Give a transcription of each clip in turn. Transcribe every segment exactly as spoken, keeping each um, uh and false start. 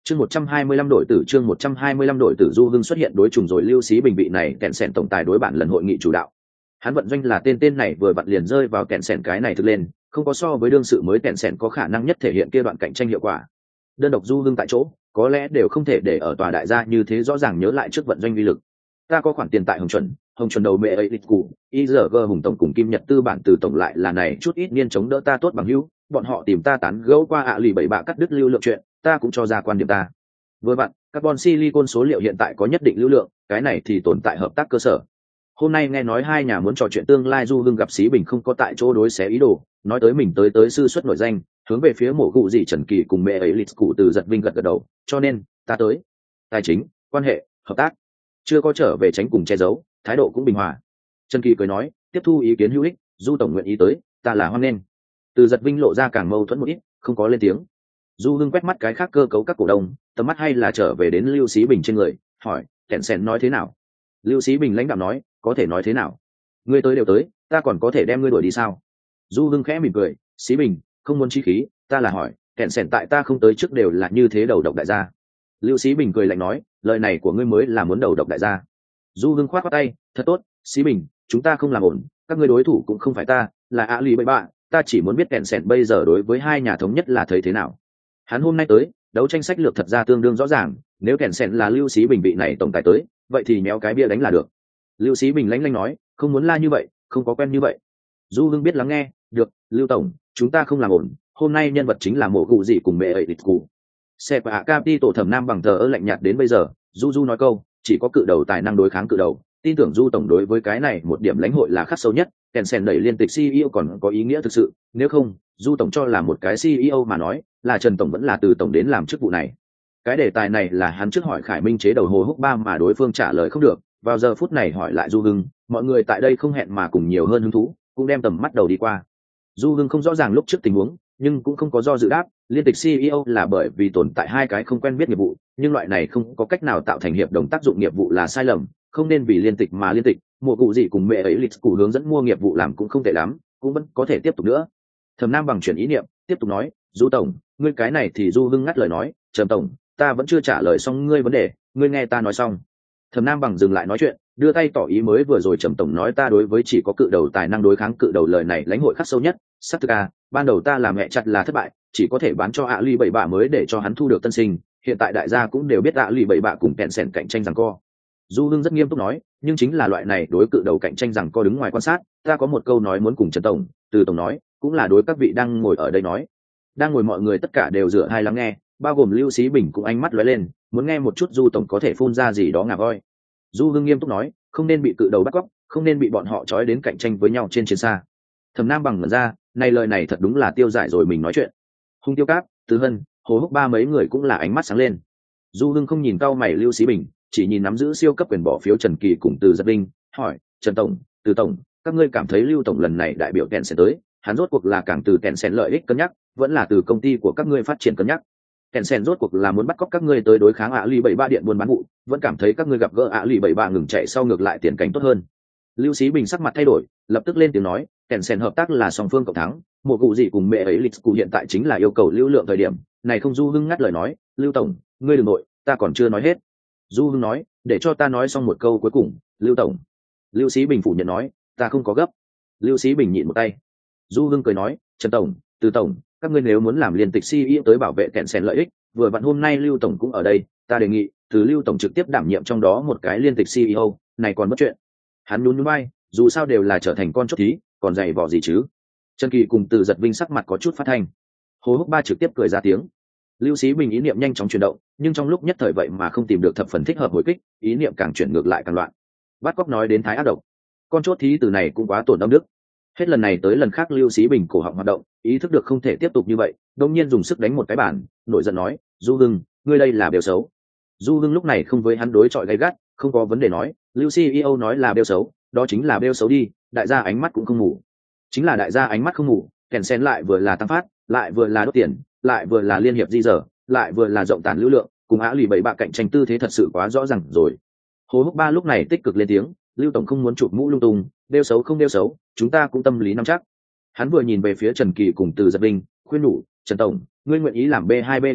chương một trăm hai mươi lăm đội tử chương một trăm hai mươi lăm đội tử Du Hưng xuất hiện đối trùng rồi Lưu Xí Bình bị này kẹn sẻn tổng tài đối bản lần hội nghị chủ đạo. Hắn vận doanh là tên tên này vừa vặn liền rơi vào kẹn sẻn cái này thực lên, không có so với đương sự mới kẹn sẻn có khả năng nhất thể hiện kia đoạn cạnh tranh hiệu quả. Đơn độc Du Hưng tại chỗ, có lẽ đều không thể để ở tòa đại gia như thế rõ ràng nhớ lại trước vận doanh uy lực. Ta có khoản tiền tại Hồng Chuẩn, Hồng Chuẩn đầu mẹ ấy lịch cụ, i giê giê Hùng tổng cùng Kim Nhật Tư bản từ tổng lại là này chút ít niên chống đỡ ta tốt bằng hữu, bọn họ tìm ta tán gẫu qua ạ lì bảy bạ cắt đứt lưu lượng chuyện, ta cũng cho ra quan điểm ta. Vừa bạn, carbon silicon số liệu hiện tại có nhất định lưu lượng, cái này thì tồn tại hợp tác cơ sở. Hôm nay nghe nói hai nhà muốn trò chuyện tương lai, Du Hưng gặp Xí Bình không có tại chỗ đối xé ý đồ, nói tới mình tới tới sư xuất nổi danh, hướng về phía mổ cụ gì Trần Kỳ cùng mẹ ấy lịch cụ từ giật vinh gật gật đầu, cho nên ta tới. Tài chính, quan hệ, hợp tác, chưa có trở về tránh cùng che giấu, thái độ cũng bình hòa. Trần Kỳ cười nói, tiếp thu ý kiến hữu ích, Du tổng nguyện ý tới, ta là hoan nghênh. Từ giật vinh lộ ra càng mâu thuẫn một ít, không có lên tiếng. Du Hưng quét mắt cái khác cơ cấu các cổ đông, tầm mắt hay là trở về đến Lưu Xí Bình trên người, hỏi, kẹn sẻn nói thế nào? Lưu Xí Bình lãnh đạm nói, có thể nói thế nào? Ngươi tới đều tới, ta còn có thể đem ngươi đuổi đi sao? Du Hưng khẽ mỉm cười, Xí Bình, không muốn chi khí, ta là hỏi, kẹn sẻn tại ta không tới trước đều là như thế đầu độc đại gia. Lưu Xí Bình cười lạnh nói, lời này của ngươi mới là muốn đầu độc đại gia. Du Hưng khoát khoát tay, thật tốt, Xí Bình, chúng ta không làm ổn, các ngươi đối thủ cũng không phải ta, là ạ lì bậy bạ, ta chỉ muốn biết kẹn sẻn bây giờ đối với hai nhà thống nhất là thấy thế nào. Hắn hôm nay tới, đấu tranh sách lược thật ra tương đương rõ ràng, nếu kẹn sẻn là Lưu Xí Bình bị này tổng tài tới, vậy thì méo cái bia đánh là được. Lưu Xí Bình lánh lánh nói, không muốn la như vậy, không có quen như vậy. Du Hưng biết lắng nghe, được, Lưu tổng, chúng ta không làm ổn, hôm nay nhân vật chính là mổ cụ gì cùng mẹ ấy địch cụ. Xe và Capi tổ Thẩm Nam bằng thờ ơ lạnh nhạt đến bây giờ, Du Du nói câu, chỉ có cự đầu tài năng đối kháng cự đầu, tin tưởng Du tổng đối với cái này một điểm lãnh hội là khắc sâu nhất, kèn sèn đẩy liên tịch xê e ô còn có ý nghĩa thực sự, nếu không, Du tổng cho là một cái xê e ô mà nói, là Trần tổng vẫn là từ tổng đến làm chức vụ này. Cái đề tài này là hắn trước hỏi Khải Minh chế đầu Hồ Húc Ba mà đối phương trả lời không được, vào giờ phút này hỏi lại Du Hưng, mọi người tại đây không hẹn mà cùng nhiều hơn hứng thú, cũng đem tầm mắt đầu đi qua. Du Hưng không rõ ràng lúc trước tình huống, nhưng cũng không có do dự đáp, liên tịch xê e ô là bởi vì tồn tại hai cái không quen biết nghiệp vụ, nhưng loại này không có cách nào tạo thành hiệp đồng tác dụng nghiệp vụ là sai lầm, không nên vì liên tịch mà liên tịch, mùa cụ gì cùng mẹ ấy lịch cụ hướng dẫn mua nghiệp vụ làm cũng không tệ lắm, cũng vẫn có thể tiếp tục nữa. Thẩm Nam bằng chuyển ý niệm, tiếp tục nói, Du tổng, ngươi cái này thì Du Hưng ngắt lời nói, Trầm tổng, ta vẫn chưa trả lời xong ngươi vấn đề, ngươi nghe ta nói xong. Thẩm Nam bằng dừng lại nói chuyện, đưa tay tỏ ý mới vừa rồi Trầm tổng nói ta đối với chỉ có cự đầu tài năng đối kháng cự đầu lời này lãnh hội khắc sâu nhất, sắc thực a, ban đầu ta làm mẹ chặt là thất bại, chỉ có thể bán cho ạ ly bảy bạ mới để cho hắn thu được tân sinh, hiện tại đại gia cũng đều biết ạ ly bảy bạ cùng kẹn sẻn cạnh tranh rằng co. Du Hưng rất nghiêm túc nói, nhưng chính là loại này đối cự đầu cạnh tranh rằng co đứng ngoài quan sát, ta có một câu nói muốn cùng Trần tổng, Từ tổng nói, cũng là đối các vị đang ngồi ở đây nói. Đang ngồi mọi người tất cả đều dựa hai lắng nghe, bao gồm Lưu Xí Bình cũng ánh mắt lóe lên, muốn nghe một chút Du tổng có thể phun ra gì đó ngà voi. Du Hưng nghiêm túc nói, không nên bị cự đầu bắt cóc, không nên bị bọn họ trói đến cạnh tranh với nhau trên chiến xa. Thẩm Nam bằng ngẩn ra, này lời này thật đúng là tiêu giải rồi mình nói chuyện. Hung Tiêu Cáp, Từ Hân, Hồ Húc Ba mấy người cũng là ánh mắt sáng lên. Du Hưng không nhìn cau mày Lưu Xí Bình, chỉ nhìn nắm giữ siêu cấp quyền bỏ phiếu Trần Kỳ cùng Từ Giật Linh, hỏi, Trần tổng, Từ tổng, các ngươi cảm thấy Lưu tổng lần này đại biểu kẹn sẽ tới, hắn rốt cuộc là càng từ kẹn sen lợi ích cân nhắc, vẫn là từ công ty của các ngươi phát triển cân nhắc. Kẹn sen rốt cuộc là muốn bắt cóc các ngươi tới đối kháng ạ lì bảy ba điện buôn bán vụ, vẫn cảm thấy các ngươi gặp gỡ ạ lì bảy ba ngừng chạy sau ngược lại tiền cảnh tốt hơn. Lưu Xí Bình sắc mặt thay đổi, lập tức lên tiếng nói, kẹn sen hợp tác là song phương cộng thắng, một cụ gì cùng mẹ ấy lịch cụ hiện tại chính là yêu cầu lưu lượng thời điểm này. Không, Du Hưng ngắt lời nói, Lưu tổng, ngươi đừng nội, ta còn chưa nói hết. Du Hưng nói, để cho ta nói xong một câu cuối cùng. Lưu tổng. Lưu Xí Bình phủ nhận nói, ta không có gấp. Lưu Xí Bình nhịn một tay. Du Hưng cười nói, Trần tổng, Từ tổng, các ngươi nếu muốn làm liên tịch xê e ô tới bảo vệ kẹn sen lợi ích, vừa vặn hôm nay Lưu tổng cũng ở đây, ta đề nghị từ Lưu tổng trực tiếp đảm nhiệm trong đó một cái liên tịch xê e ô, này còn mất chuyện. Hắn nhún nhún vai, dù sao đều là trở thành con chốt thí, còn dày vò gì chứ. Trần Kỳ cùng Từ Giật Vinh sắc mặt có chút phát thanh. Hồ Húc Ba trực tiếp cười ra tiếng. Lưu Xí Bình ý niệm nhanh chóng chuyển động, nhưng trong lúc nhất thời vậy mà không tìm được thập phần thích hợp hồi kích, ý niệm càng chuyển ngược lại càng loạn. Bắt cóc nói đến thái ác độc, con chốt thí từ này cũng quá tổn âm đức. Hết lần này tới lần khác Lưu Xí Bình cổ họng hoạt động, ý thức được không thể tiếp tục như vậy, đột nhiên dùng sức đánh một cái bàn, nổi giận nói, Du Hưng, ngươi đây là bêu xấu. Du Hưng lúc này không với hắn đối chọi gay gắt, không có vấn đề nói, Lưu xê e ô nói là bêu xấu, đó chính là bêu xấu đi, đại gia ánh mắt cũng không ngủ. Chính là đại gia ánh mắt không ngủ, kèn sen lại vừa là tăng phát, lại vừa là đốt tiền, lại vừa là liên hiệp di dở, lại vừa là rộng tản lưu lượng, cùng á lì bảy bạ cạnh tranh tư thế thật sự quá rõ ràng rồi. Hồ Húc Ba lúc này tích cực lên tiếng, Lưu tổng không muốn chụp mũ lung tung, đeo xấu không đeo xấu, chúng ta cũng tâm lý nắm chắc. Hắn vừa nhìn về phía Trần Kỳ cùng Từ Giật Linh, khuyên nhủ, Trần tổng, ngươi nguyện ý làm B hai B điện thường,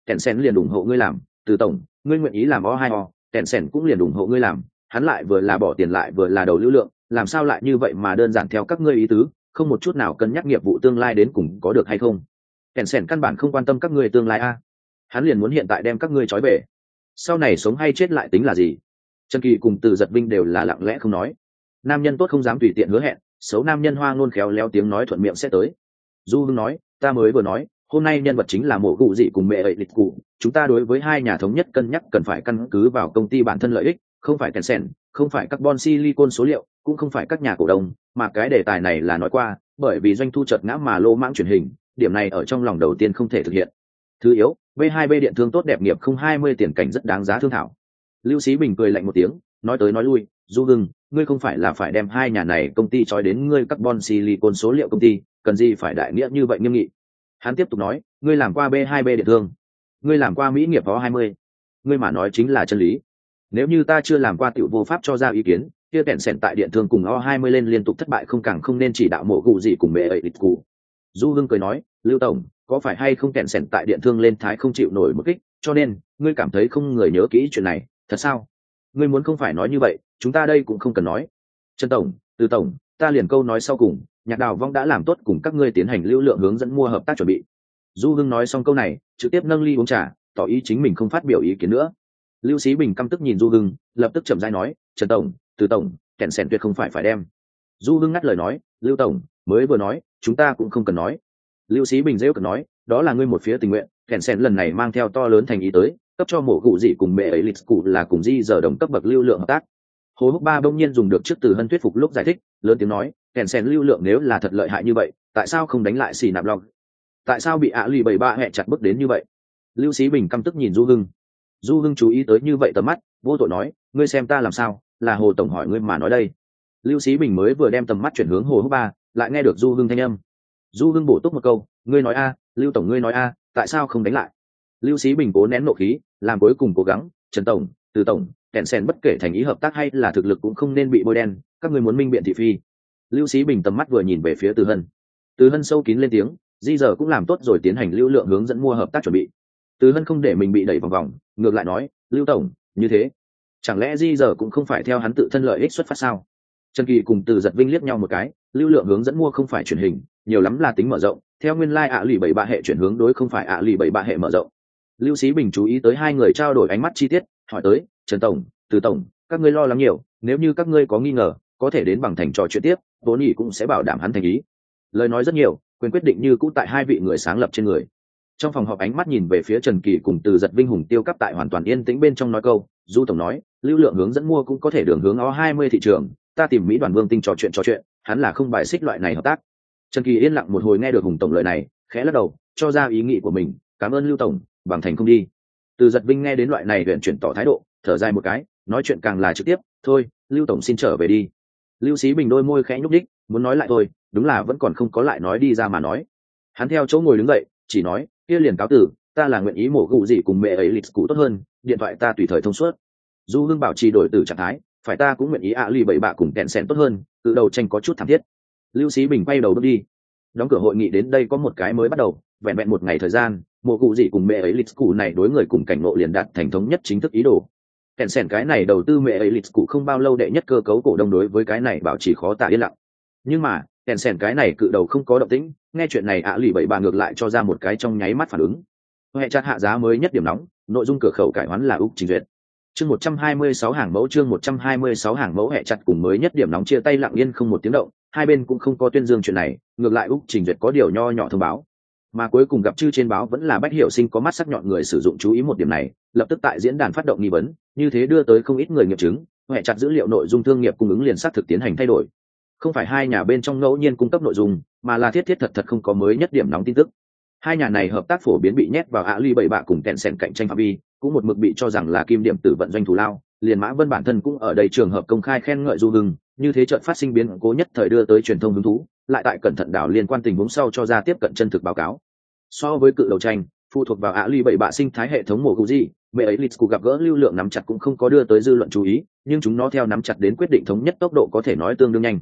Tencent liền ủng hộ ngươi làm, Từ tổng, ngươi nguyện ý làm o hai o, Tencent cũng liền ủng hộ ngươi làm, hắn lại vừa là bỏ tiền lại vừa là đầu lưu lượng, làm sao lại như vậy mà đơn giản theo các ngươi ý tứ, không một chút nào cân nhắc nghiệp vụ tương lai đến cùng có được hay không. Tencent căn bản không quan tâm các ngươi tương lai a, hắn liền muốn hiện tại đem các ngươi trói về, sau này sống hay chết lại tính là gì. Trần Kỳ cùng Từ Giật Vinh đều là lặng lẽ không nói. Nam nhân tốt không dám tùy tiện hứa hẹn, xấu nam nhân hoa ngôn khéo léo tiếng nói thuận miệng sẽ tới. Du Hưng nói, ta mới vừa nói, hôm nay nhân vật chính là mộ cụ dị cùng mẹ ấy lịch cụ, chúng ta đối với hai nhà thống nhất cân nhắc cần phải căn cứ vào công ty bản thân lợi ích, không phải Tencent, không phải carbon silicon số liệu, cũng không phải các nhà cổ đông, mà cái đề tài này là nói qua, bởi vì doanh thu chợt ngã mà lô mãng truyền hình, điểm này ở trong lòng đầu tiên không thể thực hiện. Thứ yếu, B hai B điện thương tốt đẹp nghiệp không hai mươi tiền cảnh rất đáng giá thương thảo. Lưu Sĩ Bình cười lạnh một tiếng, nói tới nói lui, Du Hưng, ngươi không phải là phải đem hai nhà này công ty trói đến ngươi carbon silicon số liệu công ty, cần gì phải đại nghĩa như vậy nghiêm nghị. Hắn tiếp tục nói, ngươi làm qua B hai B điện thương, ngươi làm qua Mỹ nghiệp có hai mươi, ngươi mà nói chính là chân lý. Nếu như ta chưa làm qua tiểu vô pháp cho ra ý kiến, kia kẹn sẻn tại điện thương cùng O hai mươi lên liên tục thất bại không càng không nên chỉ đạo mộ cụ gì cùng mẹ ấy lịch cụ. Du Hưng cười nói, Lưu tổng, có phải hay không kẹn sẻn tại điện thương lên thái không chịu nổi một kích, cho nên ngươi cảm thấy không người nhớ kỹ chuyện này, thật sao? Ngươi muốn không phải nói như vậy, chúng ta đây cũng không cần nói. Trần tổng, Từ tổng, ta liền câu nói sau cùng, Nhạc Đào Vong đã làm tốt cùng các ngươi tiến hành lưu lượng hướng dẫn mua hợp tác chuẩn bị. Du Hưng nói xong câu này, trực tiếp nâng ly uống trà, tỏ ý chính mình không phát biểu ý kiến nữa. Lưu Sĩ Bình căm tức nhìn Du Hưng, lập tức chậm rãi nói, Trần tổng, Từ tổng, kẹn sẻn tuyệt không phải phải đem. Du Hưng ngắt lời nói, Lưu tổng, mới vừa nói, chúng ta cũng không cần nói. Lưu Sĩ Bình rêu cực nói, đó là ngươi một phía tình nguyện, kẹn sẻn lần này mang theo to lớn thành ý tới, cấp cho mổ cụ gì cùng mẹ ấy lịch cụ là cùng di giờ đồng cấp bậc lưu lượng hợp tác. Hồ Húc Ba bỗng nhiên dùng được trước Từ Hân thuyết phục lúc giải thích, lớn tiếng nói, kẹn sẻn lưu lượng nếu là thật lợi hại như vậy, tại sao không đánh lại xì nạp lòng? Tại sao bị ạ lì bảy ba hẹ chặt bước đến như vậy? Lưu Sĩ Bình căm tức nhìn Du Hưng. Du Hưng chú ý tới như vậy tầm mắt, vô tội nói, ngươi xem ta làm sao, là Hồ tổng hỏi ngươi mà nói đây. Lưu Sĩ Bình mới vừa đem tầm mắt chuyển hướng Hồ Húc Ba, lại nghe được Du Hưng thanh âm. Du Hưng bổ túc một câu, ngươi nói a, Lưu tổng ngươi nói a, tại sao không đánh lại? Lưu Sĩ Bình cố nén nộ khí, làm cuối cùng cố gắng, Trần tổng, Từ tổng, kẹn sẻn bất kể thành ý hợp tác hay là thực lực cũng không nên bị bôi đen, các ngươi muốn minh biện thị phi. Lưu Sĩ Bình tầm mắt vừa nhìn về phía Từ Hân. Từ Hân sâu kín lên tiếng, di giờ cũng làm tốt rồi tiến hành lưu lượng hướng dẫn mua hợp tác chuẩn bị. Từ Hân không để mình bị đẩy vòng vòng, ngược lại nói, Lưu tổng, như thế chẳng lẽ di giờ cũng không phải theo hắn tự thân lợi ích xuất phát sao? Trần Kỳ cùng Từ Giật Vinh liếc nhau một cái, lưu lượng hướng dẫn mua không phải truyền hình, nhiều lắm là tính mở rộng, theo nguyên lai like ạ lì bảy ba hệ chuyển hướng đối không phải ạ lì bảy ba hệ mở rộng. Lưu Sĩ Bình chú ý tới hai người trao đổi ánh mắt chi tiết, hỏi tới, Trần tổng, Từ tổng, các ngươi lo lắng nhiều, nếu như các ngươi có nghi ngờ, có thể đến bằng thành trò chuyện tiếp, vốn nhỉ cũng sẽ bảo đảm hắn thành ý. Lời nói rất nhiều, quyền quyết định như cũ tại hai vị người sáng lập trên người. Trong phòng họp ánh mắt nhìn về phía Trần Kỳ cùng Từ Giật Vinh hùng tiêu cấp tại hoàn toàn yên tĩnh bên trong nói câu, Du tổng nói, lưu lượng hướng dẫn mua cũng có thể đường hướng O hai mươi thị trường, ta tìm Mỹ Đoàn Vương Tinh trò chuyện trò chuyện, hắn là không bài xích loại này hợp tác. Trần Kỳ yên lặng một hồi nghe được hùng tổng lời này, khẽ lắc đầu, cho ra ý nghĩ của mình, cảm ơn Lưu tổng, bằng thành không đi. Từ Giật Vinh nghe đến loại này huyền chuyển tỏ thái độ, thở dài một cái, nói chuyện càng là trực tiếp, thôi, Lưu tổng xin trở về đi. Lưu Sĩ Bình đôi môi khẽ nhúc nhích, muốn nói lại thôi, đúng là vẫn còn không có lại nói đi ra mà nói. Hắn theo chỗ ngồi đứng dậy, chỉ nói, kia liền cáo tử, ta là nguyện ý mổ gù gì cùng mẹ ấy lịch cụ tốt hơn, điện thoại ta tùy thời thông suốt. Du Hưng bảo trì đổi từ trạng thái, phải ta cũng nguyện ý ạ lì bảy bạ cùng kẹn sẻn tốt hơn, từ đầu tranh có chút thảm thiết. Lưu Sĩ Bình quay đầu bước đi. Đóng cửa hội nghị đến đây có một cái mới bắt đầu, vẹn vẹn một ngày thời gian, mổ gù gì cùng mẹ ấy lịch cụ này đối người cùng cảnh ngộ liền đạt thành thống nhất chính thức ý đồ. Kẹn sẻn cái này đầu tư mẹ ấy lịch cụ không bao lâu đệ nhất cơ cấu cổ đông đối với cái này bảo trì khó tả yên lặng. Nhưng mà kẹn sẻn cái này cự đầu không có động tĩnh, nghe chuyện này ạ lì bảy bà ngược lại cho ra một cái trong nháy mắt phản ứng. Hệ chặt hạ giá mới nhất điểm nóng, nội dung cửa khẩu cải hoán là úc trình duyệt. Chương một trăm hai mươi sáu hàng mẫu chương một trăm hai mươi sáu hàng mẫu hệ chặt cùng mới nhất điểm nóng chia tay lặng yên không một tiếng động, hai bên cũng không có tuyên dương chuyện này, ngược lại úc trình duyệt có điều nho nhỏ thông báo. Mà cuối cùng gặp chư trên báo vẫn là Bách Hiểu Sinh có mắt sắc nhọn người sử dụng chú ý một điểm này, lập tức tại diễn đàn phát động nghi vấn, như thế đưa tới không ít người nghiệm chứng, hệ chặt dữ liệu nội dung thương nghiệp cung ứng liền xác thực tiến hành thay đổi. Không phải hai nhà bên trong ngẫu nhiên cung cấp nội dung, mà là thiết thiết thật thật không có mới nhất điểm nóng tin tức. Hai nhà này hợp tác phổ biến bị nhét vào Ali bảy bạ cùng Tencent cạnh tranh phạm vi, cũng một mực bị cho rằng là kim điểm tử vận doanh thù lao. Liền Mã Vân bản thân cũng ở đây trường hợp công khai khen ngợi Du Hưng, như thế chợt phát sinh biến cố nhất thời đưa tới truyền thông hứng thú, lại tại cẩn thận đảo liên quan tình huống sau cho ra tiếp cận chân thực báo cáo. So với cự đầu tranh, phụ thuộc vào Ali bảy bạ sinh thái hệ thống mổ Guji, mẹ ấy lịch cụ gặp gỡ lưu lượng nắm chặt cũng không có đưa tới dư luận chú ý, nhưng chúng nó theo nắm chặt đến quyết định thống nhất tốc độ có thể nói tương đương nhanh.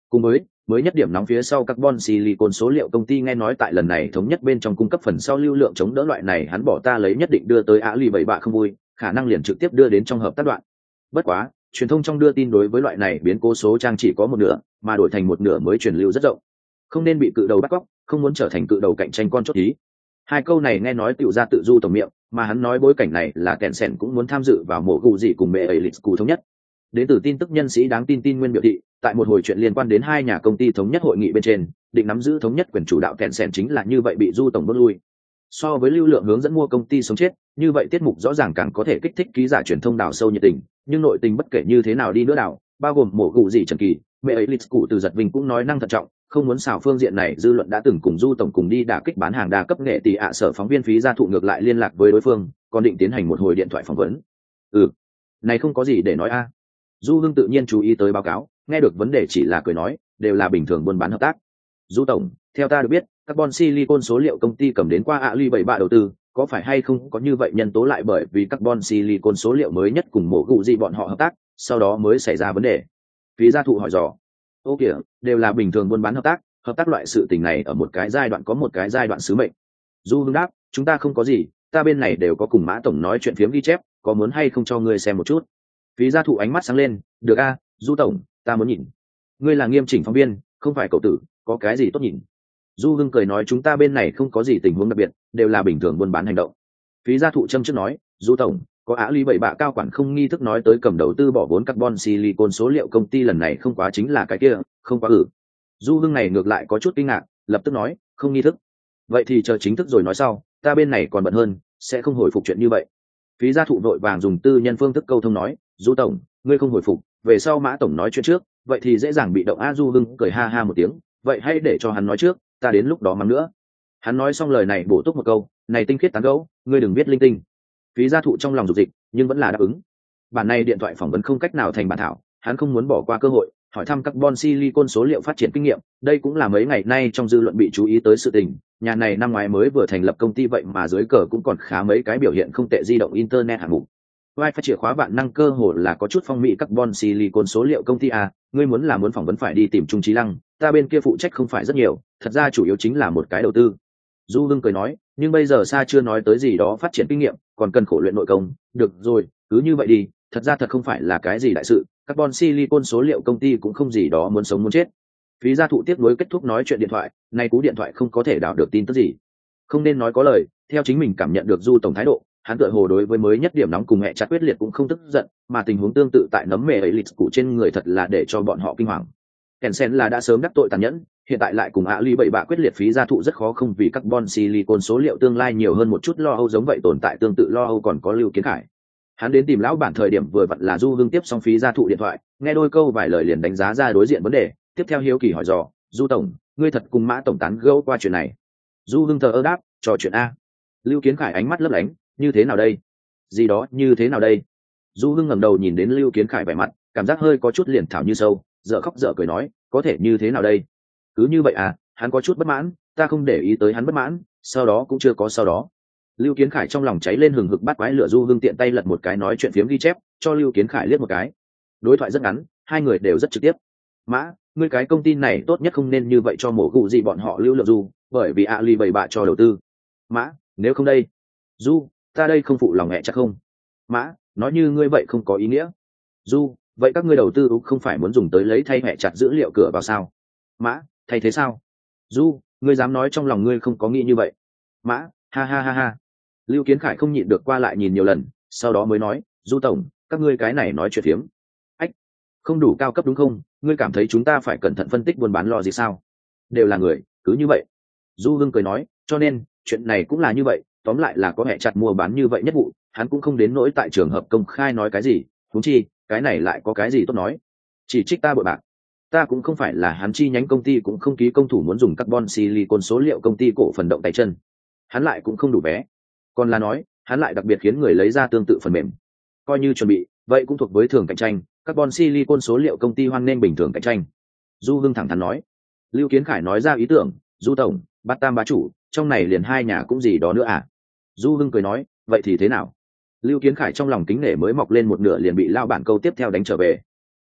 Cùng với mới nhất điểm nóng phía sau carbon silicon số liệu công ty nghe nói tại lần này thống nhất bên trong cung cấp phần sau lưu lượng chống đỡ loại này hắn bỏ ta lấy nhất định đưa tới Á Lì bảy bạ không vui, khả năng liền trực tiếp đưa đến trong hợp tác đoạn. Bất quá, truyền thông trong đưa tin đối với loại này biến cố số trang chỉ có một nửa, mà đổi thành một nửa mới truyền lưu rất rộng. Không nên bị cự đầu bắt cóc, không muốn trở thành cự đầu cạnh tranh con chốt ý. Hai câu này nghe nói tựu ra tự du tổng miệng, mà hắn nói bối cảnh này là kẹn sẻn cũng muốn tham dự vào mổ gù gì cùng mẹ ấy lịch cù thống nhất. Đến từ tin tức nhân sĩ đáng tin tin nguyên biểu thị, tại một hồi chuyện liên quan đến hai nhà công ty thống nhất hội nghị bên trên, định nắm giữ thống nhất quyền chủ đạo kẹn sẻn chính là như vậy bị du tổng bước lui. So với lưu lượng hướng dẫn mua công ty sống chết, như vậy tiết mục rõ ràng càng có thể kích thích ký giả truyền thông đào sâu nhiệt tình, nhưng nội tình bất kể như thế nào đi nữa đảo, bao gồm mổ gù gì Trần Kỳ, mẹ ấy lịch cụ từ giật vinh cũng nói năng thận trọng, không muốn xào phương diện này dư luận đã từng cùng du tổng cùng đi đả kích bán hàng đa cấp nghệ tỷ ạ sở phóng viên phí gia thụ ngược lại liên lạc với đối phương, còn định tiến hành một hồi điện thoại phỏng vấn. Ừ, này không có gì để nói a. Du Hưng tự nhiên chú ý tới báo cáo, nghe được vấn đề chỉ là cười nói, đều là bình thường buôn bán hợp tác. Du tổng, theo ta được biết, carbon silicon số liệu công ty cầm đến qua ạ ly bảy bạ đầu tư, có phải hay không có như vậy nhân tố lại bởi vì carbon silicon số liệu mới nhất cùng mổ gụ gì bọn họ hợp tác, sau đó mới xảy ra vấn đề. Phí gia thụ hỏi dò. Ô kìa, đều là bình thường buôn bán hợp tác, hợp tác loại sự tình này ở một cái giai đoạn có một cái giai đoạn sứ mệnh. Du Hưng đáp, chúng ta không có gì, ta bên này đều có cùng Mã tổng nói chuyện phiếm ghi chép, có muốn hay không cho ngươi xem một chút. Phí gia thụ ánh mắt sáng lên, được a, Du tổng, ta muốn nhìn. Ngươi là nghiêm chỉnh phóng viên, không phải cậu tử, có cái gì tốt nhìn. Du Hưng cười nói chúng ta bên này không có gì tình huống đặc biệt, đều là bình thường buôn bán hành động. Phí gia thụ châm trước nói, Du tổng, có Á Lý bảy bạ cao quản không nghi thức nói tới cầm đầu tư bỏ vốn carbon silicon số liệu công ty lần này không quá chính là cái kia, không quá ử. Du Hưng này ngược lại có chút kinh ngạc, lập tức nói, không nghi thức. Vậy thì chờ chính thức rồi nói sau, ta bên này còn bận hơn, sẽ không hồi phục chuyện như vậy. Phí gia thụ vội vàng dùng tư nhân phương thức câu thông nói, Du tổng, ngươi không hồi phục, về sau Mã tổng nói chuyện trước, vậy thì dễ dàng bị động. A Du Hưng cười ha ha một tiếng, vậy hãy để cho hắn nói trước, ta đến lúc đó mắng nữa. Hắn nói xong lời này bổ túc một câu, này tinh khiết tán gẫu, ngươi đừng biết linh tinh. Phí gia thụ trong lòng dục dịch, nhưng vẫn là đáp ứng. Bản này điện thoại phỏng vấn không cách nào thành bản thảo, hắn không muốn bỏ qua cơ hội, hỏi thăm carbon silicon số liệu phát triển kinh nghiệm, đây cũng là mấy ngày nay trong dư luận bị chú ý tới sự tình. Nhà này năm ngoái mới vừa thành lập công ty vậy mà dưới cờ cũng còn khá mấy cái biểu hiện không tệ di động internet hạng mục. Wi-Fi chìa khóa vạn năng cơ hồ là có chút phong mỹ carbon silicon số liệu công ty à, ngươi muốn là muốn phỏng vấn phải đi tìm Trung Trí Lăng, ta bên kia phụ trách không phải rất nhiều, thật ra chủ yếu chính là một cái đầu tư. Du Hưng cười nói, nhưng bây giờ xa chưa nói tới gì đó phát triển kinh nghiệm, còn cần khổ luyện nội công, được rồi, cứ như vậy đi, thật ra thật không phải là cái gì đại sự, carbon silicon số liệu công ty cũng không gì đó muốn sống muốn chết. Phí gia thụ tiếp nối kết thúc nói chuyện điện thoại, nay cú điện thoại không có thể đảo được tin tức gì. Không nên nói có lời, theo chính mình cảm nhận được Du tổng thái độ, hắn tựa hồ đối với mới nhất điểm nóng cùng mẹ chặt quyết liệt cũng không tức giận, mà tình huống tương tự tại nấm mề ấy lịch cụ trên người thật là để cho bọn họ kinh hoàng. Tencent là đã sớm đắc tội tàn nhẫn, hiện tại lại cùng Ali bảy bạ quyết liệt phí gia thụ rất khó không vì carbon silicon số liệu tương lai nhiều hơn một chút lo âu giống vậy tồn tại tương tự lo âu còn có Lưu Kiến Khải. Hắn đến tìm lão bản thời điểm vừa vặn là Du Hưng tiếp xong phí gia thụ điện thoại, nghe đôi câu vài lời liền đánh giá ra đối diện vấn đề, tiếp theo hiếu kỳ hỏi dò, Du tổng, ngươi thật cùng Mã tổng tán gẫu qua chuyện này? Du Hưng thờ ơ đáp, trò chuyện a. Lưu Kiến Khải ánh mắt lấp lánh, như thế nào đây? Gì đó, như thế nào đây? Du Hưng ngẩng đầu nhìn đến Lưu Kiến Khải vẻ mặt, cảm giác hơi có chút liền thảo như sâu, dở khóc dở cười nói, có thể như thế nào đây? Cứ như vậy à? Hắn có chút bất mãn, ta không để ý tới hắn bất mãn, sau đó cũng chưa có sau đó. Lưu Kiến Khải trong lòng cháy lên hừng hực bắt quái lửa. Du Hưng tiện tay lật một cái nói chuyện phiếm ghi chép, cho Lưu Kiến Khải liếc một cái. Đối thoại rất ngắn, hai người đều rất trực tiếp. Mã, ngươi cái công ty này tốt nhất không nên như vậy cho mổ gụ gì bọn họ lưu lượng Du, bởi vì ạ ly bảy bạ cho đầu tư. Mã, nếu không đây. Du, ta đây không phụ lòng mẹ chắc không? Mã, nói như ngươi vậy không có ý nghĩa. Du, vậy các ngươi đầu tư Úc không phải muốn dùng tới lấy thay mẹ chặt dữ liệu cửa vào sao? Mã, thay thế sao? Du, ngươi dám nói trong lòng ngươi không có nghĩ như vậy? Mã, ha ha ha ha. Lưu Kiến Khải không nhịn được qua lại nhìn nhiều lần, sau đó mới nói, Du tổng, các ngươi cái này nói chuyện phiếm. Ách, không đủ cao cấp đúng không? Ngươi cảm thấy chúng ta phải cẩn thận phân tích buôn bán lo gì sao? Đều là người, cứ như vậy. Du Hưng cười nói, cho nên, chuyện này cũng là như vậy, tóm lại là có hệ chặt mua bán như vậy nhất vụ, hắn cũng không đến nỗi tại trường hợp công khai nói cái gì, huống chi, cái này lại có cái gì tốt nói. Chỉ trích ta bội bạc. Ta cũng không phải là hắn chi nhánh công ty cũng không ký công thủ muốn dùng carbon silicon số liệu công ty cổ phần động tay chân. Hắn lại cũng không đủ vé. Còn là nói, hắn lại đặc biệt khiến người lấy ra tương tự phần mềm. Coi như chuẩn bị, vậy cũng thuộc với thường cạnh tranh, carbon silicon số liệu công ty hoan nên bình thường cạnh tranh. Du Hưng thẳng thắn nói. Lưu Kiến Khải nói ra ý tưởng, Du tổng, Bát Tam bá chủ, trong này liền hai nhà cũng gì đó nữa à? Du Hưng cười nói, vậy thì thế nào? Lưu Kiến Khải trong lòng kính nể mới mọc lên một nửa liền bị lao bản câu tiếp theo đánh trở về.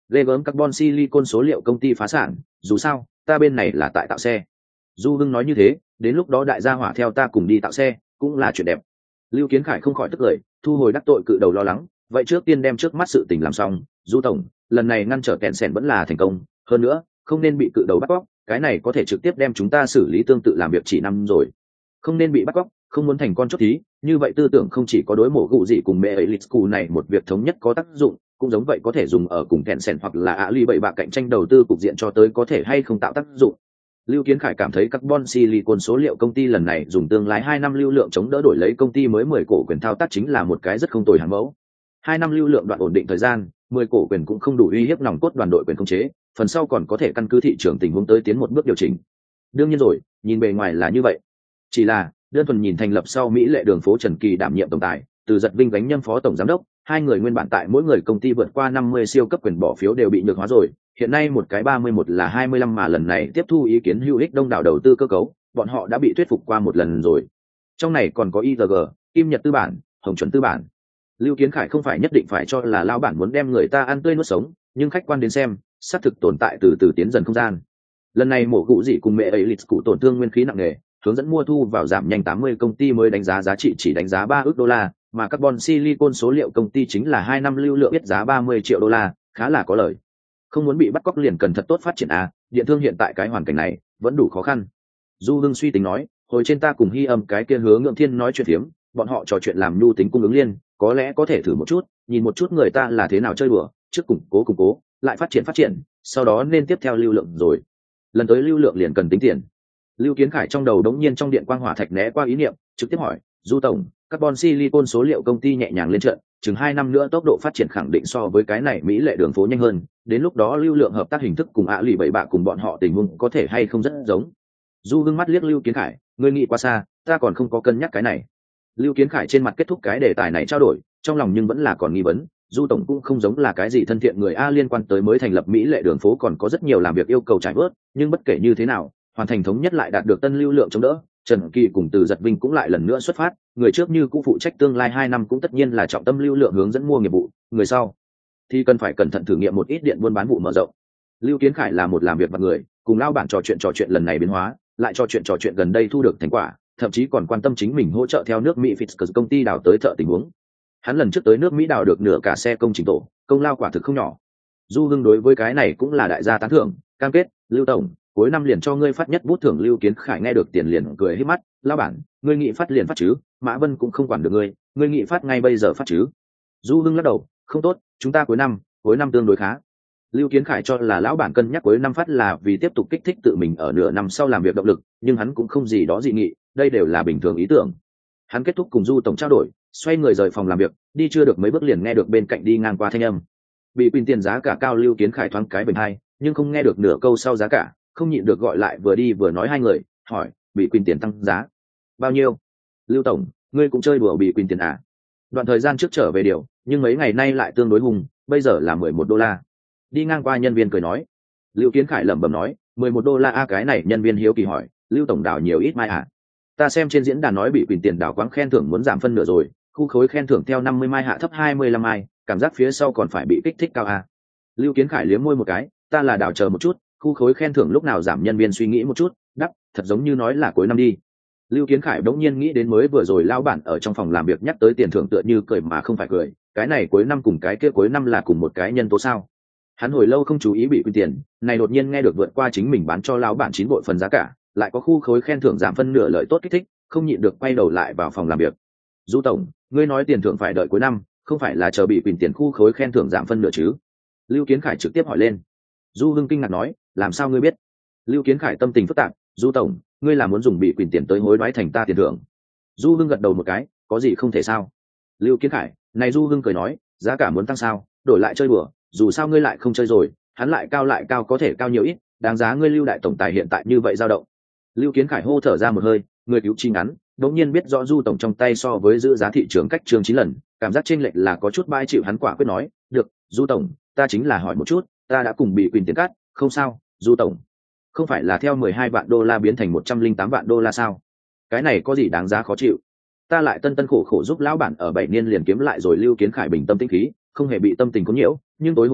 ghê gớm carbon silicon số liệu công ty phá sản, dù sao ta bên này là tại tạo xe. Du Hưng nói như thế, đến lúc đó đại gia hỏa theo ta cùng đi tạo xe cũng là chuyện đẹp. Lưu Kiến Khải không khỏi tức cười, thu hồi đắc tội cự đầu lo lắng, vậy trước tiên đem trước mắt sự tình làm xong. Du tổng, lần này ngăn trở kẹn sẻn vẫn là thành công, hơn nữa không nên bị cự đầu bắt cóc, cái này có thể trực tiếp đem chúng ta xử lý tương tự làm việc chỉ năm rồi. Không nên bị bắt cóc, không muốn thành con chốt thí, như vậy tư tưởng không chỉ có đối mổ gụ gì cùng mẹ ấy lịch cù này một việc thống nhất có tác dụng, cũng giống vậy có thể dùng ở cùng kẹn sẻn hoặc là ạ ly bậy bạ cạnh tranh đầu tư cục diện cho tới có thể hay không tạo tác dụng. Lưu Kiến Khải cảm thấy carbon silicon số liệu công ty lần này dùng tương lai hai năm lưu lượng chống đỡ đổi lấy công ty mới mười cổ quyền thao tác chính là một cái rất không tồi hàng mẫu. Hai năm lưu lượng đoạn ổn định thời gian, mười cổ quyền cũng không đủ uy hiếp nòng cốt đoàn đội quyền khống chế, phần sau còn có thể căn cứ thị trường tình huống tới tiến một bước điều chỉnh. Đương nhiên rồi, nhìn bề ngoài là như vậy. Chỉ là, đơn thuần nhìn thành lập sau Mỹ lệ đường phố Trần Kỳ đảm nhiệm tổng tài, Từ Giật Vinh gánh nhâm phó tổng giám đốc, hai người nguyên bản tại mỗi người công ty vượt qua năm mươi siêu cấp quyền bỏ phiếu đều bị nhược hóa rồi, hiện nay một cái ba mươi mốt là hai mươi lăm mà lần này tiếp thu ý kiến hữu ích đông đảo đầu tư cơ cấu, bọn họ đã bị thuyết phục qua một lần rồi. Trong này còn có i giê giê, Kim Nhật tư bản, Hồng Chuẩn tư bản. Lưu Kiến Khải không phải nhất định phải cho là lão bản muốn đem người ta ăn tươi nuốt sống, nhưng khách quan đến xem, xác thực tồn tại từ từ tiến dần không gian. Lần này mổ cụ dị cùng mẹ ấy lịch cụ tổn thương nguyên khí nặng nề, hướng dẫn mua thu vào giảm nhanh tám mươi công ty mới đánh giá giá trị chỉ đánh giá ba ức đô la, mà carbon silicon số liệu công ty chính là hai năm lưu lượng biết giá ba mươi triệu đô la, khá là có lời. Không muốn bị bắt cóc liền cần thật tốt phát triển a, điện thương hiện tại cái hoàn cảnh này vẫn đủ khó khăn. Du Hưng suy tính nói, hồi trên ta cùng Hy Âm cái kia Hứa Ngượng Thiên nói chuyện phiếm, bọn họ trò chuyện làm nhu tính cung ứng liên, có lẽ có thể thử một chút, nhìn một chút người ta là thế nào chơi đùa, trước củng cố củng cố, lại phát triển phát triển, sau đó nên tiếp theo lưu lượng rồi. Lần tới lưu lượng liền cần tính tiền. Lưu Kiến Khải trong đầu đống nhiên trong điện quang hỏa thạch né qua ý niệm, trực tiếp hỏi, Du tổng, carbon silicon số liệu công ty nhẹ nhàng lên trận, chừng hai năm nữa tốc độ phát triển khẳng định so với cái này Mỹ lệ đường phố nhanh hơn, đến lúc đó lưu lượng hợp tác hình thức cùng ạ lì bảy bạ cùng bọn họ tình huống có thể hay không rất giống. Du Hưng mắt liếc Lưu Kiến Khải, ngươi nghĩ quá xa, ta còn không có cân nhắc cái này. Lưu Kiến Khải trên mặt kết thúc cái đề tài này trao đổi, trong lòng nhưng vẫn là còn nghi vấn, Du tổng cũng không giống là cái gì thân thiện người a, liên quan tới mới thành lập Mỹ lệ đường phố còn có rất nhiều làm việc yêu cầu trải bớt, nhưng bất kể như thế nào, hoàn thành thống nhất lại đạt được tân lưu lượng chống đỡ, Trần Kỳ cùng Từ Giật Vinh cũng lại lần nữa xuất phát, người trước như cũ phụ trách tương lai hai năm cũng tất nhiên là trọng tâm lưu lượng hướng dẫn mua nghiệp vụ, người sau thì cần phải cẩn thận thử nghiệm một ít điện buôn bán vụ mở rộng. Lưu Kiến Khải là một làm việc mặt người, cùng lao bản trò chuyện trò chuyện lần này biến hóa, lại trò chuyện trò chuyện gần đây thu được thành quả, thậm chí còn quan tâm chính mình hỗ trợ theo nước Mỹ Fisker công ty đào tới thợ tình huống. Hắn lần trước tới nước Mỹ đào được nửa cả xe công trình tổ, công lao quả thực không nhỏ. Du Hưng đối với cái này cũng là đại gia tán thưởng, cam kết, Lưu tổng, cuối năm liền cho ngươi phát nhất bút thưởng. Lưu Kiến Khải nghe được tiền liền cười hết mắt, lão bản, ngươi nghĩ phát liền phát chứ, Mã Vân cũng không quản được ngươi, ngươi nghĩ phát ngay bây giờ phát chứ. Du Hưng lắc đầu, không tốt, chúng ta cuối năm, cuối năm tương đối khá. Lưu Kiến Khải cho là lão bản cân nhắc cuối năm phát là vì tiếp tục kích thích tự mình ở nửa năm sau làm việc động lực, nhưng hắn cũng không gì đó dị nghị, đây đều là bình thường ý tưởng. Hắn kết thúc cùng Du tổng trao đổi, xoay người rời phòng làm việc, đi chưa được mấy bước liền nghe được bên cạnh đi ngang qua thanh âm. Bị quyền tiền giá cả cao. Lưu Kiến Khải thoáng cái bình hai, nhưng không nghe được nửa câu sau giá cả, không nhịn được gọi lại vừa đi vừa nói hai người, hỏi, bị quyền tiền tăng giá bao nhiêu? Lưu tổng, ngươi cũng chơi đùa bị quyền tiền à? Đoạn thời gian trước trở về điều, nhưng mấy ngày nay lại tương đối hùng, bây giờ là mười một đô la. Đi ngang qua nhân viên cười nói. Lưu Kiến Khải lẩm bẩm nói, mười một đô la a, cái này nhân viên hiếu kỳ hỏi, Lưu tổng đào nhiều ít mai à? Ta xem trên diễn đàn nói bị quyền tiền đào quáng khen thưởng muốn giảm phân nửa rồi, khu khối khen thưởng theo năm mươi mai hạ thấp hai mươi lăm mai, cảm giác phía sau còn phải bị kích thích cao à? Lưu Kiến Khải liếm môi một cái, ta là đào chờ một chút, khu khối khen thưởng lúc nào giảm. Nhân viên suy nghĩ một chút, đắp, thật giống như nói là cuối năm đi. Lưu Kiến Khải đống nhiên nghĩ đến mới vừa rồi lao bản ở trong phòng làm việc nhắc tới tiền thưởng tựa như cười mà không phải cười, cái này cuối năm cùng cái kia cuối năm là cùng một cái nhân tố sao? Hắn hồi lâu không chú ý bị quy tiền, này đột nhiên nghe được vượt qua chính mình bán cho lao bản chín bội phần giá cả, lại có khu khối khen thưởng giảm phân nửa lợi tốt kích thích, không nhịn được quay đầu lại vào phòng làm việc. Du tổng, ngươi nói tiền thưởng phải đợi cuối năm, không phải là chờ bị quyền tiền khu khối khen thưởng giảm phân nửa chứ? Lưu Kiến Khải trực tiếp hỏi lên. Du Hưng kinh ngạc nói, làm sao ngươi biết? Lưu Kiến Khải tâm tình phức tạp, Du tổng, ngươi là muốn dùng bị quyền tiền tới hối đoái thành ta tiền thưởng? Du Hưng gật đầu một cái, có gì không thể sao? Lưu Kiến Khải, này Du Hưng cười nói, giá cả muốn tăng sao, đổi lại chơi bừa, dù sao ngươi lại không chơi rồi, hắn lại cao lại cao có thể cao nhiều ít, đáng giá ngươi Lưu đại tổng tài hiện tại như vậy dao động. Lưu Kiến Khải hô thở ra một hơi, người cứu chi ngắn, đống nhiên biết rõ Du tổng trong tay so với giữ giá thị trường cách trường chín lần, cảm giác chênh lệch là có chút bãi chịu. Hắn quả quyết nói, được, Du tổng, ta chính là hỏi một chút, ta đã cùng bị quyền tiền cắt, không sao. Du tổng, không phải là theo mười hai vạn đô la biến thành một trăm linh tám vạn đô la sao? Cái này có gì đáng giá khó chịu? Ta lại tân tân khổ khổ giúp lão bản ở bảy niên liền kiếm lại rồi. Lưu Kiến Khải bình tâm tĩnh khí, không hề bị tâm tình có nhiễu, nhưng tối hôm đó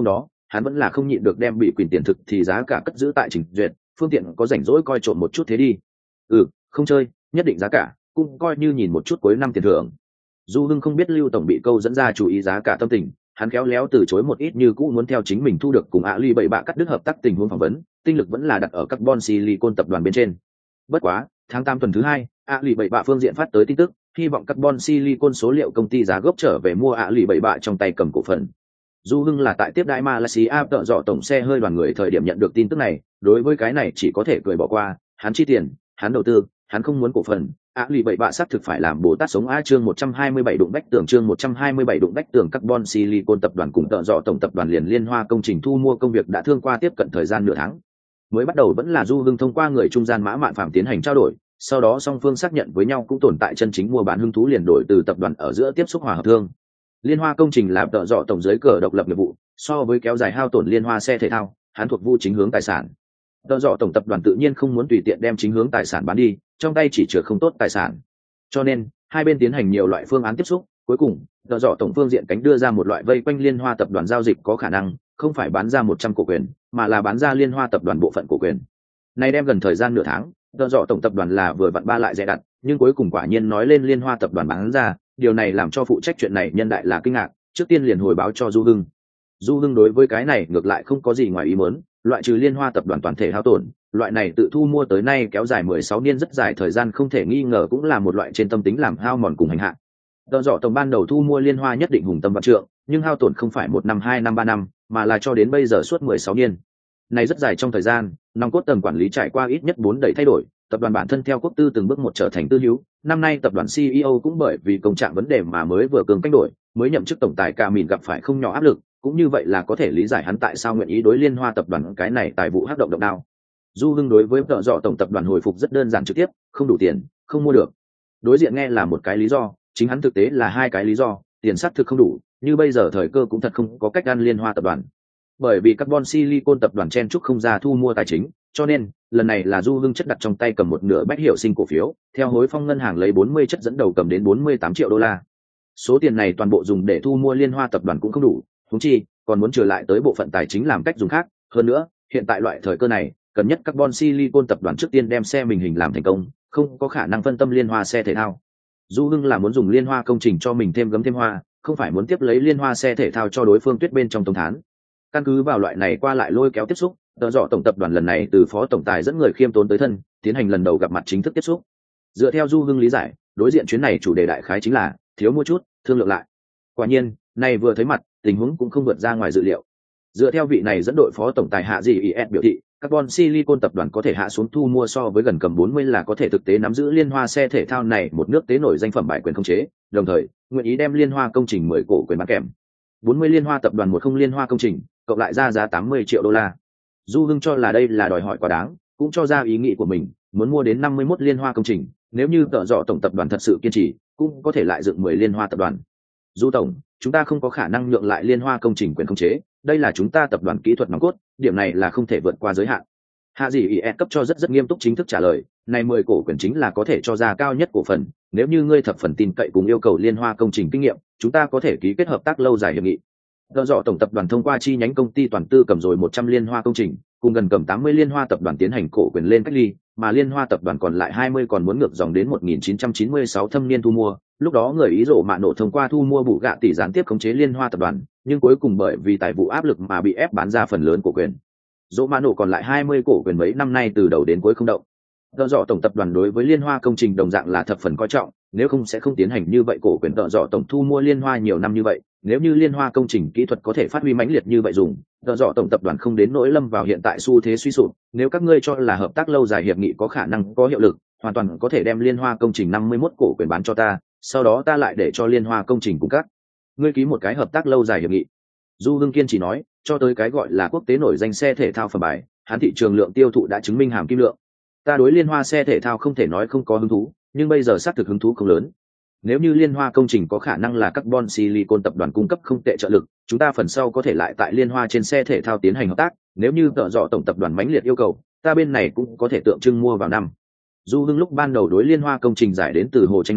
hắn vẫn là không nhịn được đem bị quyền tiền thực thì giá cả cất giữ tại trình duyệt, phương tiện có rảnh rỗi coi trộm một chút thế đi. Ừ, không chơi, nhất định giá cả, cũng coi như nhìn một chút cuối năm tiền thưởng. Du Hưng không biết Lưu tổng bị câu dẫn ra chú ý giá cả tâm tình, hắn khéo léo từ chối một ít như cũ muốn theo chính mình thu được cùng ạ ly bảy bạ cắt đứt hợp tác tình huống phỏng vấn, tinh lực vẫn là đặt ở carbon silicon tập đoàn bên trên. Bất quá, tháng tám tuần thứ hai, ạ ly bảy bạ phương diện phát tới tin tức, hy vọng carbon silicon số liệu công ty giá gốc trở về mua ạ ly bảy bạ trong tay cầm cổ phần. Du Hưng là tại tiếp đãi Malaysia tợ dọ tổng xe hơi đoàn người thời điểm nhận được tin tức này, đối với cái này chỉ có thể cười bỏ qua, hắn chi tiền, hắn đầu tư, hắn không muốn cổ phần. Á lì bảy bạ xác thực phải làm Bồ Tát sống á chương một trăm hai mươi bảy đụng bách tường chương một trăm hai mươi bảy đụng bách tường carbon silicon tập đoàn cùng tợ dọ tổng tập đoàn liền liên hoa công trình thu mua công việc đã thương qua tiếp cận thời gian nửa tháng. Mới bắt đầu vẫn là Du Hưng thông qua người trung gian Mã Mạn Phạm tiến hành trao đổi, sau đó song phương xác nhận với nhau cũng tồn tại chân chính mua bán hứng thú liền đổi từ tập đoàn ở giữa tiếp xúc hòa hợp thương. Liên hoa công trình là tợ dọ tổng dưới cờ độc lập nghiệp vụ, so với kéo dài hao tổn liên hoa xe thể thao, hắn thuộc vu chính hướng tài sản. Tợ dọ tổng tập đoàn tự nhiên không muốn tùy tiện đem chính hướng tài sản bán đi, trong tay chỉ chứa không tốt tài sản. Cho nên, hai bên tiến hành nhiều loại phương án tiếp xúc, cuối cùng, tợ dọ tổng phương diện cánh đưa ra một loại vây quanh liên hoa tập đoàn giao dịch có khả năng, không phải bán ra một trăm cổ quyền, mà là bán ra liên hoa tập đoàn bộ phận cổ quyền. Này đem gần thời gian nửa tháng, tợ dọ tổng tập đoàn là vừa vặn ba lại dè đặt, nhưng cuối cùng quả nhiên nói lên liên hoa tập đoàn bán ra, điều này làm cho phụ trách chuyện này nhân đại là kinh ngạc, trước tiên liền hồi báo cho Du Hưng. Du Hưng đối với cái này ngược lại không có gì ngoài ý muốn, loại trừ liên hoa tập đoàn toàn thể hao tổn, loại này tự thu mua tới nay kéo dài mười sáu niên rất dài thời gian không thể nghi ngờ cũng là một loại trên tâm tính làm hao mòn cùng hành hạ. Tợ dọ tổng ban đầu thu mua liên hoa nhất định hùng tâm vạn trượng, nhưng hao tổn không phải một năm hai năm ba năm, mà là cho đến bây giờ suốt mười sáu niên. Này rất dài trong thời gian, nòng cốt tầng quản lý trải qua ít nhất bốn đẩy thay đổi, tập đoàn bản thân theo quốc tư từng bước một trở thành tư hữu. Năm nay tập đoàn xê e ô cũng bởi vì công trạng vấn đề mà mới vừa cường cách đổi, mới nhậm chức tổng tài Cả Mìn gặp phải không nhỏ áp lực, cũng như vậy là có thể lý giải hắn tại sao nguyện ý đối liên hoa tập đoàn cái này tài vụ hắc động động đao. Du Hưng đối với tợ dọ tổng tập đoàn hồi phục rất đơn giản trực tiếp, không đủ tiền, không mua được. Đối diện nghe là một cái lý do, chính hắn thực tế là hai cái lý do, tiền xác thực không đủ, như bây giờ thời cơ cũng thật không có cách ăn liên hoa tập đoàn. Bởi vì carbon silicon tập đoàn chen chúc không ra thu mua tài chính, cho nên lần này là Du Hưng chất đặt trong tay cầm một nửa bách hiệu sinh cổ phiếu, theo hối phong ngân hàng lấy bốn mươi chất dẫn đầu cầm đến bốn mươi tám triệu đô la. Số tiền này toàn bộ dùng để thu mua liên hoa tập đoàn cũng không đủ, huống chi còn muốn trở lại tới bộ phận tài chính làm cách dùng khác. Hơn nữa, hiện tại loại thời cơ này, cần nhất carbon silicon tập đoàn trước tiên đem xe mình hình làm thành công, không có khả năng phân tâm liên hoa xe thể thao. Du Hưng là muốn dùng liên hoa công trình cho mình thêm gấm thêm hoa, không phải muốn tiếp lấy liên hoa xe thể thao cho đối phương tuyết bên trong tống thán. Căn cứ vào loại này qua lại lôi kéo tiếp xúc, tợ dọ tổng tập đoàn lần này từ phó tổng tài dẫn người khiêm tốn tới thân, tiến hành lần đầu gặp mặt chính thức tiếp xúc. Dựa theo Du Hưng lý giải, đối diện chuyến này chủ đề đại khái chính là thiếu mua chút, thương lượng lại. Quả nhiên, này vừa thấy mặt, tình huống cũng không vượt ra ngoài dự liệu. Dựa theo vị này dẫn đội phó tổng tài Hạ Dị is biểu thị, carbon silicon tập đoàn có thể hạ xuống thu mua so với gần cầm bốn mươi là có thể thực tế nắm giữ liên hoa xe thể thao này một nước tế nổi danh phẩm bài quyền không chế, đồng thời nguyện ý đem liên hoa công trình mười cổ quyền bán kèm. bốn mươi liên hoa tập đoàn một không liên hoa công trình, cộng lại ra giá tám mươi triệu đô la. Du Hưng cho là đây là đòi hỏi quá đáng, cũng cho ra ý nghĩ của mình, muốn mua đến năm mươi mốt liên hoa công trình, nếu như tợ dọ tổng tập đoàn thật sự kiên trì, cũng có thể lại dựng mười liên hoa tập đoàn. Du tổng, chúng ta không có khả năng nhượng lại liên hoa công trình quyền khống chế, đây là chúng ta tập đoàn kỹ thuật nòng cốt, điểm này là không thể vượt qua giới hạn. Hạ Dị is cấp cho rất rất nghiêm túc chính thức trả lời, này mười cổ quyền chính là có thể cho ra cao nhất cổ phần, nếu như ngươi thập phần tin cậy cùng yêu cầu liên hoa công trình kinh nghiệm, chúng ta có thể ký kết hợp tác lâu dài hiệp nghị. Tợ dọ tổng tập đoàn thông qua chi nhánh công ty toàn tư cầm rồi một trăm liên hoa công trình, cùng gần cầm tám mươi liên hoa tập đoàn tiến hành cổ quyền lên cách ly, mà liên hoa tập đoàn còn lại hai mươi còn muốn ngược dòng đến một nghìn chín trăm chín mươi sáu thâm niên thu mua. Lúc đó người Ý rộ mạ nổ thông qua thu mua bù gạ tỷ gián tiếp khống chế liên hoa tập đoàn, nhưng cuối cùng bởi vì tài vụ áp lực mà bị ép bán ra phần lớn cổ quyền. Rộ mạ nổ còn lại hai mươi cổ quyền mấy năm nay từ đầu đến cuối không động. Tợ dọ tổng tập đoàn đối với liên hoa công trình đồng dạng là thập phần coi trọng, nếu không sẽ không tiến hành như vậy cổ quyền tợ dọ tổng thu mua liên hoa nhiều năm như vậy. Nếu như liên hoa công trình kỹ thuật có thể phát huy mãnh liệt như vậy dùng, tợ dọ tổng tập đoàn không đến nỗi lâm vào hiện tại xu thế suy sụp. Nếu các ngươi cho là hợp tác lâu dài hiệp nghị có khả năng có hiệu lực, hoàn toàn có thể đem liên hoa công trình năm mươi mốt cổ quyền bán cho ta, sau đó ta lại để cho liên hoa công trình cùng các ngươi ký một cái hợp tác lâu dài hiệp nghị. Du Hưng kiên chỉ nói, cho tới cái gọi là quốc tế nổi danh xe thể thao phẩm bài, hắn thị trường lượng tiêu thụ đã chứng minh hàm kim lượng. Ta đối liên hoa xe thể thao không thể nói không có hứng thú, nhưng bây giờ xác thực hứng thú không lớn. Nếu như liên hoa công trình có khả năng là carbon silicon tập đoàn cung cấp không tệ trợ lực, chúng ta phần sau có thể lại tại liên hoa trên xe thể thao tiến hành hợp tác. Nếu như tợ dọ tổng tập đoàn mãnh liệt yêu cầu, ta bên này cũng có thể tượng trưng mua vào năm. Du Hưng lúc ban đầu đối liên hoa công trình giải đến từ Hồ Tranh Nam,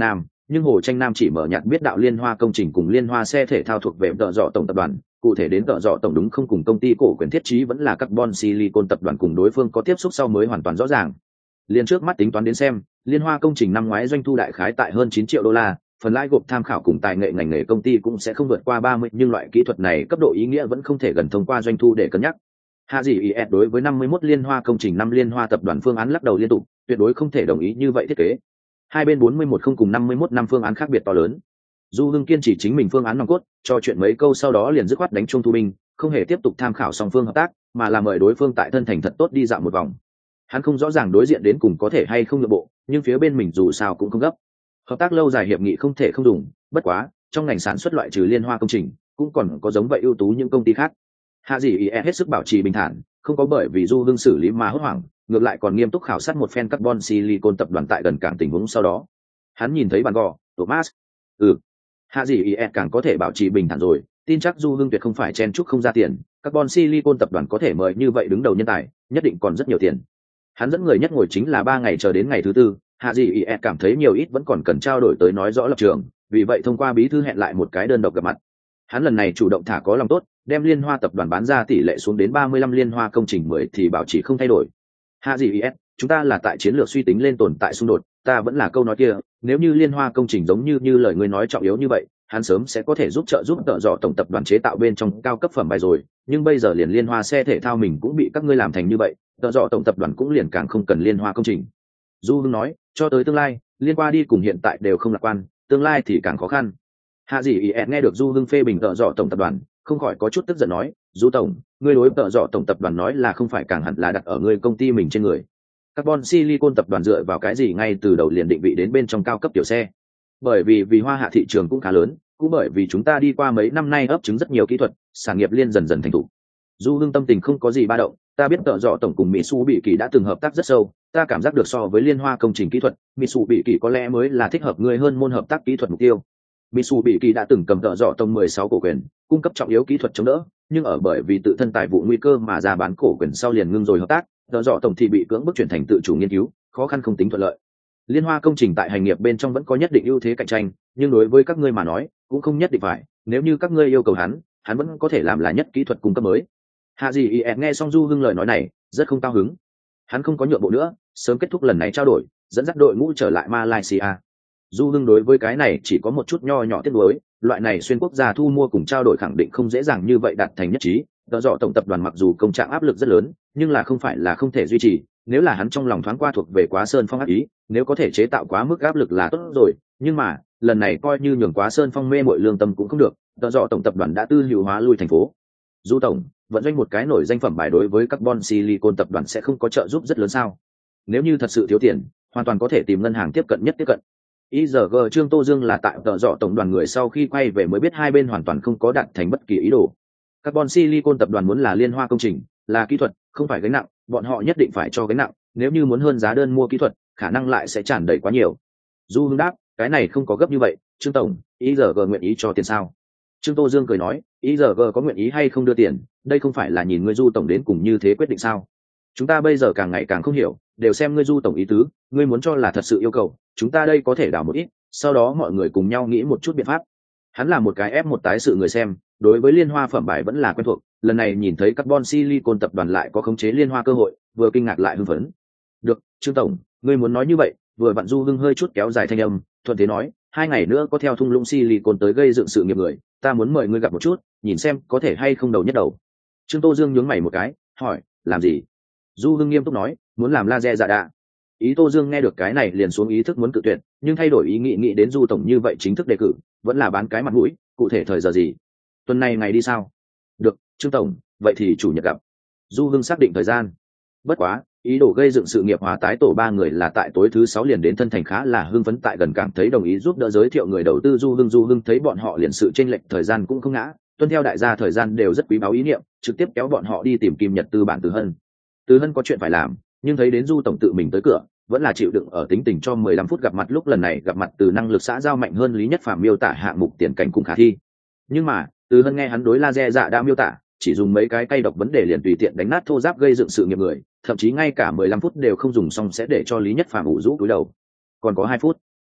nhưng Hồ Tranh Nam chỉ mở nhạt biết đạo Liên Hoa công trình cùng Liên Hoa xe thể thao thuộc về tợ dọ tổng tập đoàn, cụ thể đến tợ dọ tổng đúng không cùng công ty cổ quyền thiết trí vẫn là Carbon Silicon tập đoàn cùng đối phương có tiếp xúc sau mới hoàn toàn rõ ràng. Liên trước mắt tính toán đến xem, Liên Hoa công trình năm ngoái doanh thu đại khái tại hơn chín triệu đô la, phần lãi gộp tham khảo cùng tài nghệ ngành nghề công ty cũng sẽ không vượt qua ba mươi, nhưng loại kỹ thuật này cấp độ ý nghĩa vẫn không thể gần thông qua doanh thu để cân nhắc. Hạ gì i ét đối với năm mươi mốt Liên Hoa công trình năm Liên Hoa tập đoàn phương án lắc đầu liên tục, tuyệt đối không thể đồng ý như vậy thiết kế. Hai bên bốn mươi mốt không cùng năm mươi mốt năm phương án khác biệt to lớn. Du Hưng kiên trì chính mình phương án nòng cốt, cho chuyện mấy câu sau đó liền dứt khoát đánh chuông thu binh, không hề tiếp tục tham khảo song phương hợp tác, mà là mời đối phương tại thân thành thật tốt đi dạo một vòng. Hắn không rõ ràng đối diện đến cùng có thể hay không nhượng bộ, nhưng phía bên mình dù sao cũng không gấp. Hợp tác lâu dài hiệp nghị không thể không dùng, bất quá, trong ngành sản xuất loại trừ Liên Hoa công trình, cũng còn có giống vậy ưu tú những công ty khác. Hạ gì ý hết sức bảo trì bình thản, không có bởi vì Du Hưng xử lý mà hốt hoảng, ngược lại còn nghiêm túc khảo sát một phen Carbon Silicon tập đoàn tại gần cảng tình huống sau đó. Hắn nhìn thấy bàn gò, Thomas. Ừ. Hạ gì ý càng có thể bảo trì bình thản rồi, tin chắc Du Hưng tuyệt không phải chen chúc không ra tiền, Carbon Silicon tập đoàn có thể mời như vậy đứng đầu nhân tài, nhất định còn rất nhiều tiền. Hắn dẫn người nhất ngồi chính là ba ngày chờ đến ngày thứ tư, Hạ gì ý cảm thấy nhiều ít vẫn còn cần trao đổi tới nói rõ lập trường, vì vậy thông qua bí thư hẹn lại một cái đơn độc gặp mặt. Hắn lần này chủ động thả có lòng tốt, đem Liên Hoa tập đoàn bán ra tỷ lệ xuống đến ba mươi lăm Liên Hoa công trình mười thì bảo trì không thay đổi. Hạ gì is, chúng ta là tại chiến lược suy tính lên tồn tại xung đột, ta vẫn là câu nói kia, nếu như Liên Hoa công trình giống như như lời ngươi nói trọng yếu như vậy, hắn sớm sẽ có thể giúp trợ giúp tợ dọ tổng tập đoàn chế tạo bên trong cao cấp phẩm bài rồi, nhưng bây giờ liền Liên Hoa xe thể thao mình cũng bị các ngươi làm thành như vậy, tợ dọ tổng tập đoàn cũng liền càng không cần Liên Hoa công trình. Du Hưng nói, cho tới tương lai, liên qua đi cùng hiện tại đều không lạc quan, tương lai thì càng khó khăn. Hạ gì ý nghe được Du Hưng phê bình tợ dọ tổng tập đoàn, không khỏi có chút tức giận nói, Du tổng, ngươi đối tợ dọ tổng tập đoàn nói là không phải càng hẳn là đặt ở ngươi công ty mình trên người. Carbon Silicon tập đoàn dựa vào cái gì ngay từ đầu liền định vị đến bên trong cao cấp tiểu xe? Bởi vì vì Hoa Hạ thị trường cũng khá lớn, cũng bởi vì chúng ta đi qua mấy năm nay ấp trứng rất nhiều kỹ thuật, sản nghiệp liên dần dần thành thục. Du Hưng tâm tình không có gì ba động, ta biết tợ dọ tổng cùng Mitsubishi đã từng hợp tác rất sâu, ta cảm giác được so với Liên Hoa công trình kỹ thuật, Mitsubishi có lẽ mới là thích hợp ngươi hơn môn hợp tác kỹ thuật mục tiêu. Mitsubishi đã từng cầm tợ dọ tổng mười sáu cổ quyền, cung cấp trọng yếu kỹ thuật chống đỡ, nhưng ở bởi vì tự thân tài vụ nguy cơ mà ra bán cổ quyền sau liền ngưng rồi hợp tác, tợ dọ tổng thì bị cưỡng bức chuyển thành tự chủ nghiên cứu, khó khăn không tính thuận lợi. Liên Hoa công trình tại hành nghiệp bên trong vẫn có nhất định ưu thế cạnh tranh, nhưng đối với các ngươi mà nói, cũng không nhất định phải, nếu như các ngươi yêu cầu hắn, hắn vẫn có thể làm là nhất kỹ thuật cung cấp mới. Hạ gì ý nghe xong Du Hưng lời nói này, rất không cao hứng. Hắn không có nhượng bộ nữa, sớm kết thúc lần này trao đổi, dẫn dắt đội ngũ trở lại Malaysia. Du Hưng đối với cái này chỉ có một chút nho nhỏ tiếc nuối, loại này xuyên quốc gia thu mua cùng trao đổi khẳng định không dễ dàng như vậy đạt thành nhất trí. Tợ dọ tổng tập đoàn mặc dù công trạng áp lực rất lớn, nhưng là không phải là không thể duy trì. Nếu là hắn trong lòng thoáng qua thuộc về Quá Sơn Phong ác ý, nếu có thể chế tạo quá mức áp lực là tốt rồi, nhưng mà lần này coi như nhường Quá Sơn Phong mê mội lương tâm cũng không được. Tợ dọ tổng tập đoàn đã tư hữu hóa lui thành phố. Du tổng, vận doanh một cái nổi danh phẩm bài đối với Carbon Silicon tập đoàn sẽ không có trợ giúp rất lớn sao? Nếu như thật sự thiếu tiền, hoàn toàn có thể tìm ngân hàng tiếp cận nhất tiếp cận. i giê giê Trương Tô Dương là tại tợ dọ tổng đoàn người sau khi quay về mới biết hai bên hoàn toàn không có đạt thành bất kỳ ý đồ. Carbon Silicon tập đoàn muốn là Liên Hoa công trình, là kỹ thuật, không phải gánh nặng, bọn họ nhất định phải cho gánh nặng, nếu như muốn hơn giá đơn mua kỹ thuật, khả năng lại sẽ tràn đầy quá nhiều. Du Hưng đáp, cái này không có gấp như vậy, Trương tổng, i giê giê nguyện ý cho tiền sao? Trương Tô Dương cười nói, i giê giê có nguyện ý hay không đưa tiền, đây không phải là nhìn ngươi Du tổng đến cùng như thế quyết định sao? Chúng ta bây giờ càng ngày càng không hiểu, đều xem ngươi Du tổng ý tứ, ngươi muốn cho là thật sự yêu cầu, chúng ta đây có thể đảo một ít, sau đó mọi người cùng nhau nghĩ một chút biện pháp. Hắn là một cái ép một tái sự người xem, đối với Liên Hoa phẩm bài vẫn là quen thuộc, lần này nhìn thấy Carbon Silicon tập đoàn lại có khống chế Liên Hoa cơ hội, vừa kinh ngạc lại hưng phấn. Được, Trương tổng, ngươi muốn nói như vậy, vừa vặn Du Hưng hơi chút kéo dài thanh âm, thuận thế nói, hai ngày nữa có theo thung lũng Silicon tới gây dựng sự nghiệp người, ta muốn mời ngươi gặp một chút, nhìn xem có thể hay không đầu nhất đầu. Trương Tô Dương nhướng mày một cái, hỏi, làm gì? Du Hưng nghiêm túc nói, muốn làm laser dạ đạ. Ý Tô Dương nghe được cái này liền xuống ý thức muốn cự tuyệt, nhưng thay đổi ý nghĩ nghĩ đến Du tổng như vậy chính thức đề cử, vẫn là bán cái mặt mũi, cụ thể thời giờ gì? Tuần này ngày đi sao? Được, Trương tổng, vậy thì chủ nhật gặp. Du Hưng xác định thời gian. Bất quá, ý đồ gây dựng sự nghiệp hòa tái tổ ba người là tại tối thứ sáu liền đến thân thành khá là hưng phấn tại gần cảm thấy đồng ý giúp đỡ giới thiệu người đầu tư Du Hưng. Du Hưng thấy bọn họ liền sự chênh lệch thời gian cũng không ngã, tuân theo đại gia thời gian đều rất quý báu ý niệm, trực tiếp kéo bọn họ đi tìm Kim Nhật Tư bản Từ Hân. Từ Hân có chuyện phải làm, nhưng thấy đến Du tổng tự mình tới cửa, vẫn là chịu đựng ở tính tình cho mười lăm phút gặp mặt. Lúc lần này gặp mặt từ năng lực xã giao mạnh hơn Lý Nhất Phàm miêu tả hạng mục tiền cảnh cùng khả thi, nhưng mà Từ Hân nghe hắn đối laser dạ đã miêu tả, chỉ dùng mấy cái cây độc vấn đề liền tùy tiện đánh nát thô giáp gây dựng sự nghiệp người, thậm chí ngay cả mười lăm phút đều không dùng xong sẽ để cho Lý Nhất Phàm ủ rũ cúi đầu. Còn có hai phút,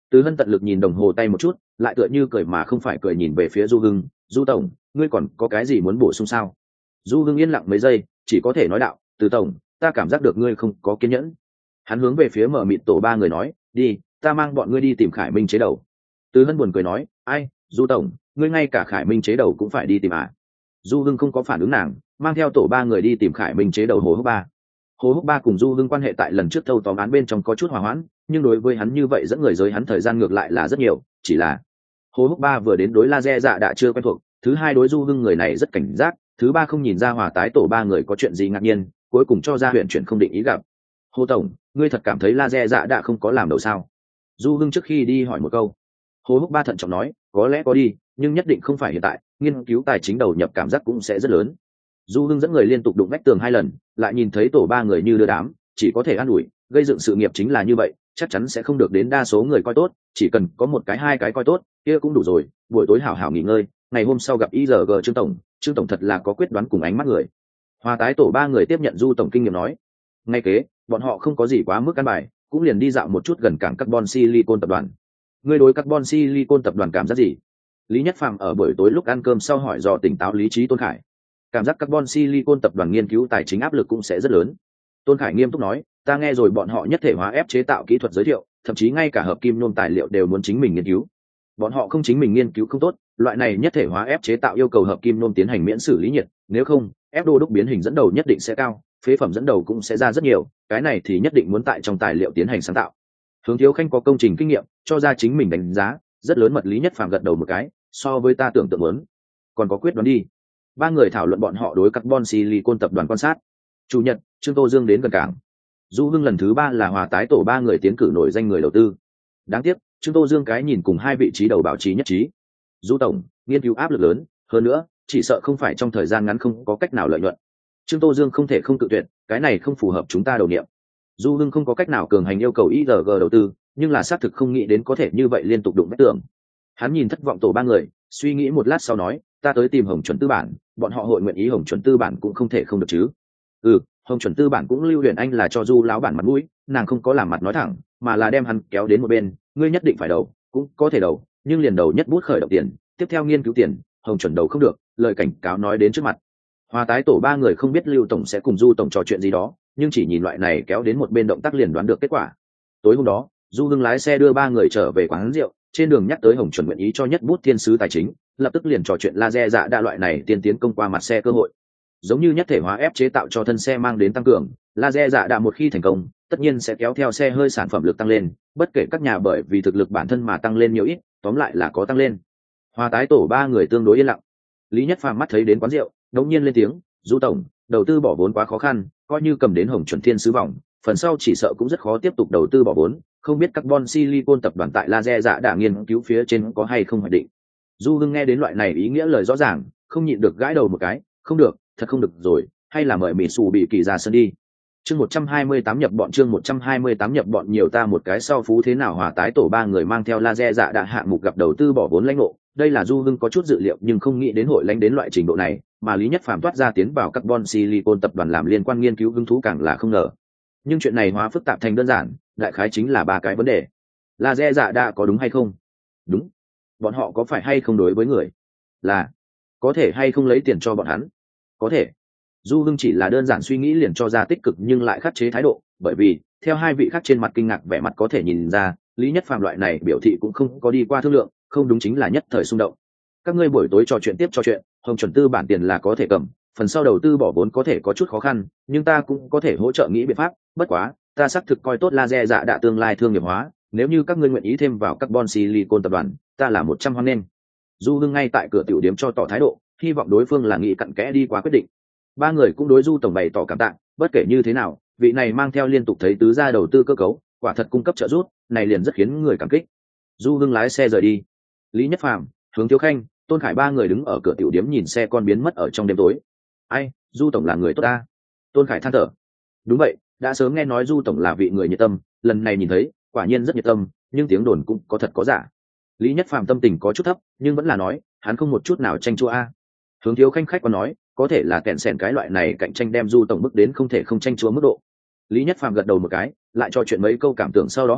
Từ Hân tận lực nhìn đồng hồ tay một chút, lại tựa như cười mà không phải cười nhìn về phía Du Hưng. Du tổng, ngươi còn có cái gì muốn bổ sung sao? Du Hưng yên lặng mấy giây, chỉ có thể nói đạo, Từ tổng, ta cảm giác được ngươi không có kiên nhẫn. Hắn hướng về phía mở mịt tổ ba người nói, đi, ta mang bọn ngươi đi tìm Khải Minh chế đầu. Từ Hân buồn cười nói, ai, Du tổng, ngươi ngay cả Khải Minh chế đầu cũng phải đi tìm à? Du Hưng không có phản ứng nàng, mang theo tổ ba người đi tìm Khải Minh chế đầu Hồ Húc Ba. Hồ Húc Ba cùng Du Hưng quan hệ tại lần trước thâu tóm án bên trong có chút hòa hoãn, nhưng đối với hắn như vậy dẫn người giới hắn thời gian ngược lại là rất nhiều, chỉ là Hồ Húc Ba vừa đến đối laser dạ đã chưa quen thuộc, thứ hai đối Du Hưng người này rất cảnh giác, thứ ba không nhìn ra hòa tái tổ ba người có chuyện gì ngạc nhiên, cuối cùng cho ra huyện chuyển không định ý gặp. Hồ tổng, ngươi thật cảm thấy laser dạ đã không có làm đầu sao? Du Hưng trước khi đi hỏi một câu. Hồ Húc Ba thận trọng nói, có lẽ có đi, nhưng nhất định không phải hiện tại, nghiên cứu tài chính đầu nhập cảm giác cũng sẽ rất lớn. Du Hưng dẫn người liên tục đụng vách tường hai lần, lại nhìn thấy tổ ba người như đưa đám, chỉ có thể an ủi, gây dựng sự nghiệp chính là như vậy, chắc chắn sẽ không được đến đa số người coi tốt, chỉ cần có một cái hai cái coi tốt, kia cũng đủ rồi. Buổi tối hảo hảo nghỉ ngơi, ngày hôm sau gặp i rờ giê Trương tổng, Trương tổng thật là có quyết đoán cùng ánh mắt người. Hòa tái tổ ba người tiếp nhận Du tổng kinh nghiệm nói, ngay kế, bọn họ không có gì quá mức căn bài, cũng liền đi dạo một chút gần cảng Carbon Silicon tập đoàn. Ngươi đối Carbon Silicon tập đoàn cảm giác gì? Lý Nhất Phàm ở buổi tối lúc ăn cơm sau hỏi dò tỉnh táo lý trí Tôn Khải. Cảm giác Carbon Silicon tập đoàn nghiên cứu tài chính áp lực cũng sẽ rất lớn. Tôn Khải nghiêm túc nói, ta nghe rồi bọn họ nhất thể hóa ép chế tạo kỹ thuật giới thiệu, thậm chí ngay cả hợp kim nhôm tài liệu đều muốn chính mình nghiên cứu. Bọn họ không chính mình nghiên cứu không tốt, loại này nhất thể hóa ép chế tạo yêu cầu hợp kim nhôm tiến hành miễn xử lý nhiệt, nếu không, ép đô đúc biến hình dẫn đầu nhất định sẽ cao, phế phẩm dẫn đầu cũng sẽ ra rất nhiều, cái này thì nhất định muốn tại trong tài liệu tiến hành sáng tạo. Hướng Thiếu Khanh có công trình kinh nghiệm, cho ra chính mình đánh giá, rất lớn mật. Lý Nhất Phàm gật đầu một cái, so với ta tưởng tượng muốn, còn có quyết đoán đi. Ba người thảo luận bọn họ đối Carbon Silicon tập đoàn quan sát. Chủ nhật, Trương Tô Dương đến gần cảng. Du Hưng lần thứ ba là hòa tái tổ ba người tiến cử nổi danh người đầu tư. Đáng tiếc, Trương Tô Dương cái nhìn cùng hai vị trí đầu báo chí nhất trí. Du tổng, nghiên cứu áp lực lớn, hơn nữa, chỉ sợ không phải trong thời gian ngắn không có cách nào lợi nhuận. Trương Tô Dương không thể không tự tuyệt, cái này không phù hợp chúng ta đầu niệm. Du Hưng không có cách nào cường hành yêu cầu i rờ giê đầu tư, nhưng là xác thực không nghĩ đến có thể như vậy liên tục đụng vách tường. Hắn nhìn thất vọng tổ ba người, suy nghĩ một lát sau nói, ta tới tìm Hồng Chuẩn tư bản, bọn họ hội nguyện ý Hồng Chuẩn tư bản cũng không thể không được chứ. Ừ, Hồng Chuẩn tư bản cũng lưu huyền anh là cho Du lão bản mặt mũi, nàng không có làm mặt nói thẳng, mà là đem hắn kéo đến một bên, ngươi nhất định phải đầu, cũng có thể đầu, nhưng liền đầu nhất bút khởi động tiền, tiếp theo nghiên cứu tiền, Hồng Chuẩn đầu không được, lời cảnh cáo nói đến trước mặt. Hòa tái tổ ba người không biết Lưu tổng sẽ cùng Du tổng trò chuyện gì đó, nhưng chỉ nhìn loại này kéo đến một bên động tác liền đoán được kết quả. Tối hôm đó, Du Hưng lái xe đưa ba người trở về quán rượu, trên đường nhắc tới Hồng Chuẩn nguyện ý cho nhất bút thiên sứ tài chính, lập tức liền trò chuyện laser dạ đa loại này tiên tiến công qua mặt xe cơ hội. Giống như nhất thể hóa ép chế tạo cho thân xe mang đến tăng cường, laser dạ đa một khi thành công, tất nhiên sẽ kéo theo xe hơi sản phẩm lực tăng lên, bất kể các nhà bởi vì thực lực bản thân mà tăng lên nhiều ít, tóm lại là có tăng lên. Hòa tái tổ ba người tương đối yên lặng. Lý Nhất Phàm mắt thấy đến quán rượu, đột nhiên lên tiếng, Du tổng, đầu tư bỏ vốn quá khó khăn, coi như cầm đến Hồng Chuẩn thiên sứ vòng, phần sau chỉ sợ cũng rất khó tiếp tục đầu tư bỏ vốn, không biết Carbon Silicon tập đoàn tại laser dạ đã nghiên cứu phía trên có hay không hoạch định. Du Hưng nghe đến loại này ý nghĩa lời rõ ràng, không nhịn được gãi đầu một cái, không được, thật không được rồi, hay là mời Mỹ Sủ bị kỳ ra sân đi. Chương một trăm hai mươi tám nhập bọn chương một trăm hai mươi tám nhập bọn nhiều ta một cái sau phú thế nào hòa tái tổ ba người mang theo laser dạ đã hạng mục gặp đầu tư bỏ vốn lãnh ngộ, đây là Du Hưng có chút dự liệu nhưng không nghĩ đến hội lãnh đến loại trình độ này, mà Lý Nhất Phàm toát ra tiến vào Carbon Silicon tập đoàn làm liên quan nghiên cứu hứng thú càng là không ngờ. Nhưng chuyện này hóa phức tạp thành đơn giản, đại khái chính là ba cái vấn đề. Laser dạ đã có đúng hay không? Đúng. Bọn họ có phải hay không đối với người? Là. Có thể hay không lấy tiền cho bọn hắn? Có thể. Du Hưng chỉ là đơn giản suy nghĩ liền cho ra tích cực nhưng lại khắc chế thái độ, bởi vì theo hai vị khác trên mặt kinh ngạc vẻ mặt có thể nhìn ra, Lý Nhất Phàm loại này biểu thị cũng không có đi qua thương lượng, không đúng chính là nhất thời xung động. Các ngươi buổi tối trò chuyện tiếp trò chuyện, Hồng Chuẩn tư bản tiền là có thể cầm, phần sau đầu tư bỏ vốn có thể có chút khó khăn, nhưng ta cũng có thể hỗ trợ nghĩ biện pháp, bất quá, ta xác thực coi tốt laser dạ đã tương lai thương nghiệp hóa, nếu như các ngươi nguyện ý thêm vào Carbon Silicon tập đoàn, ta là một trăm hoan nghênh. Du Hưng ngay tại cửa tiểu điếm cho tỏ thái độ, hy vọng đối phương là nghĩ cặn kẽ đi qua quyết định. Ba người cũng đối Du tổng bày tỏ cảm tạ, bất kể như thế nào, vị này mang theo liên tục thấy tứ gia đầu tư cơ cấu, quả thật cung cấp trợ giúp, này liền rất khiến người cảm kích. Du Hưng lái xe rời đi. Lý Nhất Phàm, Hướng Thiếu Khanh, Tôn Khải ba người đứng ở cửa tiểu điếm nhìn xe con biến mất ở trong đêm tối. Ai, Du tổng là người tốt ta. Tôn Khải than thở. Đúng vậy, đã sớm nghe nói Du tổng là vị người nhiệt tâm, lần này nhìn thấy, quả nhiên rất nhiệt tâm, nhưng tiếng đồn cũng có thật có giả. Lý Nhất Phàm tâm tình có chút thấp, nhưng vẫn là nói, hắn không một chút nào tranh chua a. Hướng Thiếu Khanh khách có nói, có thể là kẹn sẻn cái loại này cạnh tranh đem Du tổng bước đến không thể không tranh chua mức độ. Lý Nhất Phàm gật đầu một cái, lại cho chuyện mấy câu cảm tưởng sau đó hỏi,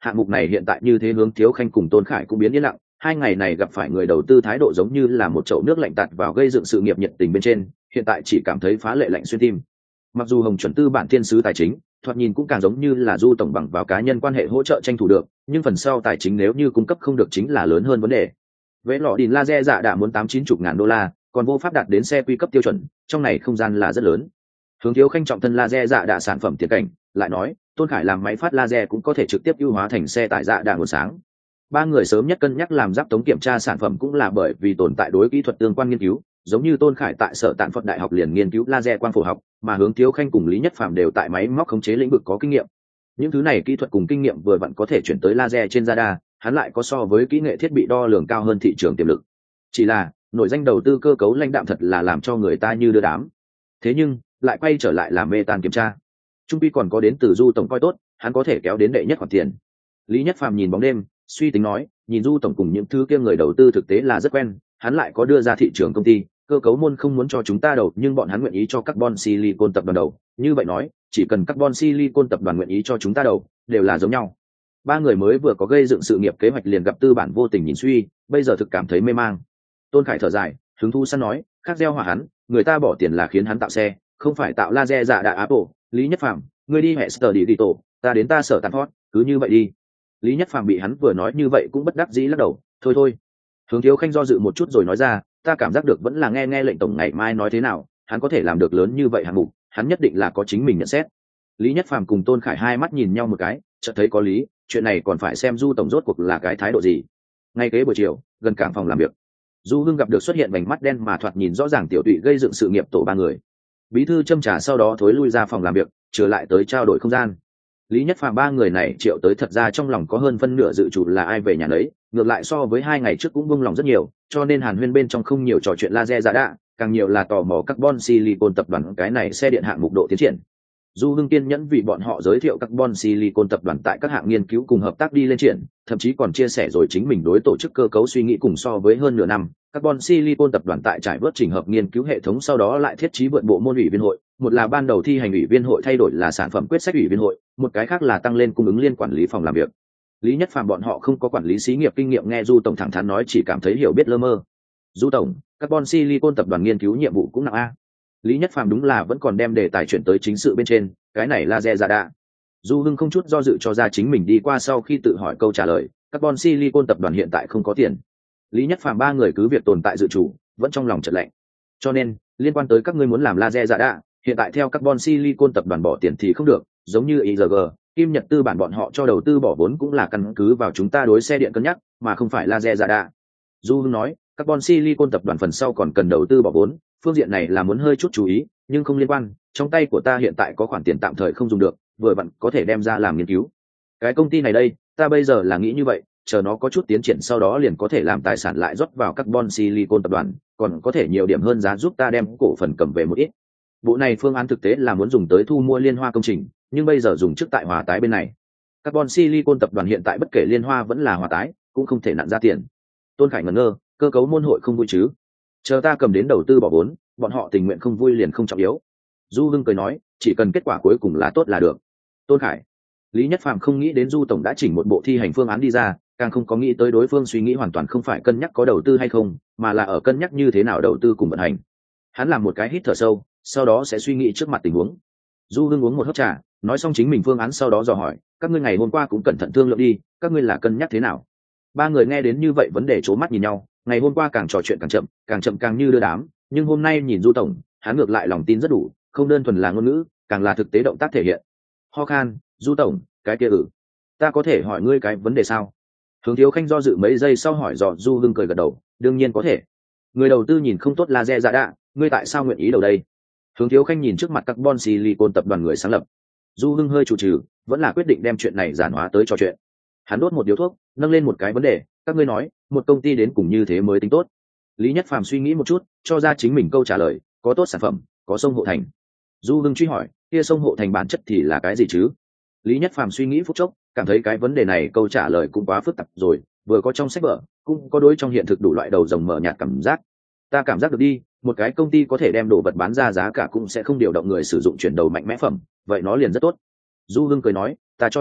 hạng mục này hiện tại như thế hướng Thiếu Khanh cùng Tôn Khải cũng biến yên lặng, hai ngày này gặp phải người đầu tư thái độ giống như là một chậu nước lạnh tạt vào gây dựng sự nghiệp nhiệt tình bên trên, hiện tại chỉ cảm thấy phá lệ lạnh xuyên tim. Mặc dù Hồng chuẩn tư bản thiên sứ tài chính thoạt nhìn cũng càng giống như là Du tổng bằng vào cá nhân quan hệ hỗ trợ tranh thủ được, nhưng phần sau tài chính nếu như cung cấp không được chính là lớn hơn vấn đề. Vẽ lọ đìn laser dạ đã muốn tám chín chục ngàn đô la, còn vô pháp đạt đến xe quy cấp tiêu chuẩn, trong này không gian là rất lớn. Hướng Thiếu Khanh trọng thân laser dạ đã sản phẩm tiền cảnh, lại nói Tôn Khải làm máy phát laser cũng có thể trực tiếp ưu hóa thành xe tải dạ đã nguồn sáng. Ba người sớm nhất cân nhắc làm giáp tống kiểm tra sản phẩm cũng là bởi vì tồn tại đối kỹ thuật tương quan nghiên cứu, giống như Tôn Khải tại sở Tạn Phật đại học liền nghiên cứu laser quang phổ học, mà Hướng Thiếu Khanh cùng Lý Nhất Phàm đều tại máy móc khống chế lĩnh vực có kinh nghiệm. Những thứ này kỹ thuật cùng kinh nghiệm vừa vặn có thể chuyển tới laser trên radar, hắn lại có so với kỹ nghệ thiết bị đo lường cao hơn thị trường tiềm lực. Chỉ là nổi danh đầu tư cơ cấu lãnh đạm thật là làm cho người ta như đưa đám. Thế nhưng lại quay trở lại làm mê tan kiểm tra. Trung pi còn có đến từ Du tổng coi tốt, hắn có thể kéo đến đệ nhất khoản tiền. Lý Nhất Phàm nhìn bóng đêm, suy tính nói, nhìn Du tổng cùng những thứ kia người đầu tư thực tế là rất quen, hắn lại có đưa ra thị trường công ty, cơ cấu môn không muốn cho chúng ta đầu, nhưng bọn hắn nguyện ý cho carbon silicon tập đoàn đầu. Như vậy nói, chỉ cần carbon silicon tập đoàn nguyện ý cho chúng ta đầu, đều là giống nhau. Ba người mới vừa có gây dựng sự nghiệp kế hoạch liền gặp tư bản vô tình nhìn suy, bây giờ thực cảm thấy mê mang. Tôn Khải thở dài, hứng thú săn nói, khác gieo hỏa hắn, người ta bỏ tiền là khiến hắn tạo xe, không phải tạo laser dạ đại Apple. Lý Nhất Phàm, ngươi đi hệ sở đi đi tổ, ta đến ta sở tàn thoát, cứ như vậy đi. Lý Nhất Phàm bị hắn vừa nói như vậy cũng bất đắc dĩ lắc đầu, thôi thôi. Hướng Thiếu Khanh do dự một chút rồi nói ra, ta cảm giác được vẫn là nghe nghe lệnh tổng ngày mai nói thế nào, hắn có thể làm được lớn như vậy hạng mục, hắn nhất định là có chính mình nhận xét. Lý Nhất Phàm cùng Tôn Khải hai mắt nhìn nhau một cái, chợt thấy có lý, chuyện này còn phải xem Du tổng rốt cuộc là cái thái độ gì. Ngay kế buổi chiều, gần cảng phòng làm việc, Du Hưng gặp được xuất hiện vành mắt đen mà thoạt nhìn rõ ràng tiểu tụy gây dựng sự nghiệp tổ ba người. Bí thư châm trà sau đó thối lui ra phòng làm việc, trở lại tới trao đổi không gian. Lý Nhất Phàm ba người này triệu tới thật ra trong lòng có hơn phân nửa dự chủ là ai về nhà đấy, ngược lại so với hai ngày trước cũng buông lòng rất nhiều, cho nên Hàn Huyên bên trong không nhiều trò chuyện laser giả đạ, càng nhiều là tò mò carbon silicon tập đoàn cái này xe điện hạng mục độ tiến triển. Du Hưng kiên nhẫn vì bọn họ giới thiệu carbon silicon tập đoàn tại các hạng nghiên cứu cùng hợp tác đi lên triển, thậm chí còn chia sẻ rồi chính mình đối tổ chức cơ cấu suy nghĩ cùng so với hơn nửa năm. Carbon silicon tập đoàn tại trải vớt trình hợp nghiên cứu hệ thống sau đó lại thiết trí vượt bộ môn ủy viên hội, một là ban đầu thi hành ủy viên hội thay đổi là sản phẩm quyết sách ủy viên hội, một cái khác là tăng lên cung ứng liên quản lý phòng làm việc. Lý Nhất Phàm bọn họ không có quản lý xí nghiệp kinh nghiệm, nghe Du tổng thẳng thắn nói chỉ cảm thấy hiểu biết lơ mơ. Du tổng, carbon silicon tập đoàn nghiên cứu nhiệm vụ cũng nặng a. Lý Nhất Phàm đúng là vẫn còn đem đề tài chuyển tới chính sự bên trên, cái này laser giả đạ. Du Hưng không chút do dự cho ra chính mình đi qua sau khi tự hỏi câu trả lời, carbon silicon tập đoàn hiện tại không có tiền. Lý Nhất Phàm ba người cứ việc tồn tại dự chủ, vẫn trong lòng chợt lạnh. Cho nên, liên quan tới các ngươi muốn làm laser giả đạ, hiện tại theo carbon silicon tập đoàn bỏ tiền thì không được, giống như i giê giê, Kim Nhật tư bản bọn họ cho đầu tư bỏ vốn cũng là căn cứ vào chúng ta đối xe điện cân nhắc, mà không phải laser giả đạ. Du Hưng nói, carbon silicon tập đoàn phần sau còn cần đầu tư bỏ vốn, phương diện này là muốn hơi chút chú ý, nhưng không liên quan, trong tay của ta hiện tại có khoản tiền tạm thời không dùng được, vừa vặn có thể đem ra làm nghiên cứu. Cái công ty này đây, ta bây giờ là nghĩ như vậy, chờ nó có chút tiến triển sau đó liền có thể làm tài sản lại rót vào carbon silicon tập đoàn, còn có thể nhiều điểm hơn giá giúp ta đem cổ phần cầm về một ít. Bộ này phương án thực tế là muốn dùng tới thu mua Liên Hoa công trình, nhưng bây giờ dùng trước tại Hòa Tái bên này. Carbon silicon tập đoàn hiện tại bất kể Liên Hoa vẫn là Hòa Tái, cũng không thể nặn ra tiền. Tôn Khải ngẩn ngơ, cơ cấu môn hội không vui chứ? Chờ ta cầm đến đầu tư bỏ vốn, bọn họ tình nguyện không vui liền không trọng yếu. Du Hưng cười nói, chỉ cần kết quả cuối cùng là tốt là được. Tôn Khải, Lý Nhất Phàm không nghĩ đến Du tổng đã chỉnh một bộ thi hành phương án đi ra, càng không có nghĩ tới đối phương suy nghĩ hoàn toàn không phải cân nhắc có đầu tư hay không, mà là ở cân nhắc như thế nào đầu tư cùng vận hành. Hắn làm một cái hít thở sâu, sau đó sẽ suy nghĩ trước mặt tình huống. Du Hưng uống một hớp trà, nói xong chính mình phương án sau đó dò hỏi, các ngươi ngày hôm qua cũng cẩn thận thương lượng đi, các ngươi là cân nhắc thế nào? Ba người nghe đến như vậy vấn đề trố mắt nhìn nhau, ngày hôm qua càng trò chuyện càng chậm, càng chậm càng như đưa đám, nhưng hôm nay nhìn Du tổng, hắn ngược lại lòng tin rất đủ, không đơn thuần là ngôn ngữ, càng là thực tế động tác thể hiện. Ho khan, Du tổng, cái kia ử, ta có thể hỏi ngươi cái vấn đề sao? Hướng Thiếu Khanh do dự mấy giây sau hỏi dò. Du Hưng cười gật đầu, đương nhiên có thể. Người đầu tư nhìn không tốt laser giả đạ, ngươi tại sao nguyện ý đầu đây? Hướng Thiếu Khanh nhìn trước mặt carbon silicon tập đoàn người sáng lập. Du Hưng hơi chủ trừ, vẫn là quyết định đem chuyện này giản hóa tới trò chuyện. Hắn đốt một điếu thuốc, nâng lên một cái vấn đề, các ngươi nói, một công ty đến cùng như thế mới tính tốt. Lý Nhất Phàm suy nghĩ một chút, cho ra chính mình câu trả lời, có tốt sản phẩm, có sông hộ thành. Du Hưng truy hỏi, kia sông hộ thành bản chất thì là cái gì chứ? Lý Nhất Phàm suy nghĩ phút chốc, cảm thấy cái vấn đề này câu trả lời cũng quá phức tạp rồi, vừa có trong sách vở, cũng có đối trong hiện thực đủ loại đầu rồng mở nhạt cảm giác. Ta cảm giác được đi, một cái công ty có thể đem đồ vật bán ra giá cả cũng sẽ không điều động người sử dụng chuyển đầu mạnh mẽ phẩm, vậy nó liền rất tốt. Du Hưng cười nói, ta cho là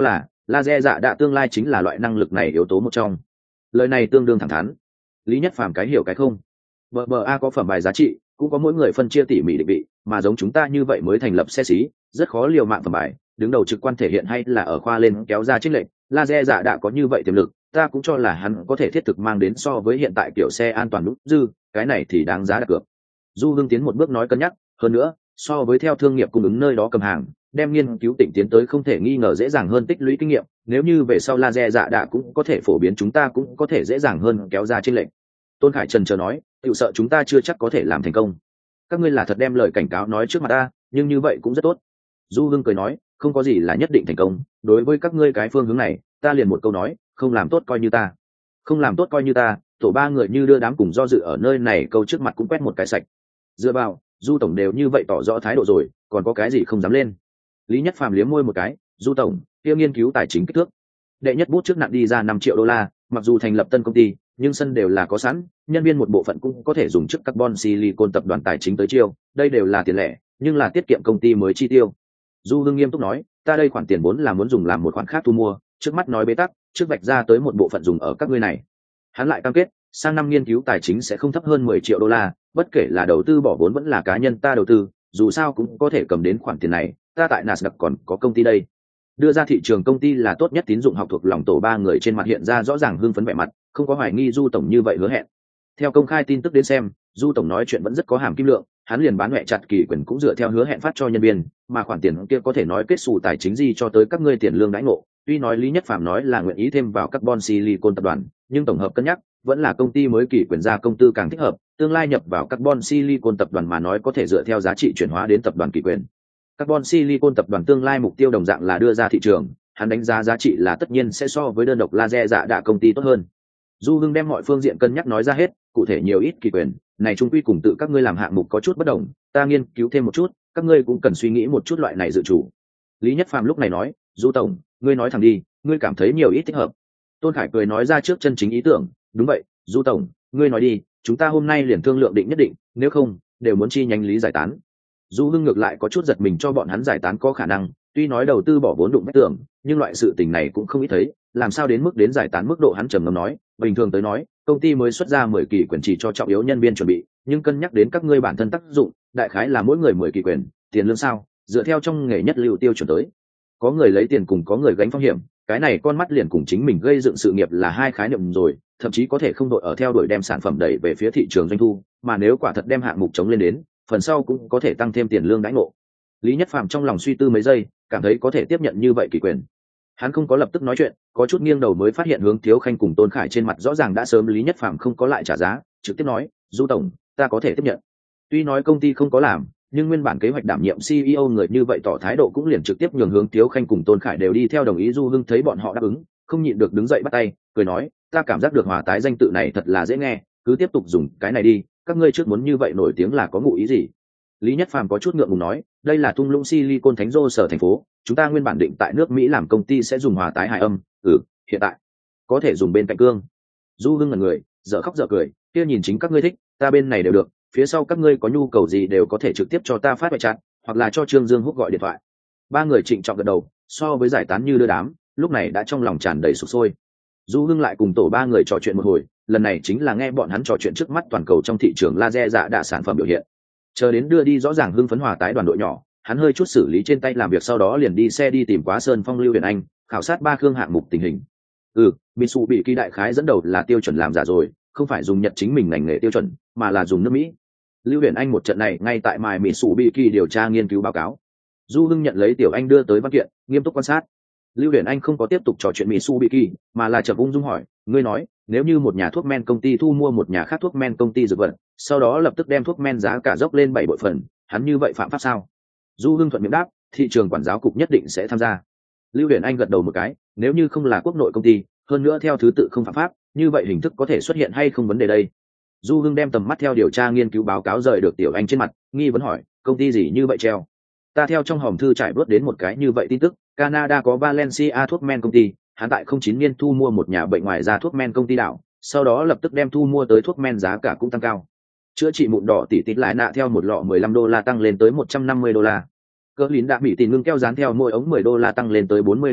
laser dạ đạ tương lai chính là loại năng lực này yếu tố một trong. Lời này tương đương thẳng thắn. Lý Nhất Phàm cái hiểu cái không. bê bê a có phẩm bài giá trị, cũng có mỗi người phân chia tỉ mỉ định vị, mà giống chúng ta như vậy mới thành lập xe xí, rất khó liều mạng phẩm bài, đứng đầu trực quan thể hiện hay là ở khoa lên kéo ra chênh lệch. Laser dạ đã có như vậy tiềm lực, ta cũng cho là hắn có thể thiết thực mang đến so với hiện tại kiểu xe an toàn lúc dư, cái này thì đáng giá đặt cược. Du Hưng tiến một bước nói cân nhắc, hơn nữa, so với theo thương nghiệp cung ứng nơi đó cầm hàng, đem nghiên cứu tỉnh tiến tới không thể nghi ngờ dễ dàng hơn tích lũy kinh nghiệm, nếu như về sau laser dạ đã cũng có thể phổ biến, chúng ta cũng có thể dễ dàng hơn kéo ra chênh lệch. Tôn Khải Trần chờ nói, tự sợ chúng ta chưa chắc có thể làm thành công. Các ngươi là thật đem lời cảnh cáo nói trước mặt ta, nhưng như vậy cũng rất tốt. Du Hưng cười nói, không có gì là nhất định thành công, đối với các ngươi cái phương hướng này, ta liền một câu nói, không làm tốt coi như ta. Không làm tốt coi như ta, tổ ba người như đưa đám cùng do dự ở nơi này câu trước mặt cũng quét một cái sạch. Dựa vào, Du tổng đều như vậy tỏ rõ thái độ rồi, còn có cái gì không dám lên. Lý Nhất Phàm liếm môi một cái, Du tổng, kia nghiên cứu tài chính kích thước. Đệ nhất bút trước nặng đi ra năm triệu đô la, mặc dù thành lập tân công ty, nhưng sân đều là có sẵn, nhân viên một bộ phận cũng có thể dùng chức carbon silicon tập đoàn tài chính tới chiêu, đây đều là tiền lẻ, nhưng là tiết kiệm công ty mới chi tiêu. Du Hưng nghiêm túc nói, ta đây khoản tiền vốn là muốn dùng làm một khoản khác thu mua, trước mắt nói bế tắc, trước vạch ra tới một bộ phận dùng ở các ngươi này. Hắn lại cam kết, sang năm nghiên cứu tài chính sẽ không thấp hơn mười triệu đô la, bất kể là đầu tư bỏ vốn vẫn là cá nhân ta đầu tư, dù sao cũng có thể cầm đến khoản tiền này, ta tại Nasdaq còn có công ty đây. Đưa ra thị trường công ty là tốt nhất tín dụng học thuộc lòng tổ ba người trên mặt hiện ra rõ ràng hưng phấn vẻ mặt, không có hoài nghi Du tổng như vậy hứa hẹn. Theo công khai tin tức đến xem, Du tổng nói chuyện vẫn rất có hàm kim lượng, hắn liền bán mẹ chặt kỳ quyền cũng dựa theo hứa hẹn phát cho nhân viên, mà khoản tiền kia có thể nói kết xù tài chính gì cho tới các ngươi tiền lương đãi ngộ. Tuy nói Lý Nhất Phàm nói là nguyện ý thêm vào carbon silicon tập đoàn, nhưng tổng hợp cân nhắc, vẫn là công ty mới kỳ quyền ra công tư càng thích hợp, tương lai nhập vào carbon silicon tập đoàn mà nói có thể dựa theo giá trị chuyển hóa đến tập đoàn kỳ quyền. Carbon silicon tập đoàn tương lai mục tiêu đồng dạng là đưa ra thị trường, hắn đánh giá giá trị là tất nhiên sẽ so với đơn độc laser dạ đạ công ty tốt hơn. Du Hưng đem mọi phương diện cân nhắc nói ra hết, cụ thể nhiều ít kỳ quyền, này chung quy cùng tự các ngươi làm hạng mục có chút bất đồng, ta nghiên cứu thêm một chút, các ngươi cũng cần suy nghĩ một chút loại này dự chủ. Lý Nhất Phàm lúc này nói, Du tổng, ngươi nói thẳng đi, ngươi cảm thấy nhiều ít thích hợp. Tôn Khải cười nói ra trước chân chính ý tưởng, đúng vậy, Du tổng, ngươi nói đi, chúng ta hôm nay liền thương lượng định nhất định, nếu không, đều muốn chi nhánh lý giải tán. Du Hưng ngược lại có chút giật mình cho bọn hắn giải tán có khả năng, tuy nói đầu tư bỏ vốn đụng vách tường, nhưng loại sự tình này cũng không ít thấy, làm sao đến mức đến giải tán mức độ hắn trầm ngâm nói, bình thường tới nói, công ty mới xuất ra mười kỳ quyền chỉ cho trọng yếu nhân viên chuẩn bị, nhưng cân nhắc đến các ngươi bản thân tác dụng, đại khái là mỗi người mười kỳ quyền, tiền lương sao, dựa theo trong nghề nhất lưu tiêu chuẩn tới. Có người lấy tiền cùng có người gánh phong hiểm, cái này con mắt liền cùng chính mình gây dựng sự nghiệp là hai khái niệm rồi, thậm chí có thể không đội ở theo đuổi đem sản phẩm đẩy về phía thị trường doanh thu, mà nếu quả thật đem hạng mục chống lên đến, phần sau cũng có thể tăng thêm tiền lương đãi ngộ. Lý Nhất Phàm trong lòng suy tư mấy giây, cảm thấy có thể tiếp nhận như vậy kỳ quyền. Hắn không có lập tức nói chuyện, có chút nghiêng đầu mới phát hiện Hướng Thiếu Khanh cùng Tôn Khải trên mặt rõ ràng đã sớm Lý Nhất Phàm không có lại trả giá, trực tiếp nói, Du tổng, ta có thể tiếp nhận. Tuy nói công ty không có làm, nhưng nguyên bản kế hoạch đảm nhiệm xê e ô người như vậy tỏ thái độ cũng liền trực tiếp nhường Hướng Thiếu Khanh cùng Tôn Khải đều đi theo đồng ý. Du Hưng thấy bọn họ đáp ứng, không nhịn được đứng dậy bắt tay, cười nói, ta cảm giác được Hòa tái danh tự này thật là dễ nghe, cứ tiếp tục dùng cái này đi, các ngươi trước muốn như vậy nổi tiếng là có ngụ ý gì? Lý Nhất Phàm có chút ngượng ngùng nói, đây là thung lũng silicon thánh đô sở thành phố, chúng ta nguyên bản định tại nước Mỹ làm công ty sẽ dùng hòa tái hài âm, ừ, hiện tại có thể dùng bên cạnh cương. Du Hưng ngẩn người, dở khóc dở cười, kia nhìn chính các ngươi thích, ta bên này đều được, phía sau các ngươi có nhu cầu gì đều có thể trực tiếp cho ta phát ngoại chat, hoặc là cho Trương Dương Húc gọi điện thoại. Ba người trịnh trọng gật đầu, so với giải tán như đưa đám, lúc này đã trong lòng tràn đầy sục sôi. Du Hưng lại cùng tổ ba người trò chuyện một hồi, lần này chính là nghe bọn hắn trò chuyện trước mắt toàn cầu trong thị trường laser dạ đạ sản phẩm biểu hiện. Chờ đến đưa đi rõ ràng hưng phấn hòa tái đoàn đội nhỏ, hắn hơi chút xử lý trên tay làm việc, sau đó liền đi xe đi tìm Quá Sơn Phong Lưu Huyền Anh, khảo sát ba khương hạng mục tình hình. Ừ, Mitsubishi đại khái dẫn đầu là tiêu chuẩn làm giả rồi, không phải dùng Nhật chính mình ngành nghề tiêu chuẩn, mà là dùng nước Mỹ. Lưu Huyền Anh một trận này ngay tại mài Mitsubishi điều tra nghiên cứu báo cáo. Du Hưng nhận lấy Tiểu Anh đưa tới văn kiện, nghiêm túc quan sát. Lưu Huyền Anh không có tiếp tục trò chuyện Mitsubishi, mà là chợt ung dung hỏi, ngươi nói, nếu như một nhà thuốc men công ty thu mua một nhà khác thuốc men công ty dược vật, sau đó lập tức đem thuốc men giá cả dốc lên bảy bội phần, hắn như vậy phạm pháp sao? Du Hưng thuận miệng đáp, thị trường quản giáo cục nhất định sẽ tham gia. Lưu Huyền Anh gật đầu một cái, nếu như không là quốc nội công ty, hơn nữa theo thứ tự không phạm pháp, như vậy hình thức có thể xuất hiện hay không vấn đề đây? Du Hưng đem tầm mắt theo điều tra nghiên cứu báo cáo rời được Tiểu Anh trên mặt, nghi vấn hỏi, công ty gì như vậy treo? Ta theo trong hòm thư trải bớt đến một cái như vậy tin tức, Canada có Valencia thuốc men công ty, hắn tại không chín niên thu mua một nhà bệnh ngoài da thuốc men công ty đảo, sau đó lập tức đem thu mua tới thuốc men giá cả cũng tăng cao. Chữa trị mụn đỏ tỷ tít lại nạ theo một lọ mười lăm đô la tăng lên tới một trăm năm mươi đô la. Cỡ lín đã bị tỷ ngưng keo dán theo mỗi ống mười đô la tăng lên tới bốn mươi đô la,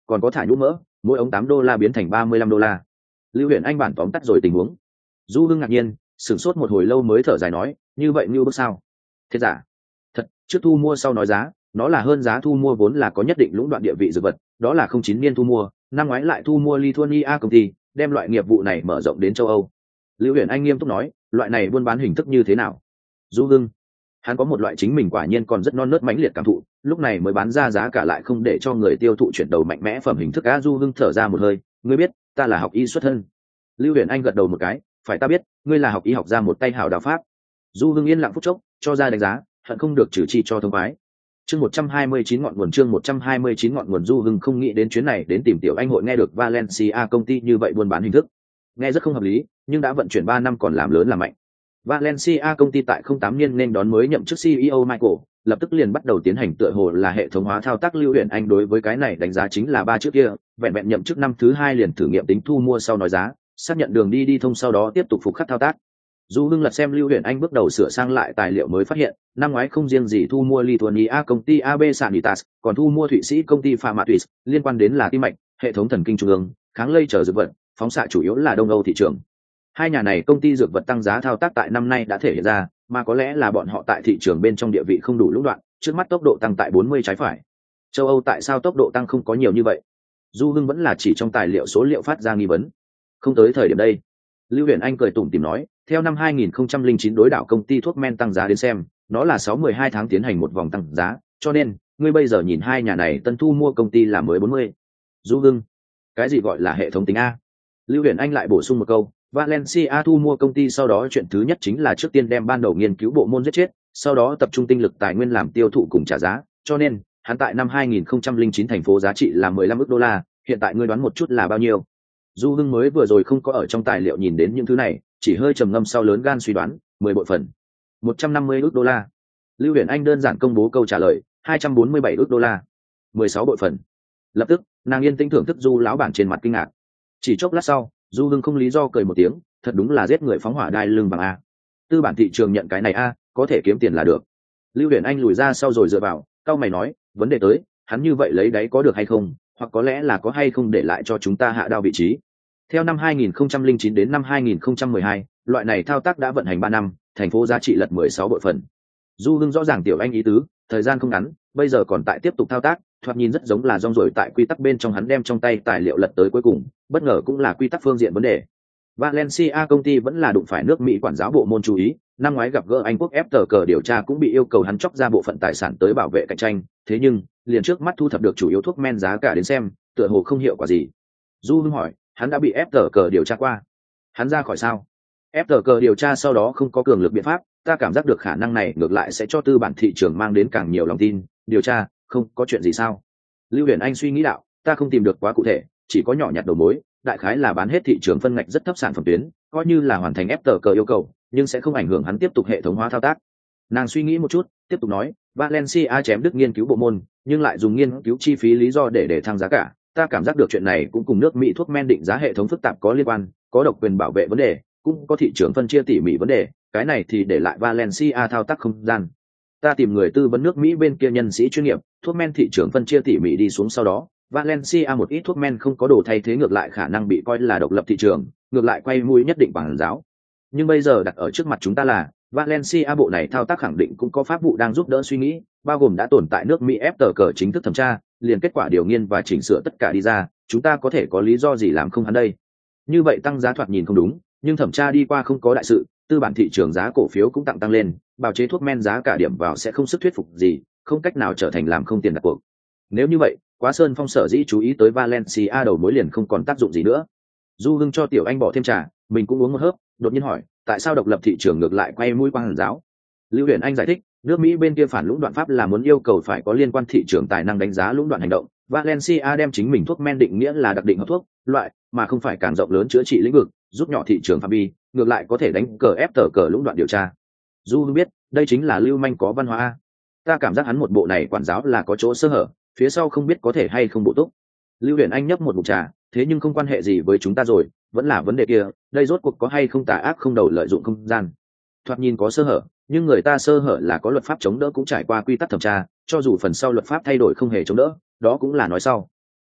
còn có thả nhũ mỡ, mỗi ống tám đô la biến thành ba mươi lăm đô la. Lưu Huyền Anh bản tóm tắt rồi tình huống. Du Hưng ngạc nhiên, sửng sốt một hồi lâu mới thở dài nói, như vậy như bước sao? Thế giả? Thật, trước thu mua sau nói giá, nó là hơn giá thu mua vốn là có nhất định lũng đoạn địa vị dược vật, đó là không chín niên thu mua, năm ngoái lại thu mua Lithuania công ty, đem loại nghiệp vụ này mở rộng đến châu Âu. Lưu Huyền Anh nghiêm túc nói, loại này buôn bán hình thức như thế nào? Du Hưng, hắn có một loại chính mình quả nhiên còn rất non nớt mãnh liệt cảm thụ, lúc này mới bán ra giá cả lại không để cho người tiêu thụ chuyển đầu mạnh mẽ phẩm hình thức. A Du Hưng thở ra một hơi, ngươi biết, ta là học y xuất thân. Lưu Huyền Anh gật đầu một cái, phải ta biết, ngươi là học y học ra một tay hảo đạo pháp. Du Hưng yên lặng phút chốc, cho ra đánh giá, hận không được trừ chi cho thông khoái. Chương một trăm hai mươi chín ngọn nguồn chương một trăm hai mươi chín ngọn nguồn. Du Hưng không nghĩ đến chuyến này đến tìm Tiểu Anh hội nghe được Valencia công ty như vậy buôn bán hình thức. Nghe rất không hợp lý, nhưng đã vận chuyển ba năm còn làm lớn làm mạnh. Valencia công ty tại không tám niên nên đón mới nhậm chức xê e ô Michael, lập tức liền bắt đầu tiến hành tựa hồ là hệ thống hóa thao tác. Lưu Huyền Anh đối với cái này đánh giá chính là ba trước kia, vẹn vẹn nhậm chức năm thứ hai liền thử nghiệm tính thu mua sau nói giá, xác nhận đường đi đi thông sau đó tiếp tục phục khắc thao tác. Du Hưng lật xem Lưu Huyền Anh bước đầu sửa sang lại tài liệu mới phát hiện, năm ngoái không riêng gì thu mua Lithuania công ty a bê Sanitas, còn thu mua Thụy Sĩ công ty Pharmatis, liên quan đến là tim mạch, hệ thống thần kinh trung ương, kháng lây trở dược vật, phóng xạ chủ yếu là Đông Âu thị trường. Hai nhà này công ty dược vật tăng giá thao tác tại năm nay đã thể hiện ra, mà có lẽ là bọn họ tại thị trường bên trong địa vị không đủ lũng đoạn, trước mắt tốc độ tăng tại bốn mươi trái phải. Châu Âu tại sao tốc độ tăng không có nhiều như vậy? Du Hưng vẫn là chỉ trong tài liệu số liệu phát ra nghi vấn. Không tới thời điểm đây. Lưu Huyền Anh cười tủm tỉm nói, theo năm hai nghìn không trăm lẻ chín đối đảo công ty thuốc men tăng giá đến xem, nó là sáu mười hai tháng tiến hành một vòng tăng giá, cho nên, ngươi bây giờ nhìn hai nhà này tân thu mua công ty là mới bốn mươi. Du Hưng, cái gì gọi là hệ thống tính A? Lưu Huyền Anh lại bổ sung một câu, Valencia thu mua công ty sau đó chuyện thứ nhất chính là trước tiên đem ban đầu nghiên cứu bộ môn giết chết, sau đó tập trung tinh lực tài nguyên làm tiêu thụ cùng trả giá, cho nên, hắn tại năm hai nghìn không trăm lẻ chín thành phố giá trị là mười lăm ức đô la, hiện tại ngươi đoán một chút là bao nhiêu? Du Hưng mới vừa rồi không có ở trong tài liệu nhìn đến những thứ này, chỉ hơi trầm ngâm sau lớn gan suy đoán, mười bội phần, một trăm năm mươi ức đô la. Lưu Huyền Anh đơn giản công bố câu trả lời, hai trăm bốn mươi bảy ức đô la, mười sáu bội phần. Lập tức, nàng yên tĩnh thưởng thức Du lão bản trên mặt kinh ngạc. Chỉ chốc lát sau, Du Hưng không lý do cười một tiếng, thật đúng là giết người phóng hỏa đai lưng bằng a. Tư bản thị trường nhận cái này a, có thể kiếm tiền là được. Lưu Huyền Anh lùi ra sau rồi dựa vào, cau mày nói, vấn đề tới, hắn như vậy lấy đấy có được hay không, hoặc có lẽ là có hay không để lại cho chúng ta hạ đao vị trí. Theo năm hai nghìn không trăm lẻ chín đến năm hai nghìn không trăm mười hai, loại này thao tác đã vận hành ba năm, thành phố giá trị lật mười sáu bội phần. Du Hưng rõ ràng Tiểu Anh ý tứ, thời gian không ngắn, bây giờ còn tại tiếp tục thao tác, thoạt nhìn rất giống là rong ruổi tại quy tắc bên trong. Hắn đem trong tay tài liệu lật tới cuối cùng, bất ngờ cũng là quy tắc phương diện vấn đề. Valencia công ty vẫn là đụng phải nước Mỹ quản giáo bộ môn chú ý, năm ngoái gặp gỡ Anh quốc ép tờ cờ điều tra cũng bị yêu cầu hắn chóc ra bộ phận tài sản tới bảo vệ cạnh tranh, thế nhưng, liền trước mắt thu thập được chủ yếu thuốc men giá cả đến xem, tựa hồ không hiệu quả gì. Du Hưng hỏi, hắn đã bị ép tờ cờ điều tra qua, hắn ra khỏi sao? ép tờ cờ điều tra sau đó không có cường lực biện pháp, ta cảm giác được khả năng này ngược lại sẽ cho tư bản thị trường mang đến càng nhiều lòng tin. Điều tra, không có chuyện gì sao? Lưu Huyền Anh suy nghĩ đạo, ta không tìm được quá cụ thể, chỉ có nhỏ nhặt đầu mối, đại khái là bán hết thị trường phân ngạch rất thấp sản phẩm tuyến, coi như là hoàn thành ép tờ cờ yêu cầu, nhưng sẽ không ảnh hưởng hắn tiếp tục hệ thống hóa thao tác. Nàng suy nghĩ một chút, tiếp tục nói, Valencia chém đứt nghiên cứu bộ môn, nhưng lại dùng nghiên cứu chi phí lý do để để thăng giá cả. Ta cảm giác được chuyện này cũng cùng nước Mỹ thuốc men định giá hệ thống phức tạp có liên quan, có độc quyền bảo vệ vấn đề, cũng có thị trường phân chia tỉ mỉ vấn đề, cái này thì để lại Valencia thao tác không gian. Ta tìm người tư vấn nước Mỹ bên kia nhân sĩ chuyên nghiệp, thuốc men thị trường phân chia tỉ mỉ đi xuống sau đó, Valencia một ít thuốc men không có đồ thay thế ngược lại khả năng bị coi là độc lập thị trường, ngược lại quay mũi nhất định bằng giáo. Nhưng bây giờ đặt ở trước mặt chúng ta là, Valencia bộ này thao tác khẳng định cũng có pháp vụ đang giúp đỡ suy nghĩ, bao gồm đã tồn tại nước Mỹ ép tờ cờ chính thức thẩm tra, liền kết quả điều nghiên và chỉnh sửa tất cả đi ra, chúng ta có thể có lý do gì làm không hắn đây? Như vậy tăng giá thoạt nhìn không đúng, nhưng thẩm tra đi qua không có đại sự, tư bản thị trường giá cổ phiếu cũng tăng tăng lên, bào chế thuốc men giá cả điểm vào sẽ không sức thuyết phục gì, không cách nào trở thành làm không tiền đặt cuộc. Nếu như vậy, Quá Sơn Phong sở dĩ chú ý tới Valencia đầu mối liền không còn tác dụng gì nữa. Du Hưng cho Tiểu Anh bỏ thêm trà, mình cũng uống một hớp, đột nhiên hỏi, tại sao độc lập thị trường ngược lại quay mũi quang hàn giáo? Lưu Huyền Anh giải thích, nước Mỹ bên kia phản lũng đoạn pháp là muốn yêu cầu phải có liên quan thị trường tài năng đánh giá lũng đoạn hành động. Valencia đem chính mình thuốc men định nghĩa là đặc định hợp thuốc loại, mà không phải càng rộng lớn chữa trị lĩnh vực, giúp nhỏ thị trường phạm vi, ngược lại có thể đánh cờ ép tờ cờ lũng đoạn điều tra. Du Hưng biết, đây chính là lưu manh có văn hóa. Ta cảm giác hắn một bộ này quản giáo là có chỗ sơ hở, phía sau không biết có thể hay không bổ túc. Lưu Huyền Anh nhấp một ngụm trà, thế nhưng không quan hệ gì với chúng ta rồi, vẫn là vấn đề kia, đây rốt cuộc có hay không tà ác không đầu lợi dụng không gian. Thoạt nhìn có sơ hở, nhưng người ta sơ hở là có luật pháp chống đỡ cũng trải qua quy tắc thẩm tra, cho dù phần sau luật pháp thay đổi không hề chống đỡ, đó cũng là nói sau.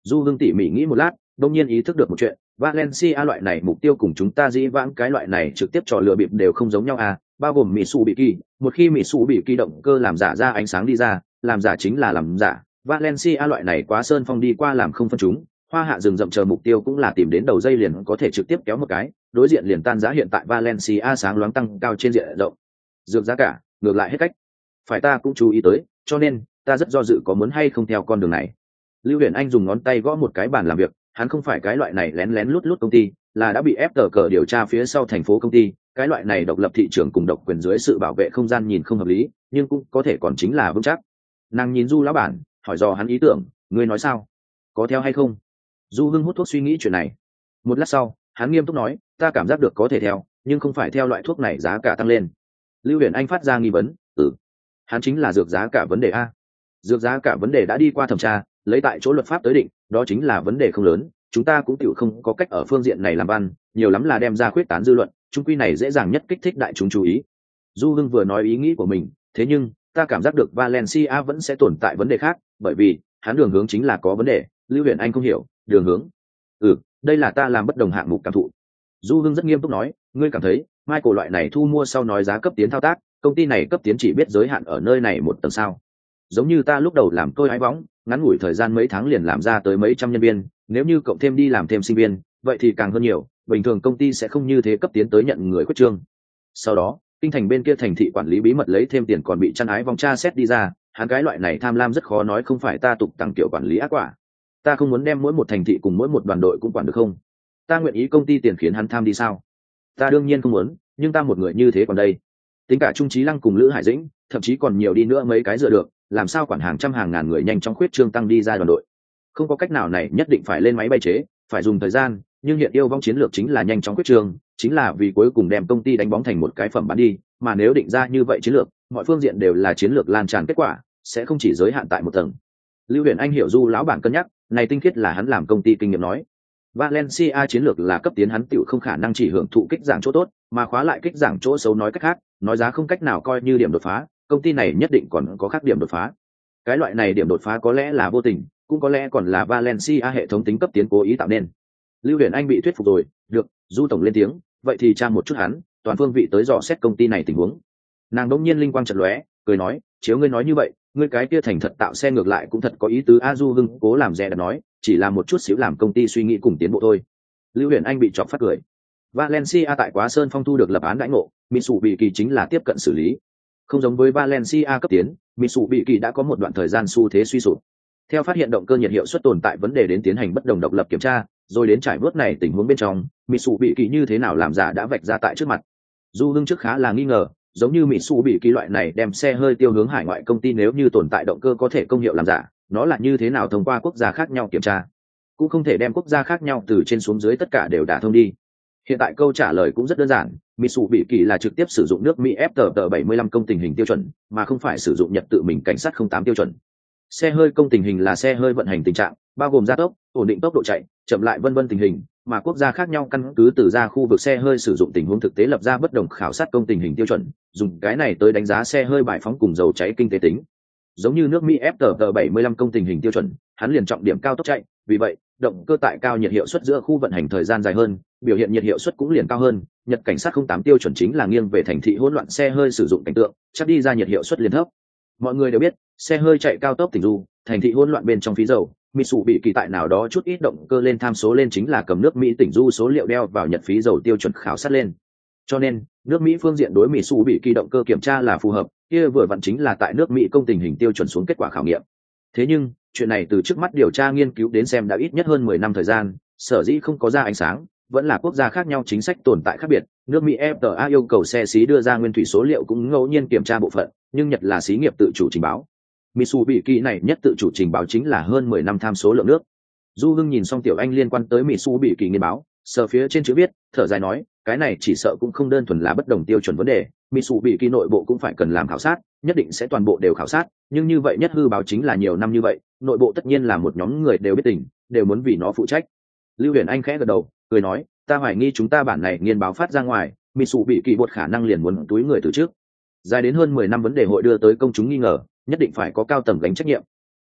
Du Hưng tỉ mỉ nghĩ một lát, đông nhiên ý thức được một chuyện. Valencia loại này mục tiêu cùng chúng ta dĩ vãng cái loại này trực tiếp trò lừa bịp đều không giống nhau à, bao gồm Mitsubishi, một khi Mitsubishi động cơ làm giả ra ánh sáng đi ra, làm giả chính là làm giả, Valencia loại này quá sơn phong đi qua làm không phân chúng, hoa hạ rừng rậm chờ mục tiêu cũng là tìm đến đầu dây liền có thể trực tiếp kéo một cái, đối diện liền tan giá hiện tại Valencia sáng loáng tăng cao trên diện rộng. Dược giá cả, ngược lại hết cách. Phải ta cũng chú ý tới, cho nên ta rất do dự có muốn hay không theo con đường này. Lưu Huyền Anh dùng ngón tay gõ một cái bàn làm việc, hắn không phải cái loại này lén lén lút lút công ty, là đã bị ép tờ cờ điều tra phía sau thành phố công ty, cái loại này độc lập thị trường cùng độc quyền dưới sự bảo vệ không gian nhìn không hợp lý, nhưng cũng có thể còn chính là vững chắc. Nàng nhìn Du lão bản, hỏi dò hắn ý tưởng, ngươi nói sao? Có theo hay không? Du Hưng hút thuốc suy nghĩ chuyện này. Một lát sau, hắn nghiêm túc nói, ta cảm giác được có thể theo, nhưng không phải theo loại thuốc này giá cả tăng lên. Lưu Huyền Anh phát ra nghi vấn, ừ, hắn chính là dược giá cả vấn đề a. Dược giá cả vấn đề đã đi qua thẩm tra, lấy tại chỗ luật pháp tới định, đó chính là vấn đề không lớn, chúng ta cũng tiểu không có cách ở phương diện này làm văn, nhiều lắm là đem ra khuyết tán dư luận, chung quy này dễ dàng nhất kích thích đại chúng chú ý. Du Hưng vừa nói ý nghĩ của mình, thế nhưng ta cảm giác được Valencia vẫn sẽ tồn tại vấn đề khác, bởi vì hắn đường hướng chính là có vấn đề. Lưu Huyền Anh không hiểu, đường hướng? Ừ, đây là ta làm bất đồng hạng mục cảm thụ. Du Hưng rất nghiêm túc nói, ngươi cảm thấy Michael loại này thu mua sau nói giá cấp tiến thao tác, công ty này cấp tiến chỉ biết giới hạn ở nơi này một tầng sao? Giống như ta lúc đầu làm tôi ái bóng, ngắn ngủi thời gian mấy tháng liền làm ra tới mấy trăm nhân viên, nếu như cộng thêm đi làm thêm sinh viên, vậy thì càng hơn nhiều, bình thường công ty sẽ không như thế cấp tiến tới nhận người quyết trương. Sau đó, kinh thành bên kia thành thị quản lý bí mật lấy thêm tiền còn bị chăn ái vòng tra xét đi ra, hắn cái loại này tham lam rất khó nói không phải ta tục tăng kiểu quản lý ác quả. Ta không muốn đem mỗi một thành thị cùng mỗi một đoàn đội cũng quản được không? Ta nguyện ý công ty tiền khiến hắn tham đi sao? Ta đương nhiên không muốn, nhưng ta một người như thế còn đây. Tính cả Trung Chí Lăng cùng Lữ Hải Dĩnh, thậm chí còn nhiều đi nữa mấy cái dựa được, làm sao quản hàng trăm hàng ngàn người nhanh chóng khuyết trương tăng đi ra đoàn đội. Không có cách nào này, nhất định phải lên máy bay chế, phải dùng thời gian, nhưng hiện yêu vong chiến lược chính là nhanh chóng khuyết trương, chính là vì cuối cùng đem công ty đánh bóng thành một cái phẩm bán đi, mà nếu định ra như vậy chiến lược, mọi phương diện đều là chiến lược lan tràn kết quả, sẽ không chỉ giới hạn tại một tầng. Lưu Huyền Anh hiểu Du lão bản cân nhắc, này tinh khiết là hắn làm công ty kinh nghiệm nói. Valencia chiến lược là cấp tiến, hắn tiểu không khả năng chỉ hưởng thụ kích giảng chỗ tốt, mà khóa lại kích giảng chỗ xấu. Nói cách khác, nói giá không cách nào coi như điểm đột phá, công ty này nhất định còn có khác điểm đột phá. Cái loại này điểm đột phá có lẽ là vô tình, cũng có lẽ còn là Valencia hệ thống tính cấp tiến cố ý tạo nên. Lưu Huyền Anh bị thuyết phục rồi, được, Du tổng lên tiếng, vậy thì tra một chút hắn, toàn phương vị tới dò xét công ty này tình huống. Nàng đống nhiên linh quang chợt lóe, cười nói, chiếu ngươi nói như vậy, ngươi cái kia thành thật tạo xe ngược lại cũng thật có ý tứ. A Du Hưng cố làm dè đặt nói, chỉ là một chút xíu làm công ty suy nghĩ cùng tiến bộ thôi. Lưu Huyền Anh bị chọc phát cười. Valencia tại Quá Sơn Phong thu được lập án đãi ngộ, Mitsubishi chính là tiếp cận xử lý. Không giống với Valencia cấp tiến, Mitsubishi đã có một đoạn thời gian xu thế suy sụp. Theo phát hiện động cơ nhiệt hiệu suất tồn tại vấn đề đến tiến hành bất đồng độc lập kiểm tra, rồi đến trải vớt này tình huống bên trong, Mitsubishi như thế nào làm giả đã vạch ra tại trước mặt. Du Hưng trước khá là nghi ngờ, giống như Mitsubishi loại này đem xe hơi tiêu hướng hải ngoại công ty, nếu như tồn tại động cơ có thể công hiệu làm giả, nó là như thế nào thông qua quốc gia khác nhau kiểm tra, cũng không thể đem quốc gia khác nhau từ trên xuống dưới tất cả đều đả thông đi. Hiện tại câu trả lời cũng rất đơn giản, Mitsubishi là trực tiếp sử dụng nước Mỹ F T T bảy mươi lăm công tình hình tiêu chuẩn, mà không phải sử dụng Nhật tự mình cảnh sát không tám tiêu chuẩn. Xe hơi công tình hình là xe hơi vận hành tình trạng, bao gồm gia tốc, ổn định tốc độ chạy, chậm lại vân vân tình hình, mà quốc gia khác nhau căn cứ từ ra khu vực xe hơi sử dụng tình huống thực tế lập ra bất đồng khảo sát công tình hình tiêu chuẩn, dùng cái này tới đánh giá xe hơi bài phóng cùng dầu cháy kinh tế tính. Giống như nước Mỹ F T T bảy mươi lăm công tình hình tiêu chuẩn, hắn liền trọng điểm cao tốc chạy, vì vậy, động cơ tại cao nhiệt hiệu suất giữa khu vận hành thời gian dài hơn, biểu hiện nhiệt hiệu suất cũng liền cao hơn. Nhật cảnh sát không tám tiêu chuẩn chính là nghiêng về thành thị hỗn loạn xe hơi sử dụng cảnh tượng, chắc đi ra nhiệt hiệu suất liền thấp. Mọi người đều biết, xe hơi chạy cao tốc tỉnh du, thành thị hỗn loạn bên trong phí dầu, Mitsubishi tại nào đó chút ít động cơ lên tham số lên chính là cầm nước Mỹ tỉnh du số liệu đeo vào Nhật phí dầu tiêu chuẩn khảo sát lên. Cho nên, nước Mỹ phương diện đối Mitsubishi động cơ kiểm tra là phù hợp, kia vừa vặn chính là tại nước Mỹ công tình hình tiêu chuẩn xuống kết quả khảo nghiệm. Thế nhưng, chuyện này từ trước mắt điều tra nghiên cứu đến xem đã ít nhất hơn mười năm thời gian, sở dĩ không có ra ánh sáng, vẫn là quốc gia khác nhau chính sách tồn tại khác biệt. Nước Mỹ ép tê a yêu cầu xe xí đưa ra nguyên thủy số liệu cũng ngẫu nhiên kiểm tra bộ phận, nhưng Nhật là xí nghiệp tự chủ trình báo. Mitsubishi này nhất tự chủ trình báo chính là hơn mười năm tham số lượng nước. Du Hưng nhìn xong Tiểu Anh liên quan tới Mitsubishi nghiên báo, sờ phía trên chữ viết, thở dài nói, cái này chỉ sợ cũng không đơn thuần là bất đồng tiêu chuẩn vấn đề, Mitsubishi nội bộ cũng phải cần làm khảo sát, nhất định sẽ toàn bộ đều khảo sát, nhưng như vậy nhất hư báo chính là nhiều năm như vậy, nội bộ tất nhiên là một nhóm người đều biết tình, đều muốn vì nó phụ trách. Lưu Huyền Anh khẽ gật đầu, cười nói, ta hoài nghi chúng ta bản này nghiên báo phát ra ngoài, Mitsubishi bột khả năng liền muốn túi người từ trước. Dài đến hơn mười năm vấn đề hội đưa tới công chúng nghi ngờ, nhất định phải có cao tầng gánh trách nhiệm.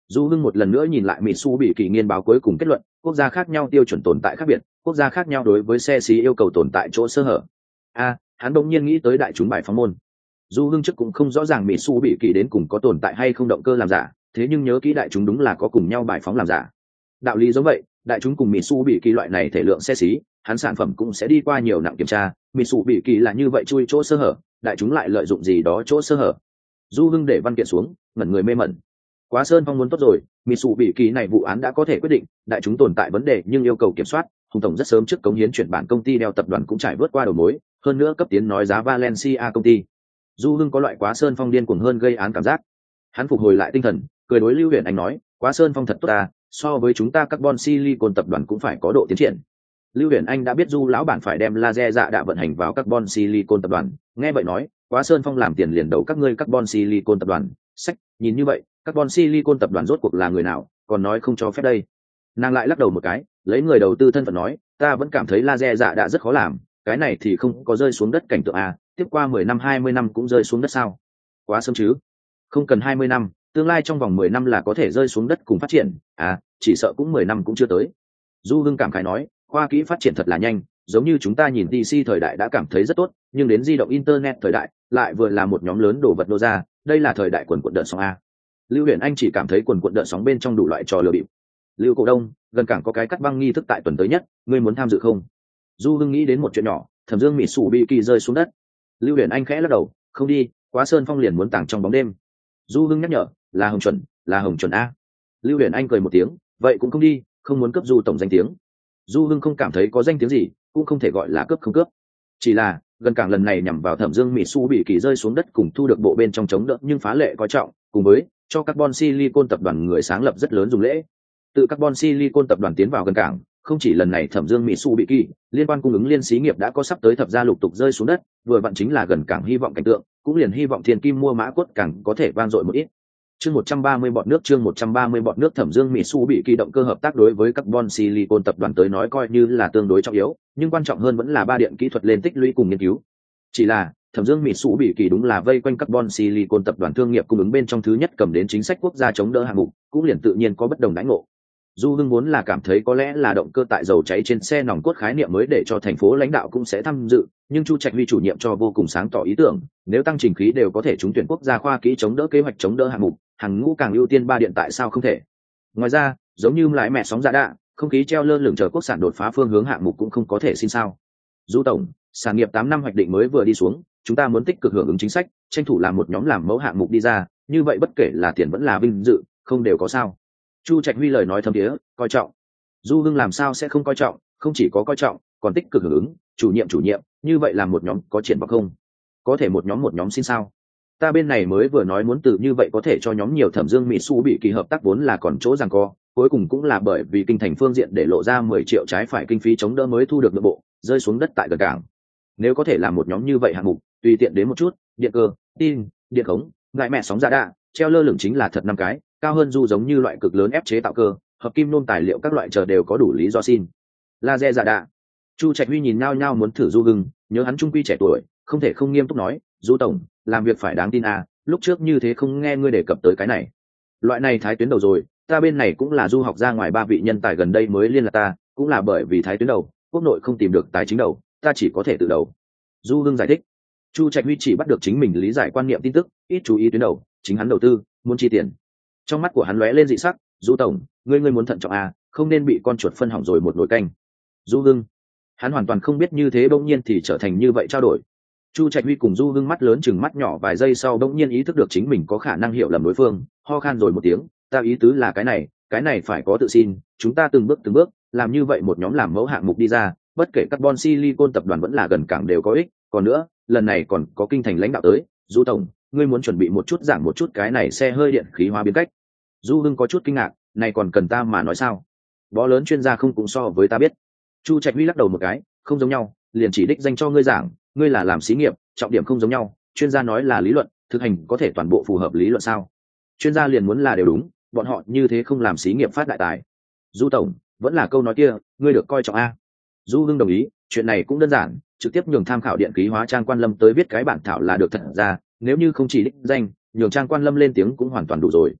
Du Hưng một lần nữa nhìn lại Mitsubishi nghiên báo cuối cùng kết luận, quốc gia khác nhau tiêu chuẩn tồn tại khác biệt, quốc gia khác nhau đối với xe xí yêu cầu tồn tại chỗ sơ hở. A, à, hắn đột nhiên nghĩ tới đại chúng bài phóng môn. Du Hưng trước cũng không rõ ràng Mitsubishi đến cùng có tồn tại hay không động cơ làm giả, thế nhưng nhớ kỹ đại chúng đúng là có cùng nhau bài phóng làm giả. Đạo lý giống vậy, đại chúng cùng Mitsubishi loại này thể lượng xe xí, hắn sản phẩm cũng sẽ đi qua nhiều nặng kiểm tra, Mitsubishi là như vậy chui chỗ sơ hở, đại chúng lại lợi dụng gì đó chỗ sơ hở. Du Hưng để văn kiện xuống, ngẩn người mê mẩn. Quá Sơn Phong muốn tốt rồi, Mitsubishi này vụ án đã có thể quyết định, đại chúng tồn tại vấn đề nhưng yêu cầu kiểm soát, Hùng tổng rất sớm trước cống hiến chuyển bản công ty đeo tập đoàn cũng trải vượt qua đầu mối, hơn nữa cấp tiến nói giá Valencia công ty. Du Hưng có loại Quá Sơn Phong điên cuồng hơn gây án cảm giác. Hắn phục hồi lại tinh thần, cười đối Lưu Huyền Anh nói, Quá Sơn Phong thật tốt ta, so với chúng ta carbon silicon tập đoàn cũng phải có độ tiến triển. Lưu Huyền Anh đã biết Du lão bản phải đem laser dạ đạ vận hành vào carbon silicon tập đoàn, nghe vậy nói, Quá Sơn Phong làm tiền liền đầu các ngươi carbon silicon tập đoàn, sách, nhìn như vậy, carbon silicon tập đoàn rốt cuộc là người nào, còn nói không cho phép đây. Nàng lại lắc đầu một cái, lấy người đầu tư thân phận nói, ta vẫn cảm thấy laser dạ đạ rất khó làm, cái này thì không có rơi xuống đất cảnh tượng à, tiếp qua mười năm hai mươi năm cũng rơi xuống đất sao? Quá sớm chứ? Không cần hai mươi năm, tương lai trong vòng mười năm là có thể rơi xuống đất cùng phát triển, à, chỉ sợ cũng mười năm cũng chưa tới. Du Hưng cảm khái nói, khoa kỹ phát triển thật là nhanh, giống như chúng ta nhìn pê xê thời đại đã cảm thấy rất tốt, nhưng đến di động internet thời đại, lại vừa là một nhóm lớn đồ vật nô ra, đây là thời đại quần quần đợt sóng a. Lưu Huyền Anh chỉ cảm thấy quần quần đợt sóng bên trong đủ loại trò lừa bịp. Lưu Cổ Đông, gần cảng có cái cắt băng nghi thức tại tuần tới nhất, ngươi muốn tham dự không? Du Hưng nghĩ đến một chuyện nhỏ, Thẩm Dương Mỹ Sủ bị kỳ rơi xuống đất. Lưu Huyền Anh khẽ lắc đầu, không đi, Quá Sơn Phong liền muốn tàng trong bóng đêm. Du Hưng nhắc nhở, là Hồng Chuẩn, là Hồng Chuẩn a. Lưu Huyền Anh cười một tiếng, vậy cũng không đi, không muốn cấp Du tổng danh tiếng. Du Hưng không cảm thấy có danh tiếng gì, cũng không thể gọi là cướp không cướp, chỉ là gần cảng lần này nhằm vào Thẩm Dương Mỹ Su bị kỳ rơi xuống đất cùng thu được bộ bên trong chống đỡ nhưng phá lệ coi trọng, cùng với cho carbon silicon tập đoàn người sáng lập rất lớn dùng lễ. Tự carbon silicon tập đoàn tiến vào gần cảng, không chỉ lần này Thẩm Dương Mỹ Su bị kỳ, liên quan cung ứng liên xí nghiệp đã có sắp tới thập gia lục tục rơi xuống đất, vừa vặn chính là gần cảng hy vọng cảnh tượng, cũng liền hy vọng Thiên Kim mua mã quất cảng có thể vang dội một ít. Chương một trăm ba mươi bọn nước chương một trăm ba mươi bọn nước Thẩm Dương Mỹ Su bị kỳ động cơ hợp tác đối với carbon silicon tập đoàn tới nói coi như là tương đối trọng yếu, nhưng quan trọng hơn vẫn là ba điện kỹ thuật lên tích lũy cùng nghiên cứu. Chỉ là Thẩm Dương Mỹ Su bị kỳ đúng là vây quanh carbon silicon tập đoàn thương nghiệp cung ứng bên trong thứ nhất cầm đến chính sách quốc gia chống đỡ hạng mục, cũng liền tự nhiên có bất đồng đãi ngộ. Du Hưng vốn là cảm thấy có lẽ là động cơ tại dầu cháy trên xe nòng cốt khái niệm mới để cho thành phố lãnh đạo cũng sẽ tham dự, nhưng Chu Trạch Huy chủ nhiệm cho vô cùng sáng tỏ ý tưởng, nếu tăng trình khí đều có thể trúng tuyển quốc gia khoa kỹ chống đỡ kế hoạch chống đỡ hạng mục, hàng ngũ càng ưu tiên ba điện tại sao không thể. Ngoài ra, giống như lái mẹ sóng dạ đạ, không khí treo lơ lửng chờ quốc sản đột phá phương hướng hạng mục cũng không có thể xin sao. Du tổng, sản nghiệp tám năm hoạch định mới vừa đi xuống, chúng ta muốn tích cực hưởng ứng chính sách, tranh thủ làm một nhóm làm mẫu hạng mục đi ra, như vậy bất kể là tiền vẫn là vinh dự, không đều có sao. Chu Trạch Huy lời nói thâm thiế, coi trọng. Du Hưng làm sao sẽ không coi trọng, không chỉ có coi trọng, còn tích cực hưởng ứng, chủ nhiệm chủ nhiệm, như vậy làm một nhóm có triển vọng không? Có thể một nhóm một nhóm xin sao? Ta bên này mới vừa nói muốn từ như vậy có thể cho nhóm nhiều Thẩm Dương Mỹ Su bị kỳ hợp tác vốn là còn chỗ giằng co, cuối cùng cũng là bởi vì kinh thành phương diện để lộ ra mười triệu trái phải kinh phí chống đỡ mới thu được nội bộ, rơi xuống đất tại gần cảng. Nếu có thể làm một nhóm như vậy hạng mục, tùy tiện đến một chút, điện cơ, tin, điện khống, ngại mẹ sóng giả đạ, treo lơ lửng chính là thật năm cái, cao hơn du giống như loại cực lớn ép chế tạo cơ, hợp kim nôm tài liệu các loại chờ đều có đủ lý do xin. Laser giả đạ. Chu Trạch Huy nhìn nhau nhau muốn thử Du Hưng, nhớ hắn trung quy trẻ tuổi, không thể không nghiêm túc nói, Du tổng, làm việc phải đáng tin à, lúc trước như thế không nghe ngươi đề cập tới cái này. Loại này thái tuyến đầu rồi, ta bên này cũng là du học ra ngoài ba vị nhân tài gần đây mới liên lạc ta, cũng là bởi vì thái tuyến đầu, quốc nội không tìm được tài chính đầu, ta chỉ có thể tự đầu. Du Hưng giải thích. Chu Trạch Huy chỉ bắt được chính mình lý giải quan niệm tin tức, ít chú ý tuyến đầu, chính hắn đầu tư, muốn chi tiền. Trong mắt của hắn lóe lên dị sắc, Du tổng, ngươi ngươi muốn thận trọng à, không nên bị con chuột phân hỏng rồi một nồi canh. Du Hưng, hắn hoàn toàn không biết như thế bỗng nhiên thì trở thành như vậy trao đổi. Chu Trạch Huy cùng Du Hưng mắt lớn chừng mắt nhỏ vài giây sau bỗng nhiên ý thức được chính mình có khả năng hiểu lầm đối phương, ho khan rồi một tiếng, ta ý tứ là cái này, cái này phải có tự tin, chúng ta từng bước từng bước, làm như vậy một nhóm làm mẫu hạng mục đi ra, bất kể carbon silicon tập đoàn vẫn là gần cảng đều có ích, còn nữa, lần này còn có kinh thành lãnh đạo tới, Du tổng, ngươi muốn chuẩn bị một chút giảng một chút cái này xe hơi điện khí hóa biến cách. Du Hưng có chút kinh ngạc, này còn cần ta mà nói sao? Bó lớn chuyên gia không cũng so với ta biết. Chu Trạch Huy lắc đầu một cái, không giống nhau, liền chỉ đích danh cho ngươi giảng, ngươi là làm xí nghiệp, trọng điểm không giống nhau, chuyên gia nói là lý luận, thực hành có thể toàn bộ phù hợp lý luận sao? Chuyên gia liền muốn là đều đúng, bọn họ như thế không làm xí nghiệp phát đại tài. Du tổng, vẫn là câu nói kia, ngươi được coi trọng a. Du Hưng đồng ý, chuyện này cũng đơn giản, trực tiếp nhường tham khảo điện khí hóa Trang Quan Lâm tới viết cái bản thảo là được thật ra, nếu như không chỉ đích danh, nhường Trang Quan Lâm lên tiếng cũng hoàn toàn đủ rồi.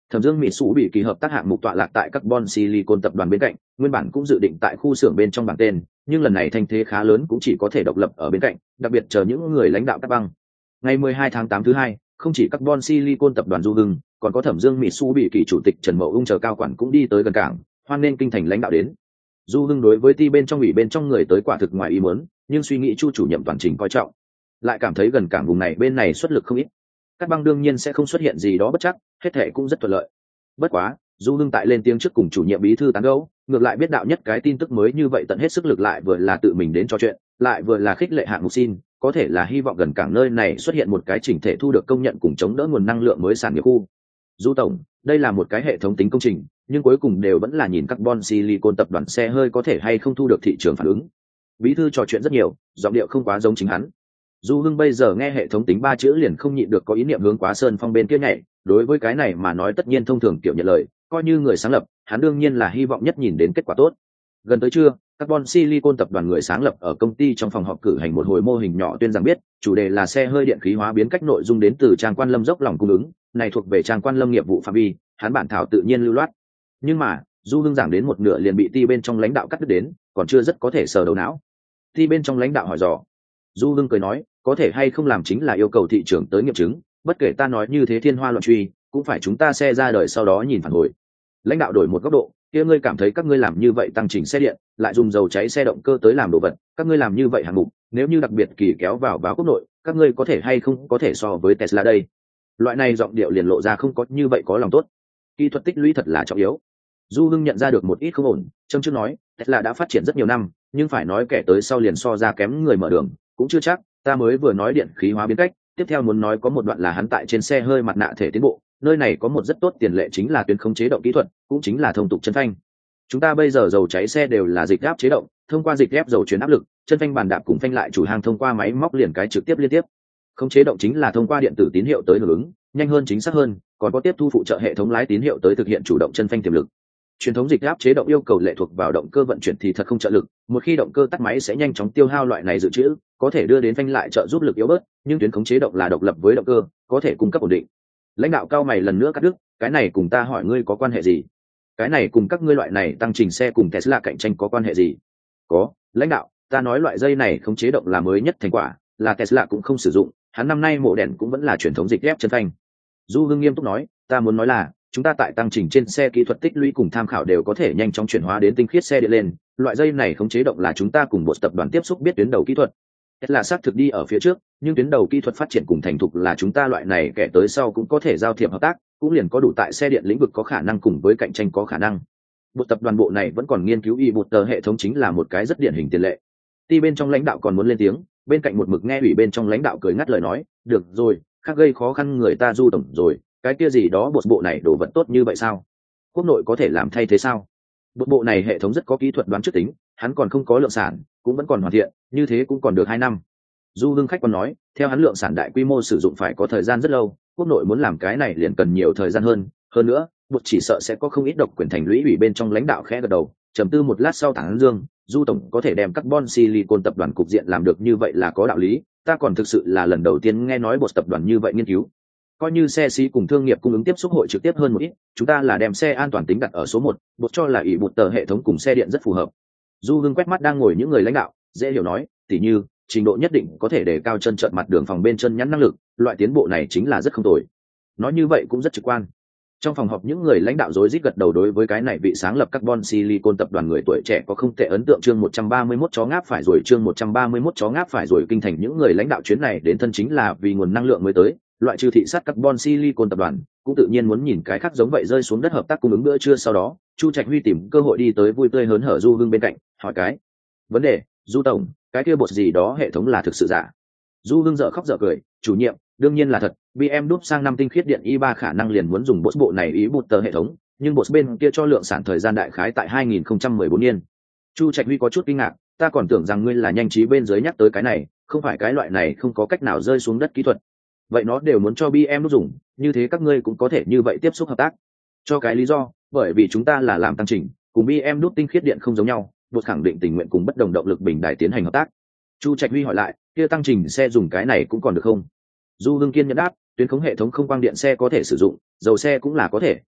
Thẩm Dương Mỹ Sủ bị kỳ hợp tác hạng mục tọa lạc tại Carbon Silicon tập đoàn bên cạnh, nguyên bản cũng dự định tại khu xưởng bên trong bảng tên, nhưng lần này thanh thế khá lớn cũng chỉ có thể độc lập ở bên cạnh, đặc biệt chờ những người lãnh đạo Cát Băng. Ngày mười hai tháng tám thứ hai, không chỉ Carbon Silicon tập đoàn Du Hưng, còn có Thẩm Dương Mỹ Sủ bị kỳ chủ tịch Trần Mậu Ung chờ cao quản cũng đi tới gần cảng, hoan nên kinh thành lãnh đạo đến. Du Hưng đối với ti bên trong ủy bên trong người tới quả thực ngoài ý muốn, nhưng suy nghĩ Chu chủ nhiệm toàn trình coi trọng, lại cảm thấy gần cảng vùng này bên này xuất lực không ít. Cát Băng đương nhiên sẽ không xuất hiện gì đó bất chắc, hết thảy cũng rất thuận lợi. Bất quá, Du Hưng tại lên tiếng trước cùng chủ nhiệm bí thư tán gẫu, ngược lại biết đạo nhất cái tin tức mới như vậy tận hết sức lực lại vừa là tự mình đến trò chuyện, lại vừa là khích lệ hạng mục xin, có thể là hy vọng gần cảng nơi này xuất hiện một cái chỉnh thể thu được công nhận cùng chống đỡ nguồn năng lượng mới sản nghiệp khu. Du tổng, đây là một cái hệ thống tính công trình, nhưng cuối cùng đều vẫn là nhìn Carbon Silicon tập đoàn xe hơi có thể hay không thu được thị trường phản ứng. Bí thư trò chuyện rất nhiều, giọng điệu không quá giống chính hắn. Du Hưng bây giờ nghe hệ thống tính ba chữ liền không nhịn được có ý niệm hướng Quá Sơn Phong bên kia nhảy, đối với cái này mà nói tất nhiên thông thường tiểu nhận lời, coi như người sáng lập, hắn đương nhiên là hy vọng nhất nhìn đến kết quả tốt. Gần tới trưa, Carbon Silicon tập đoàn người sáng lập ở công ty trong phòng họp cử hành một hồi mô hình nhỏ tuyên rằng biết, chủ đề là xe hơi điện khí hóa biến cách nội dung đến từ Trang Quan Lâm dốc lòng cung ứng, này thuộc về Trang Quan Lâm nghiệp vụ phạm vi, hắn bản thảo tự nhiên lưu loát. Nhưng mà, Du Hưng giảng đến một nửa liền bị ti bên trong lãnh đạo cắt đứt đến, còn chưa rất có thể sờ đầu não. Ti bên trong lãnh đạo hỏi dò. Du Hưng cười nói, có thể hay không làm chính là yêu cầu thị trường tới nghiệm chứng, bất kể ta nói như thế thiên hoa loạn truy, cũng phải chúng ta xe ra đời sau đó nhìn phản hồi. Lãnh đạo đổi một góc độ, kia ngươi cảm thấy các ngươi làm như vậy tăng chỉnh xe điện, lại dùng dầu cháy xe động cơ tới làm đồ vật, các ngươi làm như vậy hạng mục, nếu như đặc biệt kỳ kéo vào báo quốc nội, các ngươi có thể hay không có thể so với Tesla đây. Loại này giọng điệu liền lộ ra không có như vậy có lòng tốt. Kỹ thuật tích lũy thật là trọng yếu. Du Hưng nhận ra được một ít không ổn, châm chước nói, Tesla đã phát triển rất nhiều năm, nhưng phải nói kẻ tới sau liền so ra kém người mở đường, cũng chưa chắc. Ta mới vừa nói điện khí hóa biến cách, tiếp theo muốn nói có một đoạn là hắn tại trên xe hơi mặt nạ thể tiến bộ, nơi này có một rất tốt tiền lệ chính là tuyến khống chế động kỹ thuật, cũng chính là thông tục chân phanh. Chúng ta bây giờ dầu cháy xe đều là dịch áp chế động, thông qua dịch ép dầu truyền áp lực, chân phanh bàn đạp cùng phanh lại chủ hàng thông qua máy móc liền cái trực tiếp liên tiếp. Khống chế động chính là thông qua điện tử tín hiệu tới hưởng ứng, nhanh hơn chính xác hơn, còn có tiếp thu phụ trợ hệ thống lái tín hiệu tới thực hiện chủ động chân phanh tiềm lực. Truyền thống dịch áp chế động yêu cầu lệ thuộc vào động cơ vận chuyển thì thật không trợ lực, một khi động cơ tắt máy sẽ nhanh chóng tiêu hao loại này dự trữ, có thể đưa đến phanh lại trợ giúp lực yếu bớt, nhưng tuyến khống chế động là độc lập với động cơ, có thể cung cấp ổn định. Lãnh đạo cao mày lần nữa cắt đứt, cái này cùng ta hỏi ngươi có quan hệ gì? Cái này cùng các ngươi loại này tăng trình xe cùng Tesla cạnh tranh có quan hệ gì? Có, lãnh đạo, ta nói loại dây này khống chế động là mới nhất thành quả, là Tesla cũng không sử dụng, hắn năm nay mổ đèn cũng vẫn là truyền thống dịch ép chân phanh. Du Hưng nghiêm túc nói, ta muốn nói là chúng ta tại tăng trình trên xe kỹ thuật tích lũy cùng tham khảo đều có thể nhanh chóng chuyển hóa đến tinh khiết xe điện lên, loại dây này khống chế động là chúng ta cùng một tập đoàn tiếp xúc biết tuyến đầu kỹ thuật. Tesla xác thực đi ở phía trước, nhưng tuyến đầu kỹ thuật phát triển cùng thành thục là chúng ta loại này kẻ tới sau cũng có thể giao thiệp hợp tác, cũng liền có đủ tại xe điện lĩnh vực có khả năng cùng với cạnh tranh có khả năng. Bộ tập đoàn bộ này vẫn còn nghiên cứu y một tờ hệ thống chính là một cái rất điển hình tiền lệ. Ti bên trong lãnh đạo còn muốn lên tiếng, bên cạnh một mực nghe ủy bên trong lãnh đạo cười ngắt lời nói, được rồi, khác gây khó khăn người ta Du tổng rồi, cái kia gì đó bộ bộ này đồ vật tốt như vậy sao? Quốc nội có thể làm thay thế sao? Bộ bộ này hệ thống rất có kỹ thuật đoán trước tính, hắn còn không có lượng sản, cũng vẫn còn hoàn thiện, như thế cũng còn được hai năm. Du Hưng khách còn nói, theo hắn lượng sản đại quy mô sử dụng phải có thời gian rất lâu, quốc nội muốn làm cái này liền cần nhiều thời gian hơn, hơn nữa, bộ chỉ sợ sẽ có không ít độc quyền thành lũy ủy bên trong lãnh đạo khẽ gật đầu, trầm tư một lát sau thẳng dương, Du tổng có thể đem Carbon Silicon tập đoàn cục diện làm được như vậy là có đạo lý, ta còn thực sự là lần đầu tiên nghe nói bộ tập đoàn như vậy nghiên cứu. Coi như xe xí cùng thương nghiệp cung ứng tiếp xúc hội trực tiếp hơn một ít, chúng ta là đem xe an toàn tính đặt ở số một, bộ cho là ỷ một tờ hệ thống cùng xe điện rất phù hợp. Du Hưng quét mắt đang ngồi những người lãnh đạo, dễ hiểu nói, tỉ như trình độ nhất định có thể đề cao chân trợn mặt đường phòng bên chân nhắn năng lực, loại tiến bộ này chính là rất không tồi. Nói như vậy cũng rất trực quan. Trong phòng họp những người lãnh đạo rối rít gật đầu đối với cái này vị sáng lập Carbon Silicon tập đoàn người tuổi trẻ có không tệ ấn tượng. Chương một trăm ba mươi mốt chó ngáp phải rồi chương một trăm ba mươi mốt chó ngáp phải rồi kinh thành những người lãnh đạo chuyến này đến thân chính là vì nguồn năng lượng mới tới, loại trừ thị sát Carbon Silicon tập đoàn, cũng tự nhiên muốn nhìn cái khác giống vậy rơi xuống đất hợp tác cung ứng bữa trưa. Sau đó, Chu Trạch Huy tìm cơ hội đi tới vui tươi hớn hở Du Hưng bên cạnh, hỏi cái vấn đề, Du tổng, cái kia bột gì đó hệ thống là thực sự giả? Du Hưng dở khóc dở cười, chủ nhiệm, đương nhiên là thật, bê em đúp sang năm tinh khiết điện i ba khả năng liền muốn dùng bột bộ này ý bột tờ hệ thống, nhưng bột bên kia cho lượng sản thời gian đại khái tại hai nghìn không trăm mười bốn niên. Chu Trạch Huy có chút kinh ngạc, ta còn tưởng rằng ngươi là nhanh trí bên dưới nhắc tới cái này, không phải cái loại này không có cách nào rơi xuống đất kỹ thuật. Vậy nó đều muốn cho bê em đúp dùng, như thế các ngươi cũng có thể như vậy tiếp xúc hợp tác. Cho cái lý do, bởi vì chúng ta là làm tăng trình, cùng bê em đúp tinh khiết điện không giống nhau, bột khẳng định tình nguyện cùng bất đồng động lực bình đài tiến hành hợp tác. Chu Trạch Huy hỏi lại, kia tăng trình xe dùng cái này cũng còn được không? Du Hưng Kiên nhẫn đáp, tuyến khống hệ thống không quang điện xe có thể sử dụng, dầu xe cũng là có thể,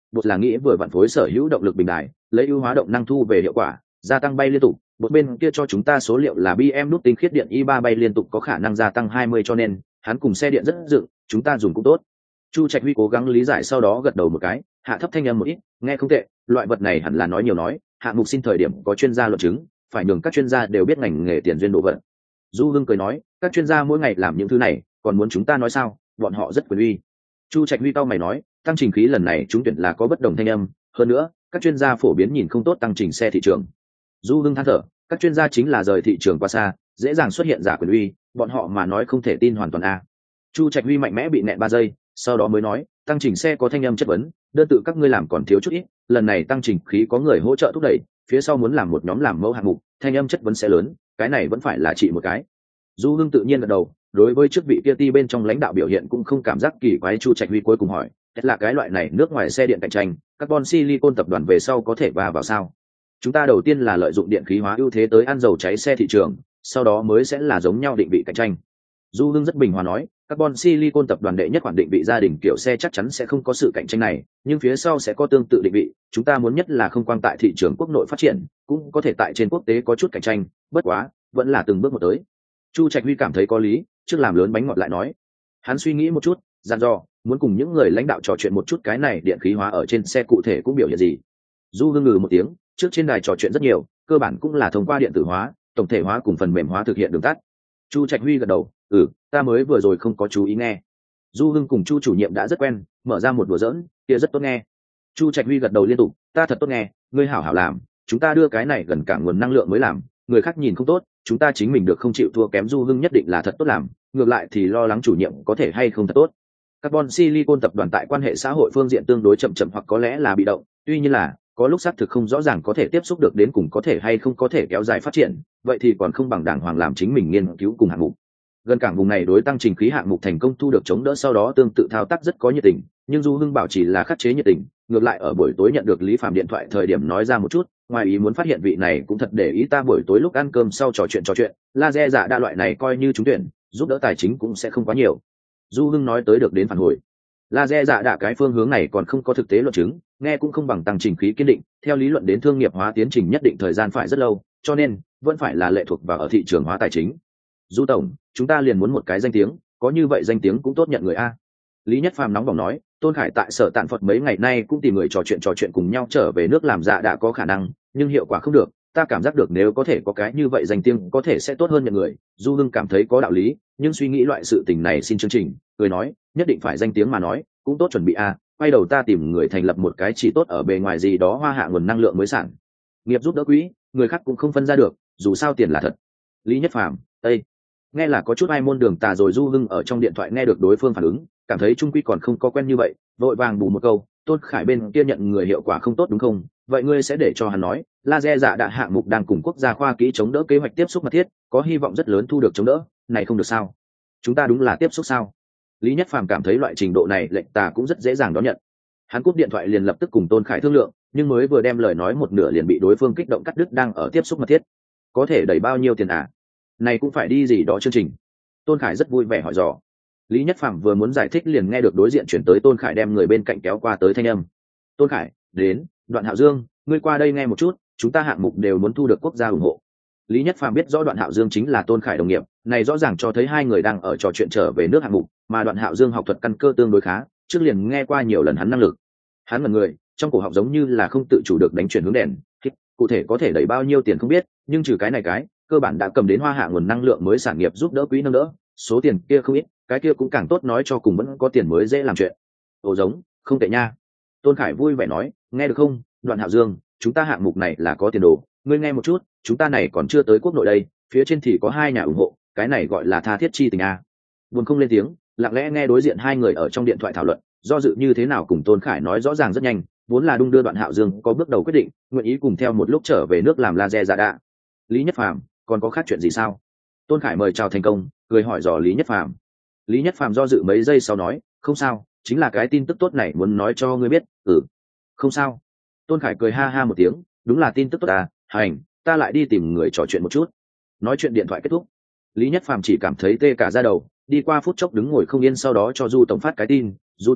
bột là nghĩ vừa vặn phối sở hữu động lực bình đài, lấy ưu hóa động năng thu về hiệu quả, gia tăng bay liên tục. Bột bên kia cho chúng ta số liệu là bê em nút tinh khiết điện i ba bay liên tục có khả năng gia tăng hai mươi, cho nên hắn cùng xe điện rất dựng, chúng ta dùng cũng tốt. Chu Trạch Huy cố gắng lý giải, sau đó gật đầu một cái, hạ thấp thanh âm một ít, nghe không tệ, loại vật này hẳn là nói nhiều nói, hạng mục xin thời điểm có chuyên gia luận chứng, phải nhường các chuyên gia đều biết ngành nghề tiền duyên độ vận. Du Hưng cười nói, các chuyên gia mỗi ngày làm những thứ này, còn muốn chúng ta nói sao, bọn họ rất quyền uy. Chu Trạch Huy cao mày nói, tăng trình khí lần này chúng tuyển là có bất đồng thanh âm, hơn nữa, các chuyên gia phổ biến nhìn không tốt tăng trình xe thị trường. Du Hưng than thở, các chuyên gia chính là rời thị trường quá xa, dễ dàng xuất hiện giả quyền uy, bọn họ mà nói không thể tin hoàn toàn a. Chu Trạch Huy mạnh mẽ bị nẹn ba giây, sau đó mới nói, tăng trình xe có thanh âm chất vấn, đơn tự các ngươi làm còn thiếu chút ít, lần này tăng trình khí có người hỗ trợ thúc đẩy, phía sau muốn làm một nhóm làm mẫu hạng mục, thanh âm chất vấn sẽ lớn, cái này vẫn phải là trị một cái. Du Hưng tự nhiên gật đầu, đối với chức vị kia ti bên trong lãnh đạo biểu hiện cũng không cảm giác kỳ quái. Chu Trạch Huy cuối cùng hỏi, thật là cái loại này nước ngoài xe điện cạnh tranh, carbon silicon tập đoàn về sau có thể va vào sao? Chúng ta đầu tiên là lợi dụng điện khí hóa ưu thế tới ăn dầu cháy xe thị trường, sau đó mới sẽ là giống nhau định vị cạnh tranh. Du Hưng rất bình hòa nói, carbon silicon tập đoàn đệ nhất khoản định vị gia đình kiểu xe chắc chắn sẽ không có sự cạnh tranh này, nhưng phía sau sẽ có tương tự định vị, chúng ta muốn nhất là không quang tại thị trường quốc nội phát triển, cũng có thể tại trên quốc tế có chút cạnh tranh, bất quá vẫn là từng bước một tới. Chu Trạch Huy cảm thấy có lý, trước làm lớn bánh ngọt lại nói. Hắn suy nghĩ một chút, dặn dò, muốn cùng những người lãnh đạo trò chuyện một chút cái này điện khí hóa ở trên xe cụ thể cũng biểu hiện gì. Du Hưng ngừ một tiếng, trước trên đài trò chuyện rất nhiều, cơ bản cũng là thông qua điện tử hóa, tổng thể hóa cùng phần mềm hóa thực hiện đường tắt. Chu Trạch Huy gật đầu, ừ, ta mới vừa rồi không có chú ý nghe. Du Hưng cùng Chu chủ nhiệm đã rất quen, mở ra một đùa giỡn, kia rất tốt nghe. Chu Trạch Huy gật đầu liên tục, ta thật tốt nghe, ngươi hảo hảo làm, chúng ta đưa cái này gần cả nguồn năng lượng mới làm, người khác nhìn không tốt, chúng ta chính mình được không chịu thua kém. Du Hưng nhất định là thật tốt làm, ngược lại thì lo lắng chủ nhiệm có thể hay không thật tốt. Carbon Silicon tập đoàn tại quan hệ xã hội phương diện tương đối chậm chậm hoặc có lẽ là bị động, tuy nhiên là có lúc xác thực không rõ ràng có thể tiếp xúc được đến cùng có thể hay không có thể kéo dài phát triển, vậy thì còn không bằng đàng hoàng làm chính mình nghiên cứu cùng hạng mục. Gần cảng vùng này đối tăng trình khí hạng mục thành công thu được chống đỡ, sau đó tương tự thao tác rất có nhiệt tình, nhưng Du Hưng bảo chỉ là khắc chế nhiệt tình, ngược lại ở buổi tối nhận được Lý Phạm điện thoại thời điểm nói ra một chút, ngoài ý muốn phát hiện vị này cũng thật để ý ta. Buổi tối lúc ăn cơm sau trò chuyện trò chuyện, laser giả đa loại này coi như trúng tuyển, giúp đỡ tài chính cũng sẽ không quá nhiều. Du Hưng nói tới được đến phản hồi, laser giả đa cái phương hướng này còn không có thực tế luận chứng, nghe cũng không bằng tăng trình khí kiên định, theo lý luận đến thương nghiệp hóa tiến trình nhất định thời gian phải rất lâu, cho nên vẫn phải là lệ thuộc vào ở thị trường hóa tài chính. Du tổng, chúng ta liền muốn một cái danh tiếng, có như vậy danh tiếng cũng tốt nhận người a. Lý Nhất Phàm nóng bỏng nói, Tôn Khải tại sở tạn Phật mấy ngày nay cũng tìm người trò chuyện trò chuyện cùng nhau trở về nước làm dạ đã có khả năng, nhưng hiệu quả không được, ta cảm giác được nếu có thể có cái như vậy danh tiếng có thể sẽ tốt hơn nhận người. Du Hưng cảm thấy có đạo lý, nhưng suy nghĩ loại sự tình này xin chương trình, cười nói, nhất định phải danh tiếng mà nói, cũng tốt chuẩn bị a, quay đầu ta tìm người thành lập một cái chỉ tốt ở bề ngoài gì đó hoa hạ nguồn năng lượng mới sản nghiệp giúp đỡ quỹ, người khác cũng không phân ra được, dù sao tiền là thật. Lý Nhất Phàm, Ê! Nghe là có chút ai môn đường tà rồi. Du Hưng ở trong điện thoại nghe được đối phương phản ứng, cảm thấy trung quy còn không có quen như vậy, vội vàng bù một câu, Tôn Khải bên kia nhận người hiệu quả không tốt đúng không, vậy ngươi sẽ để cho hắn nói laser dạ đạ hạng mục đang cùng quốc gia khoa kỹ chống đỡ kế hoạch tiếp xúc mật thiết, có hy vọng rất lớn thu được chống đỡ, này không được sao? Chúng ta đúng là tiếp xúc sao? Lý Nhất Phàm cảm thấy loại trình độ này lệnh tà cũng rất dễ dàng đón nhận. Hắn cúp điện thoại liền lập tức cùng Tôn Khải thương lượng, nhưng mới vừa đem lời nói một nửa liền bị đối phương kích động cắt đứt, đang ở tiếp xúc mật thiết, có thể đẩy bao nhiêu tiền à? Này cũng phải đi gì đó chương trình. Tôn Khải rất vui vẻ hỏi dò. Lý Nhất Phàm vừa muốn giải thích liền nghe được đối diện chuyển tới Tôn Khải đem người bên cạnh kéo qua tới thanh âm. Tôn Khải, đến, Đoạn Hạo Dương, ngươi qua đây nghe một chút, chúng ta hạng mục đều muốn thu được quốc gia ủng hộ. Lý Nhất Phàm biết rõ Đoạn Hạo Dương chính là Tôn Khải đồng nghiệp, này rõ ràng cho thấy hai người đang ở trò chuyện trở về nước hạng mục, mà Đoạn Hạo Dương học thuật căn cơ tương đối khá, trước liền nghe qua nhiều lần hắn năng lực. Hắn ngẩn người, trong cổ họng giống như là không tự chủ được đánh chuyển hướng đèn, cụ thể có thể đẩy bao nhiêu tiền không biết, nhưng trừ cái này cái, cơ bản đã cầm đến hoa hạ nguồn năng lượng mới sản nghiệp giúp đỡ quỹ nâng đỡ, số tiền kia không ít, cái kia cũng càng tốt, nói cho cùng vẫn có tiền mới dễ làm chuyện. Ồ giống, không tệ nha. Tôn Khải vui vẻ nói, nghe được không, Đoạn Hạo Dương, chúng ta hạng mục này là có tiền đồ, ngươi nghe một chút, chúng ta này còn chưa tới quốc nội đây, phía trên thì có hai nhà ủng hộ, cái này gọi là tha thiết chi tình a. Buồn không lên tiếng, lặng lẽ nghe đối diện hai người ở trong điện thoại thảo luận, do dự như thế nào cùng Tôn Khải nói rõ ràng rất nhanh, vốn là đung đưa Đoạn Hạo Dương có bước đầu quyết định, nguyện ý cùng theo một lúc trở về nước làm laser giả đạ. Lý Nhất Phàm, còn có khác chuyện gì sao? Tôn Khải mời chào thành công, cười hỏi dò Lý Nhất Phàm. Lý Nhất Phàm do dự mấy giây sau nói, không sao, chính là cái tin tức tốt này muốn nói cho ngươi biết. Ừ, không sao. Tôn Khải cười ha ha một tiếng, đúng là tin tức tốt à, hành, ta lại đi tìm người trò chuyện một chút. Nói chuyện điện thoại kết thúc, Lý Nhất Phàm chỉ cảm thấy tê cả da đầu, đi qua phút chốc đứng ngồi không yên, sau đó cho Du tổng phát cái tin, Du tổng,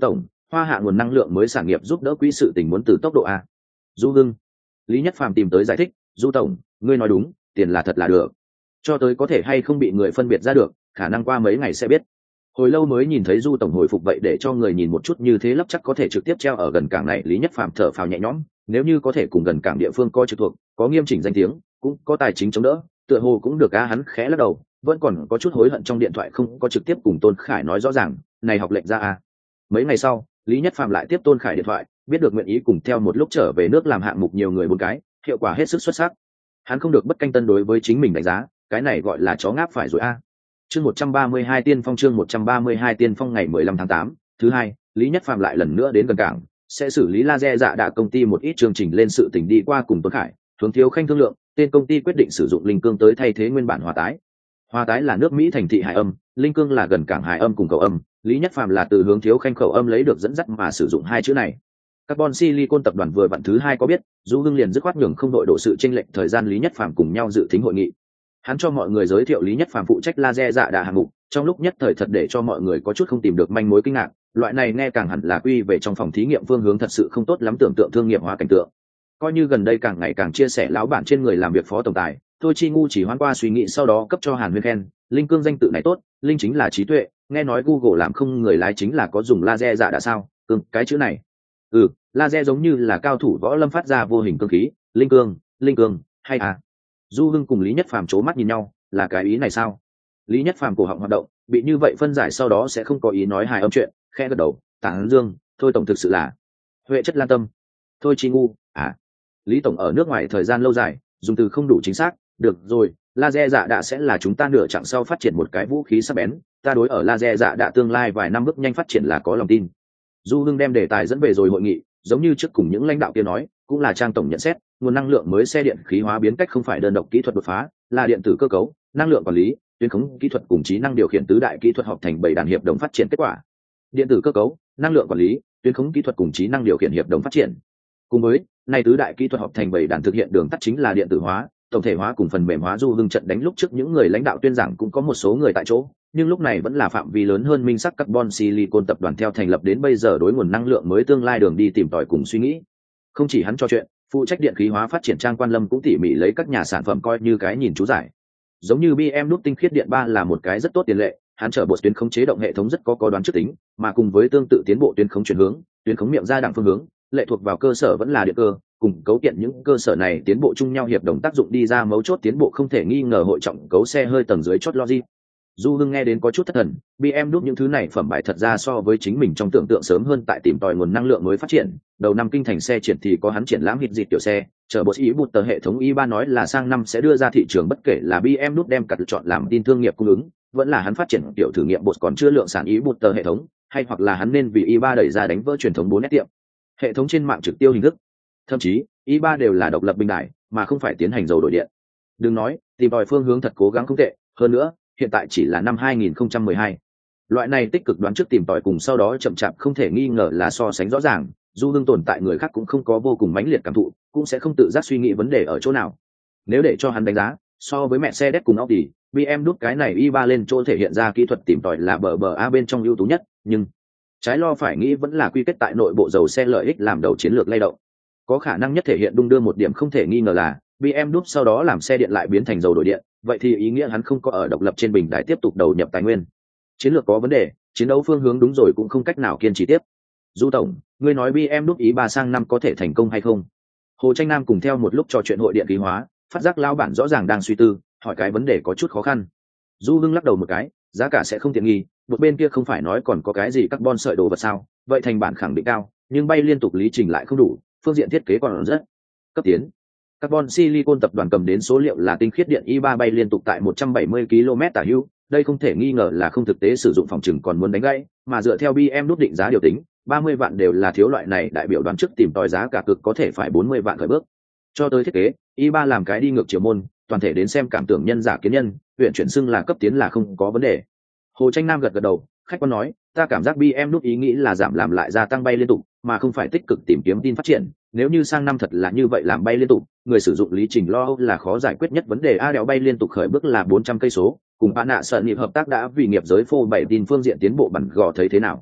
hoa hạ nguồn năng lượng mới sản nghiệp giúp đỡ quỹ sự tình muốn từ tốc độ a. Du Hưng. Lý Nhất Phàm tìm tới giải thích, Du tổng, ngươi nói đúng, tiền là thật là được, cho tới có thể hay không bị người phân biệt ra được, khả năng qua mấy ngày sẽ biết. Hồi lâu mới nhìn thấy Du tổng hồi phục vậy để cho người nhìn một chút như thế lấp chắc có thể trực tiếp treo ở gần cảng này. Lý Nhất Phàm thở phào nhẹ nhõm, nếu như có thể cùng gần cảng địa phương coi trực thuộc, có nghiêm chỉnh danh tiếng, cũng có tài chính chống đỡ, tựa hồ cũng được a. Hắn khẽ lắc đầu, vẫn còn có chút hối hận trong điện thoại không có trực tiếp cùng Tôn Khải nói rõ ràng, này học lệnh ra a. Mấy ngày sau, Lý Nhất Phàm lại tiếp Tôn Khải điện thoại, biết được nguyện ý cùng theo một lúc trở về nước làm hạng mục nhiều người bốn cái, hiệu quả hết sức xuất sắc. Hắn không được bất canh tân đối với chính mình đánh giá, cái này gọi là chó ngáp phải rồi a. Chương một trăm ba mươi hai tiên phong chương một trăm ba mươi hai tiên phong ngày mười lăm tháng tám, thứ hai, Lý Nhất Phàm lại lần nữa đến gần cảng, sẽ xử lý laser dạ đạ công ty một ít chương trình lên sự tình đi qua cùng Tuấn Khải, Hướng Thiếu Khanh thương lượng, tên công ty quyết định sử dụng linh cương tới thay thế nguyên bản hòa tái. Hòa tái là nước Mỹ thành thị hải âm, linh cương là gần cảng hải âm cùng cầu âm, Lý Nhất Phàm là từ Hướng Thiếu Khanh khẩu âm lấy được dẫn dắt mà sử dụng hai chữ này. Carbon Silicon tập đoàn vừa vặn thứ hai có biết, Du Hưng liền dứt khoát nhường không đội độ sự chênh lệch thời gian Lý Nhất Phàm cùng nhau dự thính hội nghị. Hắn cho mọi người giới thiệu Lý Nhất Phàm phụ trách laser dạ đạ hạng mục, trong lúc nhất thời thật để cho mọi người có chút không tìm được manh mối kinh ngạc, loại này nghe càng hẳn là quy về trong phòng thí nghiệm phương hướng thật sự không tốt lắm tưởng tượng thương nghiệp hóa cảnh tượng. Coi như gần đây càng ngày càng chia sẻ lão bản trên người làm việc phó tổng tài, Thôi Chi Ngu chỉ hoan qua suy nghĩ sau đó cấp cho Hàn Huyên khen, linh cương danh tự này tốt, linh chính là trí tuệ, nghe nói Google làm không người lái chính là có dùng laser dạ đạ sao? Cương, cái chữ này. Ừ, laser giống như là cao thủ võ lâm phát ra vô hình cương khí, linh cương, linh cương, hay à? Du Hưng cùng Lý Nhất Phàm chố mắt nhìn nhau, là cái ý này sao? Lý Nhất Phàm cổ họng hoạt động, bị như vậy phân giải sau đó sẽ không có ý nói hài âm chuyện, khẽ gật đầu, tán dương, thôi tổng thực sự là huệ chất lan tâm. Thôi Chi Ngu, à? Lý tổng ở nước ngoài thời gian lâu dài, dùng từ không đủ chính xác, được rồi, laser dạ đạ sẽ là chúng ta nửa chặng sau phát triển một cái vũ khí sắc bén, ta đối ở laser dạ đạ tương lai vài năm bước nhanh phát triển là có lòng tin. Du Hưng đem đề tài dẫn về rồi hội nghị, giống như trước cùng những lãnh đạo kia nói, cũng là Trang tổng nhận xét, nguồn năng lượng mới xe điện khí hóa biến cách không phải đơn độc kỹ thuật đột phá, là điện tử cơ cấu, năng lượng quản lý, tuyến khống kỹ thuật cùng trí năng điều khiển tứ đại kỹ thuật hợp thành bảy đàn hiệp đồng phát triển kết quả. Điện tử cơ cấu, năng lượng quản lý, tuyến khống kỹ thuật cùng trí năng điều khiển hiệp đồng phát triển. Cùng với, này tứ đại kỹ thuật hợp thành bảy đàn thực hiện đường tắt chính là điện tử hóa, tổng thể hóa cùng phần mềm hóa. Du Hưng trận đánh lúc trước những người lãnh đạo tuyên giảng cũng có một số người tại chỗ, nhưng lúc này vẫn là phạm vi lớn hơn minh sắc Carbon Silicon tập đoàn theo thành lập đến bây giờ đối nguồn năng lượng mới tương lai đường đi tìm tòi cùng suy nghĩ. Không chỉ hắn cho chuyện, phụ trách điện khí hóa phát triển Trang Quan Lâm cũng tỉ mỉ lấy các nhà sản phẩm coi như cái nhìn chú giải. Giống như bê em nút tinh khiết điện ba là một cái rất tốt tiền lệ, hắn trở bộ tuyến khống chế động hệ thống rất có có đoán trước tính, mà cùng với tương tự tiến bộ tuyến khống chuyển hướng, tuyến khống miệng ra đẳng phương hướng, lệ thuộc vào cơ sở vẫn là điện cơ, cùng cấu kiện những cơ sở này tiến bộ chung nhau hiệp đồng tác dụng đi ra mấu chốt tiến bộ không thể nghi ngờ hội trọng cấu xe hơi tầng dưới chót logic. Du Hưng nghe đến có chút thất thần, bê em nút những thứ này phẩm bài thật ra so với chính mình trong tưởng tượng sớm hơn tại tìm tòi nguồn năng lượng mới phát triển, đầu năm kinh thành xe triển thì có hắn triển lãm hit dịp tiểu xe, chờ bộ ý bút tờ hệ thống i ba nói là sang năm sẽ đưa ra thị trường, bất kể là bê em nút đem cả chọn làm tin thương nghiệp cung ứng, vẫn là hắn phát triển tiểu thử nghiệm bột còn chưa lượng sản ý bút tờ hệ thống, hay hoặc là hắn nên vì i ba đẩy ra đánh vỡ truyền thống bốn S tiệm hệ thống trên mạng trực tiêu hình thức. Thậm chí, i ba đều là độc lập bình đại, mà không phải tiến hành dầu đổi điện. Đừng nói, tìm tòi phương hướng thật cố gắng không tệ, hơn nữa, hiện tại chỉ là năm hai nghìn không trăm mười hai. Loại này tích cực đoán trước tìm tòi cùng sau đó chậm chạp không thể nghi ngờ là so sánh rõ ràng, Du Hưng tồn tại người khác cũng không có vô cùng mãnh liệt cảm thụ, cũng sẽ không tự giác suy nghĩ vấn đề ở chỗ nào. Nếu để cho hắn đánh giá, so với Mercedes cùng Audi, bê em đút cái này i ba lên chỗ thể hiện ra kỹ thuật tìm tòi là bờ bờ a bên trong ưu tú nhất, nhưng trái lo phải nghĩ vẫn là quy kết tại nội bộ dầu xe lợi ích làm đầu chiến lược lay động. Có khả năng nhất thể hiện đung đưa một điểm không thể nghi ngờ là bê em đút sau đó làm xe điện lại biến thành dầu đổi điện, vậy thì ý nghĩa hắn không có ở độc lập trên bình đài tiếp tục đầu nhập tài nguyên. Chiến lược có vấn đề, chiến đấu phương hướng đúng rồi cũng không cách nào kiên trì tiếp. Du tổng, ngươi nói bê em đút ý ba sang năm có thể thành công hay không? Hồ Tranh Nam cùng theo một lúc trò chuyện hội điện khí hóa, phát giác lao bản rõ ràng đang suy tư, hỏi cái vấn đề có chút khó khăn. Du Hưng lắc đầu một cái, giá cả sẽ không tiện nghi, một bên kia không phải nói còn có cái gì carbon sợi đồ vật sao? Vậy thành bản khẳng định cao, nhưng bay liên tục lý trình lại không đủ, phương diện thiết kế còn rất cấp tiến. Carbon Silicon tập đoàn cầm đến số liệu là tinh khiết điện i ba bay liên tục tại một trăm bảy mươi ki lô mét tả hữu, đây không thể nghi ngờ là không thực tế sử dụng phòng trừng còn muốn đánh gãy, mà dựa theo bê em đút định giá điều tính, ba mươi vạn đều là thiếu loại này đại biểu đoán trước tìm tòi giá cả cực có thể phải bốn mươi vạn khởi bước. Cho tới thiết kế, i ba làm cái đi ngược chiều môn, toàn thể đến xem cảm tưởng nhân giả kiến nhân, huyện chuyển xưng là cấp tiến là không có vấn đề. Hồ Tranh Nam gật gật đầu, khách quan nói, ta cảm giác bê em đút ý nghĩ là giảm làm lại gia tăng bay liên tục, mà không phải tích cực tìm kiếm tin phát triển. Nếu như sang năm thật là như vậy làm bay liên tục, người sử dụng lý trình lo là khó giải quyết nhất vấn đề. A đéo bay liên tục khởi bước là bốn trăm cây số, cùng bạn nạ sợ nghiệp hợp tác đã vì nghiệp giới phô bày tin phương diện tiến bộ bản gò thấy thế nào?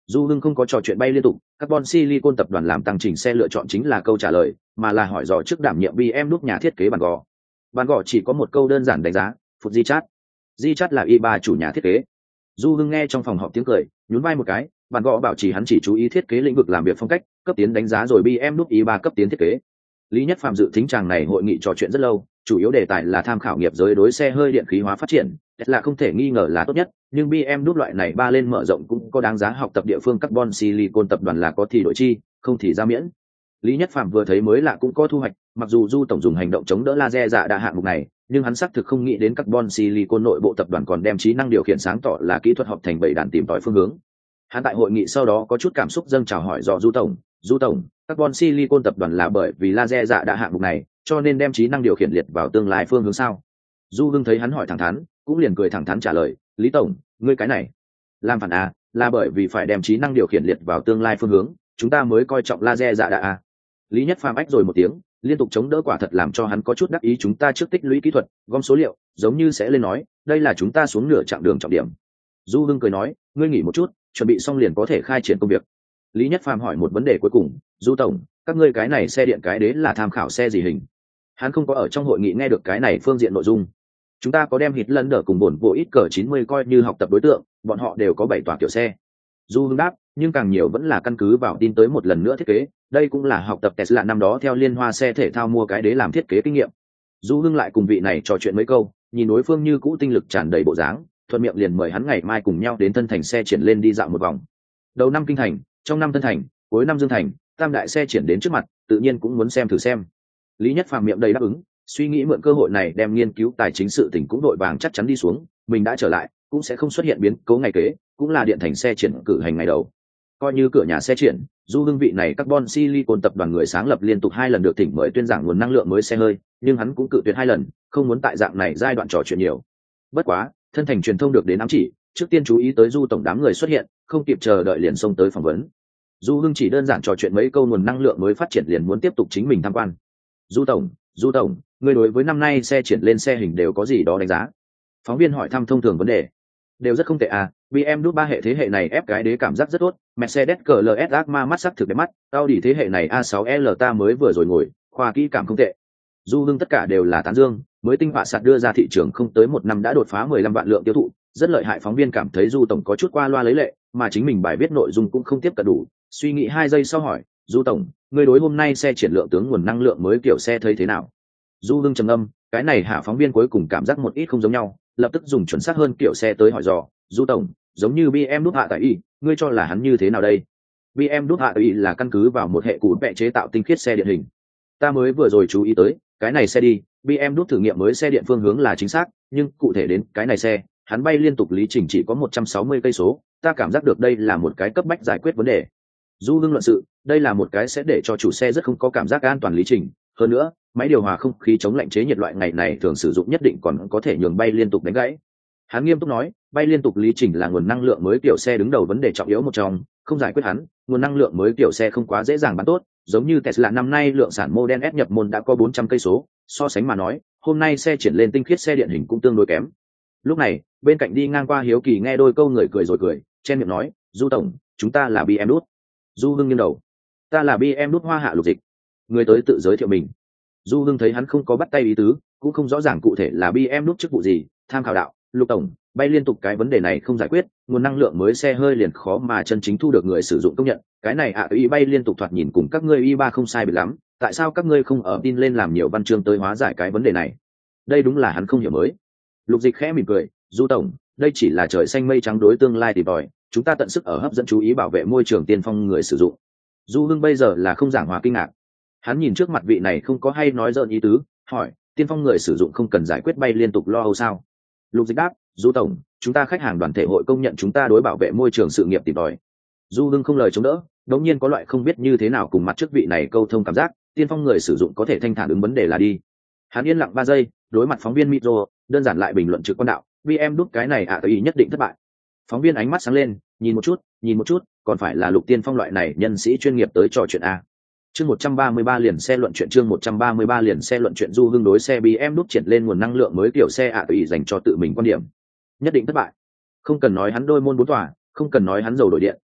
Du Hưng không có trò chuyện bay liên tục, Carbon Silicon tập đoàn làm tăng trình xe lựa chọn chính là câu trả lời, mà là hỏi dò trước đảm nhiệm bê em đúc nhà thiết kế bàn gò. Bàn gò chỉ có một câu đơn giản đánh giá, Phút Di Chat. Di Chat là i ba chủ nhà thiết kế. Du Hưng nghe trong phòng họp tiếng cười, nhún vai một cái, bàn gò bảo chỉ hắn chỉ chú ý thiết kế lĩnh vực làm việc phong cách, cấp tiến đánh giá rồi bê em đúc i ba cấp tiến thiết kế. Lý Nhất Phàm dự thính chàng này hội nghị trò chuyện rất lâu, chủ yếu đề tài là tham khảo nghiệp giới đối xe hơi điện khí hóa phát triển, Tesla không thể nghi ngờ là tốt nhất, nhưng bê em đúc loại này ba lên mở rộng cũng có đáng giá học tập địa phương Carbon Silicon tập đoàn là có thì đổi chi, không thì ra miễn. Lý Nhất Phàm vừa thấy mới lạ cũng có thu hoạch, mặc dù Du tổng dùng hành động chống đỡ laser dạ đa hạng mục này, nhưng hắn xác thực không nghĩ đến Carbon Silicon nội bộ tập đoàn còn đem trí năng điều khiển sáng tỏ là kỹ thuật họp thành bảy đàn tìm tòi phương hướng. Hắn tại hội nghị sau đó có chút cảm xúc dâng chào hỏi dò Du tổng, Du tổng, Carbon Silicon tập đoàn là bởi vì laser dạ đa hạng mục này, cho nên đem trí năng điều khiển liệt vào tương lai phương hướng sao? Du Hưng thấy hắn hỏi thẳng thắn, cũng liền cười thẳng thắn trả lời, Lý tổng, ngươi cái này làm phản à, là bởi vì phải đem trí năng điều khiển liệt vào tương lai phương hướng, chúng ta mới coi trọng laser dạ đa à. Lý Nhất Phàm ách rồi một tiếng, liên tục chống đỡ quả thật làm cho hắn có chút đắc ý, chúng ta trước tích lũy kỹ thuật, gom số liệu, giống như sẽ lên nói, đây là chúng ta xuống nửa chặng đường trọng điểm. Du Hưng cười nói, ngươi nghỉ một chút, chuẩn bị xong liền có thể khai triển công việc. Lý Nhất Phàm hỏi một vấn đề cuối cùng, Du tổng, các ngươi cái này xe điện cái đế là tham khảo xe gì hình? Hắn không có ở trong hội nghị nghe được cái này phương diện nội dung. Chúng ta có đem Hitlander cùng bổn bộ ít cỡ chín mươi coi như học tập đối tượng, bọn họ đều có bảy tòa kiểu xe. Du Hưng đáp, nhưng càng nhiều vẫn là căn cứ vào tin tới một lần nữa thiết kế, đây cũng là học tập Tesla năm đó theo liên hoa xe thể thao mua cái đế làm thiết kế kinh nghiệm. Du Hưng lại cùng vị này trò chuyện mấy câu, nhìn đối phương như cũ tinh lực tràn đầy bộ dáng, thuận miệng liền mời hắn ngày mai cùng nhau đến Tân Thành xe triển lên đi dạo một vòng. Đầu năm kinh thành, trong năm Tân Thành, cuối năm Dương Thành, tam đại xe triển đến trước mặt, tự nhiên cũng muốn xem thử xem. Lý Nhất Phàm miệng đầy đáp ứng, suy nghĩ mượn cơ hội này đem nghiên cứu tài chính sự tình cũng đội vàng chắc chắn đi xuống, mình đã trở lại, cũng sẽ không xuất hiện biến cố ngày kế, cũng là điện thành xe triển cử hành ngày đầu. Coi như cửa nhà xe triển, Du Hưng vị này Carbon Silicon tập đoàn người sáng lập liên tục hai lần được thỉnh mời tuyên giảng nguồn năng lượng mới xe hơi, nhưng hắn cũng cự tuyệt hai lần, không muốn tại dạng này giai đoạn trò chuyện nhiều. Bất quá, thân thành truyền thông được đến ám chỉ, trước tiên chú ý tới Du tổng đám người xuất hiện, không kịp chờ đợi liền xông tới phỏng vấn. Du Hưng chỉ đơn giản trò chuyện mấy câu nguồn năng lượng mới phát triển liền muốn tiếp tục chính mình tham quan. Du tổng, Du tổng, người đối với năm nay xe triển lên xe hình đều có gì đó đánh giá? Phóng viên hỏi thăm thông thường vấn đề. Đều rất không tệ à, bê em đúc ba hệ thế hệ này ép cái đế cảm giác rất tốt, Mercedes cờ lờ ét Agma mắt sắc thực đẹp mắt, Audi thế hệ này a sáu L ta mới vừa rồi ngồi, khoa kỹ cảm không tệ. Du Hưng tất cả đều là tán dương, mới tinh họa sạt đưa ra thị trường không tới một năm đã đột phá mười lăm vạn lượng tiêu thụ, rất lợi hại. Phóng viên cảm thấy Du tổng có chút qua loa lấy lệ, mà chính mình bài viết nội dung cũng không tiếp cận đủ, suy nghĩ hai giây sau hỏi, Du tổng, người đối hôm nay xe triển lượng tướng nguồn năng lượng mới kiểu xe thấy thế nào? Du Hưng trầm âm, cái này hạ phóng viên cuối cùng cảm giác một ít không giống nhau, lập tức dùng chuẩn xác hơn kiểu xe tới hỏi dò, Du tổng, giống như bê em đúc hạ tại y, ngươi cho là hắn như thế nào đây? bê em đúc hạ tại y là căn cứ vào một hệ cụ vẽ chế tạo tinh khiết xe điện hình. Ta mới vừa rồi chú ý tới, cái này xe đi, bê em đúc thử nghiệm mới xe điện phương hướng là chính xác, nhưng cụ thể đến cái này xe, hắn bay liên tục lý trình chỉ có một trăm sáu mươi cây số, ta cảm giác được đây là một cái cấp bách giải quyết vấn đề. Du Hưng luận sự, đây là một cái sẽ để cho chủ xe rất không có cảm giác an toàn lý trình, hơn nữa, máy điều hòa không khí chống lạnh chế nhiệt loại ngày này thường sử dụng nhất định còn có thể nhường bay liên tục đánh gãy. Hắn nghiêm túc nói, bay liên tục lý trình là nguồn năng lượng mới kiểu xe đứng đầu vấn đề trọng yếu một trong, không giải quyết hắn, nguồn năng lượng mới kiểu xe không quá dễ dàng bán tốt, giống như Tesla năm nay lượng sản Model S nhập môn đã có bốn trăm cây số, so sánh mà nói, hôm nay xe triển lên tinh khiết xe điện hình cũng tương đối kém. Lúc này, bên cạnh đi ngang qua hiếu kỳ nghe đôi câu người cười rồi cười, chen miệng nói, Du tổng, chúng ta là bê em đúc. Du Hưng nghiêng đầu, ta là bê em đúc Hoa Hạ Lục Dịch. Người tới tự giới thiệu mình. Du Hưng thấy hắn không có bắt tay ý tứ, cũng không rõ ràng cụ thể là bê em đúc chức vụ gì, tham khảo đạo, Lục tổng, bay liên tục cái vấn đề này không giải quyết, nguồn năng lượng mới xe hơi liền khó mà chân chính thu được người sử dụng công nhận, cái này ạ à, y bay liên tục thoạt nhìn cùng các ngươi i ba không sai biệt lắm, tại sao các ngươi không ở tin lên làm nhiều văn chương tới hóa giải cái vấn đề này? Đây đúng là hắn không hiểu mới. Lục Dịch khẽ mỉm cười, Du tổng, đây chỉ là trời xanh mây trắng đối tương lai tìm tòi, chúng ta tận sức ở hấp dẫn chú ý bảo vệ môi trường tiên phong người sử dụng. Du Hưng bây giờ là không giảng hòa kinh ngạc, hắn nhìn trước mặt vị này không có hay nói dợn ý tứ, hỏi, tiên phong người sử dụng không cần giải quyết bay liên tục lo âu sao? Lục Dịch đáp, Du tổng, chúng ta khách hàng đoàn thể hội công nhận chúng ta đối bảo vệ môi trường sự nghiệp tìm tòi. Du Hưng không lời chống đỡ, đống nhiên có loại không biết như thế nào cùng mặt trước vị này câu thông cảm giác, tiên phong người sử dụng có thể thanh thản ứng vấn đề là đi. Hắn yên lặng ba giây, đối mặt phóng viên micro, đơn giản lại bình luận trực quan đạo, vì em đúc cái này ạ à, ý nhất định thất bại. Phóng viên ánh mắt sáng lên, nhìn một chút, nhìn một chút, còn phải là Lục tiên phong loại này nhân sĩ chuyên nghiệp tới trò chuyện a. Chương một trăm ba mươi ba liền xe luận chuyện chương một trăm ba mươi ba liền xe luận chuyện Du Hưng đối xe bê em đúc triển lên nguồn năng lượng mới kiểu xe ạ à, ý dành cho tự mình quan điểm. Nhất định thất bại. Không cần nói hắn đôi môn bốn tòa, không cần nói hắn dầu đổi điện,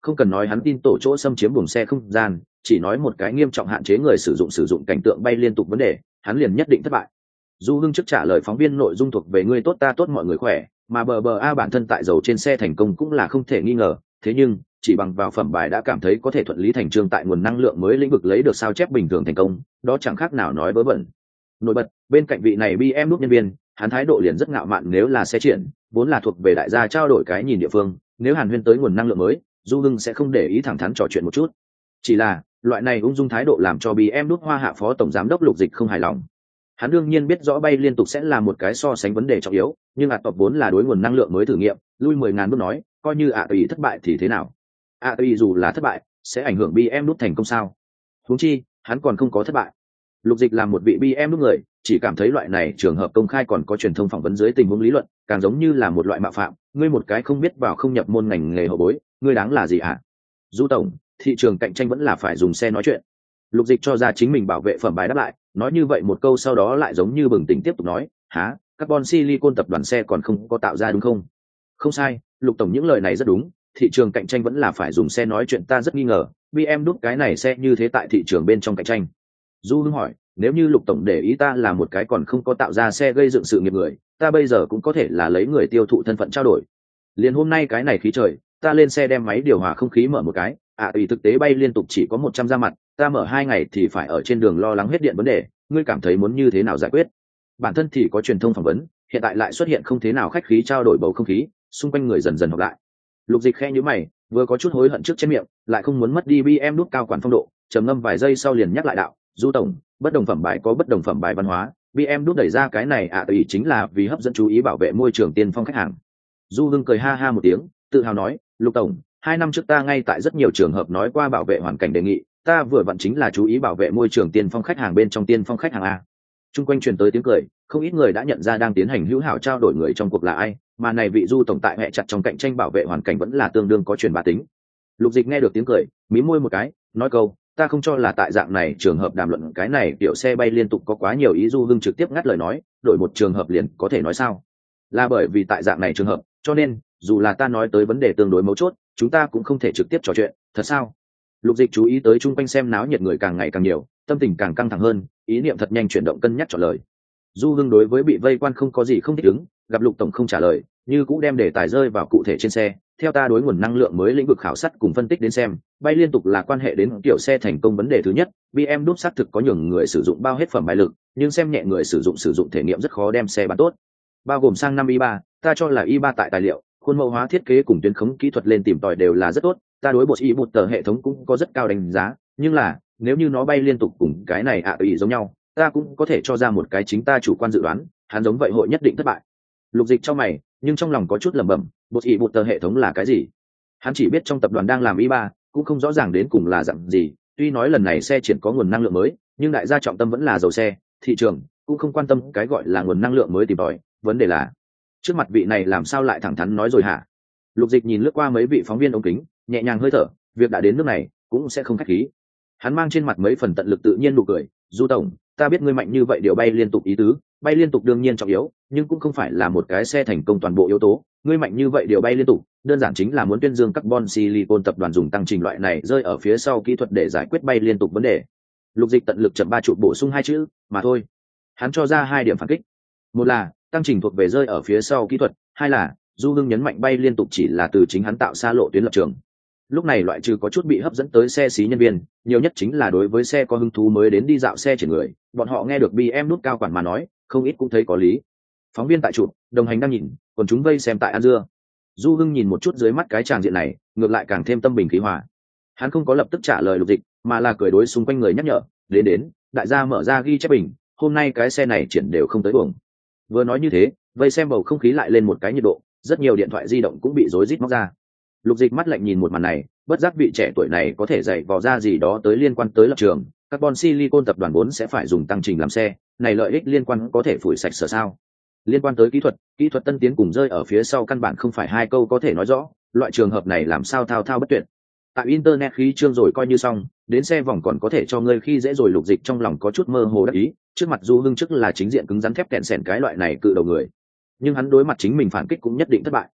không cần nói hắn tin tổ chỗ xâm chiếm buồng xe không gian, chỉ nói một cái nghiêm trọng hạn chế người sử dụng sử dụng cảnh tượng bay liên tục vấn đề, hắn liền nhất định thất bại. Du Hưng trước trả lời phóng viên nội dung thuộc về ngươi tốt ta tốt mọi người khỏe, mà bờ bờ a bản thân tại dầu trên xe thành công cũng là không thể nghi ngờ, thế nhưng chỉ bằng vào phẩm bài đã cảm thấy có thể thuận lý thành trương tại nguồn năng lượng mới lĩnh vực lấy được sao chép bình thường thành công, đó chẳng khác nào nói vớ vẩn. Nổi bật bên cạnh vị này bê em đúc nhân viên, hắn thái độ liền rất ngạo mạn, nếu là xe triển vốn là thuộc về đại gia trao đổi cái nhìn địa phương, nếu Hàn Huyên tới nguồn năng lượng mới, Du Hưng sẽ không để ý, thẳng thắn trò chuyện một chút. Chỉ là loại này ung dung thái độ làm cho bê em đúc Hoa Hạ phó tổng giám đốc Lục Dịch không hài lòng. Hắn đương nhiên biết rõ bay liên tục sẽ là một cái so sánh vấn đề trọng yếu, nhưng ạ tộc vốn là đối nguồn năng lượng mới thử nghiệm, lui mười ngàn bước nói, coi như ạ tùy thất bại thì thế nào? ạ tùy dù là thất bại, sẽ ảnh hưởng bê em đúc thành công sao? Huống chi, hắn còn không có thất bại. Lục Dịch làm một vị bê em đúc người, chỉ cảm thấy loại này trường hợp công khai còn có truyền thông phỏng vấn dưới tình huống lý luận, càng giống như là một loại mạo phạm. Ngươi một cái không biết vào không nhập môn ngành nghề hậu bối, ngươi đáng là gì hả? Du tổng, thị trường cạnh tranh vẫn là phải dùng xe nói chuyện. Lục Dịch cho ra chính mình bảo vệ phẩm bài đáp lại, nói như vậy một câu sau đó lại giống như bừng tỉnh tiếp tục nói, há, carbon silicon tập đoàn xe còn không có tạo ra đúng không? Không sai, Lục tổng những lời này rất đúng, thị trường cạnh tranh vẫn là phải dùng xe nói chuyện, ta rất nghi ngờ bê em đúc cái này xe như thế tại thị trường bên trong cạnh tranh. Du Hưng hỏi, nếu như Lục tổng để ý ta là một cái còn không có tạo ra xe gây dựng sự nghiệp người, ta bây giờ cũng có thể là lấy người tiêu thụ thân phận trao đổi. Liền hôm nay cái này khí trời, ta lên xe đem máy điều hòa không khí mở một cái, à vì thực tế bay liên tục chỉ có một trăm ra mặt, ta mở hai ngày thì phải ở trên đường lo lắng hết điện vấn đề, ngươi cảm thấy muốn như thế nào giải quyết? Bản thân thì có truyền thông phỏng vấn, hiện tại lại xuất hiện không thế nào khách khí trao đổi bầu không khí, xung quanh người dần dần học lại. Lục Dịch khe nhíu mày, vừa có chút hối hận trước trên miệng, lại không muốn mất đi bê em nút cao quản phong độ, trầm ngâm vài giây sau liền nhắc lại đạo, Du tổng, bất đồng phẩm bài có bất đồng phẩm bài văn hóa, bê em nút đẩy ra cái này ạ à, ý chính là vì hấp dẫn chú ý bảo vệ môi trường tiên phong khách hàng. Du Hưng cười ha ha một tiếng, tự hào nói, Lục tổng, hai năm trước ta ngay tại rất nhiều trường hợp nói qua bảo vệ hoàn cảnh đề nghị, ta vừa vặn chính là chú ý bảo vệ môi trường tiên phong khách hàng bên trong tiên phong khách hàng a. Trung quanh truyền tới tiếng cười, không ít người đã nhận ra đang tiến hành hữu hảo trao đổi người trong cuộc là ai, mà này vị Du tổng tại hệ chặt trong cạnh tranh bảo vệ hoàn cảnh vẫn là tương đương có truyền bá tính. Lục Dịch nghe được tiếng cười, mím môi một cái, nói câu, ta không cho là tại dạng này trường hợp đàm luận cái này tiểu xe bay liên tục có quá nhiều ý. Du Hưng trực tiếp ngắt lời nói, đổi một trường hợp liền có thể nói sao? Là bởi vì tại dạng này trường hợp, cho nên dù là ta nói tới vấn đề tương đối mấu chốt, chúng ta cũng không thể trực tiếp trò chuyện, thật sao? Lục Dịch chú ý tới chung quanh xem náo nhiệt người càng ngày càng nhiều, tâm tình càng căng thẳng hơn, ý niệm thật nhanh chuyển động cân nhắc trả lời. Du Hưng đối với bị vây quan không có gì không thích ứng, gặp Lục tổng không trả lời, như cũng đem đề tài rơi vào cụ thể trên xe. Theo ta đối nguồn năng lượng mới lĩnh vực khảo sát cùng phân tích đến xem, bay liên tục là quan hệ đến kiểu xe thành công vấn đề thứ nhất. bê em đúc xác thực có nhường người sử dụng bao hết phẩm bài lực, nhưng xem nhẹ người sử dụng sử dụng thể nghiệm rất khó đem xe bán tốt. Bao gồm sang năm i ba, ta cho là i ba tại tài liệu, khuôn mẫu hóa thiết kế cùng tuyến khống kỹ thuật lên tìm tòi đều là rất tốt, ta đối bộ i một tờ hệ thống cũng có rất cao đánh giá, nhưng là nếu như nó bay liên tục cùng cái này ạ ý giống nhau, ta cũng có thể cho ra một cái chính ta chủ quan dự đoán, hắn giống vậy hội nhất định thất bại. Lục Dịch cho mày, nhưng trong lòng có chút lẩm bẩm, bộ i một tờ hệ thống là cái gì? Hắn chỉ biết trong tập đoàn đang làm i ba, cũng không rõ ràng đến cùng là dạng gì. Tuy nói lần này xe triển có nguồn năng lượng mới, nhưng đại gia trọng tâm vẫn là dầu xe, thị trường cũng không quan tâm cái gọi là nguồn năng lượng mới tìm tòi. Vấn đề là trước mặt vị này làm sao lại thẳng thắn nói rồi hả? Lục Dịch nhìn lướt qua mấy vị phóng viên ống kính, nhẹ nhàng hơi thở, việc đã đến nước này cũng sẽ không khách khí. Hắn mang trên mặt mấy phần tận lực tự nhiên nụ cười, Du tổng, ta biết ngươi mạnh như vậy điều bay liên tục ý tứ, bay liên tục đương nhiên trọng yếu, nhưng cũng không phải là một cái xe thành công toàn bộ yếu tố. Ngươi mạnh như vậy điều bay liên tục, đơn giản chính là muốn tuyên dương carbon silicon tập đoàn dùng tăng trình loại này rơi ở phía sau kỹ thuật để giải quyết bay liên tục vấn đề. Lục Dịch tận lực chậm ba trụ bổ sung hai chữ mà thôi. Hắn cho ra hai điểm phản kích. Một là tăng trình thuộc về rơi ở phía sau kỹ thuật, hai là Du Hưng nhấn mạnh bay liên tục chỉ là từ chính hắn tạo xa lộ tuyến lập trường. Lúc này loại trừ có chút bị hấp dẫn tới xe xí nhân viên, nhiều nhất chính là đối với xe có hứng thú mới đến đi dạo xe chở người, bọn họ nghe được bê em nút cao quản mà nói, không ít cũng thấy có lý. Phóng viên tại chụp, đồng hành đang nhìn, còn chúng vây xem tại ăn dưa. Du Hưng nhìn một chút dưới mắt cái tràng diện này, ngược lại càng thêm tâm bình khí hòa. Hắn không có lập tức trả lời Lục Dịch, mà là cười đối xung quanh người nhắc nhở, đến đến, đại gia mở ra ghi chép bình, hôm nay cái xe này triển đều không tới uổng. Vừa nói như thế, vây xem bầu không khí lại lên một cái nhiệt độ, rất nhiều điện thoại di động cũng bị rối rít móc ra. Lục Dịch mắt lạnh nhìn một màn này, bất giác vị trẻ tuổi này có thể dạy vò ra gì đó tới liên quan tới lập trường. Carbon Silicon tập đoàn vốn sẽ phải dùng tăng trình làm xe, này lợi ích liên quan có thể phủi sạch sở sao? Liên quan tới kỹ thuật, kỹ thuật tân tiến cùng rơi ở phía sau căn bản không phải hai câu có thể nói rõ, loại trường hợp này làm sao thao thao bất tuyệt. Tại internet khí trương rồi coi như xong, đến xe vòng còn có thể cho ngươi khi dễ rồi. Lục Dịch trong lòng có chút mơ hồ đắc ý, trước mặt Du Hưng trước là chính diện cứng rắn thép kẹn sẻn cái loại này cự đầu người, nhưng hắn đối mặt chính mình phản kích cũng nhất định thất bại.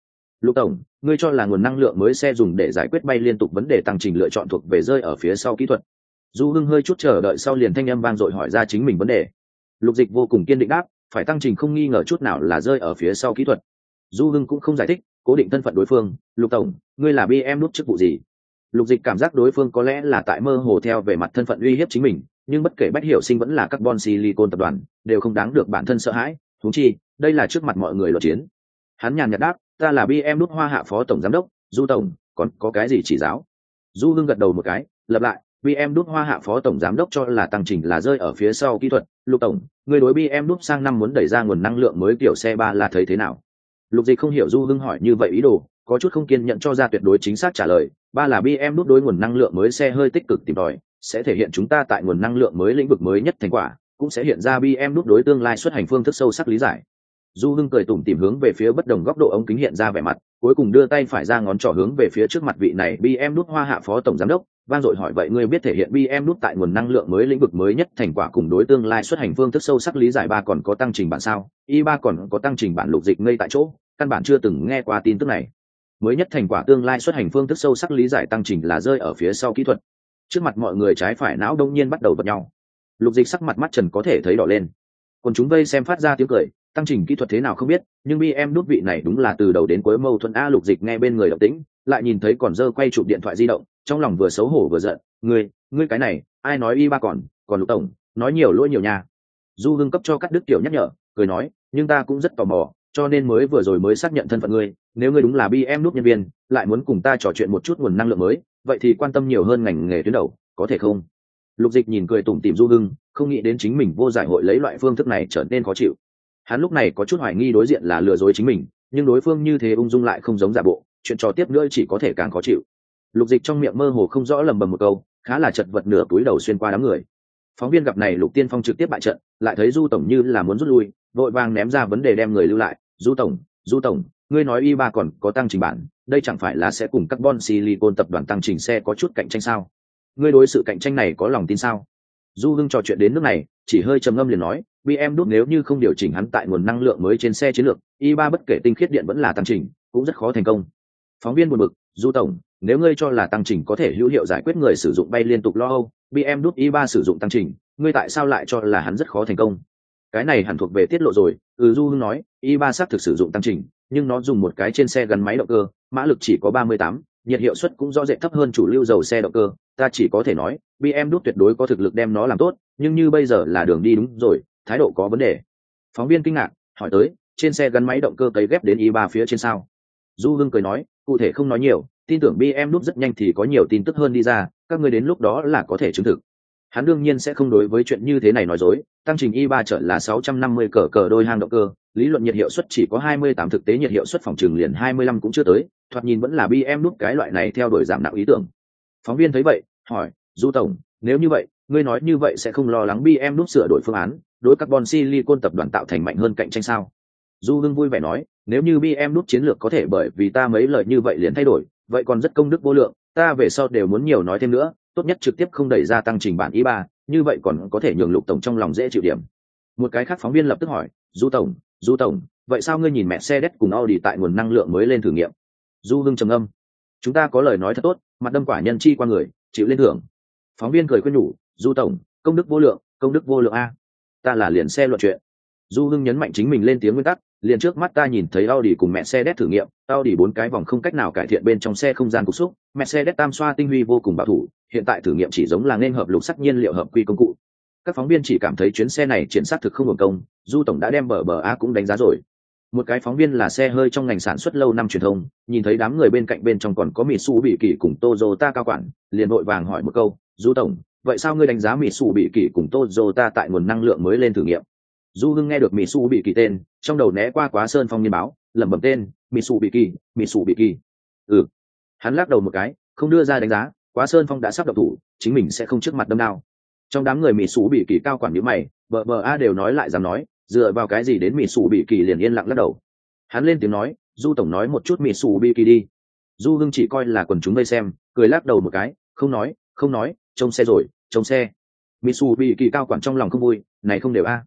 Lục tổng, ngươi cho là nguồn năng lượng mới xe dùng để giải quyết bay liên tục vấn đề tăng trình lựa chọn thuộc về rơi ở phía sau kỹ thuật. Du Hưng hơi chút chờ đợi sau liền thanh âm vang dội hỏi ra chính mình vấn đề. Lục Dịch vô cùng kiên định đáp, phải tăng trình không nghi ngờ chút nào là rơi ở phía sau kỹ thuật. Du Hưng cũng không giải thích, cố định thân phận đối phương. Lục tổng, ngươi là bê em nút chức vụ gì? Lục Dịch cảm giác đối phương có lẽ là tại mơ hồ theo về mặt thân phận uy hiếp chính mình, nhưng bất kể Bách Hiểu Sinh vẫn là carbon silicon tập đoàn, đều không đáng được bản thân sợ hãi. Huống chi, đây là trước mặt mọi người luận chiến. Hắn nhàn nhạt đáp, ta là bê em nút Hoa Hạ phó tổng giám đốc. Du tổng, còn có cái gì chỉ giáo? Du Hưng gật đầu một cái, lặp lại, bê em nút Hoa Hạ phó tổng giám đốc cho là tăng trình là rơi ở phía sau kỹ thuật. Lục tổng, người đối bê em nút sang năm muốn đẩy ra nguồn năng lượng mới kiểu xe ba là thấy thế nào? Lục Dịch không hiểu Du Hưng hỏi như vậy ý đồ, có chút không kiên nhận cho ra tuyệt đối chính xác trả lời. Ba là bê em nút đối nguồn năng lượng mới xe hơi tích cực tìm tòi, sẽ thể hiện chúng ta tại nguồn năng lượng mới lĩnh vực mới nhất thành quả, cũng sẽ hiện ra bê em nút đối tương lai xuất hành phương thức sâu sắc lý giải. Du Hưng cười tủm tỉm hướng về phía bất đồng góc độ ống kính hiện ra vẻ mặt, cuối cùng đưa tay phải ra ngón trỏ hướng về phía trước mặt vị này bê em nút Hoa Hạ phó tổng giám đốc, vang dội hỏi vậy ngươi biết thể hiện bê em nút tại nguồn năng lượng mới lĩnh vực mới nhất thành quả cùng đối tương lai xuất hành phương thức sâu sắc lý giải ba còn có tăng trình bản sao? i ba còn có tăng trình bản. Lục Dịch ngây tại chỗ, căn bản chưa từng nghe qua tin tức này. Mới nhất thành quả tương lai xuất hành phương thức sâu sắc lý giải tăng trình là rơi ở phía sau kỹ thuật. Trước mặt mọi người trái phải não đông nhiên bắt đầu vật nhau. Lục Dịch sắc mặt mắt trần có thể thấy đỏ lên. Còn chúng vây xem phát ra tiếng cười, tăng trình kỹ thuật thế nào không biết, nhưng bê em nút vị này đúng là từ đầu đến cuối mâu thuẫn a. Lục Dịch nghe bên người động tĩnh, lại nhìn thấy còn dơ quay chụp điện thoại di động, trong lòng vừa xấu hổ vừa giận, ngươi, ngươi cái này, ai nói i ba còn, còn Lục tổng, nói nhiều lỗi nhiều nha. Du Hưng cấp cho cắt đứt kiểu nhắc nhở, cười nói, nhưng ta cũng rất tò mò, cho nên mới vừa rồi mới xác nhận thân phận ngươi, nếu ngươi đúng là bê em nút nhân viên, lại muốn cùng ta trò chuyện một chút nguồn năng lượng mới, vậy thì quan tâm nhiều hơn ngành nghề tuyến đầu, có thể không? Lục Dịch nhìn cười tủm tỉm Du Hưng, không nghĩ đến chính mình vô giải hội lấy loại phương thức này trở nên khó chịu. Hắn lúc này có chút hoài nghi đối diện là lừa dối chính mình, nhưng đối phương như thế ung dung lại không giống giả bộ, chuyện trò tiếp nữa chỉ có thể càng khó chịu. Lục Dịch trong miệng mơ hồ không rõ lầm bầm một câu, khá là chật vật nửa túi đầu xuyên qua đám người. Phóng viên gặp này Lục Tiên Phong trực tiếp bại trận, lại thấy Du tổng như là muốn rút lui, vội vàng ném ra vấn đề đem người lưu lại. Du tổng, Du tổng, ngươi nói i ba còn có tăng trình bản, đây chẳng phải là sẽ cùng carbon silicon tập đoàn tăng trình xe có chút cạnh tranh sao? Ngươi đối sự cạnh tranh này có lòng tin sao? Du Hưng trò chuyện đến nước này, chỉ hơi trầm ngâm liền nói, bê em nút nếu như không điều chỉnh hắn tại nguồn năng lượng mới trên xe chiến lược, i ba bất kể tinh khiết điện vẫn là tăng trình, cũng rất khó thành công. Phóng viên buồn bực, Du tổng, nếu ngươi cho là tăng trình có thể hữu hiệu giải quyết người sử dụng bay liên tục lo âu, bê em nút i ba sử dụng tăng trình, ngươi tại sao lại cho là hắn rất khó thành công? Cái này hẳn thuộc về tiết lộ rồi. Ừ, Du Hưng nói, i ba xác thực sử dụng tăng trình, nhưng nó dùng một cái trên xe gắn máy động cơ, mã lực chỉ có ba mươi tám, nhiệt hiệu suất cũng rõ rệt thấp hơn chủ lưu dầu xe động cơ. Ta chỉ có thể nói, bê em nút tuyệt đối có thực lực đem nó làm tốt, nhưng như bây giờ là đường đi đúng rồi, thái độ có vấn đề. Phóng viên kinh ngạc, hỏi tới, trên xe gắn máy động cơ cấy ghép đến i ba phía trên sao? Du Hưng cười nói, cụ thể không nói nhiều, tin tưởng bê em nút rất nhanh thì có nhiều tin tức hơn đi ra, các ngươi đến lúc đó là có thể chứng thực. Hắn đương nhiên sẽ không đối với chuyện như thế này nói dối, tăng trình i ba trở là sáu trăm năm mươi cờ cờ đôi hang động cơ, lý luận nhiệt hiệu suất chỉ có hai mươi tám, thực tế nhiệt hiệu suất phòng trường liền hai mươi lăm cũng chưa tới, thoạt nhìn vẫn là bê em nút cái loại này theo đuổi giảm nặng ý tưởng. Phóng viên thấy vậy, hỏi, Du tổng, nếu như vậy, ngươi nói như vậy sẽ không lo lắng bê em nút sửa đổi phương án, đối carbon silicon tập đoàn tạo thành mạnh hơn cạnh tranh sao? Du Hưng vui vẻ nói, nếu như bê em nút chiến lược có thể bởi vì ta mấy lời như vậy liền thay đổi, vậy còn rất công đức vô lượng, ta về sau đều muốn nhiều nói thêm nữa, tốt nhất trực tiếp không đẩy ra tăng trình bản i ba, như vậy còn có thể nhường Lục tổng trong lòng dễ chịu điểm. Một cái khác phóng viên lập tức hỏi, Du tổng, Du tổng, vậy sao ngươi nhìn Mercedes cùng Audi tại nguồn năng lượng mới lên thử nghiệm? Du Hưng trầm ngâm, chúng ta có lời nói thật tốt, mặt đâm quả nhân chi qua người, chịu lên thưởng. Phóng viên cười khuyên nhủ, Du tổng, công đức vô lượng, công đức vô lượng a, ta là liền xe luận chuyện. Du Hưng nhấn mạnh chính mình lên tiếng nguyên tắc, liền trước mắt ta nhìn thấy Audi cùng Mercedes thử nghiệm, Audi bốn cái vòng không cách nào cải thiện bên trong xe không gian cục xúc, Mercedes tam xoa tinh huy vô cùng bảo thủ, hiện tại thử nghiệm chỉ giống là nên hợp lục sắc nhiên liệu hợp quy công cụ. Các phóng viên chỉ cảm thấy chuyến xe này triển xác thực không hưởng công, Du tổng đã đem bờ bờ a cũng đánh giá rồi. Một cái phóng viên là xe hơi trong ngành sản xuất lâu năm truyền thông, nhìn thấy đám người bên cạnh bên trong còn có Mitsubishi cùng Toyota cao quản, liền vội vàng hỏi một câu, Du tổng, vậy sao ngươi đánh giá Mitsubishi cùng Toyota tại nguồn năng lượng mới lên thử nghiệm? Du Hưng nghe được Mitsubishi tên, trong đầu né qua Quá Sơn Phong niên báo, lẩm bẩm tên, Mitsubishi, Mitsubishi. Ừ. Hắn lắc đầu một cái, không đưa ra đánh giá, Quá Sơn Phong đã sắp động thủ, chính mình sẽ không trước mặt đâm nào. Trong đám người Mitsubishi cao quản như mày, bờ bờ a đều nói lại dám nói, dựa vào cái gì đến Mitsubishi liền yên lặng lắc đầu. Hắn lên tiếng nói, Du tổng nói một chút Mitsubishi đi. Du Hưng chỉ coi là quần chúng vây xem, cười lắc đầu một cái, không nói, không nói, trông xe rồi, trông xe. Mitsubishi cao quản trong lòng không vui, này không đều a.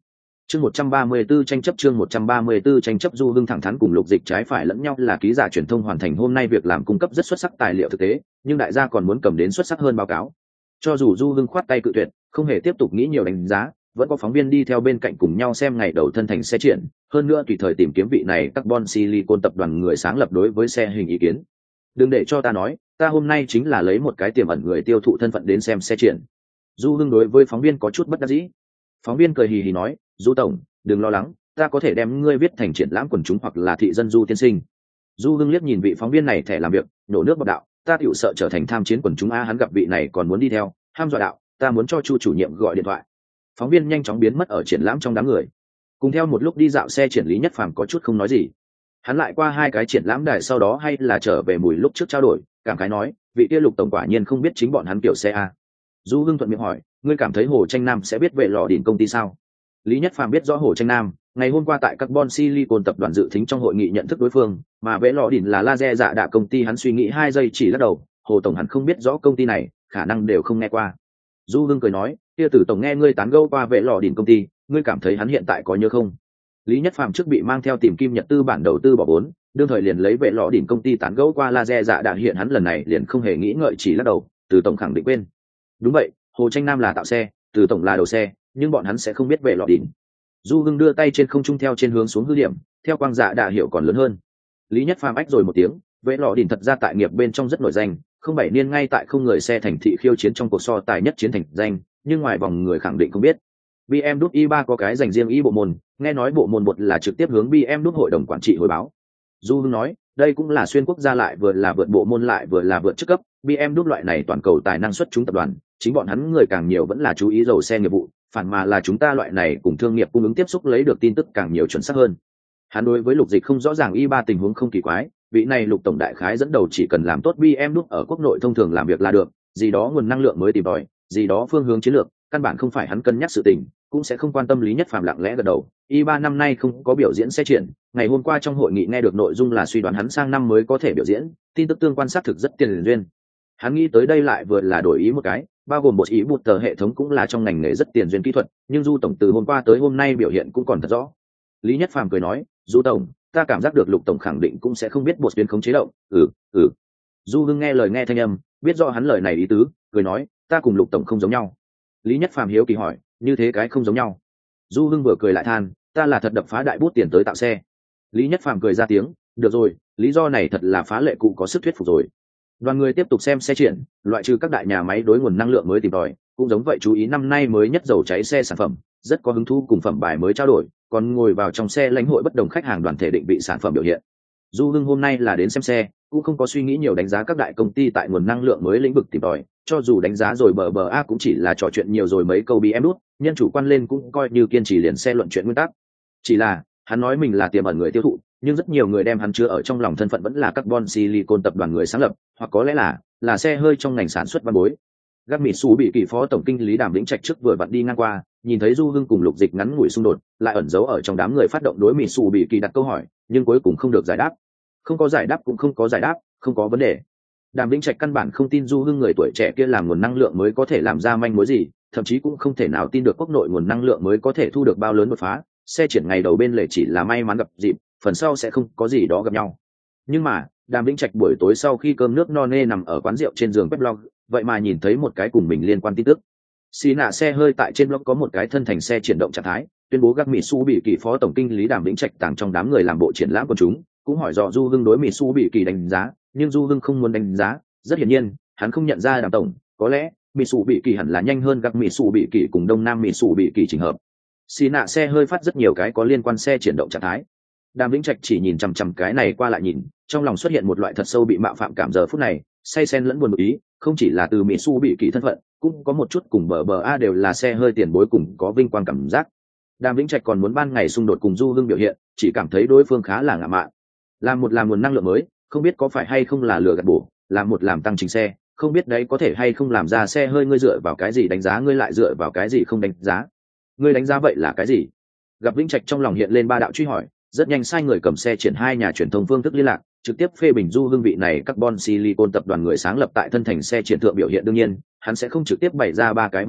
Chương một trăm ba mươi tư tranh chấp chương một trăm ba mươi tư tranh chấp Du Hưng thẳng thắn cùng Lục Dịch trái phải lẫn nhau là ký giả truyền thông hoàn thành hôm nay việc làm cung cấp rất xuất sắc tài liệu thực tế, nhưng đại gia còn muốn cầm đến xuất sắc hơn báo cáo. Cho dù Du Hưng khoát tay cự tuyệt, không hề tiếp tục nghĩ nhiều đánh giá, vẫn có phóng viên đi theo bên cạnh cùng nhau xem ngày đầu thân thành xe triển, hơn nữa tùy thời tìm kiếm vị này Carbon Silicon tập đoàn người sáng lập đối với xe hình ý kiến. Đừng để cho ta nói, ta hôm nay chính là lấy một cái tiềm ẩn người tiêu thụ thân phận đến xem xe triển. Du Hưng đối với phóng viên có chút bất đắc dĩ. Phóng viên cười hì hì nói, Du tổng, đừng lo lắng, ta có thể đem ngươi viết thành triển lãm quần chúng hoặc là thị dân Du tiên sinh. Du Hưng liếc nhìn vị phóng viên này thẻ làm việc, nổ nước bọt đạo, ta tiểu sợ trở thành tham chiến quần chúng a. Hắn gặp vị này còn muốn đi theo, ham dọa đạo, ta muốn cho Chu chủ nhiệm gọi điện thoại. Phóng viên nhanh chóng biến mất ở triển lãm trong đám người. Cùng theo một lúc đi dạo xe triển Lý Nhất Phàm có chút không nói gì. Hắn lại qua hai cái triển lãm đài sau đó hay là trở về mùi lúc trước trao đổi, cảm khái nói, vị kia Lục tổng quả nhiên không biết chính bọn hắn kiểu xe a. Du Hưng thuận miệng hỏi, ngươi cảm thấy Hồ Tranh Nam sẽ biết vệ lò đỉnh công ty sao? Lý Nhất Phàm biết rõ Hồ Tranh Nam, ngày hôm qua tại Carbon Silicon tập đoàn dự thính trong hội nghị nhận thức đối phương, mà vệ lò đỉnh là laser dạ đạ công ty. Hắn suy nghĩ hai giây chỉ lắc đầu, Hồ tổng hẳn không biết rõ công ty này, khả năng đều không nghe qua. Du Hưng cười nói, kia Tử tổng nghe ngươi tán gẫu qua vệ lò đỉnh công ty, ngươi cảm thấy hắn hiện tại có nhớ không? Lý Nhất Phàm trước bị mang theo tìm kim nhật tư bản đầu tư bỏ vốn, đương thời liền lấy vệ lò đỉnh công ty tán gẫu qua laser dạ đạ, hiện hắn lần này liền không hề nghĩ ngợi chỉ lắc đầu, Từ tổng khẳng định quên. Đúng vậy, Hồ Tranh Nam là tạo xe, Từ tổng là đầu xe, nhưng bọn hắn sẽ không biết vệ lò đỉnh. Du Hưng đưa tay trên không trung theo trên hướng xuống hư điểm, theo quang dạ đạ hiệu còn lớn hơn. Lý Nhất Phàm ách rồi một tiếng, vệ lò đỉnh thật ra tại nghiệp bên trong rất nổi danh, không bảy niên ngay tại không người xe thành thị khiêu chiến trong cuộc so tài nhất chiến thành danh, nhưng ngoài vòng người khẳng định không biết. bê em vê i ba có cái dành riêng y bộ môn, nghe nói bộ môn một là trực tiếp hướng bê em vê hội đồng quản trị hồi báo. Du Hưng nói, đây cũng là xuyên quốc gia lại vừa là vượt bộ môn lại vừa là vượt chức cấp, bê em vê loại này toàn cầu tài năng xuất chúng tập đoàn, chính bọn hắn người càng nhiều vẫn là chú ý dầu xe nghiệp vụ, phản mà là chúng ta loại này cùng thương nghiệp cung ứng tiếp xúc lấy được tin tức càng nhiều chuẩn xác hơn. Hắn đối với Lục Dịch không rõ ràng y ba tình huống không kỳ quái, vị này Lục tổng đại khái dẫn đầu chỉ cần làm tốt bê em vê ở quốc nội thông thường làm việc là được, gì đó nguồn năng lượng mới tìm tòi, gì đó phương hướng chiến lược, căn bản không phải hắn cân nhắc sự tình, cũng sẽ không quan tâm. Lý Nhất Phàm lặng lẽ gật đầu, y ba năm nay không có biểu diễn xe triển, ngày hôm qua trong hội nghị nghe được nội dung là suy đoán hắn sang năm mới có thể biểu diễn, tin tức tương quan xác thực rất tiền duyên. Hắn nghĩ tới đây lại vừa là đổi ý một cái, bao gồm một ý một tờ hệ thống cũng là trong ngành nghề rất tiền duyên kỹ thuật, nhưng Du tổng từ hôm qua tới hôm nay biểu hiện cũng còn thật rõ. Lý Nhất Phàm cười nói, Du tổng, ta cảm giác được Lục tổng khẳng định cũng sẽ không biết bột tuyến khống chế động. Ừ, ừ. Du Hưng nghe lời nghe thanh âm, biết rõ hắn lời này ý tứ, cười nói, ta cùng Lục tổng không giống nhau. Lý Nhất Phàm hiếu kỳ hỏi, như thế cái không giống nhau? Du Hưng vừa cười lại than, ta là thật đập phá đại bút tiền tới tạo xe. Lý Nhất Phàm cười ra tiếng, được rồi, lý do này thật là phá lệ cụ có sức thuyết phục rồi. Đoàn người tiếp tục xem xe triển, loại trừ các đại nhà máy đối nguồn năng lượng mới tìm tòi, cũng giống vậy chú ý năm nay mới nhất dầu cháy xe sản phẩm, rất có hứng thú cùng phẩm bài mới trao đổi, còn ngồi vào trong xe lãnh hội bất đồng khách hàng đoàn thể định vị sản phẩm biểu hiện. Du Hưng hôm nay là đến xem xe, cũng không có suy nghĩ nhiều đánh giá các đại công ty tại nguồn năng lượng mới lĩnh vực tìm tòi, cho dù đánh giá rồi bờ bờ a cũng chỉ là trò chuyện nhiều rồi mấy câu bê em đút, nhân chủ quan lên cũng coi như kiên trì liền xe luận chuyện nguyên tắc. Chỉ là, hắn nói mình là tiềm ẩn người tiêu thụ, nhưng rất nhiều người đem hắn chứa ở trong lòng thân phận vẫn là Carbon Silicon tập đoàn người sáng lập, hoặc có lẽ là là xe hơi trong ngành sản xuất văn bối. Gác Mỹ Sú bị kỳ phó tổng kinh lý Đàm Vĩnh Trạch trước vừa vặn đi ngang qua, nhìn thấy Du Hưng cùng Lục Dịch ngắn ngủi xung đột, lại ẩn giấu ở trong đám người phát động đối Mỹ Sú bị kỳ đặt câu hỏi, nhưng cuối cùng không được giải đáp. Không có giải đáp cũng không có giải đáp, không có vấn đề. Đàm Vĩnh Trạch căn bản không tin Du Hưng người tuổi trẻ kia làm nguồn năng lượng mới có thể làm ra manh mối gì, thậm chí cũng không thể nào tin được quốc nội nguồn năng lượng mới có thể thu được bao lớn đột phá. Xe triển ngày đầu bên lề chỉ là may mắn gặp dịp, phần sau sẽ không có gì đó gặp nhau. Nhưng mà, Đàm Vĩnh Trạch buổi tối sau khi cơm nước no nê nằm ở quán rượu trên giường web vậy mà nhìn thấy một cái cùng mình liên quan tin tức. Xì nạ xe hơi tại trên blog có một cái thân thành xe triển động trạng thái, tuyên bố Gác Mỹ Sú bị kỳ phó tổng kinh lý Đàm Vĩnh Trạch tàng trong đám người làm bộ triển lãm của chúng, cũng hỏi dò Du Hưng đối Mỹ Sú bị kỳ đánh giá, nhưng Du Hưng không muốn đánh giá, rất hiển nhiên, hắn không nhận ra Đàm tổng, có lẽ Mỹ Sú bị kỳ hẳn là nhanh hơn Gác Mỹ Sú bị kỳ cùng Đông Nam Mỹ Sú bị kỳ chỉnh hợp. Xì nạ xe hơi phát rất nhiều cái có liên quan xe triển động trạng thái. Đàm Vĩnh Trạch chỉ nhìn chằm chằm cái này qua lại nhìn, trong lòng xuất hiện một loại thật sâu bị mạo phạm cảm giờ phút này, say sen lẫn buồn bực ý, không chỉ là từ Mỹ Sú bị kỳ thân phận, cũng có một chút cùng bờ bờ a đều là xe hơi tiền bối cùng có vinh quang cảm giác. Đàm Vĩnh Trạch còn muốn ban ngày xung đột cùng Du Hưng biểu hiện, chỉ cảm thấy đối phương khá là ngạo mạn. Làm một làm nguồn năng lượng mới, không biết có phải hay không là lừa gạt bổ, làm một làm tăng trình xe, không biết đấy có thể hay không làm ra xe hơi, ngươi dựa vào cái gì đánh giá, ngươi lại dựa vào cái gì không đánh giá? Ngươi đánh giá vậy là cái gì? Gặp Vĩnh Trạch trong lòng hiện lên ba đạo truy hỏi, rất nhanh sai người cầm xe triển hai nhà truyền thông phương thức liên lạc, trực tiếp phê bình Du Hưng vị này Carbon Silicon tập đoàn người sáng lập tại thân thành xe triển thượng biểu hiện. Đương nhiên, hắn sẽ không trực tiếp bày ra ba cái vấn đề,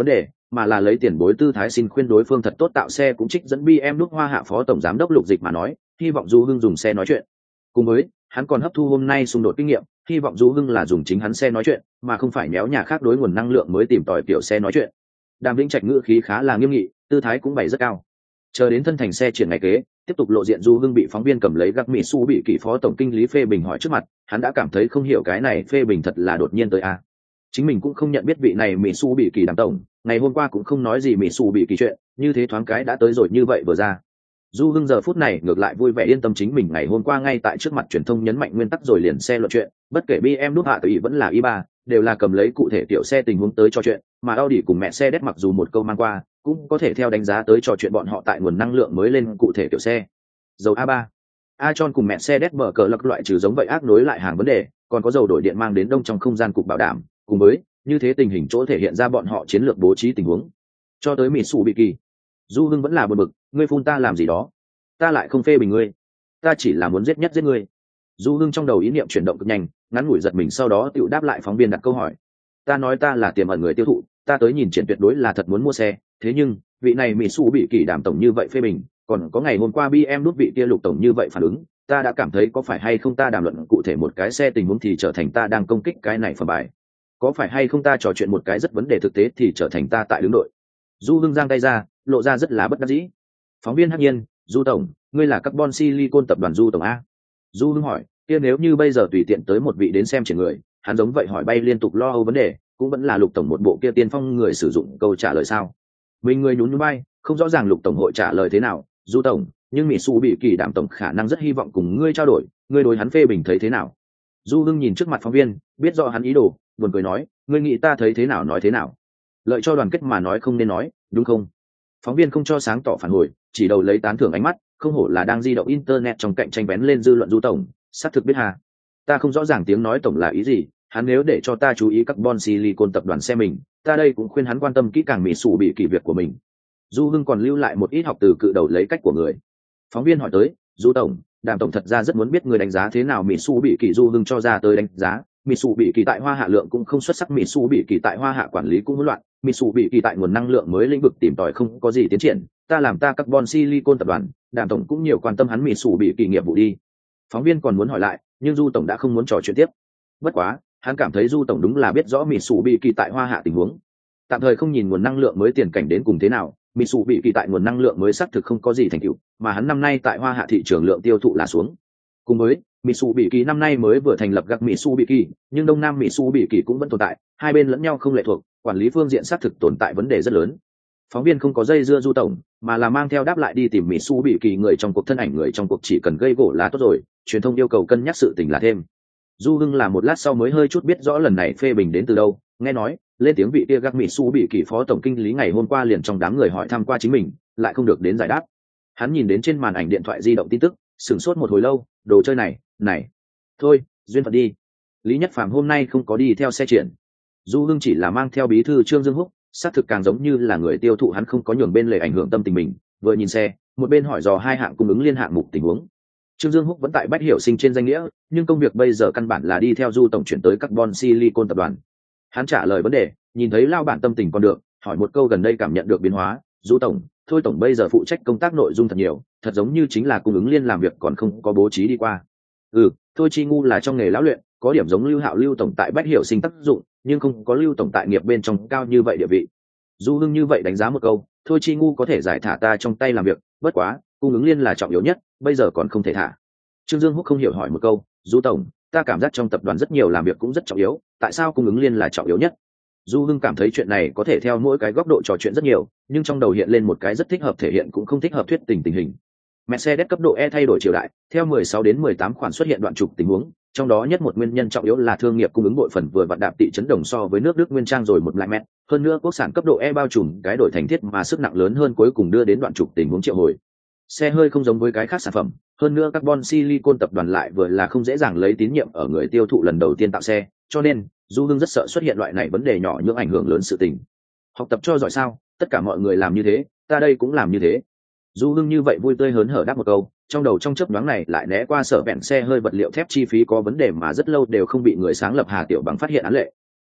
mà là lấy tiền bối tư thái xin khuyên đối phương thật tốt tạo xe, cũng trích dẫn bê em đúc Hoa Hạ phó tổng giám đốc Lục Dịch mà nói, hy vọng Du Hưng dùng xe nói chuyện. Cùng với, hắn còn hấp thu hôm nay xung đột kinh nghiệm, hy vọng Du Hưng là dùng chính hắn xe nói chuyện, mà không phải méo nhà khác đối nguồn năng lượng mới tìm tòi kiểu xe nói chuyện. Đàm Vĩnh Trạch ngữ khí khá là nghiêm nghị, tư thái cũng bày rất cao. Chờ đến thân thành xe triển ngày kế, tiếp tục lộ diện Du Hưng bị phóng viên cầm lấy gác mỹ su bị kỷ phó tổng kinh lý phê bình hỏi trước mặt, hắn đã cảm thấy không hiểu cái này phê bình thật là đột nhiên tới a. Chính mình cũng không nhận biết vị này mỹ su bị kỳ đàm tổng, ngày hôm qua cũng không nói gì mỹ su bị kỳ chuyện, như thế thoáng cái đã tới rồi như vậy vừa ra. Du Hưng giờ phút này ngược lại vui vẻ yên tâm, chính mình ngày hôm qua ngay tại trước mặt truyền thông nhấn mạnh nguyên tắc rồi liền xe luận chuyện, bất kể bê em đúc hạ tự ý vẫn là i ba, đều là cầm lấy cụ thể tiểu xe tình huống tới trò chuyện, mà Audi cùng mẹ xe đét mặc dù một câu mang qua, cũng có thể theo đánh giá tới trò chuyện bọn họ tại nguồn năng lượng mới lên cụ thể tiểu xe. Dầu a ba, Atron cùng mẹ xe đét mở cờ lật loại trừ giống vậy ác nối lại hàng vấn đề, còn có dầu đổi điện mang đến đông trong không gian cục bảo đảm, cùng với như thế tình hình chỗ thể hiện ra bọn họ chiến lược bố trí tình huống. Cho tới Mitsubishi, Du Hưng vẫn là buồn bực, ngươi phun ta làm gì đó? Ta lại không phê bình ngươi, ta chỉ là muốn giết nhất giết ngươi. Du Hưng trong đầu ý niệm chuyển động cực nhanh, ngắn ngủi giật mình, sau đó tự đáp lại phóng viên đặt câu hỏi. Ta nói ta là tiềm ẩn người tiêu thụ, ta tới nhìn triển tuyệt đối là thật muốn mua xe, thế nhưng vị này Mitsubishi đàm tổng như vậy phê bình, còn có ngày hôm qua bê em đút vị kia Lục tổng như vậy phản ứng, ta đã cảm thấy có phải hay không ta đàm luận cụ thể một cái xe tình huống thì trở thành ta đang công kích cái này phẩm bài, có phải hay không ta trò chuyện một cái rất vấn đề thực tế thì trở thành ta tại đứng đội. Du Hưng giang tay ra, lộ ra rất là bất đắc dĩ. Phóng viên hắc nhiên, Du tổng, ngươi là carbon silicon tập đoàn Du tổng a? Du Hưng hỏi, kia nếu như bây giờ tùy tiện tới một vị đến xem triển người, hắn giống vậy hỏi bay liên tục lo âu vấn đề, cũng vẫn là Lục tổng một bộ kia tiên phong người sử dụng câu trả lời sao? Mình người nhún nhún bay, không rõ ràng Lục tổng hội trả lời thế nào. Du tổng, nhưng Mitsubishi đàm tổng khả năng rất hy vọng cùng ngươi trao đổi, ngươi đối hắn phê bình thấy thế nào? Du Hưng nhìn trước mặt phóng viên, biết rõ hắn ý đồ, buồn cười nói, ngươi nghĩ ta thấy thế nào nói thế nào? Lợi cho đoàn kết mà nói không nên nói, đúng không? Phóng viên không cho sáng tỏ phản hồi, chỉ đầu lấy tán thưởng ánh mắt, không hổ là đang di động internet trong cạnh tranh bén lên dư luận. Du tổng, xác thực biết hà. Ta không rõ ràng tiếng nói tổng là ý gì, hắn nếu để cho ta chú ý carbon silicon tập đoàn xe mình, ta đây cũng khuyên hắn quan tâm kỹ càng Mitsubishi việc của mình. Du Hưng còn lưu lại một ít học từ cự đầu lấy cách của người. Phóng viên hỏi tới, Du tổng, đàm tổng thật ra rất muốn biết người đánh giá thế nào Mitsubishi. Du Hưng cho ra tới đánh giá, Mitsubishi tại Hoa Hạ lượng cũng không xuất sắc, Mitsubishi tại Hoa Hạ quản lý cũng hỗn loạn, Mitsubishi tại nguồn năng lượng mới lĩnh vực tìm tòi không có gì tiến triển, ta làm ta carbon silicon tập đoàn, đàm tổng cũng nhiều quan tâm hắn Mitsubishi nghiệp vụ đi. Phóng viên còn muốn hỏi lại, nhưng Du tổng đã không muốn trò chuyện tiếp. Bất quá, hắn cảm thấy Du tổng đúng là biết rõ Mitsubishi tại Hoa Hạ tình huống. Tạm thời không nhìn nguồn năng lượng mới tiền cảnh đến cùng thế nào, Mitsubishi tại nguồn năng lượng mới xác thực không có gì thành tựu, mà hắn năm nay tại Hoa Hạ thị trường lượng tiêu thụ là xuống. Cùng với Mitsubishi năm nay mới vừa thành lập gác Mitsubishi, nhưng Đông Nam Mitsubishi cũng vẫn tồn tại, hai bên lẫn nhau không lệ thuộc, quản lý phương diện xác thực tồn tại vấn đề rất lớn. Phóng viên không có dây dưa Du tổng, mà là mang theo đáp lại đi tìm Mitsubishi người trong cuộc, thân ảnh người trong cuộc chỉ cần gây gổ là tốt rồi, truyền thông yêu cầu cân nhắc sự tình là thêm. Du Hưng là một lát sau mới hơi chút biết rõ lần này phê bình đến từ đâu, nghe nói lên tiếng vị kia gác Mitsubishi phó tổng kinh lý ngày hôm qua liền trong đám người hỏi thăm qua chính mình, lại không được đến giải đáp. Hắn nhìn đến trên màn ảnh điện thoại di động tin tức, sửng sốt một hồi lâu, đồ chơi này, này, thôi, duyên phận đi. Lý Nhất Phàm hôm nay không có đi theo xe triển. Du Hưng chỉ là mang theo bí thư Trương Dương Húc, xác thực càng giống như là người tiêu thụ, hắn không có nhường bên lề ảnh hưởng tâm tình mình, vừa nhìn xe, một bên hỏi dò hai hạng cung ứng liên hạng mục tình huống. Trương Dương Húc vẫn tại Bách Hiểu Sinh trên danh nghĩa, nhưng công việc bây giờ căn bản là đi theo Du tổng chuyển tới Carbon Silicon tập đoàn. Hắn trả lời vấn đề, nhìn thấy lao bản tâm tình còn được, hỏi một câu gần đây cảm nhận được biến hóa. Du tổng, Thôi tổng bây giờ phụ trách công tác nội dung thật nhiều, thật giống như chính là cung ứng liên làm việc còn không có bố trí đi qua. Ừ, Thôi Chi Ngu là trong nghề lão luyện, có điểm giống Lưu Hạo Lưu tổng tại Bách Hiểu Sinh tác dụng, nhưng không có Lưu tổng tại nghiệp bên trong cao như vậy địa vị. Du Hưng như vậy đánh giá một câu, Thôi Chi Ngu có thể giải thả ta trong tay làm việc, bất quá cung ứng liên là trọng yếu nhất, bây giờ còn không thể thả. Trương Dương Húc không hiểu hỏi một câu, Du tổng, ta cảm giác trong tập đoàn rất nhiều làm việc cũng rất trọng yếu, tại sao cung ứng liên là trọng yếu nhất? Du Hưng cảm thấy chuyện này có thể theo mỗi cái góc độ trò chuyện rất nhiều, nhưng trong đầu hiện lên một cái rất thích hợp thể hiện cũng không thích hợp thuyết tình tình hình. Mercedes cấp độ E thay đổi triều đại, theo mười sáu đến mười tám khoản xuất hiện đoạn trục tình huống, trong đó nhất một nguyên nhân trọng yếu là thương nghiệp cung ứng bội phần vừa vặn đạp tị chấn đồng so với nước Đức nguyên trang rồi một lại mét, hơn nữa quốc sản cấp độ E bao trùm cái đổi thành thiết mà sức nặng lớn hơn cuối cùng đưa đến đoạn trục tình huống triệu hồi. Xe hơi không giống với cái khác sản phẩm, hơn nữa carbon silicon tập đoàn lại vừa là không dễ dàng lấy tín nhiệm ở người tiêu thụ lần đầu tiên tạo xe, cho nên Du Hưng rất sợ xuất hiện loại này vấn đề nhỏ những ảnh hưởng lớn sự tình. Học tập cho giỏi sao, tất cả mọi người làm như thế, ta đây cũng làm như thế. Du Hưng như vậy vui tươi hớn hở đáp một câu, trong đầu trong chớp nhoáng này lại né qua sở vẹn xe hơi vật liệu thép chi phí có vấn đề mà rất lâu đều không bị người sáng lập Hà Tiểu Bằng phát hiện án lệ.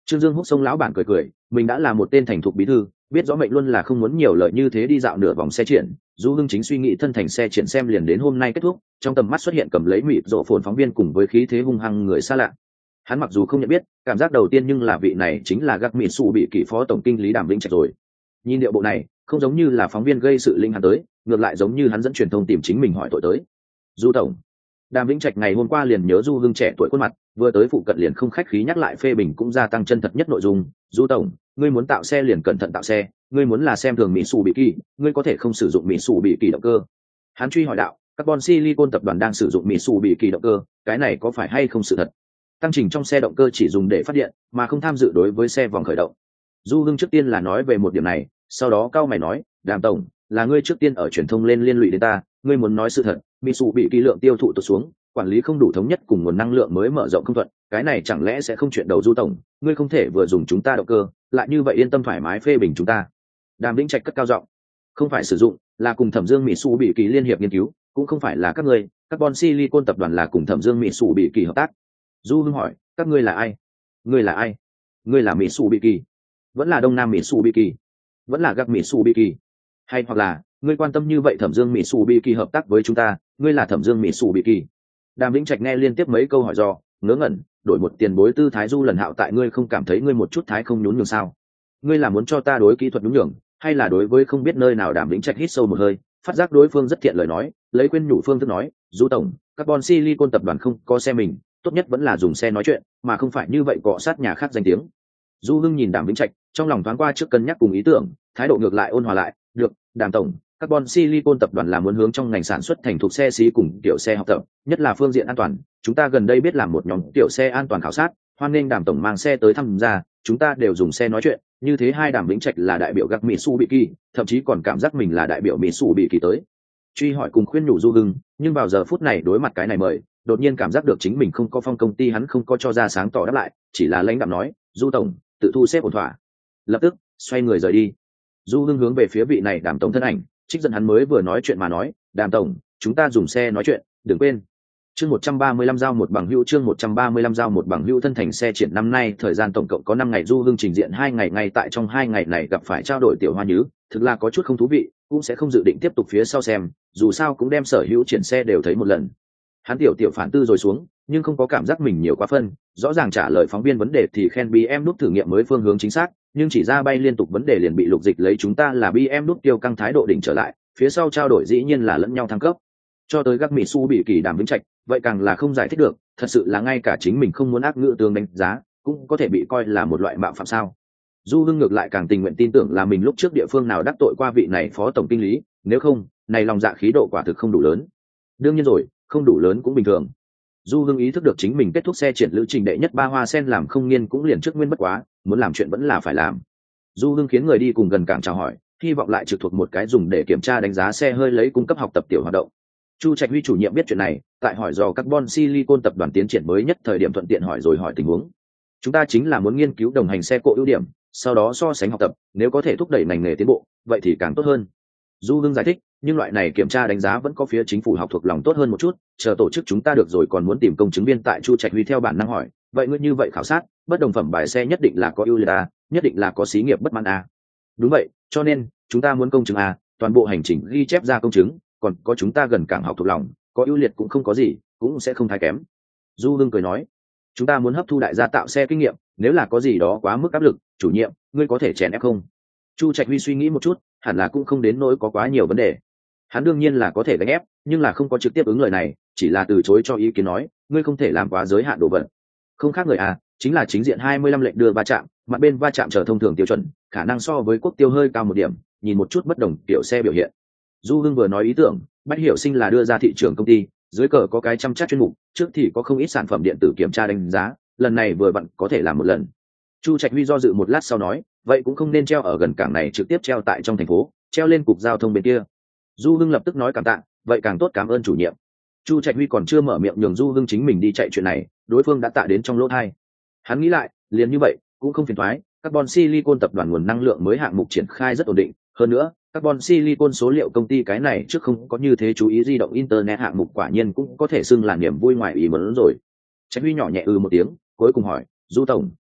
Trương Dương Húc sông lão bản cười cười, mình đã là một tên thành thục bí thư, biết rõ mệnh luôn là không muốn nhiều lời như thế đi dạo nửa vòng xe triển. Du Hưng chính suy nghĩ thân thành xe triển xem liền đến hôm nay kết thúc, trong tầm mắt xuất hiện cầm lấy mịt rộ phồn phóng viên cùng với khí thế hung hăng người xa lạ. Hắn mặc dù không nhận biết, cảm giác đầu tiên nhưng là vị này chính là gác mịt xù bị kỷ phó tổng kinh lý Đàm Vĩnh Trạch rồi. Nhìn điệu bộ này, không giống như là phóng viên gây sự linh hắn tới, ngược lại giống như hắn dẫn truyền thông tìm chính mình hỏi tội tới. Du tổng. Đàm Vĩnh Trạch ngày hôm qua liền nhớ Du Hưng trẻ tuổi khuôn mặt, vừa tới phụ cận liền không khách khí nhắc lại phê bình cũng gia tăng chân thật nhất nội dung. Du tổng, ngươi muốn tạo xe liền cẩn thận tạo xe, ngươi muốn là xem thường mỹ sù bị kỳ, ngươi có thể không sử dụng mỹ sù bị kỳ động cơ. Hắn truy hỏi đạo, carbon silicon tập đoàn đang sử dụng mỹ sù bị kỳ động cơ, cái này có phải hay không sự thật? Tăng trình trong xe động cơ chỉ dùng để phát điện, mà không tham dự đối với xe vòng khởi động. Du Hưng trước tiên là nói về một điểm này, sau đó cao mày nói, Đàm tổng, là ngươi trước tiên ở truyền thông lên liên lụy đến ta, ngươi muốn nói sự thật, mỹ sù bị kỳ lượng tiêu thụ tụt xuống, quản lý không đủ thống nhất cùng nguồn năng lượng mới mở rộng không thuận, cái này chẳng lẽ sẽ không chuyện đầu Du tổng, ngươi không thể vừa dùng chúng ta động cơ, lại như vậy yên tâm thoải mái phê bình chúng ta. Đàm Vĩnh Trạch cất cao giọng, không phải sử dụng, là cùng Thẩm Dương mỹ sù bị kỳ liên hiệp nghiên cứu, cũng không phải là các ngươi, carbon silicon tập đoàn là cùng Thẩm Dương mỹ sù bị kỳ hợp tác. Du Hưng hỏi, các ngươi là ai? Ngươi là ai? Ngươi là mỹ sù bị kỳ, vẫn là Đông Nam mỹ sù bị kỳ, vẫn là gác mỹ sù bị kỳ, hay hoặc là ngươi quan tâm như vậy Thẩm Dương mỹ sù bị kỳ hợp tác với chúng ta, ngươi là Thẩm Dương mỹ sù bị kỳ? Đàm Vĩnh Trạch nghe liên tiếp mấy câu hỏi do ngớ ngẩn, đổi một tiền bối tư thái Du lần hạo tại ngươi không cảm thấy ngươi một chút thái không nhún nhường sao? Ngươi là muốn cho ta đối kỹ thuật nhún nhường, hay là đối với không biết nơi nào? Đàm Vĩnh Trạch hít sâu một hơi, phát giác đối phương rất thiện lời nói, lấy quên nhủ phương thức nói, Du tổng, carbon silicon tập đoàn không có xe mình, tốt nhất vẫn là dùng xe nói chuyện, mà không phải như vậy cọ sát nhà khác danh tiếng. Du Hưng nhìn Đàm Vĩnh Trạch, trong lòng thoáng qua trước cân nhắc cùng ý tưởng, thái độ ngược lại ôn hòa lại, được, Đàm tổng, carbon silicon tập đoàn là muốn hướng trong ngành sản xuất thành thục xe xí cùng tiểu xe học tập, nhất là phương diện an toàn, chúng ta gần đây biết làm một nhóm tiểu xe an toàn khảo sát, hoan nghênh Đàm tổng mang xe tới tham gia, chúng ta đều dùng xe nói chuyện, như thế hai Đàm Vĩnh Trạch là đại biểu gác Mitsubishi, thậm chí còn cảm giác mình là đại biểu Mitsubishi tới. Truy hỏi cùng khuyên nhủ Du Hưng, nhưng vào giờ phút này đối mặt cái này mời, đột nhiên cảm giác được chính mình không có phong công ty, hắn không có cho ra sáng tỏ đáp lại, chỉ là lãnh đạm nói, Du tổng, tự thu xếp ổn thỏa. Lập tức xoay người rời đi. Du Hưng hướng về phía vị này Đàm tổng thân ảnh, trích dẫn hắn mới vừa nói chuyện mà nói, Đàm tổng, chúng ta dùng xe nói chuyện, đừng quên. Chương một trăm ba mươi lăm giao một bằng hữu, chương một trăm ba mươi lăm giao một bằng hữu. Thân thành xe triển năm nay thời gian tổng cộng có năm ngày, Du Hưng trình diện hai ngày, ngay tại trong hai ngày này gặp phải trao đổi tiểu hoa nhứ, thực là có chút không thú vị, cũng sẽ không dự định tiếp tục phía sau xem, dù sao cũng đem sở hữu triển xe đều thấy một lần. Hắn tiểu tiểu phản tư rồi xuống, nhưng không có cảm giác mình nhiều quá phân, rõ ràng trả lời phóng viên vấn đề thì khen bê em nút thử nghiệm mới phương hướng chính xác, nhưng chỉ ra bay liên tục vấn đề liền bị lục dịch lấy chúng ta là bê em nút tiêu căng thái độ đỉnh trở lại, phía sau trao đổi dĩ nhiên là lẫn nhau thăng cấp. Cho tới gác Mitsubishi Đàm Vĩnh Trạch, vậy càng là không giải thích được, thật sự là ngay cả chính mình không muốn ác ngữ tương đánh giá, cũng có thể bị coi là một loại mạo phạm sao. Du Hưng ngược lại càng tình nguyện tin tưởng là mình lúc trước địa phương nào đắc tội qua vị này phó tổng kinh lý, nếu không, này lòng dạ khí độ quả thực không đủ lớn. Đương nhiên rồi, không đủ lớn cũng bình thường. Du Hưng ý thức được chính mình kết thúc xe triển lữ trình đệ nhất ba hoa sen làm không nghiên cũng liền trước nguyên bất quá, muốn làm chuyện vẫn là phải làm. Du Hưng khiến người đi cùng gần cảng chào hỏi, hy vọng lại trực thuộc một cái dùng để kiểm tra đánh giá xe hơi lấy cung cấp học tập tiểu hoạt động. Chu Trạch Huy chủ nhiệm biết chuyện này, tại hỏi dò carbon silicon tập đoàn tiến triển mới nhất thời điểm thuận tiện hỏi rồi hỏi tình huống. Chúng ta chính là muốn nghiên cứu đồng hành xe cộ ưu điểm, sau đó so sánh học tập, nếu có thể thúc đẩy ngành nghề tiến bộ, vậy thì càng tốt hơn. Du Hưng giải thích, nhưng loại này kiểm tra đánh giá vẫn có phía chính phủ học thuộc lòng tốt hơn một chút, chờ tổ chức chúng ta được rồi còn muốn tìm công chứng viên. Tại Chu Trạch Huy theo bản năng hỏi, vậy ngươi như vậy khảo sát, bất đồng phẩm bài xe nhất định là có ưu liệt à, nhất định là có xí nghiệp bất mãn à? Đúng vậy, cho nên chúng ta muốn công chứng à, toàn bộ hành trình ghi chép ra công chứng, còn có chúng ta gần cảng học thuộc lòng, có ưu liệt cũng không có gì, cũng sẽ không thái kém. Du Hưng cười nói, chúng ta muốn hấp thu đại gia tạo xe kinh nghiệm, nếu là có gì đó quá mức áp lực, chủ nhiệm, ngươi có thể chèn ép không? Chu Trạch Huy suy nghĩ một chút, hẳn là cũng không đến nỗi có quá nhiều vấn đề. Hắn đương nhiên là có thể đánh ép, nhưng là không có trực tiếp ứng lời này, chỉ là từ chối cho ý kiến nói, ngươi không thể làm quá giới hạn đồ vật. Không khác người à, chính là chính diện hai mươi lăm lệnh đưa va chạm, mặt bên va chạm trở thông thường tiêu chuẩn, khả năng so với quốc tiêu hơi cao một điểm, nhìn một chút bất đồng kiểu xe biểu hiện. Du Hưng vừa nói ý tưởng, Bách Hiểu Sinh là đưa ra thị trường công ty, dưới cờ có cái chăm chắc chuyên mục, trước thì có không ít sản phẩm điện tử kiểm tra đánh giá, lần này vừa vặn có thể làm một lần. Chu Trạch Huy do dự một lát sau nói, vậy cũng không nên treo ở gần cảng này, trực tiếp treo tại trong thành phố, treo lên cục giao thông bên kia. Du Hưng lập tức nói cảm tạ, vậy càng tốt, cảm ơn chủ nhiệm. Chu Trạch Huy còn chưa mở miệng nhường Du Hưng chính mình đi chạy chuyện này, đối phương đã tạ đến trong lỗ thai. Hắn nghĩ lại, liền như vậy cũng không phiền toái, carbon silicon tập đoàn nguồn năng lượng mới hạng mục triển khai rất ổn định, hơn nữa carbon silicon số liệu công ty cái này trước không có như thế chú ý di động internet hạng mục, quả nhiên cũng có thể xưng là niềm vui ngoài ý muốn rồi. Trạch Huy nhỏ nhẹ ừ một tiếng, cuối cùng hỏi, Du tổng,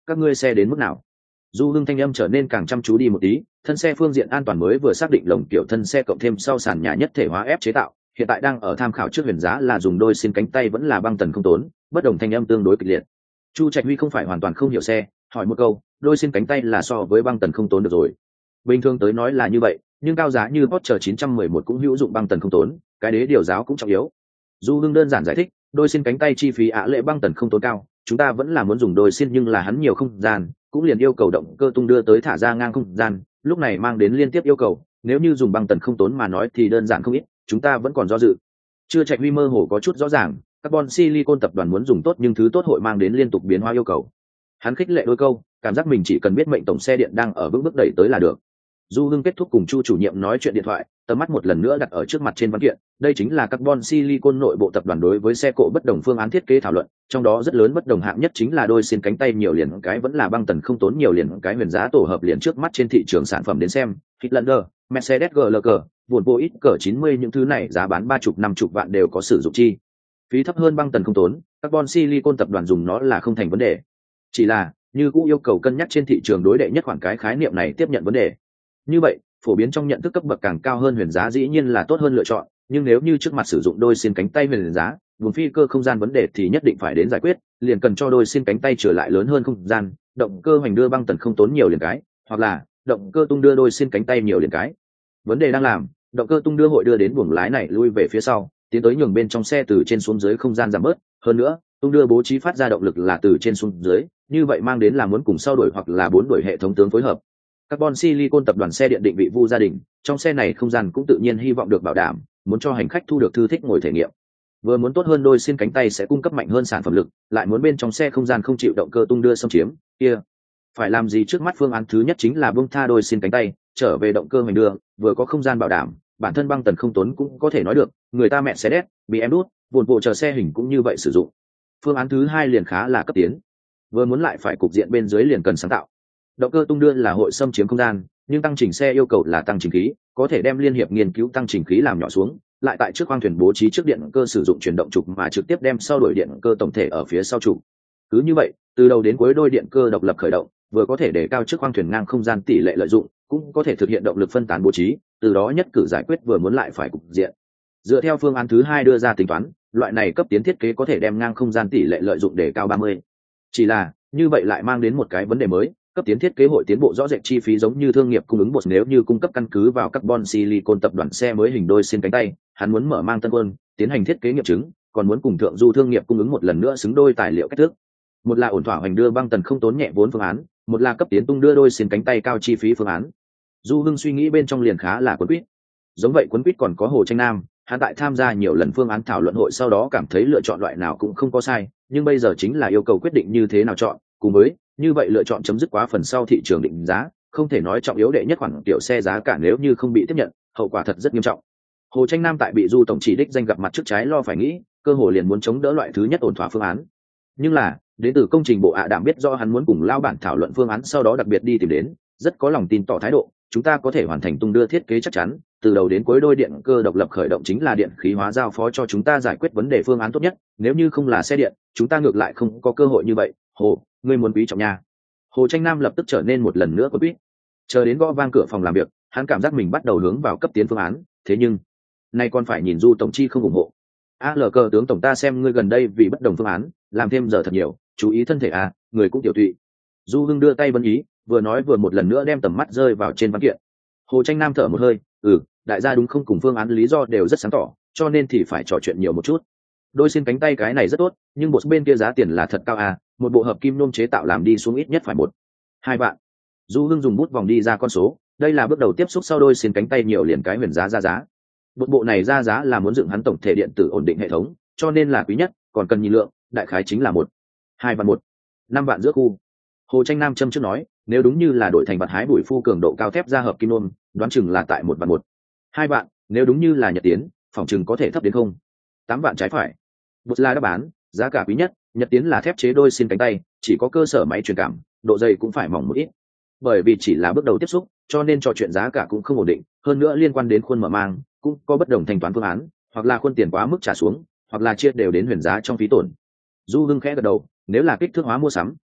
các ngươi xe đến mức nào? Du Hưng thanh âm trở nên càng chăm chú đi một tí, thân xe phương diện an toàn mới vừa xác định lồng kiểu thân xe cộng thêm sau sàn nhà nhất thể hóa ép chế tạo, hiện tại đang ở tham khảo trước huyền giá là dùng đôi xin cánh tay vẫn là băng tần không tốn, bất đồng thanh âm tương đối kịch liệt. Chu Trạch Huy không phải hoàn toàn không hiểu xe, hỏi một câu, đôi xin cánh tay là so với băng tần không tốn được rồi. Bình thường tới nói là như vậy, nhưng cao giá như Porsche chín trăm mười một cũng hữu dụng băng tần không tốn, cái đế điều giáo cũng trọng yếu. Du Hưng đơn giản giải thích, đôi xin cánh tay chi phí ạ lệ băng tần không tốn cao, chúng ta vẫn là muốn dùng đôi xin nhưng là hắn nhiều không gian, cũng liền yêu cầu động cơ tung đưa tới thả ra ngang không gian, lúc này mang đến liên tiếp yêu cầu, nếu như dùng băng tần không tốn mà nói thì đơn giản không ít, chúng ta vẫn còn do dự. Chưa Trạch Huy mơ hồ có chút rõ ràng, carbon silicon tập đoàn muốn dùng tốt nhưng thứ tốt hội mang đến liên tục biến hóa yêu cầu. Hắn khích lệ đôi câu, cảm giác mình chỉ cần biết mệnh tổng xe điện đang ở bước bước đẩy tới là được. Du Hưng kết thúc cùng Chu chủ nhiệm nói chuyện điện thoại, tầm mắt một lần nữa đặt ở trước mặt trên văn kiện, đây chính là carbon silicon nội bộ tập đoàn đối với xe cộ bất đồng phương án thiết kế thảo luận, trong đó rất lớn bất đồng hạng nhất chính là đôi xiên cánh tay nhiều liền cái vẫn là băng tần không tốn nhiều liền cái huyền giá tổ hợp liền trước mắt trên thị trường sản phẩm đến xem, Hitlander, Mercedes giê lờ xê, Volvo ích chín mươi những thứ này giá bán ba chục năm chục vạn đều có sử dụng chi phí thấp hơn băng tần không tốn, carbon silicon tập đoàn dùng nó là không thành vấn đề. Chỉ là, như cũng yêu cầu cân nhắc trên thị trường đối đệ nhất khoảng cái khái niệm này tiếp nhận vấn đề. Như vậy, phổ biến trong nhận thức cấp bậc càng cao hơn huyền giá dĩ nhiên là tốt hơn lựa chọn, nhưng nếu như trước mặt sử dụng đôi xiên cánh tay huyền giá, vùng phi cơ không gian vấn đề thì nhất định phải đến giải quyết, liền cần cho đôi xiên cánh tay trở lại lớn hơn không gian, động cơ hoành đưa băng tần không tốn nhiều liền cái, hoặc là động cơ tung đưa đôi xiên cánh tay nhiều liền cái. Vấn đề đang làm, động cơ tung đưa hội đưa đến buồng lái này lui về phía sau, tiến tới nhường bên trong xe từ trên xuống dưới không gian giảm bớt, hơn nữa, tung đưa bố trí phát ra động lực là từ trên xuống dưới, như vậy mang đến là muốn cùng sau đổi hoặc là bốn đổi hệ thống tướng phối hợp. Carbon Silicon tập đoàn xe điện định vị Vu gia đình, trong xe này không gian cũng tự nhiên hy vọng được bảo đảm, muốn cho hành khách thu được thư thích ngồi thể nghiệm. Vừa muốn tốt hơn đôi xiên cánh tay sẽ cung cấp mạnh hơn sản phẩm lực, lại muốn bên trong xe không gian không chịu động cơ tung đưa xâm chiếm, kia phải làm gì? Trước mắt phương án thứ nhất chính là buông tha đôi xiên cánh tay, trở về động cơ hoành đưa, vừa có không gian bảo đảm, bản thân băng tần không tốn cũng có thể nói được, người ta Mercedes, bê em vê, Volvo chờ xe hình cũng như vậy sử dụng. Phương án thứ hai liền khá là cấp tiến, vừa muốn lại phải cục diện bên dưới liền cần sáng tạo. Động cơ tung đưa là hội xâm chiếm không gian, nhưng tăng chỉnh xe yêu cầu là tăng chỉnh khí, có thể đem liên hiệp nghiên cứu tăng chỉnh khí làm nhỏ xuống, lại tại trước khoang thuyền bố trí trước điện cơ sử dụng chuyển động trục mà trực tiếp đem sau đổi điện cơ tổng thể ở phía sau trục. Cứ như vậy, từ đầu đến cuối đôi điện cơ độc lập khởi động, vừa có thể đề cao trước khoang thuyền ngang không gian tỷ lệ lợi dụng, cũng có thể thực hiện động lực phân tán bố trí, từ đó nhất cử giải quyết vừa muốn lại phải cục diện. Dựa theo phương án thứ hai đưa ra tính toán, loại này cấp tiến thiết kế có thể đem ngang không gian tỷ lệ lợi dụng đề cao ba mươi. Chỉ là, như vậy lại mang đến một cái vấn đề mới, cấp tiến thiết kế hội tiến bộ rõ rệt chi phí giống như thương nghiệp cung ứng bột, nếu như cung cấp căn cứ vào carbon silicon tập đoàn xe mới hình đôi xiên cánh tay, hắn muốn mở mang tân quân, tiến hành thiết kế nghiệm chứng, còn muốn cùng thượng du thương nghiệp cung ứng một lần nữa xứng đôi tài liệu cách thức. Một là ổn thỏa hoành đưa băng tần không tốn nhẹ vốn phương án, một là cấp tiến tung đưa đôi xiên cánh tay cao chi phí phương án. Du Hưng suy nghĩ bên trong liền khá là quấn quýt. Giống vậy quấn quýt còn có Hồ Tranh Nam, hắn tại tham gia nhiều lần phương án thảo luận hội sau đó cảm thấy lựa chọn loại nào cũng không có sai, nhưng bây giờ chính là yêu cầu quyết định như thế nào chọn, cùng với như vậy lựa chọn chấm dứt quá phần sau thị trường định giá, không thể nói trọng yếu đệ nhất khoản tiểu xe giá cả nếu như không bị tiếp nhận, hậu quả thật rất nghiêm trọng. Hồ Tranh Nam tại bị Du tổng chỉ đích danh gặp mặt trước trái lo phải nghĩ, cơ hồ liền muốn chống đỡ loại thứ nhất ổn thỏa phương án. Nhưng là, đến từ công trình bộ ạ đảm biết do hắn muốn cùng lao bản thảo luận phương án sau đó đặc biệt đi tìm đến, rất có lòng tin tỏ thái độ, chúng ta có thể hoàn thành tung đưa thiết kế chắc chắn, từ đầu đến cuối đôi điện cơ độc lập khởi động chính là điện khí hóa giao phó cho chúng ta giải quyết vấn đề phương án tốt nhất, nếu như không là xe điện, chúng ta ngược lại không có cơ hội như vậy. Hồ, ngươi muốn quý trọng nha. Hồ Tranh Nam lập tức trở nên một lần nữa có quý. Chờ đến gõ vang cửa phòng làm việc, hắn cảm giác mình bắt đầu hướng vào cấp tiến phương án, thế nhưng nay còn phải nhìn Du tổng chi không ủng hộ. a lờ cờ tướng tổng ta xem ngươi gần đây vì bất đồng phương án, làm thêm giờ thật nhiều, chú ý thân thể à, người cũng tiểu tụy. Du Hưng đưa tay vân ý, vừa nói vừa một lần nữa đem tầm mắt rơi vào trên văn kiện. Hồ Tranh Nam thở một hơi, ừ, đại gia đúng không cùng phương án lý do đều rất sáng tỏ, cho nên thì phải trò chuyện nhiều một chút. Đôi xin cánh tay cái này rất tốt, nhưng bộ bên kia giá tiền là thật cao à, một bộ hợp kim nôm chế tạo làm đi xuống ít nhất phải một hai vạn. Du Hưng dùng bút vòng đi ra con số, đây là bước đầu tiếp xúc sau đôi xin cánh tay nhiều liền cái huyền giá ra giá. Một bộ này ra giá là muốn dựng hắn tổng thể điện tử ổn định hệ thống, cho nên là quý nhất, còn cần nhìn lượng, đại khái chính là một hai vạn một năm vạn giữa khu. Hồ Tranh Nam châm trước nói, nếu đúng như là đổi thành bạt hái bụi phu cường độ cao thép ra hợp kim nôm, đoán chừng là tại một vạn một hai vạn, nếu đúng như là Nhật Tiến, phòng chừng có thể thấp đến không tám vạn trái phải. Bột là đáp bán, giá cả quý nhất, Nhật Tiến là thép chế đôi xin cánh tay, chỉ có cơ sở máy truyền cảm, độ dày cũng phải mỏng một ít. Bởi vì chỉ là bước đầu tiếp xúc, cho nên trò chuyện giá cả cũng không ổn định, hơn nữa liên quan đến khuôn mở mang, cũng có bất đồng thanh toán phương án, hoặc là khuôn tiền quá mức trả xuống, hoặc là chia đều đến huyền giá trong phí tổn. Du Hưng khẽ gật đầu, nếu là kích thước hóa mua sắm,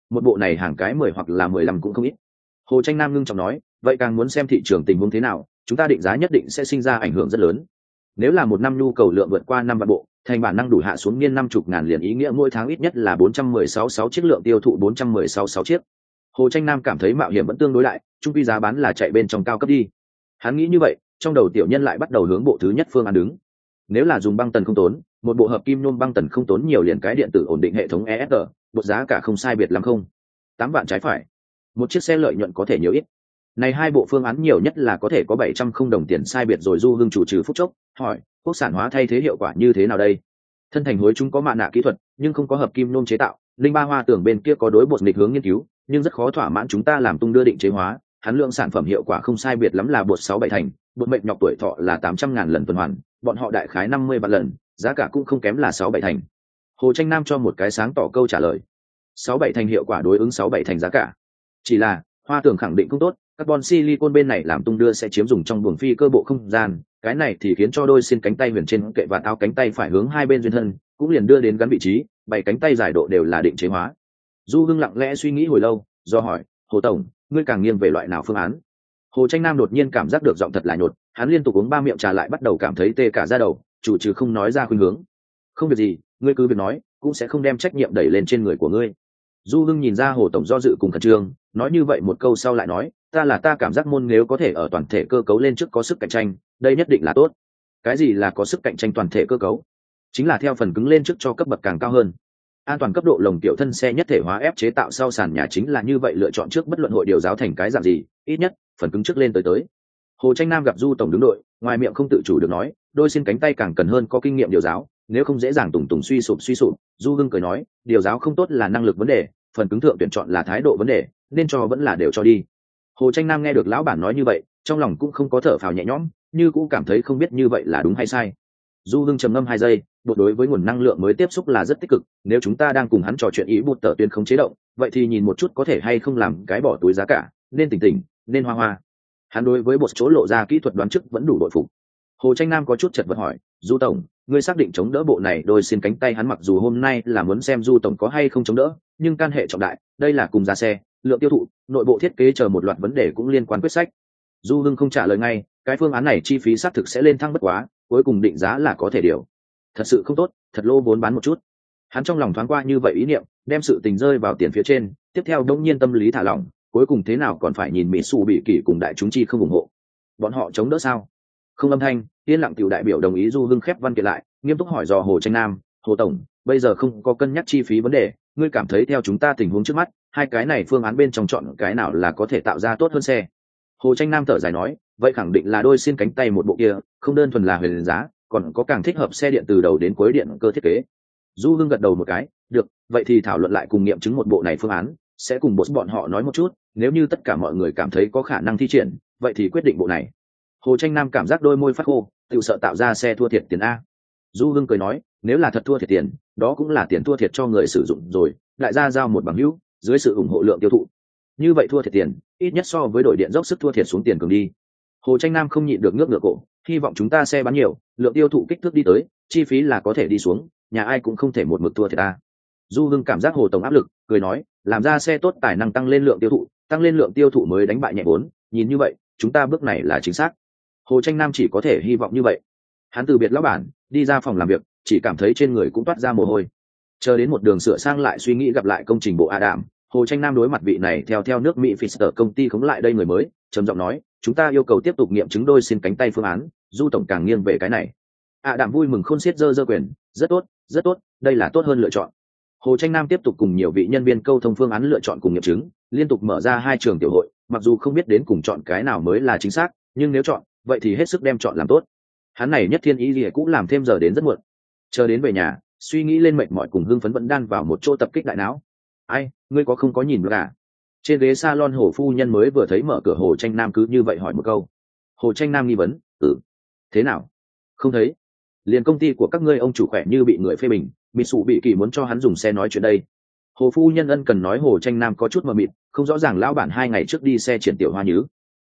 một bộ này hàng cái mười hoặc là mười lăm cũng không ít. Hồ Tranh Nam ngưng trọng nói, vậy càng muốn xem thị trường tình huống thế nào, chúng ta định giá nhất định sẽ sinh ra ảnh hưởng rất lớn. Nếu là một năm nhu cầu lượng vượt qua năm vạn bộ, thành bản năng đủ hạ xuống niên năm chục ngàn liền ý nghĩa mỗi tháng ít nhất là bốn trăm mười sáu sáu chiếc, lượng tiêu thụ bốn trăm mười sáu sáu chiếc. Hồ Tranh Nam cảm thấy mạo hiểm vẫn tương đối lại, trung quy giá bán là chạy bên trong cao cấp đi. Hắn nghĩ như vậy, trong đầu tiểu nhân lại bắt đầu hướng bộ thứ nhất phương án đứng. Nếu là dùng băng tần không tốn, một bộ hợp kim nhôm băng tần không tốn nhiều liền cái điện tử ổn định hệ thống e ét rờ, bộ giá cả không sai biệt lắm không? tám vạn trái phải. Một chiếc xe lợi nhuận có thể nhiều ít. Này hai bộ phương án nhiều nhất là có thể có bảy trăm không đồng tiền sai biệt rồi. Du Hưng chủ trừ phút chốc, hỏi, quốc sản hóa thay thế hiệu quả như thế nào đây? Thân thành hối chúng có mạ nạ kỹ thuật, nhưng không có hợp kim nhôm chế tạo. Linh Ba Hoa tưởng bên kia có đối bột nghịch hướng nghiên cứu, nhưng rất khó thỏa mãn chúng ta làm tung đưa định chế hóa. Hắn lượng sản phẩm hiệu quả không sai biệt lắm là bột sáu bảy thành, bột mệnh nhọc tuổi thọ là tám trăm ngàn lần tuần hoàn, bọn họ đại khái năm mươi vạn lần, giá cả cũng không kém là sáu bảy thành. Hồ Tranh Nam cho một cái sáng tỏ câu trả lời. sáu bảy thành hiệu quả đối ứng sáu bảy thành giá cả. Chỉ là, Hoa tưởng khẳng định không tốt, carbon silicon bên này làm tung đưa sẽ chiếm dùng trong buồng phi cơ bộ không gian, cái này thì khiến cho đôi xin cánh tay huyền trên kệ và áo cánh tay phải hướng hai bên duyên thân, cũng liền đưa đến gắn vị trí, bảy cánh tay giải độ đều là định chế hóa. Du Hưng lặng lẽ suy nghĩ hồi lâu, do hỏi, Hồ tổng, ngươi càng nghiêng về loại nào phương án? Hồ Tranh Nam đột nhiên cảm giác được giọng thật là nhột, hắn liên tục uống ba miệng trà lại bắt đầu cảm thấy tê cả da đầu, chủ trừ không nói ra khuynh hướng. Không việc gì, ngươi cứ việc nói, cũng sẽ không đem trách nhiệm đẩy lên trên người của ngươi. Du Hưng nhìn ra Hồ tổng do dự cùng khẩn trương, nói như vậy một câu sau lại nói, ta là ta cảm giác môn nếu có thể ở toàn thể cơ cấu lên trước có sức cạnh tranh, đây nhất định là tốt. Cái gì là có sức cạnh tranh toàn thể cơ cấu? Chính là theo phần cứng lên trước cho cấp bậc càng cao hơn. An toàn cấp độ lồng tiểu thân xe nhất thể hóa ép chế tạo sau sàn nhà chính là như vậy, lựa chọn trước bất luận hội điều giáo thành cái dạng gì, ít nhất phần cứng trước lên tới tới. Hồ Tranh Nam gặp Du tổng đứng đội, ngoài miệng không tự chủ được nói, đôi xin cánh tay càng cần hơn có kinh nghiệm điều giáo, nếu không dễ dàng tùng tùng suy sụp suy sụp. Du Hưng cười nói, điều giáo không tốt là năng lực vấn đề, phần cứng thượng tuyển chọn là thái độ vấn đề, nên cho vẫn là đều cho đi. Hồ Tranh Nam nghe được lão bản nói như vậy, trong lòng cũng không có thở phào nhẹ nhõm, như cũng cảm thấy không biết như vậy là đúng hay sai. Du Hưng trầm ngâm hai giây, bộ đối với nguồn năng lượng mới tiếp xúc là rất tích cực, nếu chúng ta đang cùng hắn trò chuyện ý bút tờ tuyến không chế động, vậy thì nhìn một chút có thể hay không làm cái bỏ túi giá cả, nên tỉnh tỉnh, nên hoa hoa. Hắn đối với bột chỗ lộ ra kỹ thuật đoán chức vẫn đủ bội phục. Hồ Tranh Nam có chút chật vật hỏi, Du tổng, ngươi xác định chống đỡ bộ này đôi xin cánh tay? Hắn mặc dù hôm nay là muốn xem Du tổng có hay không chống đỡ, nhưng can hệ trọng đại, đây là cùng giá xe, lượng tiêu thụ, nội bộ thiết kế chờ một loạt vấn đề cũng liên quan quyết sách. Du Hưng không trả lời ngay, cái phương án này chi phí xác thực sẽ lên thăng bất quá, cuối cùng định giá là có thể điều. Thật sự không tốt, thật lô vốn bán một chút. Hắn trong lòng thoáng qua như vậy ý niệm, đem sự tình rơi vào tiền phía trên, tiếp theo đống nhiên tâm lý thả lỏng, cuối cùng thế nào còn phải nhìn Mỹ Sụ bị kỷ cùng đại chúng chi không ủng hộ. Bọn họ chống đỡ sao? Không âm thanh, yên lặng tiểu đại biểu đồng ý. Du Hưng khép văn kiện lại, nghiêm túc hỏi dò Hồ Tranh Nam, Hồ tổng, bây giờ không có cân nhắc chi phí vấn đề, ngươi cảm thấy theo chúng ta tình huống trước mắt, hai cái này phương án bên trong chọn cái nào là có thể tạo ra tốt hơn xe? Hồ Tranh Nam thở dài nói, vậy khẳng định là đôi xin cánh tay một bộ kia, không đơn thuần là huyền giá, còn có càng thích hợp xe điện từ đầu đến cuối điện cơ thiết kế. Du Hưng gật đầu một cái, được, vậy thì thảo luận lại cùng nghiệm chứng một bộ này phương án, sẽ cùng boss bọn họ nói một chút, nếu như tất cả mọi người cảm thấy có khả năng thi triển, vậy thì quyết định bộ này. Hồ Tranh Nam cảm giác đôi môi phát khô, tự sợ tạo ra xe thua thiệt tiền a. Du Hưng cười nói, nếu là thật thua thiệt tiền, đó cũng là tiền thua thiệt cho người sử dụng rồi, đại gia giao một bằng hữu, dưới sự ủng hộ lượng tiêu thụ. Như vậy thua thiệt tiền, ít nhất so với đội điện dốc sức thua thiệt xuống tiền cường đi. Hồ Tranh Nam không nhịn được ngước ngửa cổ, hy vọng chúng ta xe bán nhiều, lượng tiêu thụ kích thước đi tới, chi phí là có thể đi xuống, nhà ai cũng không thể một mực thua thiệt ta. Du Hưng cảm giác Hồ tổng áp lực, cười nói, làm ra xe tốt tài năng tăng lên lượng tiêu thụ, tăng lên lượng tiêu thụ mới đánh bại nhẹ vốn, nhìn như vậy, chúng ta bước này là chính xác. Hồ Tranh Nam chỉ có thể hy vọng như vậy. Hắn từ biệt lão bản, đi ra phòng làm việc, chỉ cảm thấy trên người cũng toát ra mồ hôi. Chờ đến một đường sửa sang lại suy nghĩ gặp lại công trình bộ Adam, Hồ Tranh Nam đối mặt vị này theo theo nước Mỹ Fisker công ty khống lại đây người mới, trầm giọng nói, chúng ta yêu cầu tiếp tục nghiệm chứng đôi xin cánh tay phương án. Du tổng càng nghiêng về cái này. Adam vui mừng khôn xiết giơ giơ quyền, rất tốt, rất tốt, đây là tốt hơn lựa chọn. Hồ Tranh Nam tiếp tục cùng nhiều vị nhân viên câu thông phương án lựa chọn cùng nghiệm chứng, liên tục mở ra hai trường tiểu hội, mặc dù không biết đến cùng chọn cái nào mới là chính xác, nhưng nếu chọn, vậy thì hết sức đem chọn làm tốt. Hắn này nhất thiên ý gì cũng làm thêm giờ đến rất muộn. Chờ đến về nhà, suy nghĩ lên mệt mỏi cùng hưng phấn vẫn đan vào một chỗ tập kích đại não. Ai, ngươi có không có nhìn được à? Trên ghế salon Hồ phu nhân mới vừa thấy mở cửa, Hồ Tranh Nam cứ như vậy hỏi một câu. Hồ Tranh Nam nghi vấn, ừ, thế nào? Không thấy. Liền công ty của các ngươi ông chủ khỏe như bị người phê bình, Mỹ Sụ bị kỳ muốn cho hắn dùng xe nói chuyện đây. Hồ phu nhân ân cần nói. Hồ Tranh Nam có chút mờ mịt, không rõ ràng lão bản hai ngày trước đi xe triển tiểu hoa nhứ.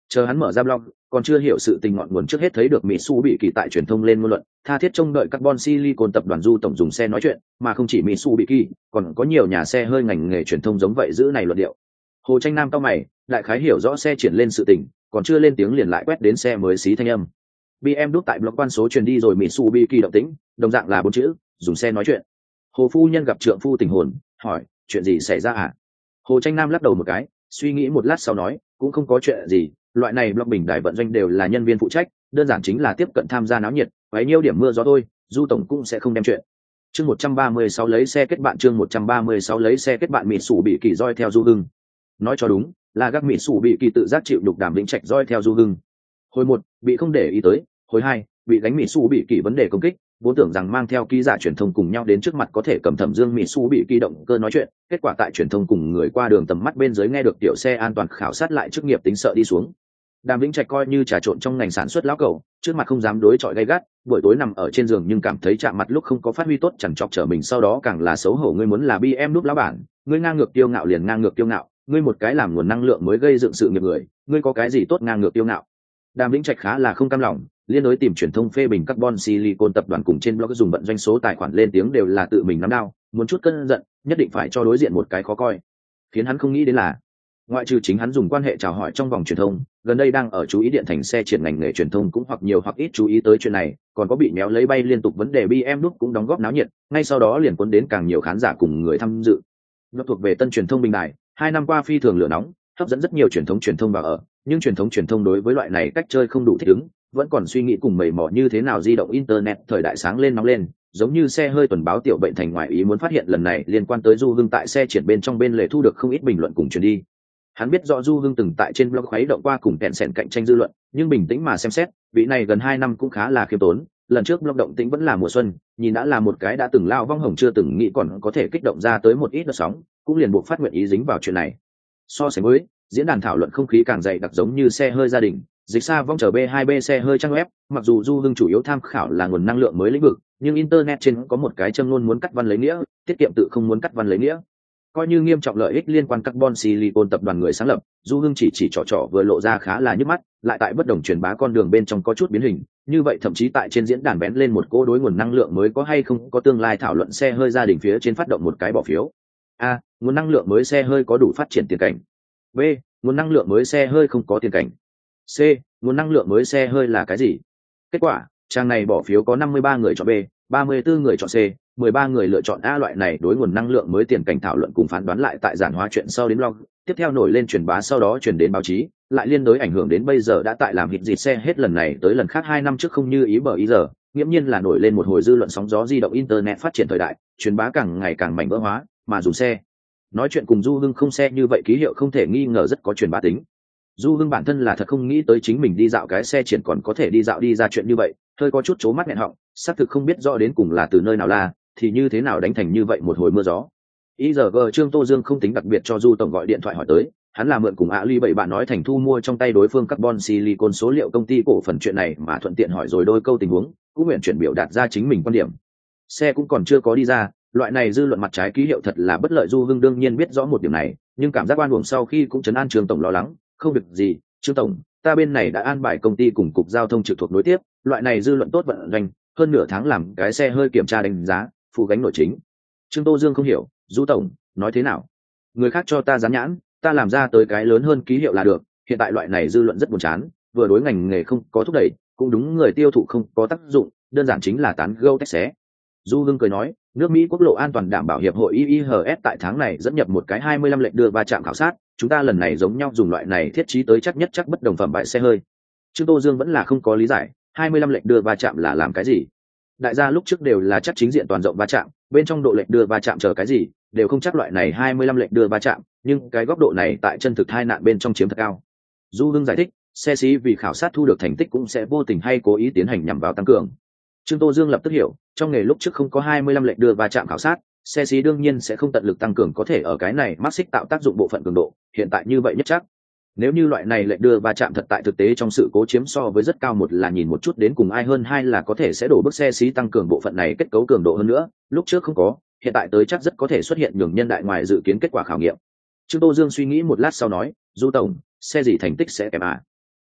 Chờ hắn mở ra blog, còn chưa hiểu sự tình ngọn nguồn trước hết thấy được Mitsubishi tại truyền thông lên ngôn luận, tha thiết trông đợi carbon silicon tập đoàn du tổng dùng xe nói chuyện, mà không chỉ Mitsubishi, còn có nhiều nhà xe hơi ngành nghề truyền thông giống vậy giữ này luận điệu. Hồ Tranh Nam cao mày, đại khái hiểu rõ xe triển lên sự tình, còn chưa lên tiếng liền lại quét đến xe mới xí thanh âm. bê em đúc tại blog quan số truyền đi rồi Mitsubishi động tĩnh, đồng dạng là bốn chữ, dùng xe nói chuyện. Hồ phu nhân gặp trượng phu tình hồn, hỏi, chuyện gì xảy ra hả? Hồ Tranh Nam lắc đầu một cái, suy nghĩ một lát sau nói, cũng không có chuyện gì, loại này blog bình đại vận doanh đều là nhân viên phụ trách, đơn giản chính là tiếp cận tham gia náo nhiệt, vài nhiêu điểm mưa gió thôi, du tổng cũng sẽ không đem chuyện. Chương một trăm ba mươi sáu lấy xe kết bạn, chương một trăm ba mươi sáu lấy xe kết bạn Mitsubishi roi theo du hưng. Nói cho đúng, là gác Mitsubishi tự giác chịu đục Đàm Vĩnh Trạch roi theo du hưng. Hồi một, bị không để ý tới, hồi hai, bị đánh Mitsubishi vấn đề công kích, vốn tưởng rằng mang theo ký giả truyền thông cùng nhau đến trước mặt có thể cầm Thẩm Dương Mitsubishi động cơ nói chuyện, kết quả tại truyền thông cùng người qua đường tầm mắt bên dưới nghe được tiểu xe an toàn khảo sát lại chức nghiệp tính sợ đi xuống. Đàm Vĩnh Trạch coi như trà trộn trong ngành sản xuất lão cẩu, trước mặt không dám đối chọi gay gắt, buổi tối nằm ở trên giường nhưng cảm thấy chạm mặt lúc không có phát huy tốt chẳng chọc trở mình, sau đó càng là xấu hổ. Ngươi muốn là bê em núp lão bản, ngươi ngang ngược tiêu ngạo liền ngang ngược tiêu ngạo, ngươi một cái làm nguồn năng lượng mới gây dựng sự nghiệp người, ngươi có cái gì tốt ngang ngược tiêu ngạo? Đàm Vĩnh Trạch khá là không cam lòng, liên đối tìm truyền thông phê bình carbon silicon tập đoàn cùng trên blog dùng vận doanh số tài khoản lên tiếng đều là tự mình nắm đao, muốn chút cơn giận, nhất định phải cho đối diện một cái khó coi. Khiến hắn không nghĩ đến là, ngoại trừ chính hắn dùng quan hệ chào hỏi trong vòng truyền thông, gần đây đang ở chú ý điện thành xe triển ngành nghề truyền thông cũng hoặc nhiều hoặc ít chú ý tới chuyện này, còn có bị méo lấy bay liên tục vấn đề bê em đúc cũng đóng góp náo nhiệt, ngay sau đó liền cuốn đến càng nhiều khán giả cùng người tham dự. Nó thuộc về tân truyền thông bình đại, hai năm qua phi thường lửa nóng, hấp dẫn rất nhiều truyền thống truyền thông vào ở, nhưng truyền thống truyền thông đối với loại này cách chơi không đủ thích ứng, vẫn còn suy nghĩ cùng mầy mò như thế nào di động internet thời đại sáng lên nóng lên, giống như xe hơi tuần báo tiểu bệnh thành ngoại ý muốn phát hiện lần này liên quan tới Du Hưng tại xe triển bên trong bên lề thu được không ít bình luận cùng truyền đi. Hắn biết rõ Du Hưng từng tại trên blog khuấy động qua cùng kẹn sẹn cạnh tranh dư luận, nhưng bình tĩnh mà xem xét, vị này gần hai năm cũng khá là khiêm tốn. Lần trước blog động tĩnh vẫn là mùa xuân, nhìn đã là một cái đã từng lao vong hồng chưa từng nghĩ còn có thể kích động ra tới một ít đợt sóng, cũng liền buộc phát nguyện ý dính vào chuyện này. So sánh với, diễn đàn thảo luận không khí càng dày đặc giống như xe hơi gia đình, dịch xa vong chờ b hai b xe hơi trang web, mặc dù Du Hưng chủ yếu tham khảo là nguồn năng lượng mới lĩnh vực, nhưng internet trên có một cái châm luôn muốn cắt văn lấy nghĩa, tiết kiệm tự không muốn cắt văn lấy nghĩa. Coi như nghiêm trọng lợi ích liên quan carbon silicon tập đoàn người sáng lập, Du Hưng chỉ chỉ trỏ trỏ vừa lộ ra khá là nhức mắt, lại tại bất đồng truyền bá con đường bên trong có chút biến hình, như vậy thậm chí tại trên diễn đàn bén lên một cô đối nguồn năng lượng mới có hay không có tương lai thảo luận xe hơi gia đình phía trên phát động một cái bỏ phiếu. A, nguồn năng lượng mới xe hơi có đủ phát triển tiền cảnh. B, nguồn năng lượng mới xe hơi không có tiền cảnh. C, nguồn năng lượng mới xe hơi là cái gì? Kết quả, trang này bỏ phiếu có năm mươi ba người chọn B, ba mươi tư người chọn C, mười ba người lựa chọn A. Loại này đối nguồn năng lượng mới tiền cảnh thảo luận cùng phán đoán lại tại giản hóa chuyện sau đến blog, tiếp theo nổi lên truyền bá, sau đó truyền đến báo chí, lại liên đối ảnh hưởng đến bây giờ đã tại làm hit dịt xe hết lần này tới lần khác hai năm trước không như ý bờ ý giờ, nghiễm nhiên là nổi lên một hồi dư luận sóng gió di động internet phát triển thời đại, truyền bá càng ngày càng mảnh vỡ hóa, mà dùng xe nói chuyện cùng Du Hưng không xe như vậy ký hiệu không thể nghi ngờ rất có truyền bá tính. Du Hưng bản thân là thật không nghĩ tới chính mình đi dạo cái xe triển còn có thể đi dạo đi ra chuyện như vậy, hơi có chút chố mắt nghẹn họng, xác thực không biết rõ đến cùng là từ nơi nào là, thì như thế nào đánh thành như vậy một hồi mưa gió. i giê giê Trương Tô Dương không tính đặc biệt cho Du tổng gọi điện thoại hỏi tới, hắn là mượn cùng Ali bảy bạn nói thành thu mua trong tay đối phương carbon silicon số liệu công ty cổ phần chuyện này mà thuận tiện hỏi rồi đôi câu tình huống, cũng nguyện chuyển biểu đạt ra chính mình quan điểm. Xe cũng còn chưa có đi ra, loại này dư luận mặt trái ký hiệu thật là bất lợi. Du Hưng đương nhiên biết rõ một điểm này, nhưng cảm giác oan uổng sau khi cũng trấn an Trương tổng lo lắng, không việc gì, Trương tổng, ta bên này đã an bài công ty cùng cục giao thông trực thuộc nối tiếp, loại này dư luận tốt vận doanh, hơn nửa tháng làm cái xe hơi kiểm tra đánh giá, phụ gánh nội chính. Trương Tô Dương không hiểu, Du tổng, nói thế nào? Người khác cho ta dán nhãn, ta làm ra tới cái lớn hơn ký hiệu là được, hiện tại loại này dư luận rất buồn chán, vừa đối ngành nghề không có thúc đẩy, cũng đúng người tiêu thụ không có tác dụng, đơn giản chính là tán gẫu tách xé. Du Hưng cười nói, nước Mỹ quốc lộ an toàn đảm bảo hiệp hội i i hát tại tháng này dẫn nhập một cái hai mươi lăm lệnh đưa va chạm khảo sát, chúng ta lần này giống nhau dùng loại này thiết trí tới chắc nhất chắc bất đồng phẩm bãi xe hơi. Trương Tô Dương vẫn là không có lý giải, hai mươi lăm lệnh đưa va chạm là làm cái gì? Đại gia lúc trước đều là chắc chính diện toàn rộng va chạm, bên trong độ lệnh đưa va chạm chờ cái gì, đều không chắc loại này hai mươi lăm lệnh đưa va chạm, nhưng cái góc độ này tại chân thực tai nạn bên trong chiếm thật cao. Du Hưng giải thích, xe xí vì khảo sát thu được thành tích cũng sẽ vô tình hay cố ý tiến hành nhằm vào tăng cường. Trương Tô Dương lập tức hiểu, trong nghề lúc trước không có hai mươi lăm lệnh đưa va chạm khảo sát, xe xí đương nhiên sẽ không tận lực tăng cường có thể ở cái này mắc xích tạo tác dụng bộ phận cường độ, hiện tại như vậy nhất chắc. Nếu như loại này lệnh đưa va chạm thật tại thực tế trong sự cố chiếm so với rất cao, một là nhìn một chút đến cùng ai hơn, hai là có thể sẽ đổ bức xe xí tăng cường bộ phận này kết cấu cường độ hơn nữa, lúc trước không có, hiện tại tới chắc rất có thể xuất hiện nhường nhân đại ngoài dự kiến kết quả khảo nghiệm. Trương Tô Dương suy nghĩ một lát sau nói, Du tổng, xe gì thành tích sẽ kém à?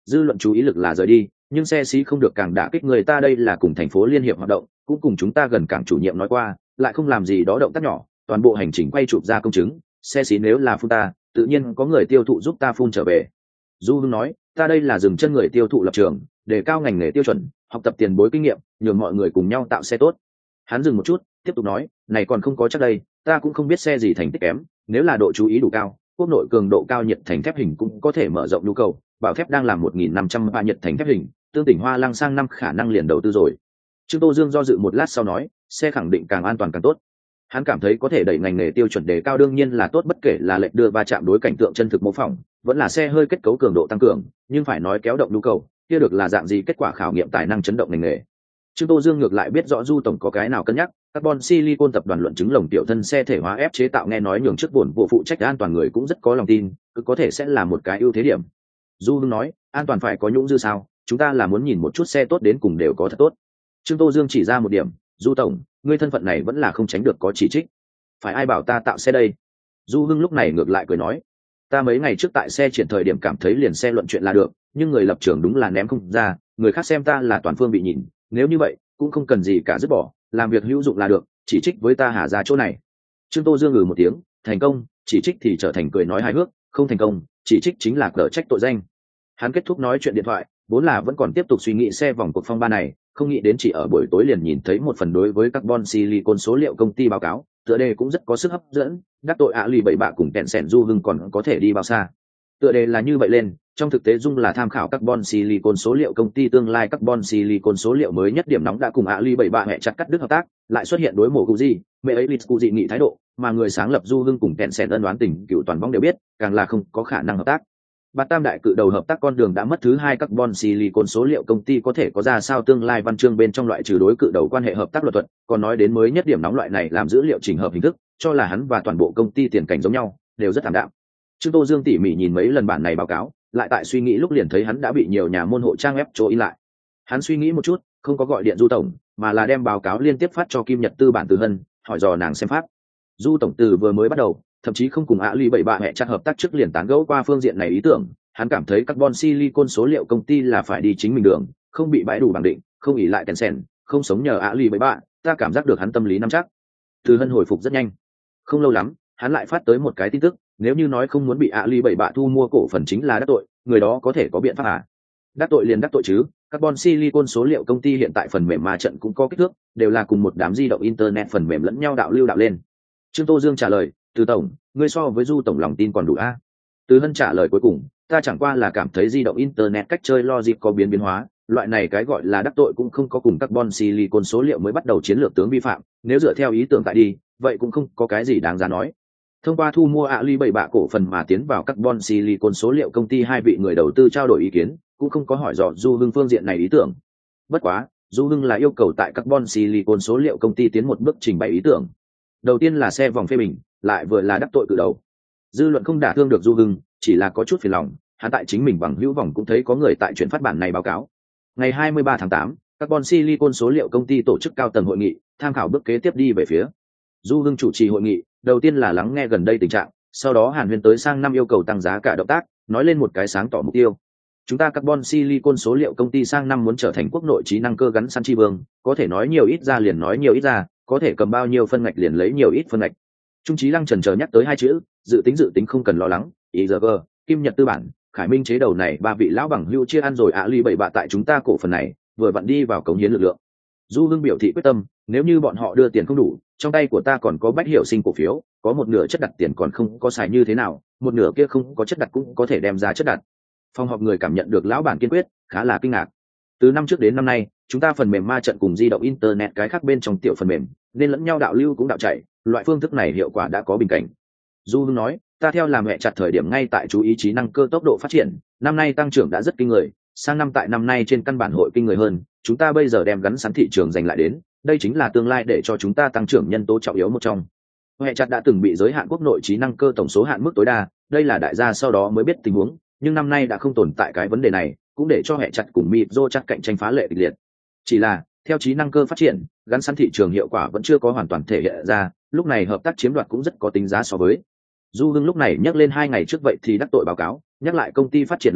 dư luận chú ý lực là rời đi, nhưng xe xí không được càng đả kích người ta, đây là cùng thành phố liên hiệp hoạt động, cũng cùng chúng ta gần cảng chủ nhiệm nói qua, lại không làm gì đó động tác nhỏ, toàn bộ hành trình quay chụp ra công chứng, xe xí nếu là phun ta, tự nhiên có người tiêu thụ giúp ta phun trở về. Du Hưng nói, ta đây là dừng chân người tiêu thụ lập trường, đề cao ngành nghề tiêu chuẩn, học tập tiền bối kinh nghiệm, nhường mọi người cùng nhau tạo xe tốt. Hắn dừng một chút, tiếp tục nói, này còn không có chắc đây, ta cũng không biết xe gì thành tích kém, nếu là độ chú ý đủ cao, quốc nội cường độ cao nhiệt thành thép hình cũng có thể mở rộng nhu cầu. Bảo thép đang làm một nghìn năm trăm ba nhiệt thành thép hình, tương tỉnh Hoa Lăng sang năm khả năng liền đầu tư rồi. Trương Tô Dương do dự một lát sau nói, xe khẳng định càng an toàn càng tốt. Hắn cảm thấy có thể đẩy ngành nghề tiêu chuẩn đề cao đương nhiên là tốt, bất kể là lệnh đưa va chạm đối cảnh tượng chân thực mô phỏng, vẫn là xe hơi kết cấu cường độ tăng cường, nhưng phải nói kéo động nhu cầu, kia được là dạng gì kết quả khảo nghiệm tài năng chấn động ngành nghề. Trương Tô Dương ngược lại biết rõ Du tổng có cái nào cân nhắc, carbon silicon tập đoàn luận chứng lồng tiểu thân xe thể hóa ép chế tạo nghe nói nhường trước buồn vụ phụ trách an toàn người cũng rất có lòng tin, cứ có thể sẽ là một cái ưu thế điểm. Du Hưng nói, an toàn phải có nhũng dư sao, chúng ta là muốn nhìn một chút xe tốt đến cùng đều có thật tốt. Trương Tô Dương chỉ ra một điểm, Du tổng, ngươi thân phận này vẫn là không tránh được có chỉ trích. Phải ai bảo ta tạo xe đây? Du Hưng lúc này ngược lại cười nói, ta mấy ngày trước tại xe triển thời điểm cảm thấy liền xe luận chuyện là được, nhưng người lập trường đúng là ném không ra, người khác xem ta là toàn phương bị nhìn, nếu như vậy cũng không cần gì cả dứt bỏ, làm việc hữu dụng là được, chỉ trích với ta hả ra chỗ này. Trương Tô Dương ngừ một tiếng, thành công chỉ trích thì trở thành cười nói hài hước, không thành công chỉ trích chính là cở trách tội danh. Hắn kết thúc nói chuyện điện thoại, vốn là vẫn còn tiếp tục suy nghĩ xe vòng cuộc phong ba này, không nghĩ đến chỉ ở buổi tối liền nhìn thấy một phần đối với carbon silicon số liệu công ty báo cáo, tựa đề cũng rất có sức hấp dẫn, đắc tội ạ lì bảy bạ cùng kẹn sẻn Du Hưng còn có thể đi bao xa. Tựa đề là như vậy lên, trong thực tế dung là tham khảo carbon silicon số liệu công ty tương lai carbon silicon số liệu mới nhất điểm nóng đã cùng ạ lì bảy bạ hẹ chặt cắt đứt hợp tác, lại xuất hiện đối mổ cụ gì, mẹ ấy cụ dị nghị thái độ, mà người sáng lập Du Hưng cùng kẹn sẻn ân đoán tình cựu toàn bóng đều biết, càng là không có khả năng hợp tác. Bạt tam đại cự đầu hợp tác con đường đã mất, thứ hai carbon silicon số liệu công ty có thể có ra sao tương lai văn chương bên trong loại trừ đối cự đầu quan hệ hợp tác luật thuật, còn nói đến mới nhất điểm nóng loại này làm dữ liệu chỉnh hợp hình thức, cho là hắn và toàn bộ công ty tiền cảnh giống nhau, đều rất thảm đạm. Trương Tô Dương tỉ mỉ nhìn mấy lần bản này báo cáo, lại tại suy nghĩ lúc liền thấy hắn đã bị nhiều nhà môn hộ trang ép cho in lại. Hắn suy nghĩ một chút, không có gọi điện Du tổng, mà là đem báo cáo liên tiếp phát cho Kim Nhật Tư bản Từ Hân, hỏi dò nàng xem pháp. Du tổng từ vừa mới bắt đầu, thậm chí không cùng ạ lì bảy bạ hẹ chặt hợp tác trước liền tán gẫu qua phương diện này ý tưởng. Hắn cảm thấy carbon silicon số liệu công ty là phải đi chính mình đường, không bị bãi đủ bằng định, không ỉ lại Tencent, không sống nhờ ạ lì bảy bạ. Ta cảm giác được hắn tâm lý nắm chắc. Từ Hân hồi phục rất nhanh, không lâu lắm hắn lại phát tới một cái tin tức, nếu như nói không muốn bị ạ lì bảy bạ thu mua cổ phần chính là đắc tội, người đó có thể có biện pháp à? Đắc tội liền đắc tội chứ, carbon silicon số liệu công ty hiện tại phần mềm ma trận cũng có kích thước, đều là cùng một đám di động internet phần mềm lẫn nhau đạo lưu đạo lên. Trương Tô Dương trả lời, Từ tổng, ngươi so với Du tổng lòng tin còn đủ a à? Từ Hân trả lời cuối cùng, ta chẳng qua là cảm thấy di động internet cách chơi logic có biến biến hóa, loại này cái gọi là đắc tội cũng không có cùng carbon silicon số liệu mới bắt đầu chiến lược tướng vi phạm, nếu dựa theo ý tưởng tại đi, vậy cũng không có cái gì đáng giá nói. Thông qua thu mua ạ lì bảy bạ cổ phần mà tiến vào carbon silicon số liệu công ty, hai vị người đầu tư trao đổi ý kiến, cũng không có hỏi dò Du Hưng phương diện này ý tưởng. Bất quá, Du Hưng là yêu cầu tại carbon silicon số liệu công ty tiến một bước trình bày ý tưởng. Đầu tiên là xe vòng phê bình, lại vừa là đắc tội cự đầu. Dư luận không đả thương được Du Hưng, chỉ là có chút phiền lòng, hắn tại chính mình bằng hữu vòng cũng thấy có người tại chuyển phát bản này báo cáo. Ngày hai mươi ba tháng tám, carbon silicon số liệu công ty tổ chức cao tầng hội nghị, tham khảo bước kế tiếp đi về phía. Du Hưng chủ trì hội nghị, đầu tiên là lắng nghe gần đây tình trạng, sau đó hàn huyên tới sang năm yêu cầu tăng giá cả động tác, nói lên một cái sáng tỏ mục tiêu. Chúng ta carbon silicon số liệu công ty sang năm muốn trở thành quốc nội trí năng cơ gắn săn chi vương, có thể nói nhiều ít ra liền nói nhiều ít ra, có thể cầm bao nhiêu phân ngạch liền lấy nhiều ít phân ngạch. Trung Chí Lăng chần chờ nhắc tới hai chữ, dự tính dự tính không cần lo lắng, ý giờ cơ, Kim Nhật Tư bản, Khải Minh chế đầu này ba vị lão bằng hưu chia ăn rồi ạ ly bảy bạ tại chúng ta cổ phần này, vừa vặn đi vào cống hiến lực lượng. Du Hưng biểu thị quyết tâm, nếu như bọn họ đưa tiền không đủ, trong tay của ta còn có Bách Hiểu Sinh cổ phiếu, có một nửa chất đặt tiền còn không có xài như thế nào, một nửa kia không có chất đặt cũng có thể đem ra chất đặt. Phòng họp người cảm nhận được lão bản kiên quyết, khá là kinh ngạc. Từ năm trước đến năm nay, chúng ta phần mềm ma trận cùng di động internet cái khác bên trong tiểu phần mềm, nên lẫn nhau đạo lưu cũng đạo chạy, loại phương thức này hiệu quả đã có bình cảnh. Du Hưng nói, ta theo làm mẹ chặt thời điểm ngay tại chú ý trí năng cơ tốc độ phát triển, năm nay tăng trưởng đã rất kinh người, sang năm tại năm nay trên căn bản hội kinh người hơn, chúng ta bây giờ đem gắn sẵn thị trường giành lại đến, đây chính là tương lai để cho chúng ta tăng trưởng nhân tố trọng yếu một trong. Mẹ chặt đã từng bị giới hạn quốc nội trí năng cơ tổng số hạn mức tối đa, đây là đại gia sau đó mới biết tình huống, nhưng năm nay đã không tồn tại cái vấn đề này, cũng để cho hệ chặt cùng Micro chặt cạnh tranh phá lệ kịch liệt. Chỉ là theo trí năng cơ phát triển, gắn sẵn thị trường hiệu quả vẫn chưa có hoàn toàn thể hiện ra, lúc này hợp tác chiếm đoạt cũng rất có tính giá so với. Du Hưng lúc này nhắc lên hai ngày trước vậy thì đắc tội báo cáo, nhắc lại công ty phát triển logic,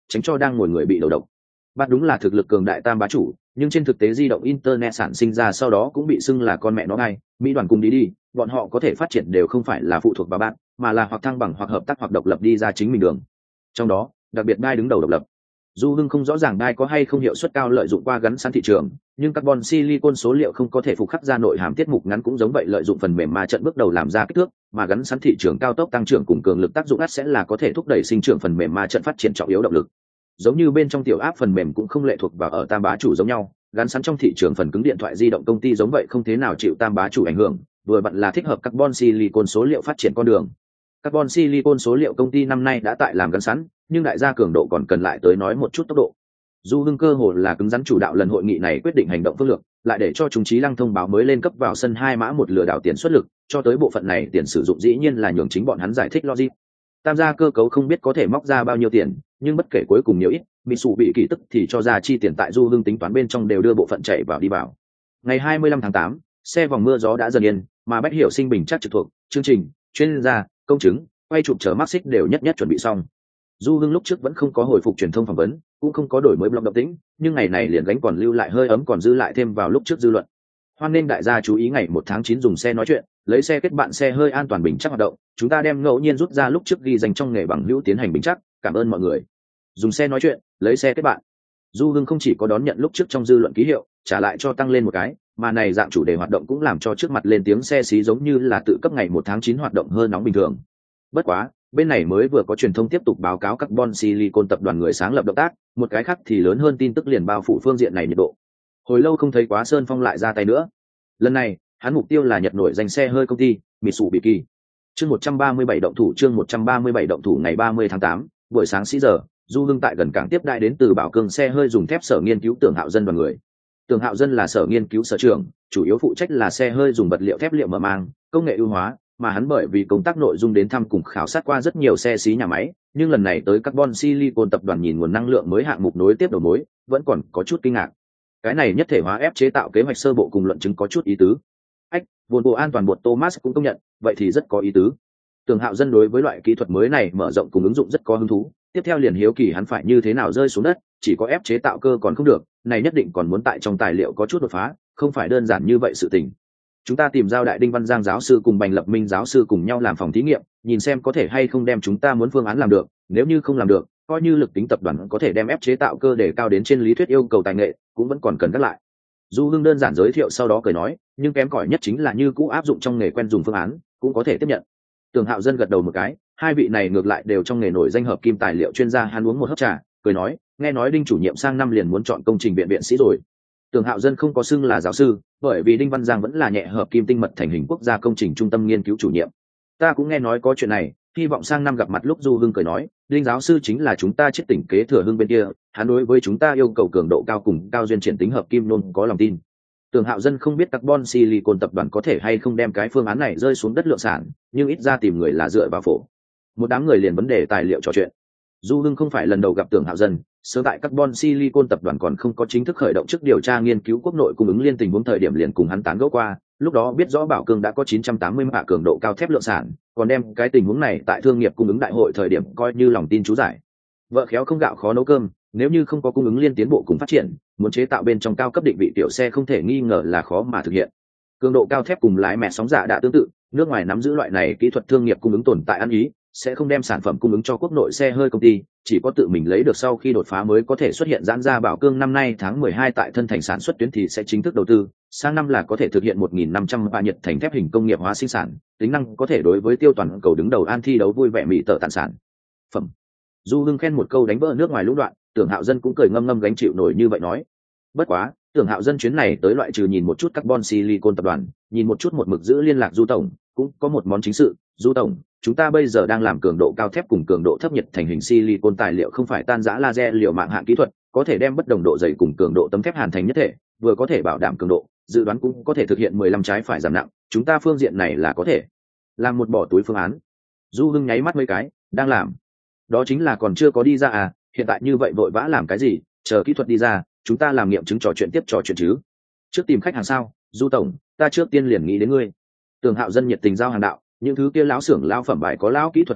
tránh cho đang ngồi người bị đầu độc. Bạt đúng là thực lực cường đại tam bá chủ, nhưng trên thực tế di động internet sản sinh ra sau đó cũng bị xưng là con mẹ nó ngay. Mỹ đoàn cùng đi đi, bọn họ có thể phát triển đều không phải là phụ thuộc vào bạn, mà là hoặc thăng bằng hoặc hợp tác hoặc độc lập đi ra chính mình đường. Trong đó, đặc biệt đai đứng đầu độc lập. Du Hưng không rõ ràng đai có hay không hiệu suất cao lợi dụng qua gắn sẵn thị trường, nhưng carbon silicon số liệu không có thể phục khắc ra nội hàm tiết mục ngắn cũng giống vậy, lợi dụng phần mềm ma trận bước đầu làm ra kích thước, mà gắn sẵn thị trường cao tốc tăng trưởng cùng cường lực tác dụng ắt sẽ là có thể thúc đẩy sinh trưởng phần mềm ma trận phát triển trọng yếu động lực. Giống như bên trong tiểu áp phần mềm cũng không lệ thuộc vào ở tam bá chủ giống nhau, gắn sẵn trong thị trường phần cứng điện thoại di động công ty giống vậy không thế nào chịu tam bá chủ ảnh hưởng, vừa vặn là thích hợp carbon silicon số liệu phát triển con đường. Carbon silicon số liệu công ty năm nay đã tại làm gắn sẵn, nhưng đại gia cường độ còn cần lại tới nói một chút tốc độ. Du Hưng cơ hồ là cứng rắn chủ đạo lần hội nghị này quyết định hành động phương lược, lại để cho chúng trí lăng thông báo mới lên cấp vào sân hai mã một lừa đảo tiền xuất lực, cho tới bộ phận này tiền sử dụng dĩ nhiên là nhường chính bọn hắn giải thích logic. Tam gia cơ cấu không biết có thể móc ra bao nhiêu tiền, nhưng bất kể cuối cùng nhiều ít, bị sụ bị kỳ tức thì cho ra chi tiền tại Du Hưng tính toán bên trong đều đưa bộ phận chạy vào đi vào. Ngày hai mươi lăm tháng tám, xe vòng mưa gió đã dần yên, mà Bách Hiểu Sinh bình chắc trực thuộc, chương trình, chuyên gia, công chứng, quay chụp chờ mắc xích đều nhất nhất chuẩn bị xong. Du Hưng lúc trước vẫn không có hồi phục truyền thông phỏng vấn, cũng không có đổi mới blog động tĩnh, nhưng ngày này liền gánh còn lưu lại hơi ấm còn dư lại thêm vào lúc trước dư luận. Hoan nên đại gia chú ý ngày một tháng chín dùng xe nói chuyện, lấy xe kết bạn xe hơi an toàn bình chắc hoạt động, chúng ta đem ngẫu nhiên rút ra lúc trước ghi dành trong nghề bằng hữu tiến hành bình chắc, cảm ơn mọi người. Dùng xe nói chuyện, lấy xe kết bạn. Du Hưng không chỉ có đón nhận lúc trước trong dư luận ký hiệu, trả lại cho tăng lên một cái, mà này dạng chủ đề hoạt động cũng làm cho trước mặt lên tiếng xe xí giống như là tự cấp ngày một tháng chín hoạt động hơn nóng bình thường. Bất quá, bên này mới vừa có truyền thông tiếp tục báo cáo carbon silicon tập đoàn người sáng lập động tác, một cái khác thì lớn hơn tin tức liền bao phủ phương diện này nhiệt độ. Hồi lâu không thấy Quá Sơn Phong lại ra tay nữa. Lần này, hắn mục tiêu là Nhật nổi danh xe hơi công ty Mitsubishi. Chương một trăm ba mươi bảy động thủ chương một trăm ba mươi bảy động thủ ngày ba mươi tháng tám, buổi sáng sáu giờ, Du Hưng tại gần cảng tiếp đại đến từ Bảo Cường xe hơi dùng thép sở nghiên cứu Tưởng Hạo Dân đoàn người. Tưởng Hạo Dân là sở nghiên cứu sở trưởng, chủ yếu phụ trách là xe hơi dùng vật liệu thép liệu mở mang, công nghệ ưu hóa, mà hắn bởi vì công tác nội dung đến thăm cùng khảo sát qua rất nhiều xe xí nhà máy, nhưng lần này tới carbon silicon tập đoàn nhìn nguồn năng lượng mới hạng mục nối tiếp đầu mối, vẫn còn có chút kinh ngạc. Cái này nhất thể hóa ép chế tạo kế hoạch sơ bộ cùng luận chứng có chút ý tứ. Ách, Volvo an toàn bột Thomas cũng công nhận, vậy thì rất có ý tứ. Tưởng Hạo Dân đối với loại kỹ thuật mới này mở rộng cùng ứng dụng rất có hứng thú, tiếp theo liền hiếu kỳ hắn phải như thế nào rơi xuống đất, chỉ có ép chế tạo cơ còn không được, này nhất định còn muốn tại trong tài liệu có chút đột phá, không phải đơn giản như vậy sự tình. Chúng ta tìm giao đại Đinh Văn Giang giáo sư cùng Bành Lập Minh giáo sư cùng nhau làm phòng thí nghiệm, nhìn xem có thể hay không đem chúng ta muốn phương án làm được, nếu như không làm được, coi như lực tính tập đoàn có thể đem ép chế tạo cơ để cao đến trên lý thuyết yêu cầu tài nghệ, cũng vẫn còn cần gác lại. Du Hưng đơn giản giới thiệu sau đó cười nói, nhưng kém cỏi nhất chính là như cũ áp dụng trong nghề quen dùng phương án, cũng có thể tiếp nhận. Tưởng Hạo Dân gật đầu một cái, hai vị này ngược lại đều trong nghề nổi danh hợp kim tài liệu chuyên gia, hắn uống một hớp trà, cười nói, nghe nói Đinh chủ nhiệm sang năm liền muốn chọn công trình viện viện sĩ rồi. Tưởng Hạo Dân không có xưng là giáo sư, bởi vì Đinh Văn Giang vẫn là nhẹ hợp kim tinh mật thành hình quốc gia công trình trung tâm nghiên cứu chủ nhiệm. Ta cũng nghe nói có chuyện này, hy vọng sang năm gặp mặt lúc. Du Hưng cười nói, Đinh giáo sư chính là chúng ta chiết tỉnh kế thừa Hưng bên kia, hắn đối với chúng ta yêu cầu cường độ cao cùng cao duyên triển tính hợp kim luôn có lòng tin. Tưởng Hạo Dân không biết carbon silicon tập đoàn có thể hay không đem cái phương án này rơi xuống đất lượng sản, nhưng ít ra tìm người là dựa vào phổ. Một đám người liền vấn đề tài liệu trò chuyện. Du Hưng không phải lần đầu gặp Tưởng Hạo Dân, sớm tại carbon silicon tập đoàn còn không có chính thức khởi động trước điều tra nghiên cứu quốc nội cung ứng liên tình huống thời điểm liền cùng hắn tán gẫu qua, lúc đó biết rõ Bảo Cương đã có chín trăm tám mươi mạ cường độ cao thép lượng sản, còn đem cái tình huống này tại thương nghiệp cung ứng đại hội thời điểm coi như lòng tin chú giải. Vợ khéo không gạo khó nấu cơm, nếu như không có cung ứng liên tiến bộ cùng phát triển, muốn chế tạo bên trong cao cấp định vị tiểu xe không thể nghi ngờ là khó mà thực hiện. Cường độ cao thép cùng lái mẹ sóng giả đã tương tự, nước ngoài nắm giữ loại này kỹ thuật thương nghiệp cung ứng tồn tại ăn ý, sẽ không đem sản phẩm cung ứng cho quốc nội xe hơi công ty, chỉ có tự mình lấy được sau khi đột phá mới có thể xuất hiện giãn ra. Bảo Cương năm nay tháng mười hai tại thân thành sản xuất tuyến thì sẽ chính thức đầu tư, sang năm là có thể thực hiện một nghìn năm trăm ba nhật thành thép hình công nghiệp hóa sinh sản, tính năng có thể đối với tiêu toàn cầu đứng đầu an thi đấu vui vẻ mỹ tợ tản sản phẩm. Du Hưng khen một câu đánh vỡ nước ngoài lũ đoạn, Tưởng Hạo Dân cũng cười ngâm ngâm gánh chịu nổi như vậy nói. Bất quá, Tưởng Hạo Dân chuyến này tới loại trừ nhìn một chút carbon silicon tập đoàn, nhìn một chút một mực giữ liên lạc Du tổng, cũng có một món chính sự. Du tổng, chúng ta bây giờ đang làm cường độ cao thép cùng cường độ thấp nhiệt thành hình silicon tài liệu, không phải tan rã laser liệu mạng hạng kỹ thuật, có thể đem bất đồng độ dày cùng cường độ tấm thép hàn thành nhất thể, vừa có thể bảo đảm cường độ, dự đoán cũng có thể thực hiện mười lăm trái phải giảm nặng, chúng ta phương diện này là có thể làm một bỏ túi phương án. Du Hưng nháy mắt mấy cái, đang làm. Đó chính là còn chưa có đi ra à, hiện tại như vậy vội vã làm cái gì, chờ kỹ thuật đi ra, chúng ta làm nghiệm chứng trò chuyện tiếp trò chuyện chứ. Trước tìm khách hàng sao, Du tổng, ta trước tiên liền nghĩ đến ngươi. Tưởng Hạo Dân nhiệt tình giao hàng đạo, những thứ kia lão xưởng lao phẩm bài có lão kỹ thuật ràng buộc,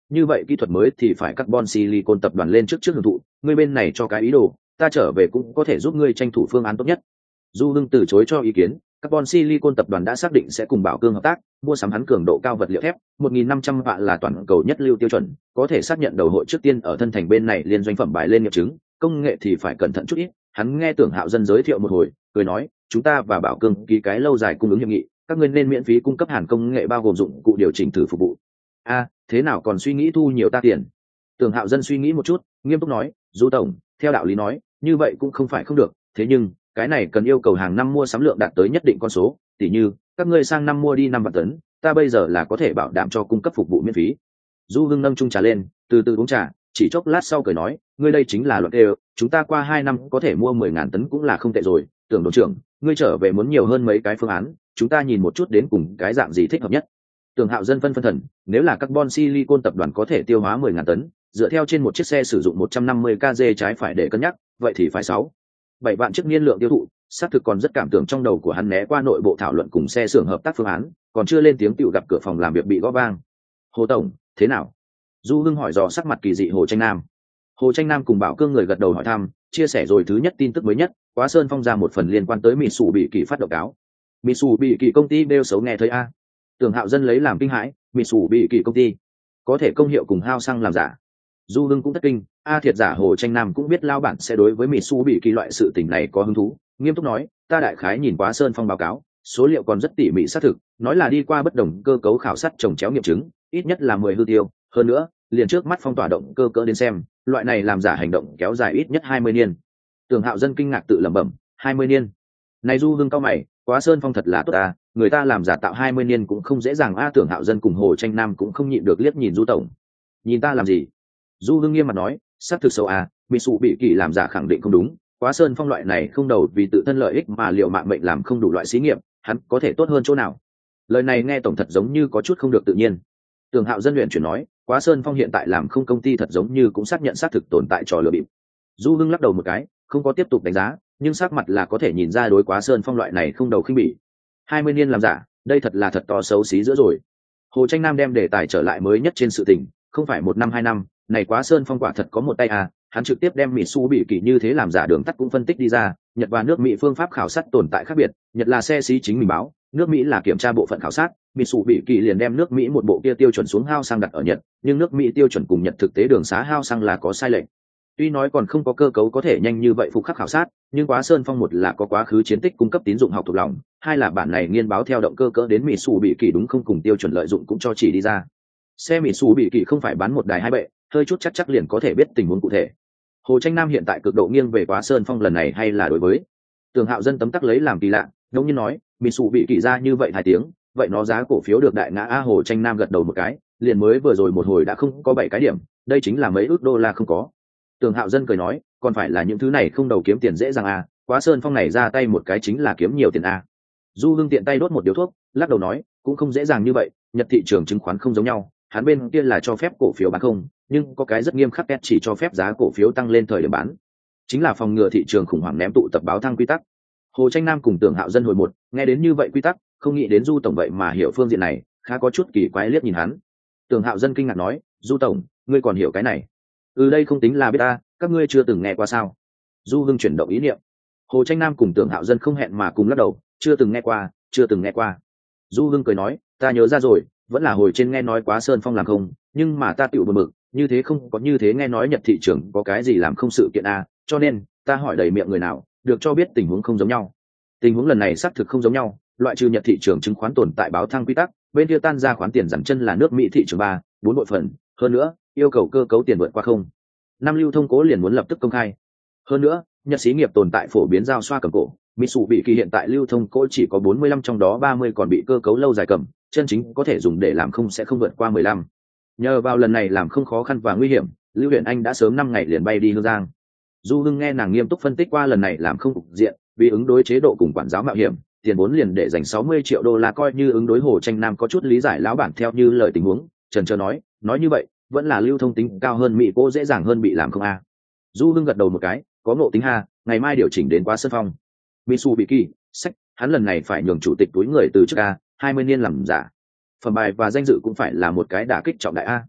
như vậy kỹ thuật mới thì phải carbon silicon tập đoàn lên trước trước hưởng thụ, ngươi bên này cho cái ý đồ, ta trở về cũng có thể giúp ngươi tranh thủ phương án tốt nhất. Du Hưng từ chối cho ý kiến, carbon silicon tập đoàn đã xác định sẽ cùng Bảo Cương hợp tác, mua sắm hắn cường độ cao vật liệu thép, một nghìn năm trăm vạn là toàn cầu nhất lưu tiêu chuẩn, có thể xác nhận đầu hội trước tiên ở thân thành bên này liên doanh phẩm bài lên nghiệm chứng, công nghệ thì phải cẩn thận chút ít. Hắn nghe Tưởng Hạo Dân giới thiệu một hồi, cười nói, chúng ta và Bảo Cương ký cái lâu dài cung ứng hiệp nghị, các ngươi nên miễn phí cung cấp hàn công nghệ bao gồm dụng cụ điều chỉnh thử phục vụ. A, thế nào còn suy nghĩ thu nhiều ta tiền? Tưởng Hạo Dân suy nghĩ một chút, nghiêm túc nói, Du tổng, theo đạo lý nói, như vậy cũng không phải không được, thế nhưng cái này cần yêu cầu hàng năm mua sắm lượng đạt tới nhất định con số, tỉ như các ngươi sang năm mua đi năm vạn tấn, ta bây giờ là có thể bảo đảm cho cung cấp phục vụ miễn phí. Du Hưng nâng chung trà lên, từ từ uống trà, chỉ chốc lát sau cười nói, ngươi đây chính là luật đều, chúng ta qua hai năm có thể mua mười ngàn tấn cũng là không tệ rồi. Tưởng đội trưởng, ngươi trở về muốn nhiều hơn mấy cái phương án, chúng ta nhìn một chút đến cùng cái dạng gì thích hợp nhất. Tưởng Hạo Dân phân phân thần, nếu là carbon silicon tập đoàn có thể tiêu hóa mười ngàn tấn, dựa theo trên một chiếc xe sử dụng một trăm năm mươi ki lô gam trái phải để cân nhắc, vậy thì phải sáu bảy vạn chiếc niên lượng tiêu thụ, xác thực còn rất cảm tưởng. Trong đầu của hắn né qua nội bộ thảo luận cùng xe xưởng hợp tác phương án, còn chưa lên tiếng tựu gặp cửa phòng làm việc bị gõ vang. Hồ tổng, thế nào? Du Hưng hỏi dò sắc mặt kỳ dị Hồ Tranh Nam. Hồ Tranh Nam cùng Bảo Cương người gật đầu hỏi thăm, chia sẻ rồi thứ nhất tin tức mới nhất, Quá Sơn Phong ra một phần liên quan tới Mitsubishi phát động cáo. Mitsubishi công ty đều xấu nghe thấy a. Tưởng Hạo Dân lấy làm kinh hãi, Mitsubishi công ty có thể công hiệu cùng hao xăng làm giả. Du Hưng cũng thất kinh, a thiệt giả Hồ Tranh Nam cũng biết lao bản sẽ đối với Mitsubishi loại sự tình này có hứng thú, nghiêm túc nói, ta đại khái nhìn Quá Sơn Phong báo cáo, số liệu còn rất tỉ mỉ xác thực, nói là đi qua bất đồng cơ cấu khảo sát trồng chéo nghiệm chứng, ít nhất là mười hư tiêu, hơn nữa, liền trước mắt phong tỏa động cơ cỡ đến xem, loại này làm giả hành động kéo dài ít nhất hai mươi niên. Tưởng Hạo Dân kinh ngạc tự lẩm bẩm, hai mươi niên. Này Du Hưng cao mày, Quá Sơn Phong thật là tốt à, người ta làm giả tạo hai mươi niên cũng không dễ dàng a. Tưởng Hạo Dân cùng Hồ Tranh Nam cũng không nhịn được liếc nhìn Du tổng. Nhìn ta làm gì? Du Hưng nghiêm mặt nói, xác thực xấu à, Mitsubishi làm giả khẳng định không đúng, Quá Sơn Phong loại này không đầu vì tự thân lợi ích mà liệu mạng mệnh làm không đủ loại xí nghiệp, hắn có thể tốt hơn chỗ nào? Lời này nghe tổng thật giống như có chút không được tự nhiên. Tưởng Hạo Dân luyện chuyển nói, Quá Sơn Phong hiện tại làm không công ty thật giống như cũng xác nhận xác thực tồn tại trò lừa bịp. Du Hưng lắc đầu một cái, không có tiếp tục đánh giá, nhưng sắc mặt là có thể nhìn ra đối Quá Sơn Phong loại này không đầu khinh bỉ. hai mươi niên làm giả, đây thật là thật to xấu xí giữa rồi. Hồ Tranh Nam đem đề tài trở lại mới nhất trên sự tình, không phải một năm hai năm, này Quá Sơn Phong quả thật có một tay à, hắn trực tiếp đem Mitsubishi như thế làm giả đường tắt cũng phân tích đi ra, Nhật và nước Mỹ phương pháp khảo sát tồn tại khác biệt, Nhật là xe xí chính mình báo, nước Mỹ là kiểm tra bộ phận khảo sát, Mitsubishi liền đem nước Mỹ một bộ kia tiêu chuẩn xuống hao xăng đặt ở Nhật, nhưng nước Mỹ tiêu chuẩn cùng Nhật thực tế đường xá hao xăng là có sai lệch. Tuy nói còn không có cơ cấu có thể nhanh như vậy phục khắc khảo sát, nhưng Quá Sơn Phong một là có quá khứ chiến tích cung cấp tín dụng học thuộc lòng, hai là bản này nghiên báo theo động cơ cỡ đến Mitsubishi đúng không cùng tiêu chuẩn lợi dụng cũng cho chỉ đi ra. Xe Mitsubishi không phải bán một đài hai bệ, hơi chút chắc chắc liền có thể biết tình huống cụ thể. Hồ Tranh Nam hiện tại cực độ nghiêng về Quá Sơn Phong lần này hay là đối với Tưởng Hạo Dân tấm tắc lấy làm kỳ lạ, ngẫu nhiên nói, Mitsubishi ra như vậy hai tiếng, vậy nó giá cổ phiếu được đại ngã a. Hồ Tranh Nam gật đầu một cái, liền mới vừa rồi một hồi đã không có bảy cái điểm, đây chính là mấy ước đô la không có. Tưởng Hạo Dân cười nói, còn phải là những thứ này không đầu kiếm tiền dễ dàng a, Quá Sơn Phong này ra tay một cái chính là kiếm nhiều tiền a. Du Hưng tiện tay đốt một điếu thuốc, lắc đầu nói, cũng không dễ dàng như vậy, Nhật thị trường chứng khoán không giống nhau, hắn bên kia là cho phép cổ phiếu bán không, nhưng có cái rất nghiêm khắc, chỉ cho phép giá cổ phiếu tăng lên thời điểm bán, chính là phòng ngừa thị trường khủng hoảng ném tụ tập báo thăng quy tắc. Hồ Tranh Nam cùng Tưởng Hạo Dân hồi một, nghe đến như vậy quy tắc, không nghĩ đến Du tổng vậy mà hiểu phương diện này, khá có chút kỳ quái liếc nhìn hắn. Tưởng Hạo Dân kinh ngạc nói, Du tổng, ngươi còn hiểu cái này? Ừ, đây không tính là biết ta, các ngươi chưa từng nghe qua sao? Du Hưng chuyển động ý niệm. Hồ Tranh Nam cùng Tưởng Hạo Dân không hẹn mà cùng lắc đầu, chưa từng nghe qua, chưa từng nghe qua. Du Hưng cười nói, ta nhớ ra rồi, vẫn là hồi trên nghe nói Quá Sơn Phong làm không, nhưng mà ta tựu buồn bực, như thế không có như thế nghe nói Nhật thị trường có cái gì làm không sự kiện a, cho nên ta hỏi đầy miệng người nào, được cho biết tình huống không giống nhau. Tình huống lần này xác thực không giống nhau, loại trừ Nhật thị trường chứng khoán tồn tại báo thăng quy tắc, bên kia tan ra khoán tiền giảm chân là nước Mỹ thị trường ba, bốn bộ phần, hơn nữa, yêu cầu cơ cấu tiền vượt qua không năm lưu thông cố liền muốn lập tức công khai. Hơn nữa, Nhật xí nghiệp tồn tại phổ biến giao xoa cầm cổ, Mitsubishi hiện tại lưu thông cố chỉ có bốn mươi lăm trong đó ba mươi còn bị cơ cấu lâu dài cầm, chân chính có thể dùng để làm không sẽ không vượt qua mười lăm. Nhờ vào lần này làm không khó khăn và nguy hiểm, Lưu Huyền Anh đã sớm năm ngày liền bay đi Hương Giang. Du Hưng nghe nàng nghiêm túc phân tích qua lần này làm không cục diện, vì ứng đối chế độ cùng quản giáo mạo hiểm, tiền vốn liền để dành sáu mươi triệu đô la coi như ứng đối. Hồ Tranh Nam có chút lý giải lão bản theo như lời tình huống, trần trờ nói, nói như vậy, vẫn là lưu thông tính cao hơn Mỹ cô dễ dàng hơn bị làm không a. Du Hưng gật đầu một cái, có ngộ tính ha, ngày mai điều chỉnh đến Quá Sơn Phong. Mitsubishi, sách, hắn lần này phải nhường chủ tịch túi người từ trước a, hai mươi niên làm giả. Phẩm bài và danh dự cũng phải là một cái đả kích trọng đại a.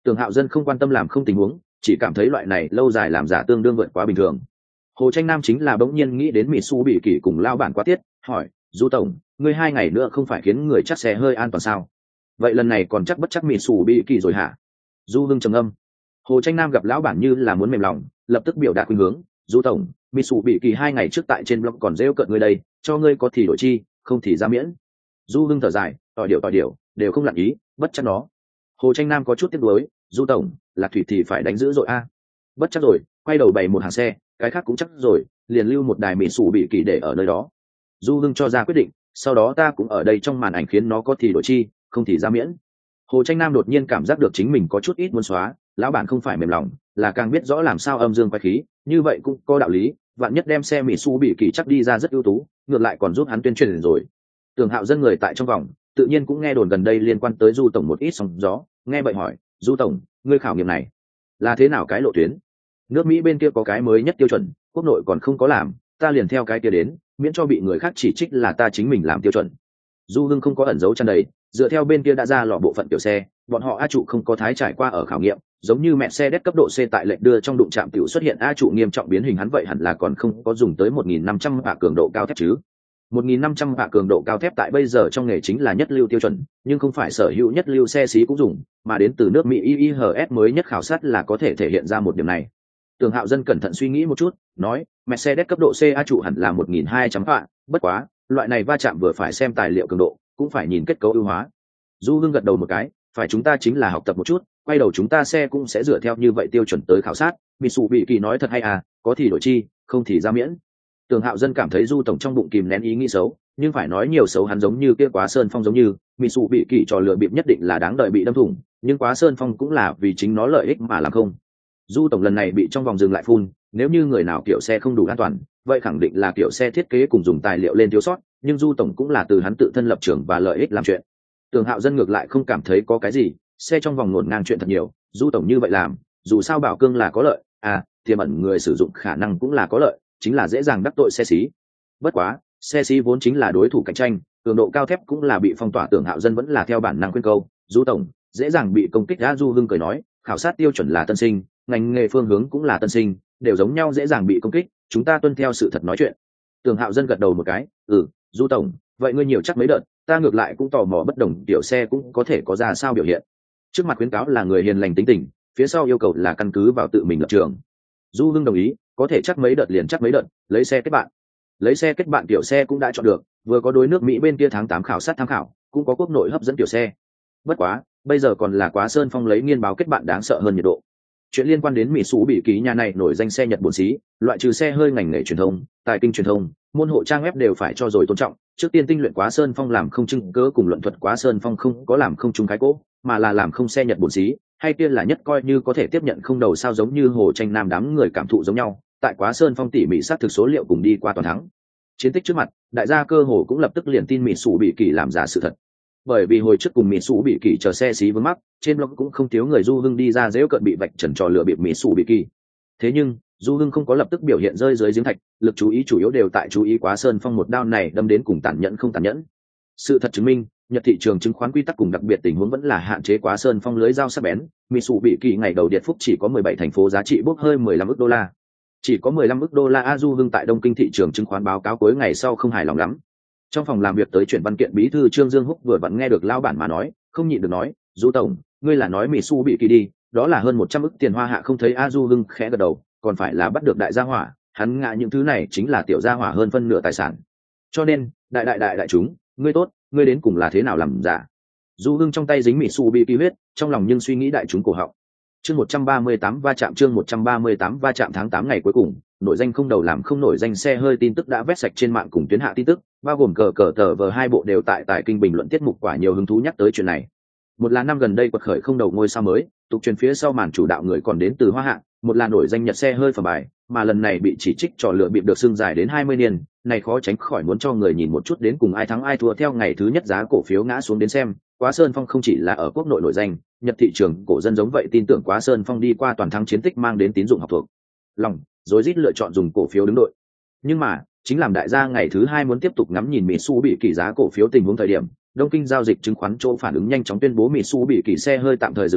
Tưởng Hạo Dân không quan tâm làm không tình huống, chỉ cảm thấy loại này lâu dài làm giả tương đương vượt quá bình thường. Hồ Tranh Nam chính là bỗng nhiên nghĩ đến Mitsubishi cùng lao bản quá tiết, hỏi, Du tổng, ngươi hai ngày nữa không phải khiến người chắc xe hơi an toàn sao? Vậy lần này còn chắc bất chắc Mitsubishi rồi hả? Du Hưng trầm âm. Hồ Tranh Nam gặp lão bản như là muốn mềm lòng, lập tức biểu đạt khuynh hướng, Du tổng, Mitsubishi hai ngày trước tại trên blog còn rêu cợt ngươi đây, cho ngươi có thì đổi chi, không thì ra miễn. Du Hưng thở dài, tỏi điệu tỏi điệu, đều không lặn ý, bất chắc nó. Hồ Tranh Nam có chút tiếc nuối, Du tổng, Lạc Thủy thì phải đánh giữ rồi a. Bất chắc rồi, quay đầu bày một hàng xe, cái khác cũng chắc rồi, liền lưu một đài Mitsubishi để ở nơi đó. Du Hưng cho ra quyết định, sau đó ta cũng ở đây trong màn ảnh khiến nó có thì đổi chi, không thì ra miễn. Hồ Tranh Nam đột nhiên cảm giác được chính mình có chút ít muốn xóa, lão bản không phải mềm lòng, là càng biết rõ làm sao âm dương quay khí, như vậy cũng có đạo lý, vạn nhất đem xe Mitsubishi chắc đi ra rất ưu tú, ngược lại còn giúp hắn tuyên truyền rồi. Tưởng Hạo Dân người tại trong vòng, tự nhiên cũng nghe đồn gần đây liên quan tới Du tổng một ít sóng gió, nghe vậy hỏi, Du tổng, ngươi khảo nghiệm này là thế nào cái lộ tuyến? Nước Mỹ bên kia có cái mới nhất tiêu chuẩn, quốc nội còn không có làm, ta liền theo cái kia đến, miễn cho bị người khác chỉ trích là ta chính mình làm tiêu chuẩn. Du Hưng không có ẩn giấu chân đấy, dựa theo bên kia đã ra lò bộ phận tiểu xe, bọn họ a trụ không có thái trải qua ở khảo nghiệm, giống như mẹ xe đét cấp độ C tại lệnh đưa trong đụng chạm tiểu xuất hiện a trụ nghiêm trọng biến hình, hắn vậy hẳn là còn không có dùng tới một nghìn năm trăm vạ cường độ cao thép chứ. một nghìn năm trăm vạ cường độ cao thép tại bây giờ trong nghề chính là nhất lưu tiêu chuẩn, nhưng không phải sở hữu nhất lưu xe xí cũng dùng, mà đến từ nước Mỹ i i hát ét mới nhất khảo sát là có thể thể hiện ra một điểm này. Tưởng Hạo Dân cẩn thận suy nghĩ một chút, nói, Mercedes cấp độ C a trụ hẳn là một nghìn hai trăm vạn, bất quá, loại này va chạm vừa phải xem tài liệu cường độ, cũng phải nhìn kết cấu ưu hóa. Du Hưng gật đầu một cái, phải chúng ta chính là học tập một chút, quay đầu chúng ta xe cũng sẽ dựa theo như vậy tiêu chuẩn tới khảo sát. Mitsubishi nói thật hay à, có thì đổi chi, không thì ra miễn. Tưởng Hạo Dân cảm thấy Du tổng trong bụng kìm nén ý nghĩ xấu, nhưng phải nói nhiều xấu hắn giống như kia Quá Sơn Phong giống như, Mitsubishi trò lừa bịp nhất định là đáng đợi bị đâm thủng, nhưng Quá Sơn Phong cũng là vì chính nó lợi ích mà làm không. Du tổng lần này bị trong vòng dừng lại phun, nếu như người nào kiểu xe không đủ an toàn, vậy khẳng định là kiểu xe thiết kế cùng dùng tài liệu lên thiếu sót, nhưng Du tổng cũng là từ hắn tự thân lập trường và lợi ích làm chuyện. Tưởng Hạo Dân ngược lại không cảm thấy có cái gì, xe trong vòng ngổn ngang chuyện thật nhiều, Du tổng như vậy làm, dù sao bảo cương là có lợi, à, tiềm ẩn người sử dụng khả năng cũng là có lợi, chính là dễ dàng đắc tội xe xí. Bất quá, xe xí vốn chính là đối thủ cạnh tranh, cường độ cao thép cũng là bị phong tỏa. Tưởng Hạo Dân vẫn là theo bản năng khuyên câu, Du tổng, dễ dàng bị công kích. Đã Du Hưng cười nói, khảo sát tiêu chuẩn là tân sinh, ngành nghề phương hướng cũng là tân sinh, đều giống nhau dễ dàng bị công kích, chúng ta tuân theo sự thật nói chuyện. Tưởng Hạo Dân gật đầu một cái, ừ, Du tổng, vậy ngươi nhiều chắc mấy đợt, ta ngược lại cũng tò mò bất đồng tiểu xe cũng có thể có ra sao biểu hiện. Trước mặt khuyến cáo là người hiền lành tính tình, phía sau yêu cầu là căn cứ vào tự mình lập trường. Du Hưng đồng ý, có thể chắc mấy đợt liền chắc mấy đợt, lấy xe kết bạn. Lấy xe kết bạn tiểu xe cũng đã chọn được, vừa có đối nước Mỹ bên kia tháng tám khảo sát tham khảo, cũng có quốc nội hấp dẫn tiểu xe. Bất quá, bây giờ còn là Quá Sơn Phong lấy nghiên báo kết bạn đáng sợ hơn nhiệt độ. Chuyện liên quan đến Mitsubishi nhà này nổi danh xe Nhật bốn xí, loại trừ xe hơi ngành nghề truyền thông, tài kinh truyền thông, môn hộ trang web đều phải cho rồi tôn trọng. Trước tiên tinh luyện Quá Sơn Phong làm không chứng cớ cùng luận thuật Quá Sơn Phong không có làm không trúng cái cỗ, mà là làm không xe Nhật bốn xí, hay tiên là nhất coi như có thể tiếp nhận không đầu sao, giống như Hồ Tranh Nam đám người cảm thụ giống nhau. Tại Quá Sơn Phong tỉ mỉ xác thực số liệu cùng đi qua toàn thắng. Chiến tích trước mặt, đại gia cơ hồ cũng lập tức liền tin Mitsubishi làm giả sự thật. Bởi vì hồi trước cùng Mitsubishi chờ xe xí vướng mắc, trên blog cũng không thiếu người Du Hưng đi ra giễu cợt bị vạch trần trò lừa bịp Mitsubishi. Thế nhưng, Du Hưng không có lập tức biểu hiện rơi dưới giếng thạch, lực chú ý chủ yếu đều tại chú ý Quá Sơn Phong một đao này đâm đến cùng tàn nhẫn không tàn nhẫn. Sự thật chứng minh, Nhật thị trường chứng khoán quy tắc cùng đặc biệt tình huống vẫn là hạn chế Quá Sơn Phong lưới dao sắc bén. Mitsubishi ngày đầu điện phúc chỉ có mười bảy thành phố giá trị bốc hơi mười lăm ức đô la. Chỉ có mười lăm ức đô la. A Du Hưng tại Đông Kinh thị trường chứng khoán báo cáo cuối ngày sau không hài lòng lắm. Trong phòng làm việc tới chuyển văn kiện bí thư Trương Dương Húc vừa vặn nghe được lao bản mà nói, không nhịn được nói, Du tổng, ngươi là nói Mitsubishi đi, đó là hơn một trăm ức tiền hoa hạ không thấy. A Du Hưng khẽ gật đầu, còn phải là bắt được đại gia hỏa, hắn ngại những thứ này chính là tiểu gia hỏa hơn phân nửa tài sản. Cho nên, đại đại đại đại chúng, ngươi tốt, ngươi đến cùng là thế nào làm giả? Du Hưng trong tay dính Mitsubishi huyết, trong lòng nhưng suy nghĩ đại chúng cổ họng. Chương một trăm ba mươi tám va chạm chương một trăm ba mươi tám va chạm tháng tám ngày cuối cùng, nội danh không đầu làm không nổi danh xe hơi tin tức đã vét sạch trên mạng cùng tuyến hạ tin tức, bao gồm cờ cờ tờ vờ hai bộ đều tại tại kinh bình luận tiết mục quả nhiều hứng thú nhắc tới chuyện này. Một là năm gần đây quật khởi không đầu ngôi sao mới, tục truyền phía sau màn chủ đạo người còn đến từ Hoa Hạ, một là nổi danh Nhật xe hơi phẩm bài, mà lần này bị chỉ trích trò lựa bịp được xưng dài đến hai mươi niên, này khó tránh khỏi muốn cho người nhìn một chút đến cùng ai thắng ai thua. Theo ngày thứ nhất giá cổ phiếu ngã xuống đến xem, Quá Sơn Phong không chỉ là ở quốc nội nổi danh, Nhật thị trường cổ dân giống vậy tin tưởng Quá Sơn Phong đi qua toàn thắng chiến tích mang đến tín dụng học thuộc lòng, rối rít lựa chọn dùng cổ phiếu đứng đội. Nhưng mà, chính làm đại gia ngày thứ hai muốn tiếp tục ngắm nhìn Mitsubishi giá cổ phiếu tình huống thời điểm, Đông Kinh giao dịch chứng khoán chỗ phản ứng nhanh chóng tuyên bố Mitsubishi xe hơi tạm thời dừng bài,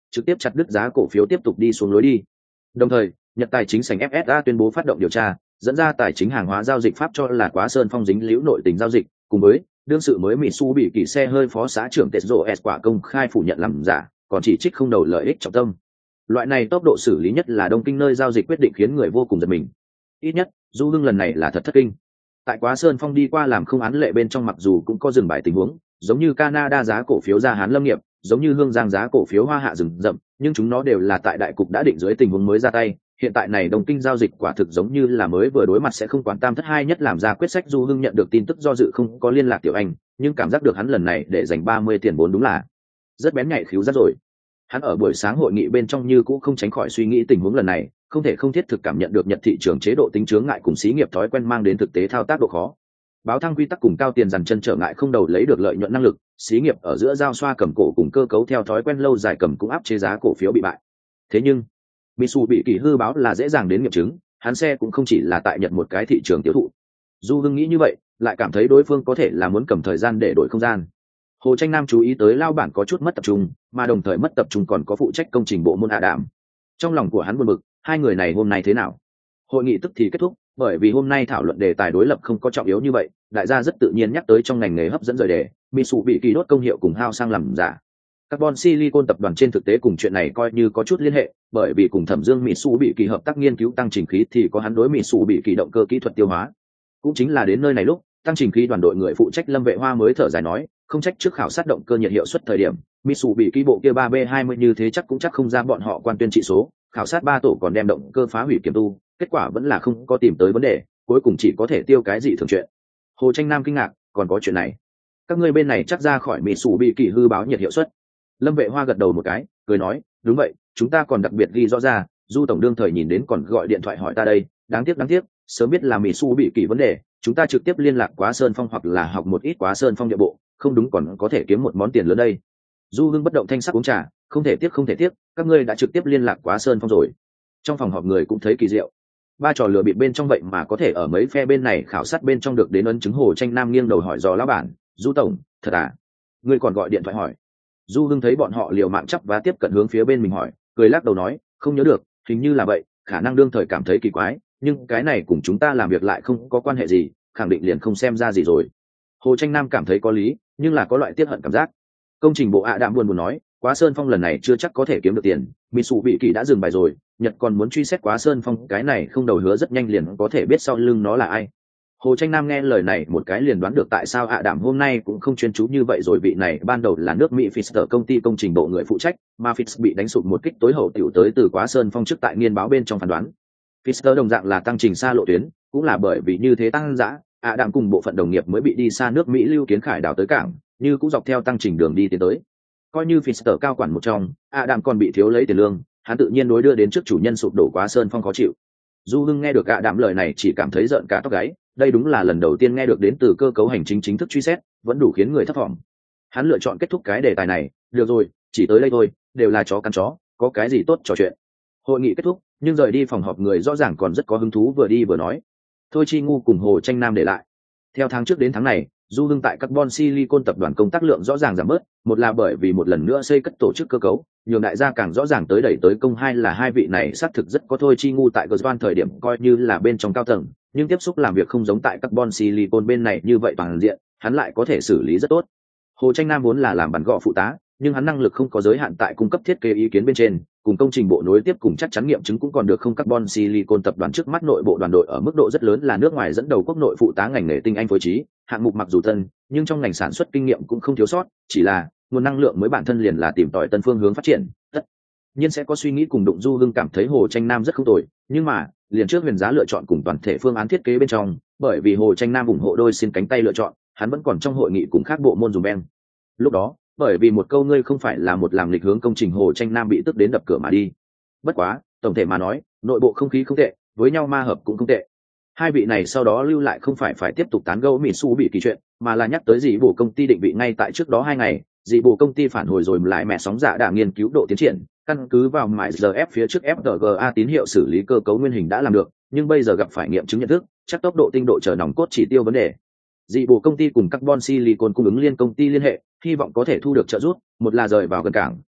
trực tiếp chặt đứt giá cổ phiếu tiếp tục đi xuống lối đi. Đồng thời, Nhật Tài chính sảnh ép ét a tuyên bố phát động điều tra, dẫn ra tài chính hàng hóa giao dịch pháp cho là Quá Sơn Phong dính liễu nội tình giao dịch, cùng với đương sự mới Mitsubishi xe hơi phó xã trưởng Tetsuo S quả công khai phủ nhận làm giả, còn chỉ trích không đầu lợi ích trọng tâm. Loại này tốc độ xử lý nhất là Đông Kinh nơi giao dịch quyết định khiến người vô cùng giật mình. Ít nhất, Du Hưng lần này là thật thất kinh. Tại Quá Sơn Phong đi qua làm không án lệ bên trong mặc dù cũng có dừng bài tình huống, giống như Canada giá cổ phiếu Gia Hán Lâm nghiệp, giống như Hương Giang giá cổ phiếu Hoa Hạ rừng rậm, nhưng chúng nó đều là tại đại cục đã định dưới tình huống mới ra tay. Hiện tại này Đông Kinh giao dịch quả thực giống như là mới vừa đối mặt sẽ không quản tam thất hai nhất làm ra quyết sách. Du Hưng nhận được tin tức do dự không có liên lạc Tiểu Anh, nhưng cảm giác được hắn lần này để dành ba mươi tiền vốn đúng là rất bén nhạy khíu rất rồi. Hắn ở buổi sáng hội nghị bên trong như cũng không tránh khỏi suy nghĩ tình huống lần này, không thể không thiết thực cảm nhận được Nhật thị trường chế độ tính chướng ngại cùng xí nghiệp thói quen mang đến thực tế thao tác độ khó. Báo thăng quy tắc cùng cao tiền dằn chân trở ngại không đầu lấy được lợi nhuận năng lực, xí nghiệp ở giữa giao xoa cầm cổ cùng cơ cấu theo thói quen lâu dài cầm cũng áp chế giá cổ phiếu bị bại. Thế nhưng, Mitsubishi hư báo là dễ dàng đến nghiệm chứng, hắn xe cũng không chỉ là tại Nhật một cái thị trường tiêu thụ. Du Hưng nghĩ như vậy, lại cảm thấy đối phương có thể là muốn cầm thời gian để đổi không gian. Hồ Tranh Nam chú ý tới lao bản có chút mất tập trung, mà đồng thời mất tập trung còn có phụ trách công trình bộ môn A Đạm. Trong lòng của hắn buồn bực, hai người này hôm nay thế nào? Hội nghị tức thì kết thúc, bởi vì hôm nay thảo luận đề tài đối lập không có trọng yếu như vậy, đại gia rất tự nhiên nhắc tới trong ngành nghề hấp dẫn rời đề, Mitsubishi đốt công hiệu cùng hao sang làm giả. Carbon Silicon tập đoàn trên thực tế cùng chuyện này coi như có chút liên hệ, bởi vì cùng Thẩm Dương Mitsubishi hợp tác nghiên cứu tăng trình khí thì có hắn đối Mitsubishi động cơ kỹ thuật tiêu hóa. Cũng chính là đến nơi này lúc, tăng trình khí đoàn đội người phụ trách Lâm Vệ Hoa mới thở dài nói, không trách trước khảo sát động cơ nhiệt hiệu suất thời điểm, Mitsubishi bộ kia ba B hai mươi như thế chắc cũng chắc không ra bọn họ quan tuyên trị số, khảo sát ba tổ còn đem động cơ phá hủy kiểm tu, kết quả vẫn là không có tìm tới vấn đề, cuối cùng chỉ có thể tiêu cái gì thường chuyện. Hồ Tranh Nam kinh ngạc, còn có chuyện này? Các ngươi bên này chắc ra khỏi Mitsubishi hư báo nhiệt hiệu suất. Lâm Vệ Hoa gật đầu một cái, cười nói, đúng vậy, chúng ta còn đặc biệt ghi rõ ra, Du tổng đương thời nhìn đến còn gọi điện thoại hỏi ta đây, đáng tiếc đáng tiếc, sớm biết là Mitsubishi vấn đề, chúng ta trực tiếp liên lạc Quá Sơn Phong hoặc là học một ít Quá Sơn Phong địa bộ, không đúng còn có thể kiếm một món tiền lớn đây. Du Hưng bất động thanh sắc uống trà, không thể tiếc không thể tiếc, các ngươi đã trực tiếp liên lạc Quá Sơn Phong rồi. Trong phòng họp người cũng thấy kỳ diệu, ba trò lừa bịp bên trong vậy mà có thể ở mấy phe bên này khảo sát bên trong được đến ấn chứng. Hồ Tranh Nam nghiêng đầu hỏi dò lão bản, Du tổng, thật à? Ngươi còn gọi điện thoại hỏi? Du Hưng thấy bọn họ liều mạng chắp vá tiếp cận hướng phía bên mình hỏi, cười lắc đầu nói, không nhớ được, hình như là vậy, khả năng đương thời cảm thấy kỳ quái, nhưng cái này cùng chúng ta làm việc lại không có quan hệ gì, khẳng định liền không xem ra gì rồi. Hồ Tranh Nam cảm thấy có lý, nhưng là có loại tiếc hận cảm giác. Công trình bộ ạ đạm buồn buồn nói, Quá Sơn Phong lần này chưa chắc có thể kiếm được tiền, Mitsubishi đã dừng bài rồi, Nhật còn muốn truy xét Quá Sơn Phong, cái này không đầu hứa rất nhanh liền có thể biết sau lưng nó là ai. Hồ Tranh Nam nghe lời này một cái liền đoán được tại sao ạ đạm hôm nay cũng không chuyên chú như vậy rồi. Vị này ban đầu là nước Mỹ Fisker công ty công trình bộ người phụ trách, mà Fisker bị đánh sụp một kích tối hậu tiểu tới từ Quá Sơn Phong trước tại nghiên báo bên trong phán đoán. Fisker đồng dạng là tăng trình xa lộ tuyến, cũng là bởi vì như thế tăng dã, ạ đạm cùng bộ phận đồng nghiệp mới bị đi xa nước Mỹ Lưu Kiến Khải đào tới cảng, như cũng dọc theo tăng trình đường đi tiến tới. Coi như Fisker cao quản một trong, ạ đạm còn bị thiếu lấy tiền lương, hắn tự nhiên đối đưa đến trước chủ nhân sụp đổ Quá Sơn Phong khó chịu. Du Hưng nghe được ạ đạm lời này chỉ cảm thấy rợn cả tóc gáy, đây đúng là lần đầu tiên nghe được đến từ cơ cấu hành chính chính thức truy xét, vẫn đủ khiến người thất vọng. Hắn lựa chọn kết thúc cái đề tài này, được rồi, chỉ tới đây thôi, đều là chó cắn chó, có cái gì tốt trò chuyện. Hội nghị kết thúc, nhưng rời đi phòng họp người rõ ràng còn rất có hứng thú vừa đi vừa nói. Thôi Chi Ngu cùng Hồ Tranh Nam để lại. Theo tháng trước đến tháng này, Du Hưng tại Carbon Silicon tập đoàn công tác lượng rõ ràng giảm bớt, một là bởi vì một lần nữa xây cất tổ chức cơ cấu, nhường đại gia càng rõ ràng tới đẩy tới công, hai là hai vị này xác thực rất có Thôi Chi Ngu tại Gazvan thời điểm coi như là bên trong cao tầng, nhưng tiếp xúc làm việc không giống tại Carbon Silicon bên này như vậy toàn diện, hắn lại có thể xử lý rất tốt. Hồ Tranh Nam vốn là làm bản gọ phụ tá, nhưng hắn năng lực không có giới hạn tại cung cấp thiết kế ý kiến bên trên, cùng công trình bộ nối tiếp cùng chắc chắn nghiệm chứng cũng còn được không. Carbon Silicon tập đoàn trước mắt nội bộ đoàn đội ở mức độ rất lớn là nước ngoài dẫn đầu quốc nội phụ tá ngành nghề tinh anh phối trí, hạng mục mặc dù tân, nhưng trong ngành sản xuất kinh nghiệm cũng không thiếu sót, chỉ là nguồn năng lượng mới bản thân liền là tìm tòi tân phương hướng phát triển, tất nhiên sẽ có suy nghĩ cùng đụng. Du Hưng cảm thấy Hồ Tranh Nam rất không tồi, nhưng mà liền trước Huyền Giá lựa chọn cùng toàn thể phương án thiết kế bên trong, bởi vì Hồ Tranh Nam ủng hộ đôi xin cánh tay lựa chọn, hắn vẫn còn trong hội nghị cùng các bộ môn dùng beng. Lúc đó, bởi vì một câu ngươi không phải là một làm lịch hướng công trình, Hồ Tranh Nam bị tức đến đập cửa mà đi. Bất quá, tổng thể mà nói, nội bộ không khí không tệ, với nhau ma hợp cũng không tệ. Hai vị này sau đó lưu lại không phải phải tiếp tục tán gẫu Mitsubishi chuyện, mà là nhắc tới dị bổ công ty định vị. Ngay tại trước đó hai ngày, dị bổ công ty phản hồi rồi lại mẹ sóng dạ đã nghiên cứu độ tiến triển, căn cứ vào mãi giờ ép phía trước ép đê giê a tín hiệu xử lý cơ cấu nguyên hình đã làm được, nhưng bây giờ gặp phải nghiệm chứng nhận thức, chắc tốc độ tinh độ chờ nòng cốt chỉ tiêu vấn đề. Dị bổ công ty cùng Carbon Silicon cung ứng liên công ty liên hệ, hy vọng có thể thu được trợ giúp, một là rời vào gần cảng,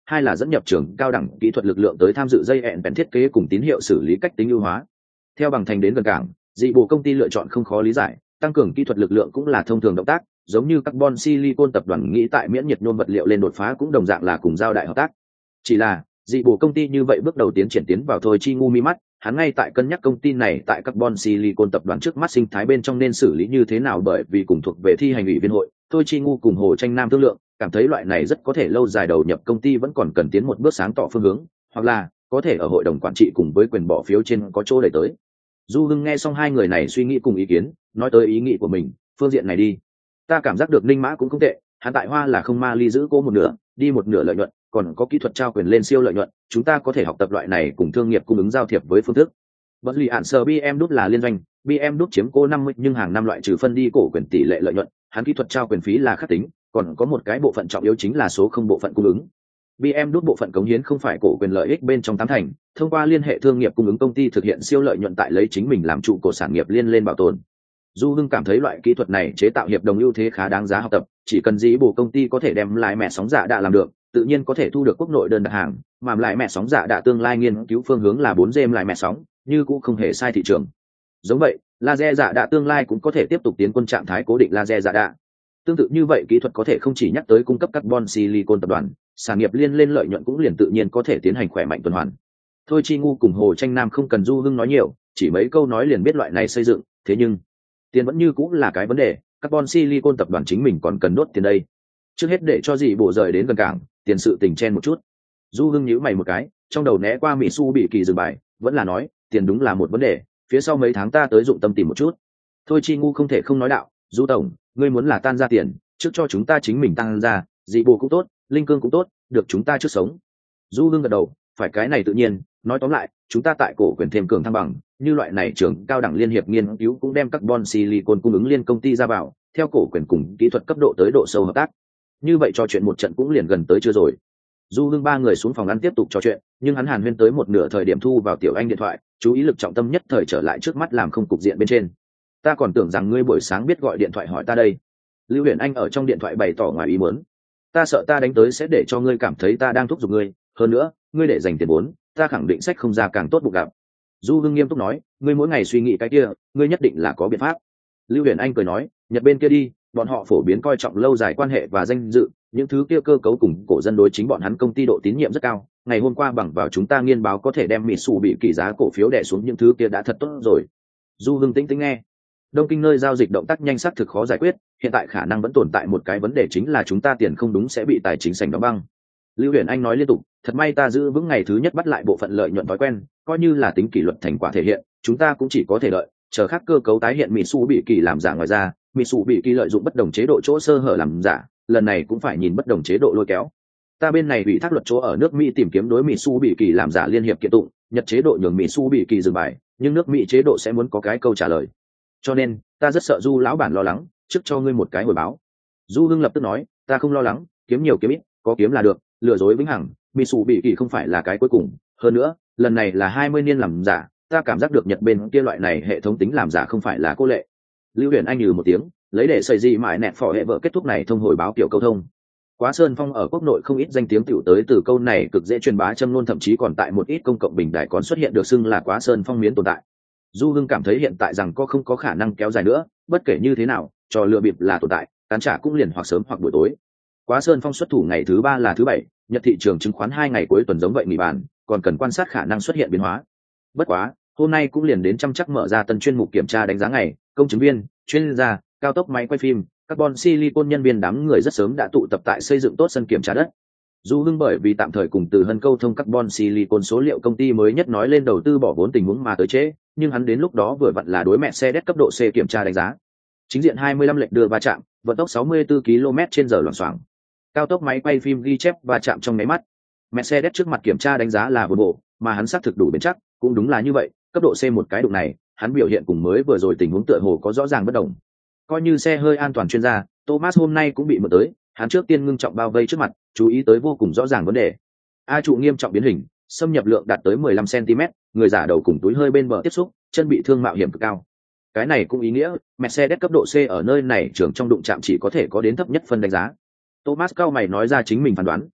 hai là dẫn nhập trường cao đẳng kỹ thuật lực lượng tới tham dự dây hẹn bèn thiết kế cùng tín hiệu xử lý cách tính ưu hóa. Theo bằng thành đến gần cảng, dị bộ công ty lựa chọn không khó lý giải, tăng cường kỹ thuật lực lượng cũng là thông thường động tác, giống như carbon silicon tập đoàn nghĩ tại miễn nhiệt nhôm vật liệu lên đột phá cũng đồng dạng là cùng giao đại hợp tác. Chỉ là dị bộ công ty như vậy bước đầu tiến triển tiến vào thôi chi ngu mi mắt, hắn ngay tại cân nhắc công ty này tại carbon silicon tập đoàn trước mắt sinh thái bên trong nên xử lý như thế nào, bởi vì cùng thuộc về thi hành ủy viên hội, thôi chi ngu cùng Hồ Tranh Nam thương lượng, cảm thấy loại này rất có thể lâu dài đầu nhập công ty vẫn còn cần tiến một bước sáng tỏ phương hướng, hoặc là có thể ở hội đồng quản trị cùng với quyền bỏ phiếu trên có chỗ đẩy tới. Du Hưng nghe xong hai người này suy nghĩ cùng ý kiến, nói tới ý nghĩ của mình, phương diện này đi. Ta cảm giác được Ninh Mã cũng không tệ, hắn tại Hoa là không ma ly giữ cố một nửa, đi một nửa lợi nhuận, còn có kỹ thuật trao quyền lên siêu lợi nhuận, chúng ta có thể học tập loại này cùng thương nghiệp cung ứng giao thiệp với phương thức. Bất lì ạn sờ bê em đút là liên doanh, bê em đút chiếm cố năm mươi nhưng hàng năm loại trừ phân đi cổ quyền tỷ lệ lợi nhuận, hắn kỹ thuật trao quyền phí là khắc tính, còn có một cái bộ phận trọng yếu chính là số không bộ phận cung ứng. bê em đút bộ phận cống hiến không phải cổ quyền lợi ích bên trong tám thành, thông qua liên hệ thương nghiệp cung ứng công ty thực hiện siêu lợi nhuận tại lấy chính mình làm trụ cột sản nghiệp liên lên bảo tồn. Du Hưng cảm thấy loại kỹ thuật này chế tạo hiệp đồng ưu thế khá đáng giá học tập, chỉ cần dĩ bù công ty có thể đem lại mẹ sóng giả đã làm được, tự nhiên có thể thu được quốc nội đơn đặt hàng, mà lại mẹ sóng giả đã tương lai nghiên cứu phương hướng là bốn G lại mẹ sóng, như cũng không hề sai thị trường. Giống vậy, laser giả đã tương lai cũng có thể tiếp tục tiến quân trạng thái cố định laser giả đã. Tương tự như vậy, kỹ thuật có thể không chỉ nhắc tới cung cấp carbon silicon tập đoàn, sản nghiệp liên lên lợi nhuận cũng liền tự nhiên có thể tiến hành khỏe mạnh tuần hoàn. Thôi Chi Ngu cùng Hồ Tranh Nam không cần Du Hưng nói nhiều, chỉ mấy câu nói liền biết loại này xây dựng, thế nhưng tiền vẫn như cũng là cái vấn đề, carbon silicon tập đoàn chính mình còn cần đốt tiền đây. Trước hết để cho dị bộ rời đến gần cảng, tiền sự tình chen một chút. Du Hưng nhíu mày một cái, trong đầu né qua Mỹ Su bị kỳ dừng bài, vẫn là nói, tiền đúng là một vấn đề, phía sau mấy tháng ta tới dụng tâm tìm một chút. Thôi Chi Ngu không thể không nói đạo, Du tổng, ngươi muốn là tan ra tiền, trước cho chúng ta chính mình tăng ra, dị bộ cũng tốt, linh cương cũng tốt, được chúng ta trước sống. Du Hưng gật đầu, phải cái này tự nhiên, nói tóm lại, chúng ta tại cổ quyền thêm cường thăng bằng, như loại này trường cao đẳng liên hiệp nghiên cứu cũng đem carbon silicon cung ứng liên công ty ra vào, theo cổ quyền cùng kỹ thuật cấp độ tới độ sâu hợp tác. Như vậy trò chuyện một trận cũng liền gần tới chưa rồi. Du Hưng ba người xuống phòng ăn tiếp tục trò chuyện, nhưng hắn hàn huyên tới một nửa thời điểm thu vào Tiểu Anh điện thoại, chú ý lực trọng tâm nhất thời trở lại trước mắt làm không cục diện bên trên. Ta còn tưởng rằng ngươi buổi sáng biết gọi điện thoại hỏi ta đây. Lưu Huyền Anh ở trong điện thoại bày tỏ ngoài ý muốn. Ta sợ ta đánh tới sẽ để cho ngươi cảm thấy ta đang thúc giục ngươi, hơn nữa, ngươi để dành tiền vốn, ta khẳng định sách không ra càng tốt bụng gặp. Du Hưng nghiêm túc nói, ngươi mỗi ngày suy nghĩ cái kia, ngươi nhất định là có biện pháp. Lưu Huyền Anh cười nói, Nhật bên kia đi, bọn họ phổ biến coi trọng lâu dài quan hệ và danh dự, những thứ kia cơ cấu cùng cổ dân đối chính bọn hắn công ty độ tín nhiệm rất cao. Ngày hôm qua bằng vào chúng ta nghiên báo có thể đem Mitsu bị kỳ giá cổ phiếu đè xuống, những thứ kia đã thật tốt rồi. Du Hưng tĩnh tĩnh nghe. Đông Kinh nơi giao dịch động tác nhanh xác thực khó giải quyết, hiện tại khả năng vẫn tồn tại một cái vấn đề chính là chúng ta tiền không đúng sẽ bị tài chính sành đóng băng. Lưu Huyền Anh nói liên tục, thật may ta giữ vững ngày thứ nhất bắt lại bộ phận lợi nhuận thói quen, coi như là tính kỷ luật thành quả thể hiện, chúng ta cũng chỉ có thể đợi, chờ khác cơ cấu tái hiện Mitsu bị kỳ làm giả. Ngoài ra, Mitsu bị kỳ lợi dụng bất đồng chế độ chỗ sơ hở làm giả, lần này cũng phải nhìn bất đồng chế độ lôi kéo. Ta bên này ủy thác luật chỗ ở nước Mỹ tìm kiếm đối Mitsu bị kỳ làm giả liên hiệp kiện tụng, Nhật chế độ nhường Mitsu bị kỳ dừng bài, nhưng nước Mỹ chế độ sẽ muốn có cái câu trả lời. Cho nên, ta rất sợ Du lão bản lo lắng, trước cho ngươi một cái hồi báo. Du Hưng lập tức nói, ta không lo lắng, kiếm nhiều kiếm ít, có kiếm là được, lừa dối vĩnh hằng, Mitsu bị kỳ không phải là cái cuối cùng. Hơn nữa, lần này là hai mươi niên làm giả, ta cảm giác được Nhật bên kia loại này hệ thống tính làm giả không phải là cô lệ. Lưu Huyền Anh nhừ một tiếng, lấy để sợi gì mãi nẹt phỏ hệ vợ kết thúc này thông hồi báo kiểu câu thông. Quá Sơn Phong ở quốc nội không ít danh tiếng tiểu tới từ câu này cực dễ truyền bá châm luôn, thậm chí còn tại một ít công cộng bình đại còn xuất hiện được xưng là Quá Sơn Phong miến tồn tại. Du Hưng cảm thấy hiện tại rằng có không có khả năng kéo dài nữa, bất kể như thế nào, trò lừa bịp là tồn tại, tán trả cũng liền hoặc sớm hoặc buổi tối. Quá Sơn Phong xuất thủ ngày thứ ba là thứ bảy, Nhật thị trường chứng khoán hai ngày cuối tuần giống vậy nghỉ bàn, còn cần quan sát khả năng xuất hiện biến hóa. Bất quá, hôm nay cũng liền đến chăm chắc mở ra tân chuyên mục kiểm tra đánh giá ngày, công chứng viên, chuyên gia, cao tốc máy quay phim, carbon silicon nhân viên đám người rất sớm đã tụ tập tại xây dựng tốt sân kiểm tra đất. Du Hưng bởi vì tạm thời cùng Từ Hân câu thông carbon silicon số liệu công ty mới nhất nói lên đầu tư bỏ vốn tình huống mà tới trễ, nhưng hắn đến lúc đó vừa vặn là đối mẹ xe đét cấp độ C kiểm tra đánh giá. Chính diện hai mươi lăm lệch đưa va chạm, vận tốc sáu mươi tư ki lô mét trên giờ loảng xoảng. Cao tốc máy quay phim ghi chép va chạm trong nháy mắt. Mercedes trước mặt kiểm tra đánh giá là Volvo, mà hắn xác thực đủ bền chắc, cũng đúng là như vậy, cấp độ C một cái đụng này, hắn biểu hiện cùng mới vừa rồi tình huống tựa hồ có rõ ràng bất đồng. Coi như xe hơi an toàn chuyên gia, Thomas hôm nay cũng bị mượn tới, hắn trước tiên ngưng trọng bao vây trước mặt, chú ý tới vô cùng rõ ràng vấn đề. A trụ nghiêm trọng biến hình, xâm nhập lượng đạt tới mười lăm xăng ti mét, người giả đầu cùng túi hơi bên bờ tiếp xúc, chân bị thương mạo hiểm cực cao. Cái này cũng ý nghĩa, Mercedes cấp độ C ở nơi này trường trong đụng chạm chỉ có thể có đến thấp nhất phân đánh giá. Thomas cao mày nói ra chính mình phán đoán.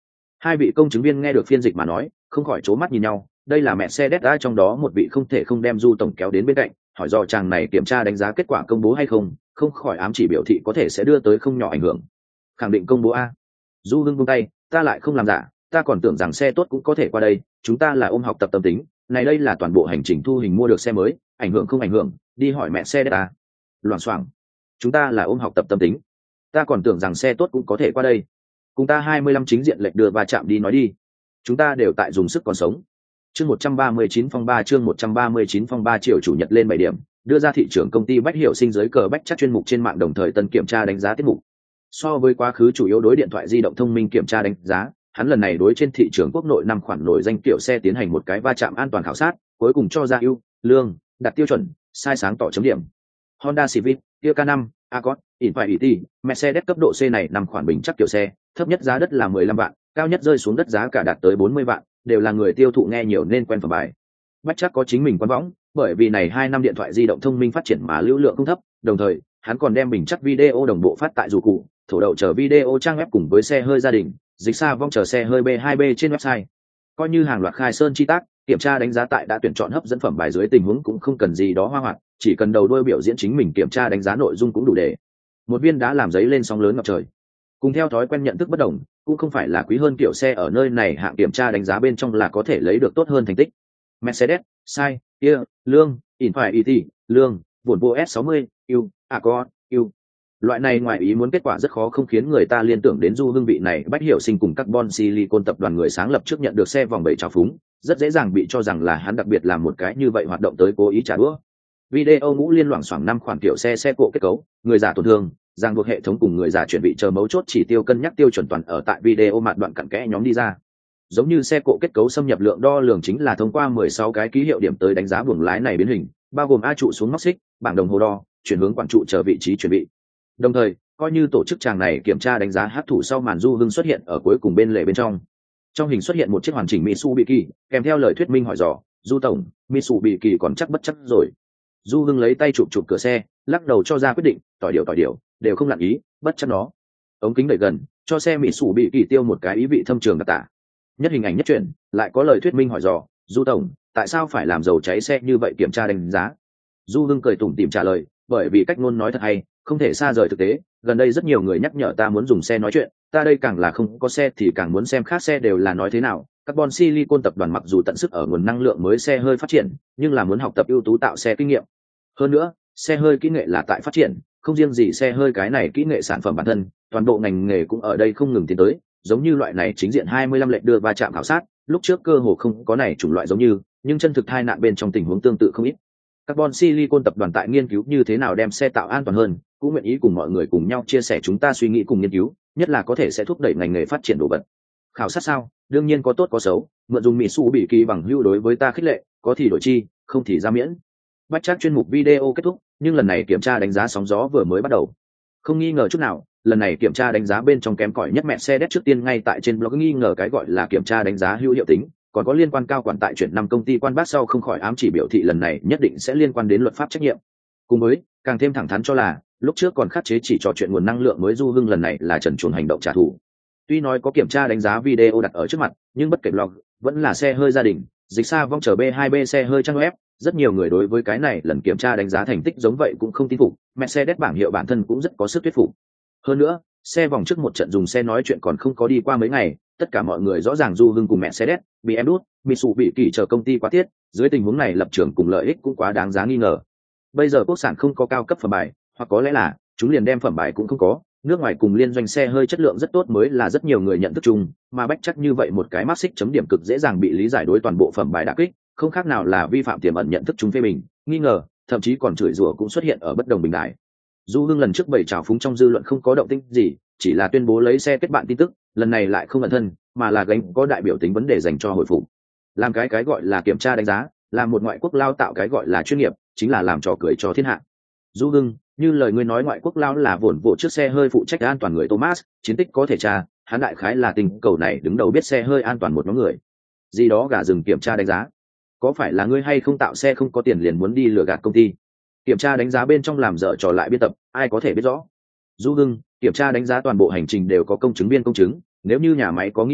Hai vị công chứng viên nghe được phiên dịch mà nói không khỏi c mắt nhìn nhau. Đây là mẹ xe đét trong đó một vị không thể không đem Du tổng kéo đến bên cạnh hỏi do chàng này kiểm tra đánh giá kết quả công bố hay không, không khỏi ám chỉ biểu thị có thể sẽ đưa tới không nhỏ ảnh hưởng. Khẳng định công bố a. Du hưng buông tay, ta lại không làm giả, ta còn tưởng rằng xe tốt cũng có thể qua đây, chúng ta là ôm học tập tâm tính, này đây là toàn bộ hành trình thu hình mua được xe mới, ảnh hưởng không ảnh hưởng, đi hỏi mẹ xe đét ta. Loảng xoảng, chúng ta là ôm học tập tâm tính, ta còn tưởng rằng xe tốt cũng có thể qua đây, cùng ta hai mươi lăm chính diện lệch đưa va chạm đi nói đi, chúng ta đều tại dùng sức còn sống. Chương một trăm ba mươi chín phong ba chương một trăm ba mươi chín phong ba triệu chủ nhật lên bảy điểm, đưa ra thị trường công ty Bách Hiểu Sinh dưới cờ Bách chắc chuyên mục trên mạng đồng thời tân kiểm tra đánh giá tiết mục. So với quá khứ chủ yếu đối điện thoại di động thông minh kiểm tra đánh giá, hắn lần này đối trên thị trường quốc nội năm khoản nổi danh kiểu xe tiến hành một cái va chạm an toàn khảo sát, cuối cùng cho ra ưu, lương, đặt tiêu chuẩn, sai sáng tỏ chấm điểm. Honda Civic, Kia K năm, Accord, Infiniti, Mercedes cấp độ C này năm khoản bình chắc kiểu xe, thấp nhất giá đất là mười lăm vạn, cao nhất rơi xuống đất giá cả đạt tới bốn mươi vạn, đều là người tiêu thụ nghe nhiều nên quen phẩm bài. Bách chắc có chính mình quán võng, bởi vì này hai năm điện thoại di động thông minh phát triển mà lưu lượng không thấp, đồng thời hắn còn đem bình chắc video đồng bộ phát tại dù cụ, thổ đậu chờ video trang web cùng với xe hơi gia đình, dịch xa vong chờ xe hơi B hai B trên website. Coi như hàng loạt khai sơn chi tác, kiểm tra đánh giá tại đã tuyển chọn hấp dẫn phẩm bài dưới tình huống cũng không cần gì đó hoa hoạt, chỉ cần đầu đuôi biểu diễn chính mình kiểm tra đánh giá nội dung cũng đủ để. Một viên đá làm giấy lên sóng lớn ngập trời. Cùng theo thói quen nhận thức bất đồng, cũng không phải là quý hơn kiểu xe ở nơi này hạng kiểm tra đánh giá bên trong là có thể lấy được tốt hơn thành tích. Mercedes, sai, kia, lương, Infiniti, lương, Volvo S sáu mươi, yêu, Accord, yêu. Loại này ngoài ý muốn kết quả rất khó không khiến người ta liên tưởng đến Du Hưng vị này Bách Hiểu Sinh cùng Carbon Silicon tập đoàn người sáng lập trước nhận được xe vòng bảy trào phúng, rất dễ dàng bị cho rằng là hắn đặc biệt làm một cái như vậy hoạt động tới cố ý trả đũa. Video ngũ liên loảng xoảng năm khoản kiểu xe xe cộ kết cấu, người giả tổn thương, ràng buộc hệ thống cùng người giả chuẩn bị chờ mấu chốt chỉ tiêu cân nhắc tiêu chuẩn toàn ở tại video mặt đoạn cặn kẽ nhóm đi ra. Giống như xe cộ kết cấu xâm nhập lượng đo lường chính là thông qua mười sáu cái ký hiệu điểm tới đánh giá buồng lái này biến hình, bao gồm A trụ xuống móc xích, bảng đồng hồ đo, chuyển hướng quản trụ chờ vị trí chuẩn bị. Đồng thời, coi như tổ chức tràng này kiểm tra đánh giá hát thủ sau màn Du Hưng xuất hiện ở cuối cùng bên lề bên trong. Trong hình xuất hiện một chiếc hoàn chỉnh Mitsubishi, kèm theo lời thuyết minh hỏi dò, Du tổng, Mitsubishi còn chắc bất chắc rồi. Du Hưng lấy tay chụp chụp cửa xe, lắc đầu cho ra quyết định, tỏi điều tỏi điều, đều không lặn ý, bất chắc nó. Ống kính đẩy gần, cho xe Mitsubishi tiêu một cái ý vị thâm trường đặc tả. Nhất hình ảnh nhất truyện, lại có lời thuyết minh hỏi dò, Du tổng, tại sao phải làm dầu cháy xe như vậy kiểm tra đánh giá? Du Hưng cười tủm tỉm trả lời, bởi vì cách ngôn nói thật hay, không thể xa rời thực tế. Gần đây rất nhiều người nhắc nhở ta muốn dùng xe nói chuyện, ta đây càng là không có xe thì càng muốn xem khác xe đều là nói thế nào. Carbon Silicon tập đoàn mặc dù tận sức ở nguồn năng lượng mới xe hơi phát triển, nhưng là muốn học tập ưu tú tạo xe kinh nghiệm. Hơn nữa, xe hơi kỹ nghệ là tại phát triển, không riêng gì xe hơi cái này kỹ nghệ sản phẩm bản thân, toàn bộ ngành nghề cũng ở đây không ngừng tiến tới. Giống như loại này chính diện hai mươi lăm lệnh đưa va chạm khảo sát, lúc trước cơ hồ không có này chủng loại giống như, nhưng chân thực tai nạn bên trong tình huống tương tự không ít. Carbon Silicon tập đoàn tại nghiên cứu như thế nào đem xe tạo an toàn hơn, cũng nguyện ý cùng mọi người cùng nhau chia sẻ chúng ta suy nghĩ cùng nghiên cứu, nhất là có thể sẽ thúc đẩy ngành nghề phát triển đồ vật. Khảo sát sao? Đương nhiên có tốt có xấu, mượn dùng Mitsubishi bằng hữu đối với ta khích lệ, có thì đổi chi, không thì ra miễn. Bách chắc chuyên mục video kết thúc, nhưng lần này kiểm tra đánh giá sóng gió vừa mới bắt đầu. Không nghi ngờ chút nào, lần này kiểm tra đánh giá bên trong kém cỏi nhất Mercedes trước tiên ngay tại trên blog nghi ngờ cái gọi là kiểm tra đánh giá hữu hiệu tính, còn có liên quan cao quản tại chuyển năm công ty quan bác sau không khỏi ám chỉ biểu thị lần này nhất định sẽ liên quan đến luật pháp trách nhiệm. Cùng với, càng thêm thẳng thắn cho là, lúc trước còn khắc chế chỉ trò chuyện nguồn năng lượng mới Du Hưng lần này là trần truồng hành động trả thù. Tuy nói có kiểm tra đánh giá video đặt ở trước mặt, nhưng bất kể blog, vẫn là xe hơi gia đình, dịch xa vong chờ B hai B xe hơi trang web, rất nhiều người đối với cái này lần kiểm tra đánh giá thành tích giống vậy cũng không tin phục, Mercedes bảng hiệu bản thân cũng rất có sức thuyết phục. Hơn nữa, xe vòng trước một trận dùng xe nói chuyện còn không có đi qua mấy ngày, tất cả mọi người rõ ràng Du Hưng cùng Mercedes, bê em đút, Mitsubishi chờ công ty quá tiết, dưới tình huống này lập trường cùng lợi ích cũng quá đáng giá nghi ngờ. Bây giờ quốc sản không có cao cấp phẩm bài, hoặc có lẽ là chúng liền đem phẩm bài cũng không có, nước ngoài cùng liên doanh xe hơi chất lượng rất tốt mới là rất nhiều người nhận thức chung, mà bách chắc như vậy một cái mắt xích chấm điểm cực dễ dàng bị lý giải đối toàn bộ phẩm bài đả kích, không khác nào là vi phạm tiềm ẩn nhận thức chung phê bình, nghi ngờ, thậm chí còn chửi rủa cũng xuất hiện ở bất đồng bình đại. Du Hưng lần trước bày trào phúng trong dư luận không có động tĩnh gì, chỉ là tuyên bố lấy xe kết bạn tin tức, lần này lại không ẩn thân, mà là gánh có đại biểu tính vấn đề dành cho hồi phục. Làm cái cái gọi là kiểm tra đánh giá, làm một ngoại quốc lao tạo cái gọi là chuyên nghiệp, chính là làm trò cười cho thiên hạ. Du Hưng, như lời ngươi nói ngoại quốc lao là vồn vộ trước xe hơi phụ trách an toàn người Thomas, chiến tích có thể tra, hắn đại khái là tình cầu này đứng đầu biết xe hơi an toàn một nhóm người. Gì đó gả rừng kiểm tra đánh giá. Có phải là ngươi hay không tạo xe không có tiền liền muốn đi lừa gạt công ty? Kiểm tra đánh giá bên trong làm dở trò lại biên tập, ai có thể biết rõ? Du Hưng, kiểm tra đánh giá toàn bộ hành trình đều có công chứng viên công chứng, nếu như nhà máy có nghi ngờ,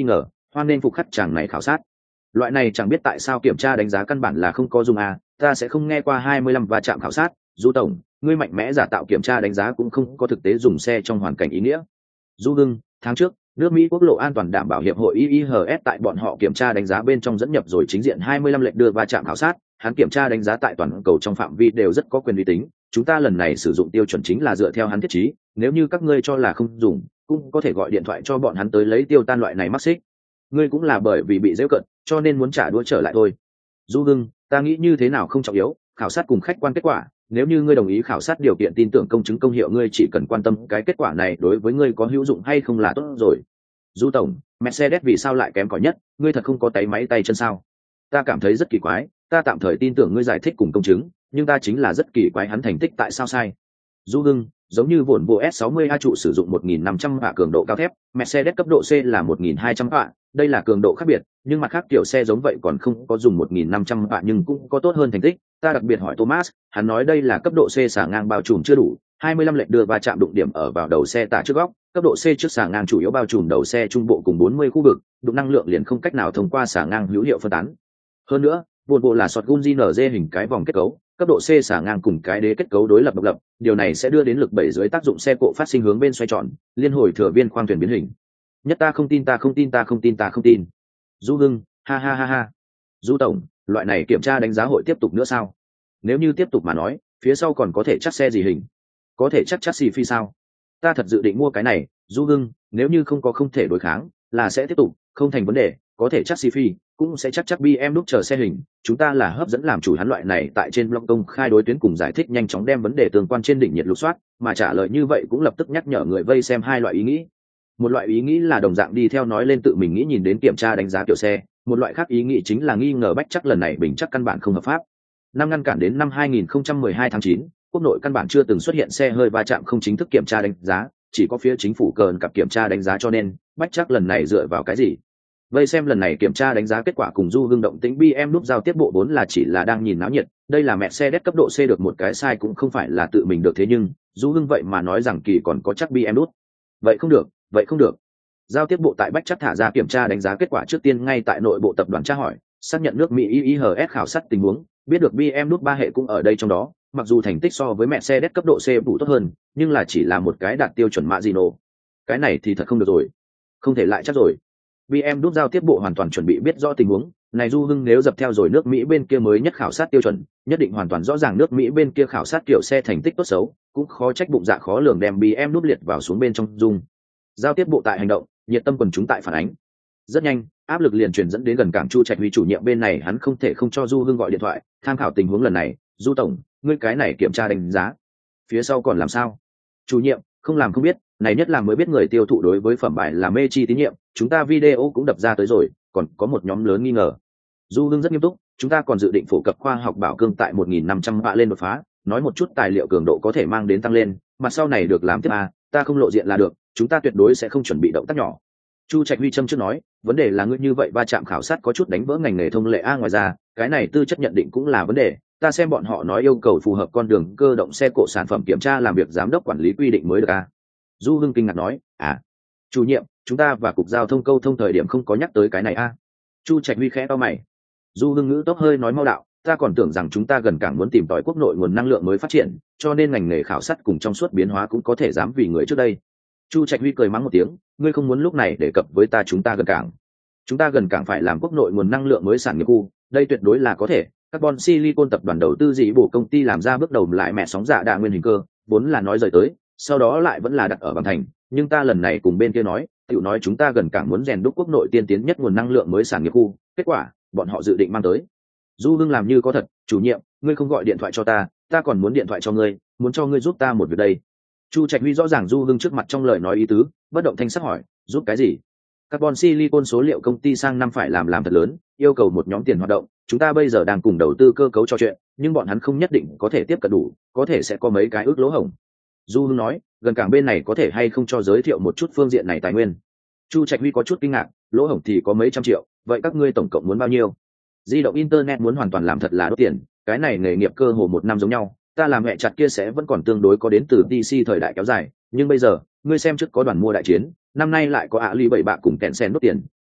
hoan nên phục khắc chàng này khảo sát. Loại này chẳng biết tại sao kiểm tra đánh giá căn bản là không có dùng à, ta sẽ không nghe qua hai mươi lăm va chạm khảo sát. Du tổng, ngươi mạnh mẽ giả tạo kiểm tra đánh giá cũng không có thực tế dùng xe trong hoàn cảnh ý nghĩa. Du Hưng, tháng trước, nước Mỹ Quốc lộ an toàn đảm bảo hiệp hội i i hát tại bọn họ kiểm tra đánh giá bên trong dẫn nhập rồi chính diện hai mươi lăm lệnh đưa va chạm khảo sát, hắn kiểm tra đánh giá tại toàn cầu trong phạm vi đều rất có quyền uy tín, chúng ta lần này sử dụng tiêu chuẩn chính là dựa theo hắn thiết trí, nếu như các ngươi cho là không dùng, cũng có thể gọi điện thoại cho bọn hắn tới lấy tiêu tan loại này mắc xích. Ngươi cũng là bởi vì bị giễu cận, cho nên muốn trả đũa trở lại thôi. Du Hưng, ta nghĩ như thế nào không trọng yếu, khảo sát cùng khách quan kết quả, nếu như ngươi đồng ý khảo sát điều kiện tin tưởng công chứng công hiệu, ngươi chỉ cần quan tâm cái kết quả này đối với ngươi có hữu dụng hay không là tốt rồi. Du tổng, Mercedes vì sao lại kém cỏi nhất, ngươi thật không có tay máy tay chân sao? Ta cảm thấy rất kỳ quái, ta tạm thời tin tưởng ngươi giải thích cùng công chứng, nhưng ta chính là rất kỳ quái hắn thành tích tại sao sai. Du Hưng, giống như Volvo S sáu mươi a trụ sử dụng một nghìn năm trăm vạ cường độ cao thép, Mercedes cấp độ C là một nghìn hai trăm vạ, đây là cường độ khác biệt, nhưng mặt khác kiểu xe giống vậy còn không có dùng một nghìn năm trăm vạ nhưng cũng có tốt hơn thành tích. Ta đặc biệt hỏi Thomas, hắn nói đây là cấp độ C xả ngang bao trùm chưa đủ, hai mươi lăm lệnh đưa va chạm đụng điểm ở vào đầu xe tả trước góc, cấp độ C trước xả ngang chủ yếu bao trùm đầu xe trung bộ cùng bốn mươi khu vực, đụng năng lượng liền không cách nào thông qua xả ngang hữu hiệu phân tán. Hơn nữa, Volvo là shotgun gi en giê hình cái vòng kết cấu, cấp độ C xả ngang cùng cái đế kết cấu đối lập độc lập, điều này sẽ đưa đến lực đẩy dưới tác dụng xe cộ phát sinh hướng bên xoay tròn, liên hồi thừa viên khoang thuyền biến hình. Nhất ta không tin ta không tin ta không tin ta không tin. Du Hưng, ha ha ha ha. Du tổng, loại này kiểm tra đánh giá hội tiếp tục nữa sao? Nếu như tiếp tục mà nói, phía sau còn có thể chắc xe gì hình? Có thể chắc chắc xì phi sao? Ta thật dự định mua cái này. Du Hưng, nếu như không có không thể đối kháng, là sẽ tiếp tục, không thành vấn đề, có thể chắc xì phi, cũng sẽ chắc chắc bê em đúc chờ xe hình. Chúng ta là hấp dẫn làm chủ hắn loại này tại trên blog công khai đối tuyến cùng giải thích nhanh chóng đem vấn đề tương quan trên đỉnh nhiệt lục soát, mà trả lời như vậy cũng lập tức nhắc nhở người vây xem hai loại ý nghĩ. Một loại ý nghĩ là đồng dạng đi theo nói lên tự mình nghĩ nhìn đến kiểm tra đánh giá kiểu xe, một loại khác ý nghĩ chính là nghi ngờ bách chắc lần này bình chắc căn bản không hợp pháp. Năm ngăn cản đến năm hai nghìn không trăm mười hai tháng chín, quốc nội căn bản chưa từng xuất hiện xe hơi va chạm không chính thức kiểm tra đánh giá, chỉ có phía chính phủ cờn cặp kiểm tra đánh giá, cho nên bách chắc lần này dựa vào cái gì? Vây xem lần này kiểm tra đánh giá kết quả cùng Du Hưng động tĩnh bê em núp giao tiếp bộ vốn là chỉ là đang nhìn náo nhiệt, đây là Mercedes cấp độ C được một cái sai cũng không phải là tự mình được, thế nhưng Du Hưng vậy mà nói rằng kỳ còn có chắc bê em núp. Vậy không được, vậy không được. Giao tiếp bộ tại bách chắc thả ra kiểm tra đánh giá kết quả trước tiên ngay tại nội bộ tập đoàn tra hỏi, xác nhận nước Mỹ i i hát khảo sát tình huống, biết được bê em núp ba hệ cũng ở đây trong đó, mặc dù thành tích so với Mercedes cấp độ C đủ tốt hơn, nhưng là chỉ là một cái đạt tiêu chuẩn Marino. Cái này thì thật không được rồi. Không thể lại chắc rồi. bê em đúc giao tiếp bộ hoàn toàn chuẩn bị biết rõ tình huống này. Du Hưng nếu dập theo rồi nước Mỹ bên kia mới nhất khảo sát tiêu chuẩn, nhất định hoàn toàn rõ ràng nước Mỹ bên kia khảo sát kiểu xe thành tích tốt xấu, cũng khó trách bụng dạ khó lường đem bê em đúc liệt vào xuống bên trong dung. Giao tiếp bộ tại hành động, nhiệt tâm quần chúng tại phản ánh. Rất nhanh, áp lực liền truyền dẫn đến gần cảng Chu Trạch Huy chủ nhiệm bên này, hắn không thể không cho Du Hưng gọi điện thoại tham khảo tình huống lần này. Du tổng, ngươi cái này kiểm tra đánh giá phía sau còn làm sao? Chủ nhiệm, không làm không biết, này nhất là mới biết người tiêu thụ đối với phẩm bài là mê chi tín nhiệm, chúng ta video cũng đập ra tới rồi, còn có một nhóm lớn nghi ngờ. Du Hưng rất nghiêm túc, chúng ta còn dự định phổ cập khoa học bảo cương tại một nghìn năm trăm vạ lên đột phá, nói một chút tài liệu cường độ có thể mang đến tăng lên, mà sau này được làm tiếp à, ta không lộ diện là được, chúng ta tuyệt đối sẽ không chuẩn bị động tác nhỏ. Chu Trạch Huy châm trước nói, vấn đề là ngươi như vậy va chạm khảo sát có chút đánh vỡ ngành nghề thông lệ a, ngoài ra, cái này tư chất nhận định cũng là vấn đề, ta xem bọn họ nói yêu cầu phù hợp con đường cơ động xe cộ sản phẩm kiểm tra làm việc giám đốc quản lý quy định mới được a. Du Hưng kinh ngạc nói, à, chủ nhiệm, chúng ta và cục giao thông câu thông thời điểm không có nhắc tới cái này a. Chu Trạch Huy khẽ to mày. Du Hưng ngữ tốc hơi nói mau đạo, ta còn tưởng rằng chúng ta gần cảng muốn tìm tòi quốc nội nguồn năng lượng mới phát triển, cho nên ngành nghề khảo sát cùng trong suốt biến hóa cũng có thể dám vì người trước đây. Chu Trạch Huy cười mắng một tiếng, ngươi không muốn lúc này đề cập với ta chúng ta gần cảng. Chúng ta gần cảng phải làm quốc nội nguồn năng lượng mới sản nghiệp khu, đây tuyệt đối là có thể. Carbon Silicon tập đoàn đầu tư dĩ bổ công ty làm ra bước đầu lại mẹ sóng dạ đa nguyên hình cơ, vốn là nói rời tới, sau đó lại vẫn là đặt ở Bằng Thành, nhưng ta lần này cùng bên kia nói, tiểu nói chúng ta gần cảng muốn rèn đúc quốc nội tiên tiến nhất nguồn năng lượng mới sản nghiệp khu, kết quả, bọn họ dự định mang tới. Du Hưng làm như có thật, chủ nhiệm, ngươi không gọi điện thoại cho ta, ta còn muốn điện thoại cho ngươi, muốn cho ngươi giúp ta một việc đây. Chu Trạch Huy rõ ràng Du Hưng trước mặt trong lời nói ý tứ, bất động thanh sắc hỏi, giúp cái gì? Carbon Silicon số liệu công ty sang năm phải làm làm thật lớn, yêu cầu một nhóm tiền hoạt động, chúng ta bây giờ đang cùng đầu tư cơ cấu trò chuyện, nhưng bọn hắn không nhất định có thể tiếp cận đủ, có thể sẽ có mấy cái ước lỗ hổng. Du Hưng nói, gần cảng bên này có thể hay không cho giới thiệu một chút phương diện này tài nguyên. Chu Trạch Huy có chút kinh ngạc, lỗ hổng thì có mấy trăm triệu, vậy các ngươi tổng cộng muốn bao nhiêu? Di động internet muốn hoàn toàn làm thật là đốt tiền, cái này nghề nghiệp cơ hồ một năm giống nhau, ta làm mẹ chặt kia sẽ vẫn còn tương đối có đến từ đê xê thời đại kéo dài, nhưng bây giờ, ngươi xem trước có đoàn mua đại chiến, năm nay lại có ạ ly bảy bạ cùng kẹn sen đốt tiền,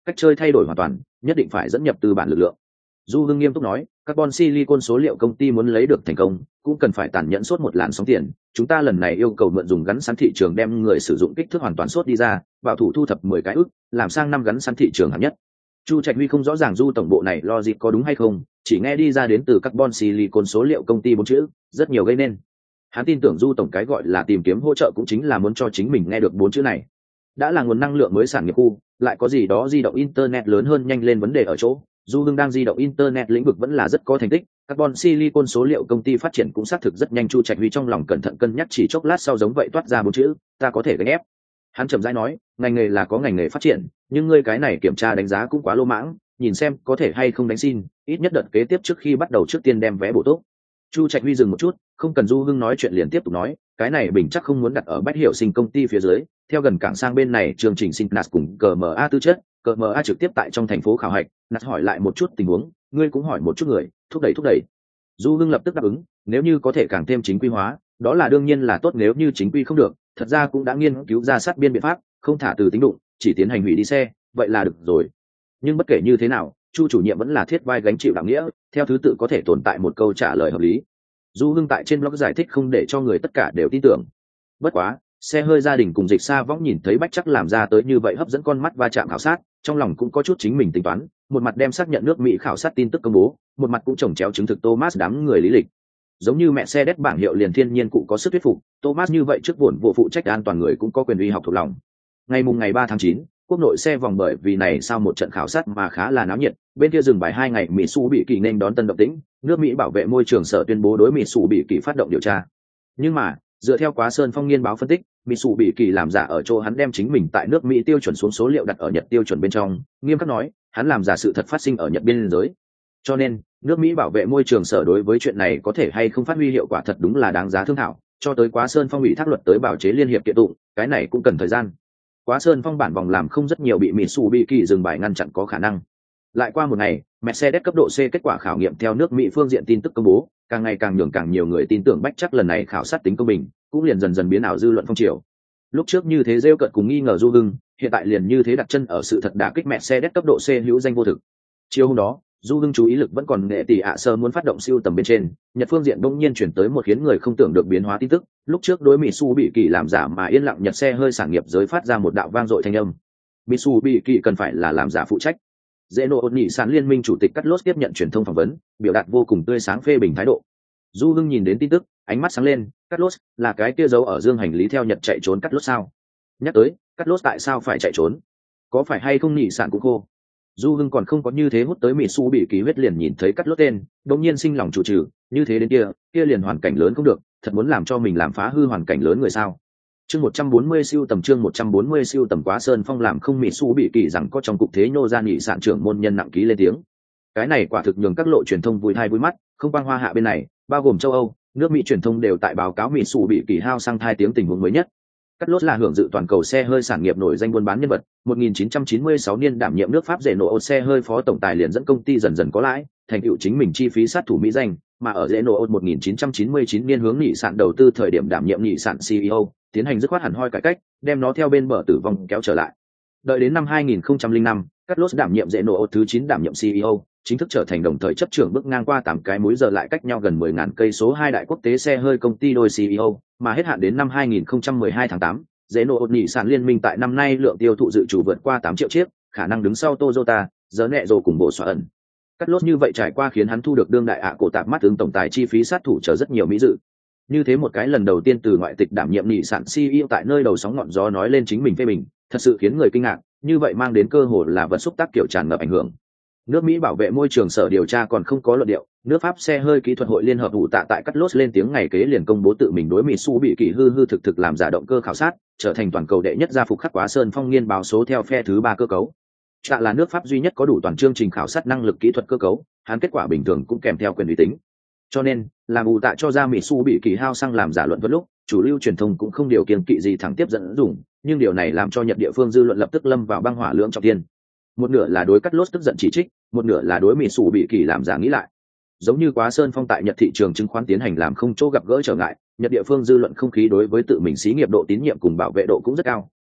cách chơi thay đổi hoàn toàn, nhất định phải dẫn nhập tư bản lực lượng. Du Hưng nghiêm túc nói, carbon silicon số liệu công ty muốn lấy được thành công cũng cần phải tàn nhẫn sốt một làn sóng tiền. Chúng ta lần này yêu cầu mượn dùng gắn sẵn thị trường đem người sử dụng kích thước hoàn toàn sốt đi ra, bảo thủ thu thập mười cái ức, làm sang năm gắn sẵn thị trường hạng nhất. Chu Trạch Huy không rõ ràng Du tổng bộ này logic có đúng hay không, chỉ nghe đi ra đến từ carbon silicon số liệu công ty bốn chữ, rất nhiều gây nên. Hắn tin tưởng Du tổng cái gọi là tìm kiếm hỗ trợ cũng chính là muốn cho chính mình nghe được bốn chữ này. Đã là nguồn năng lượng mới sản nghiệp khu, lại có gì đó di động internet lớn hơn nhanh lên vấn đề ở chỗ. Du Hưng đang di động internet lĩnh vực vẫn là rất có thành tích, carbon silicon số liệu công ty phát triển cũng xác thực rất nhanh. Chu Trạch Huy trong lòng cẩn thận cân nhắc, chỉ chốc lát sau giống vậy toát ra bốn chữ, ta có thể gánh ép. Hắn chậm rãi nói, ngành nghề là có ngành nghề phát triển, nhưng ngươi cái này kiểm tra đánh giá cũng quá lô mãng, nhìn xem có thể hay không đánh xin, ít nhất đợt kế tiếp trước khi bắt đầu trước tiên đem vé bổ túc. Chu Trạch Huy dừng một chút, không cần Du Hưng nói chuyện liền tiếp tục nói, cái này bình chắc không muốn đặt ở Bách Hiểu Sinh công ty phía dưới, theo gần cảng sang bên này chương trình sinh nạt cùng cờ em a tư chất, cờ em a trực tiếp tại trong thành phố khảo hạch. Nạt hỏi lại một chút tình huống, ngươi cũng hỏi một chút người, thúc đẩy thúc đẩy. Du Hưng lập tức đáp ứng, nếu như có thể càng thêm chính quy hóa, đó là đương nhiên là tốt, nếu như chính quy không được, thật ra cũng đã nghiên cứu ra sát biên biện pháp, không thả từ tính đụng, chỉ tiến hành hủy đi xe, vậy là được rồi. Nhưng bất kể như thế nào, Chu chủ nhiệm vẫn là thiết vai gánh chịu đạo nghĩa, theo thứ tự có thể tồn tại một câu trả lời hợp lý. Du Hưng tại trên blog giải thích không để cho người tất cả đều tin tưởng. Bất quá, xe hơi gia đình cùng Dịch Sa Võng nhìn thấy Bách Chắc làm ra tới như vậy hấp dẫn con mắt va chạm khảo sát, trong lòng cũng có chút chính mình tính toán, một mặt đem xác nhận nước Mỹ khảo sát tin tức công bố, một mặt cũng chồng chéo chứng thực Thomas đám người lý lịch. Giống như mẹ xe đét bảng hiệu liền thiên nhiên cụ có sức thuyết phục, Thomas như vậy trước buồn vụ phụ trách an toàn người cũng có quyền uy học thuộc lòng. Ngày mùng ngày ba tháng chín, quốc nội xe vòng bởi vì này sau một trận khảo sát mà khá là náo nhiệt, bên kia dừng bài hai ngày Mỹ Su bị kỳ nên đón tân động tĩnh, nước Mỹ bảo vệ môi trường sở tuyên bố đối Mỹ Su bị kỳ phát động điều tra. Nhưng mà, dựa theo Quá Sơn Phong nghiên báo phân tích, Mỹ Su bị kỳ làm giả ở chỗ hắn đem chính mình tại nước Mỹ tiêu chuẩn xuống số liệu đặt ở Nhật tiêu chuẩn bên trong, nghiêm khắc nói, hắn làm giả sự thật phát sinh ở Nhật biên giới. Cho nên, nước Mỹ bảo vệ môi trường sở đối với chuyện này có thể hay không phát huy hiệu quả thật đúng là đáng giá thương thảo, cho tới Quá Sơn Phong ủy thác luật tới bảo chế liên hiệp kiện tụng, cái này cũng cần thời gian. Quá Sơn Phong bản vòng làm không rất nhiều bị Mitsubishi dừng bài ngăn chặn có khả năng. Lại qua một ngày, Mercedes cấp độ C kết quả khảo nghiệm theo nước Mỹ phương diện tin tức công bố, càng ngày càng nhường càng nhiều người tin tưởng Bách Chắc lần này khảo sát tính công bình, cũng liền dần dần biến ảo dư luận phong triều. Lúc trước như thế rêu cợt cùng nghi ngờ Du Hưng, hiện tại liền như thế đặt chân ở sự thật đả kích Mercedes cấp độ C hữu danh vô thực. Chiều hôm đó, Du Hưng chú ý lực vẫn còn nghệ tỷ ạ sơ muốn phát động siêu tầm bên trên, Nhật phương diện bỗng nhiên chuyển tới một khiến người không tưởng được biến hóa tin tức, lúc trước đối Mitsubishi làm giả mà yên lặng Nhật xe hơi sản nghiệp giới phát ra một đạo vang dội thanh âm. Mitsubishi cần phải là làm giả phụ trách. Renault nhị sản liên minh chủ tịch Cắt Lốt tiếp nhận truyền thông phỏng vấn, biểu đạt vô cùng tươi sáng phê bình thái độ. Du Hưng nhìn đến tin tức, ánh mắt sáng lên, Cắt Lốt là cái kia giấu ở dương hành lý theo Nhật chạy trốn Cắt Lốt sao? Nhắc tới, Cắt Lốt tại sao phải chạy trốn? Có phải hay không nhị sản cũng khô? Du Hưng còn không có như thế hút tới Mitsubishi huyết liền nhìn thấy Cắt Lốt tên, đột nhiên sinh lòng chủ trừ, như thế đến kia, kia liền hoàn cảnh lớn không được, thật muốn làm cho mình làm phá hư hoàn cảnh lớn người sao? Chương một trăm bốn mươi siêu tầm chương một trăm bốn mươi siêu tầm Quá Sơn Phong làm không Mitsubishi rằng có trong cục thế nhô ra nhị sản trưởng môn nhân nặng ký lên tiếng. Cái này quả thực nhường các lộ truyền thông vui thai vui mắt, không quang hoa hạ bên này, bao gồm châu Âu, nước Mỹ truyền thông đều tại báo cáo Mitsubishi hao sang thai tiếng tình huống mới nhất. Cắt Lốt là hưởng dự toàn cầu xe hơi sản nghiệp nổi danh buôn bán nhân vật, một nghìn chín trăm chín mươi sáu niên đảm nhiệm nước Pháp Renault xe hơi phó tổng tài liền dẫn công ty dần dần có lãi, thành tựu chính mình chi phí sát thủ mỹ danh, mà ở Renault một nghìn chín trăm chín mươi chín niên hướng nhị sản đầu tư thời điểm đảm nhiệm nhị sản xê e ô, tiến hành dứt khoát hẳn hoi cải cách, đem nó theo bên bờ tử vong kéo trở lại. Đợi đến năm hai nghìn không trăm lẻ năm, Cắt Lốt đảm nhiệm Renault thứ chín đảm nhiệm xê e ô, chính thức trở thành đồng thời chấp trưởng bước ngang qua tám cái múi giờ lại cách nhau gần mười nghìn cây số hai đại quốc tế xe hơi công ty đôi xê e ô, mà hết hạn đến năm hai nghìn không trăm mười hai tháng tám, Renault nhị sản liên minh tại năm nay lượng tiêu thụ dự trù vượt qua tám triệu chiếc, khả năng đứng sau Toyota, giờ nẹ rồ cùng bộ xoa ẩn. Cắt Lốt như vậy trải qua khiến hắn thu được đương đại ạ cổ tạp mắt ứng tổng tài chi phí sát thủ trở rất nhiều mỹ dự. Như thế một cái lần đầu tiên từ ngoại tịch đảm nhiệm nhị sản xê e ô tại nơi đầu sóng ngọn gió nói lên chính mình phê bình, thật sự khiến người kinh ngạc, như vậy mang đến cơ hội là vật xúc tác kiểu tràn ngập ảnh hưởng. Nước Mỹ bảo vệ môi trường sở điều tra còn không có luận điệu, nước Pháp xe hơi kỹ thuật hội liên hợp vụ tạ tại Cắt Lốt lên tiếng ngày kế liền công bố tự mình đối Mitsubishi hư hư thực thực làm giả động cơ khảo sát, trở thành toàn cầu đệ nhất gia phục khắc Quá Sơn Phong nghiên báo số theo phe thứ ba cơ cấu. Tạ là nước Pháp duy nhất có đủ toàn chương trình khảo sát năng lực kỹ thuật cơ cấu, hắn kết quả bình thường cũng kèm theo quyền uy tín. Cho nên, làm vụ tạ cho ra Mitsubishi hao xăng làm giả luận vấn lúc, chủ lưu truyền thông cũng không điều kiêng kỵ gì thẳng tiếp dẫn dùng, nhưng điều này làm cho Nhật địa phương dư luận lập tức lâm vào băng hỏa lưỡng trọng thiên. Một nửa là đối Cắt Lốt tức giận chỉ trích, một nửa là đối Mitsubishi làm giả nghĩ lại. Giống như Quá Sơn Phong tại Nhật thị trường chứng khoán tiến hành làm không chỗ gặp gỡ trở ngại, Nhật địa phương dư luận không khí đối với tự mình xí nghiệp độ tín nhiệm cùng bảo vệ độ cũng rất cao,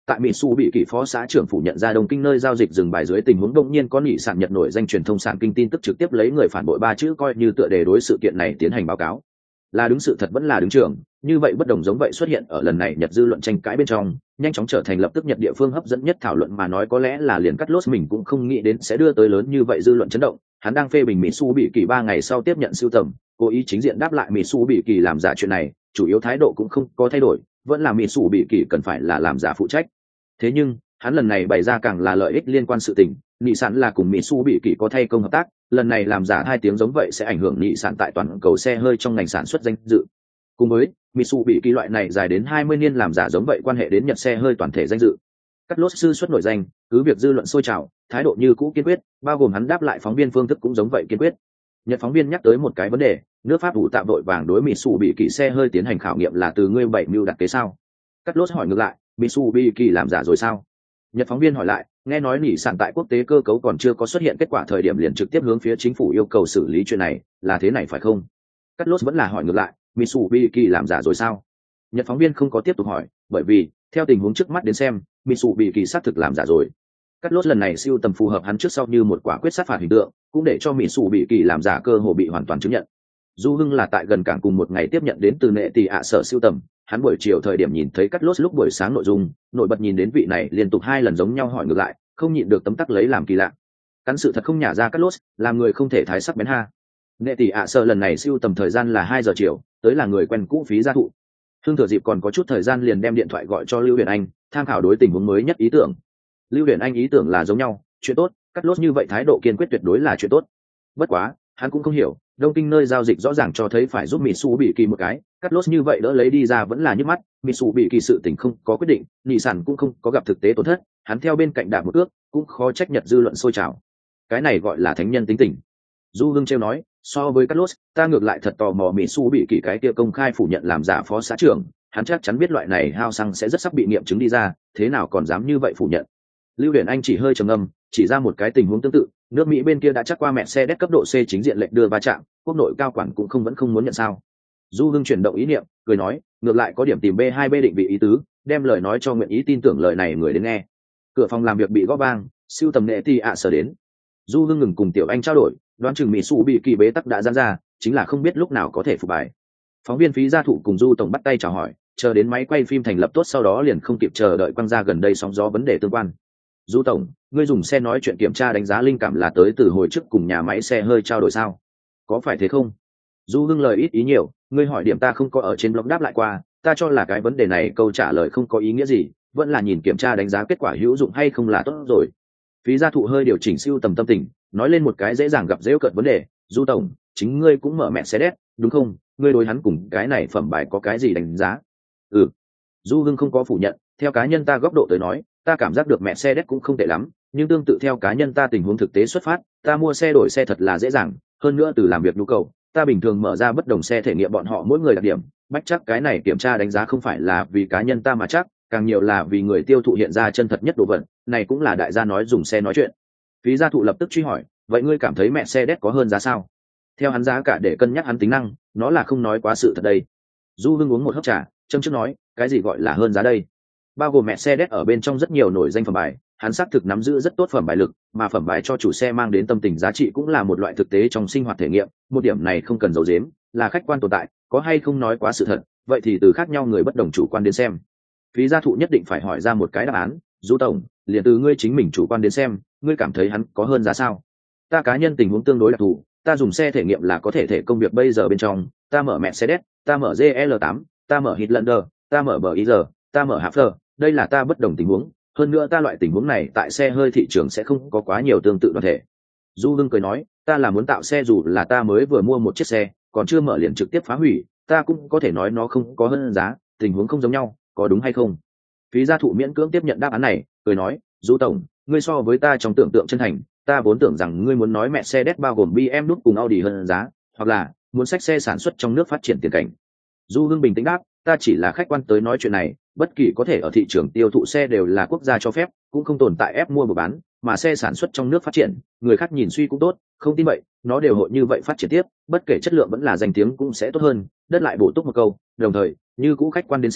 Tại Mitsubishi phó xã trưởng phủ nhận ra Đông Kinh nơi giao dịch dừng bài dưới tình huống đông nhiên có nghị sản Nhật nổi danh truyền thông sản kinh tin tức trực tiếp lấy người phản bội ba chữ coi như tựa đề đối sự kiện này tiến hành báo cáo. Là đứng sự thật vẫn là đứng trường, như vậy bất đồng giống vậy xuất hiện ở lần này Nhật dư luận tranh cãi bên trong, nhanh chóng trở thành lập tức Nhật địa phương hấp dẫn nhất thảo luận mà nói có lẽ là liền cắt lốt mình cũng không nghĩ đến sẽ đưa tới lớn như vậy dư luận chấn động. Hắn đang phê bình Mitsubishi ba ngày sau tiếp nhận sưu tầm, cố ý chính diện đáp lại Mitsubishi làm giả chuyện này, chủ yếu thái độ cũng không có thay đổi, vẫn là Mitsubishi cần phải là làm giả phụ trách. Thế nhưng, hắn lần này bày ra càng là lợi ích liên quan sự tình, nhị sản là cùng Mitsubishi có thay công hợp tác, lần này làm giả hai tiếng giống vậy sẽ ảnh hưởng nhị sản tại toàn cầu xe hơi trong ngành sản xuất danh dự. Cùng với Mitsubishi loại này dài đến hai mươi niên làm giả giống vậy quan hệ đến Nhật xe hơi toàn thể danh dự. Cắt lốt sư xuất nổi danh, cứ việc dư luận sôi trào, thái độ như cũ kiên quyết, bao gồm hắn đáp lại phóng viên phương thức cũng giống vậy kiên quyết. Nhật phóng viên nhắc tới một cái vấn đề, nước Pháp vụ tạm đội vàng đối Mitsubishi xe hơi tiến hành khảo nghiệm là từ ngươi bảy mưu đặt kế sao? Cắt lốt hỏi ngược lại, Mitsubishi làm giả rồi sao? Nhật phóng viên hỏi lại, nghe nói nỉ sản tại quốc tế cơ cấu còn chưa có xuất hiện kết quả thời điểm liền trực tiếp hướng phía chính phủ yêu cầu xử lý chuyện này, là thế này phải không? Cắt lốt vẫn là hỏi ngược lại, Mitsubishi làm giả rồi sao? Nhật phóng viên không có tiếp tục hỏi, bởi vì theo tình huống trước mắt đến xem, Mitsubishi xác thực làm giả rồi. Cắt lốt lần này siêu tầm phù hợp hắn trước sau như một quả quyết sát phạt hình tượng, cũng để cho Mitsubishi làm giả cơ hồ bị hoàn toàn chứng nhận. Du Hưng là tại gần cảng cùng một ngày tiếp nhận đến từ nệ tỷ ạ sở siêu tầm, hắn buổi chiều thời điểm nhìn thấy Cắt lốt lúc buổi sáng nội dung, nổi bật nhìn đến vị này liên tục hai lần giống nhau hỏi ngược lại, không nhịn được tấm tắc lấy làm kỳ lạ. Cắn sự thật không nhả ra Cắt lốt, làm người không thể thái sắc bén ha. Nệ tỷ ạ sở lần này siêu tầm thời gian là hai giờ chiều, tới là người quen cũ Phí Gia Thụ. Hưng thừa dịp còn có chút thời gian liền đem điện thoại gọi cho Lưu Huyền Anh, tham khảo đối tình huống mới nhất ý tưởng. Lưu Huyền Anh ý tưởng là giống nhau, chuyện tốt, Cắt lốt như vậy thái độ kiên quyết tuyệt đối là chuyện tốt. Bất quá, hắn cũng không hiểu, Đông Kinh nơi giao dịch rõ ràng cho thấy phải giúp Mitsubishi một cái, Cắt lốt như vậy đỡ lấy đi ra vẫn là nhức mắt, Mitsubishi sự tình không có quyết định, nhị sản cũng không có gặp thực tế tổn thất, hắn theo bên cạnh đạp một ước, cũng khó trách Nhật dư luận sôi trào. Cái này gọi là thánh nhân tính tình. Du Hưng trêu nói, so với Cắt lốt, ta ngược lại thật tò mò Mitsubishi cái kia công khai phủ nhận làm giả phó xã trưởng, hắn chắc chắn biết loại này hao xăng sẽ rất sắp bị nghiệm chứng đi ra, thế nào còn dám như vậy phủ nhận. Lưu Huyền Anh chỉ hơi trầm ngâm, chỉ ra một cái tình huống tương tự, nước Mỹ bên kia đã chắc qua mẹ xe đét cấp độ C chính diện lệnh đưa va chạm, quốc nội cao quản cũng không vẫn không muốn nhận sao. Du Hưng chuyển động ý niệm, cười nói, ngược lại có điểm tìm B hai B định vị ý tứ, đem lời nói cho nguyện ý tin tưởng lời này người đến nghe. Cửa phòng làm việc bị gõ vang, siêu tầm nệ thì ạ sở đến. Du Hưng ngừng cùng Tiểu Anh trao đổi, đoán chừng Mitsubishi bế tắc đã giãn ra, chính là không biết lúc nào có thể phục bài. Phóng viên Phí Gia Thụ cùng Du tổng bắt tay chào hỏi, chờ đến máy quay phim thành lập tốt sau đó liền không kịp chờ đợi quăng ra gần đây sóng gió vấn đề tương quan. Du tổng, ngươi dùng xe nói chuyện kiểm tra đánh giá linh cảm là tới từ hồi trước cùng nhà máy xe hơi trao đổi sao? Có phải thế không? Du Hưng lời ít ý nhiều, ngươi hỏi điểm ta không có ở trên blog đáp lại qua, ta cho là cái vấn đề này câu trả lời không có ý nghĩa gì, vẫn là nhìn kiểm tra đánh giá kết quả hữu dụng hay không là tốt rồi. Phí Gia Thụ hơi điều chỉnh siêu tầm tâm tình, nói lên một cái dễ dàng gặp dễ cận vấn đề, Du tổng, chính ngươi cũng mở mẹ xe đét, đúng không? Ngươi đối hắn cùng cái này phẩm bài có cái gì đánh giá? Ừ. Du Hưng không có phủ nhận, theo cá nhân ta góc độ tới nói, ta cảm giác được mẹ xe đét cũng không tệ lắm, nhưng tương tự theo cá nhân ta tình huống thực tế xuất phát, ta mua xe đổi xe thật là dễ dàng, hơn nữa từ làm việc nhu cầu, ta bình thường mở ra bất đồng xe thể nghiệm bọn họ mỗi người đặc điểm, bách chắc cái này kiểm tra đánh giá không phải là vì cá nhân ta mà chắc, càng nhiều là vì người tiêu thụ hiện ra chân thật nhất đồ vật, này cũng là đại gia nói dùng xe nói chuyện. Phí Gia Thụ lập tức truy hỏi, vậy ngươi cảm thấy mẹ xe đét có hơn giá sao? Theo hắn giá cả để cân nhắc hắn tính năng, nó là không nói quá sự thật đây. Du Hưng uống một hớp trà, châm trước nói, cái gì gọi là hơn giá đây? Bao gồm mẹ xe đét ở bên trong rất nhiều nổi danh phẩm bài, hắn xác thực nắm giữ rất tốt phẩm bài lực, mà phẩm bài cho chủ xe mang đến tâm tình giá trị cũng là một loại thực tế trong sinh hoạt thể nghiệm, một điểm này không cần giấu giếm, là khách quan tồn tại, có hay không nói quá sự thật, vậy thì từ khác nhau người bất đồng chủ quan đến xem. Phí Gia Thụ nhất định phải hỏi ra một cái đáp án, Du tổng, liền từ ngươi chính mình chủ quan đến xem, ngươi cảm thấy hắn có hơn giá sao? Ta cá nhân tình huống tương đối đặc thù, ta dùng xe thể nghiệm là có thể thể công việc bây giờ bên trong, ta mở mẹ xe đét, ta mở G L tám, ta mở Hitlander, ta mở bờ i giờ, ta mở Hafler, đây là ta bất đồng tình huống, hơn nữa ta loại tình huống này tại xe hơi thị trường sẽ không có quá nhiều tương tự đoàn thể. Du Hưng cười nói, ta là muốn tạo xe dù là ta mới vừa mua một chiếc xe, còn chưa mở liền trực tiếp phá hủy, ta cũng có thể nói nó không có hơn giá, tình huống không giống nhau, có đúng hay không? Phí Gia Thụ miễn cưỡng tiếp nhận đáp án này, cười nói, Du tổng, ngươi so với ta trong tưởng tượng chân thành, ta vốn tưởng rằng ngươi muốn nói mẹ xe đét bao gồm B M W cùng Audi hơn giá, hoặc là muốn xách xe sản xuất trong nước phát triển tiền cảnh. Du Hưng bình tĩnh đáp, ta chỉ là khách quan tới nói chuyện này, bất kỳ có thể ở thị trường tiêu thụ xe đều là quốc gia cho phép, cũng không tồn tại ép mua và bán, mà xe sản xuất trong nước phát triển, người khác nhìn suy cũng tốt, không tin vậy, nó đều hội như vậy phát triển tiếp, bất kể chất lượng vẫn là danh tiếng cũng sẽ tốt hơn. Đất lại bổ túc một câu, đồng thời, như cũ khách quan đến xem,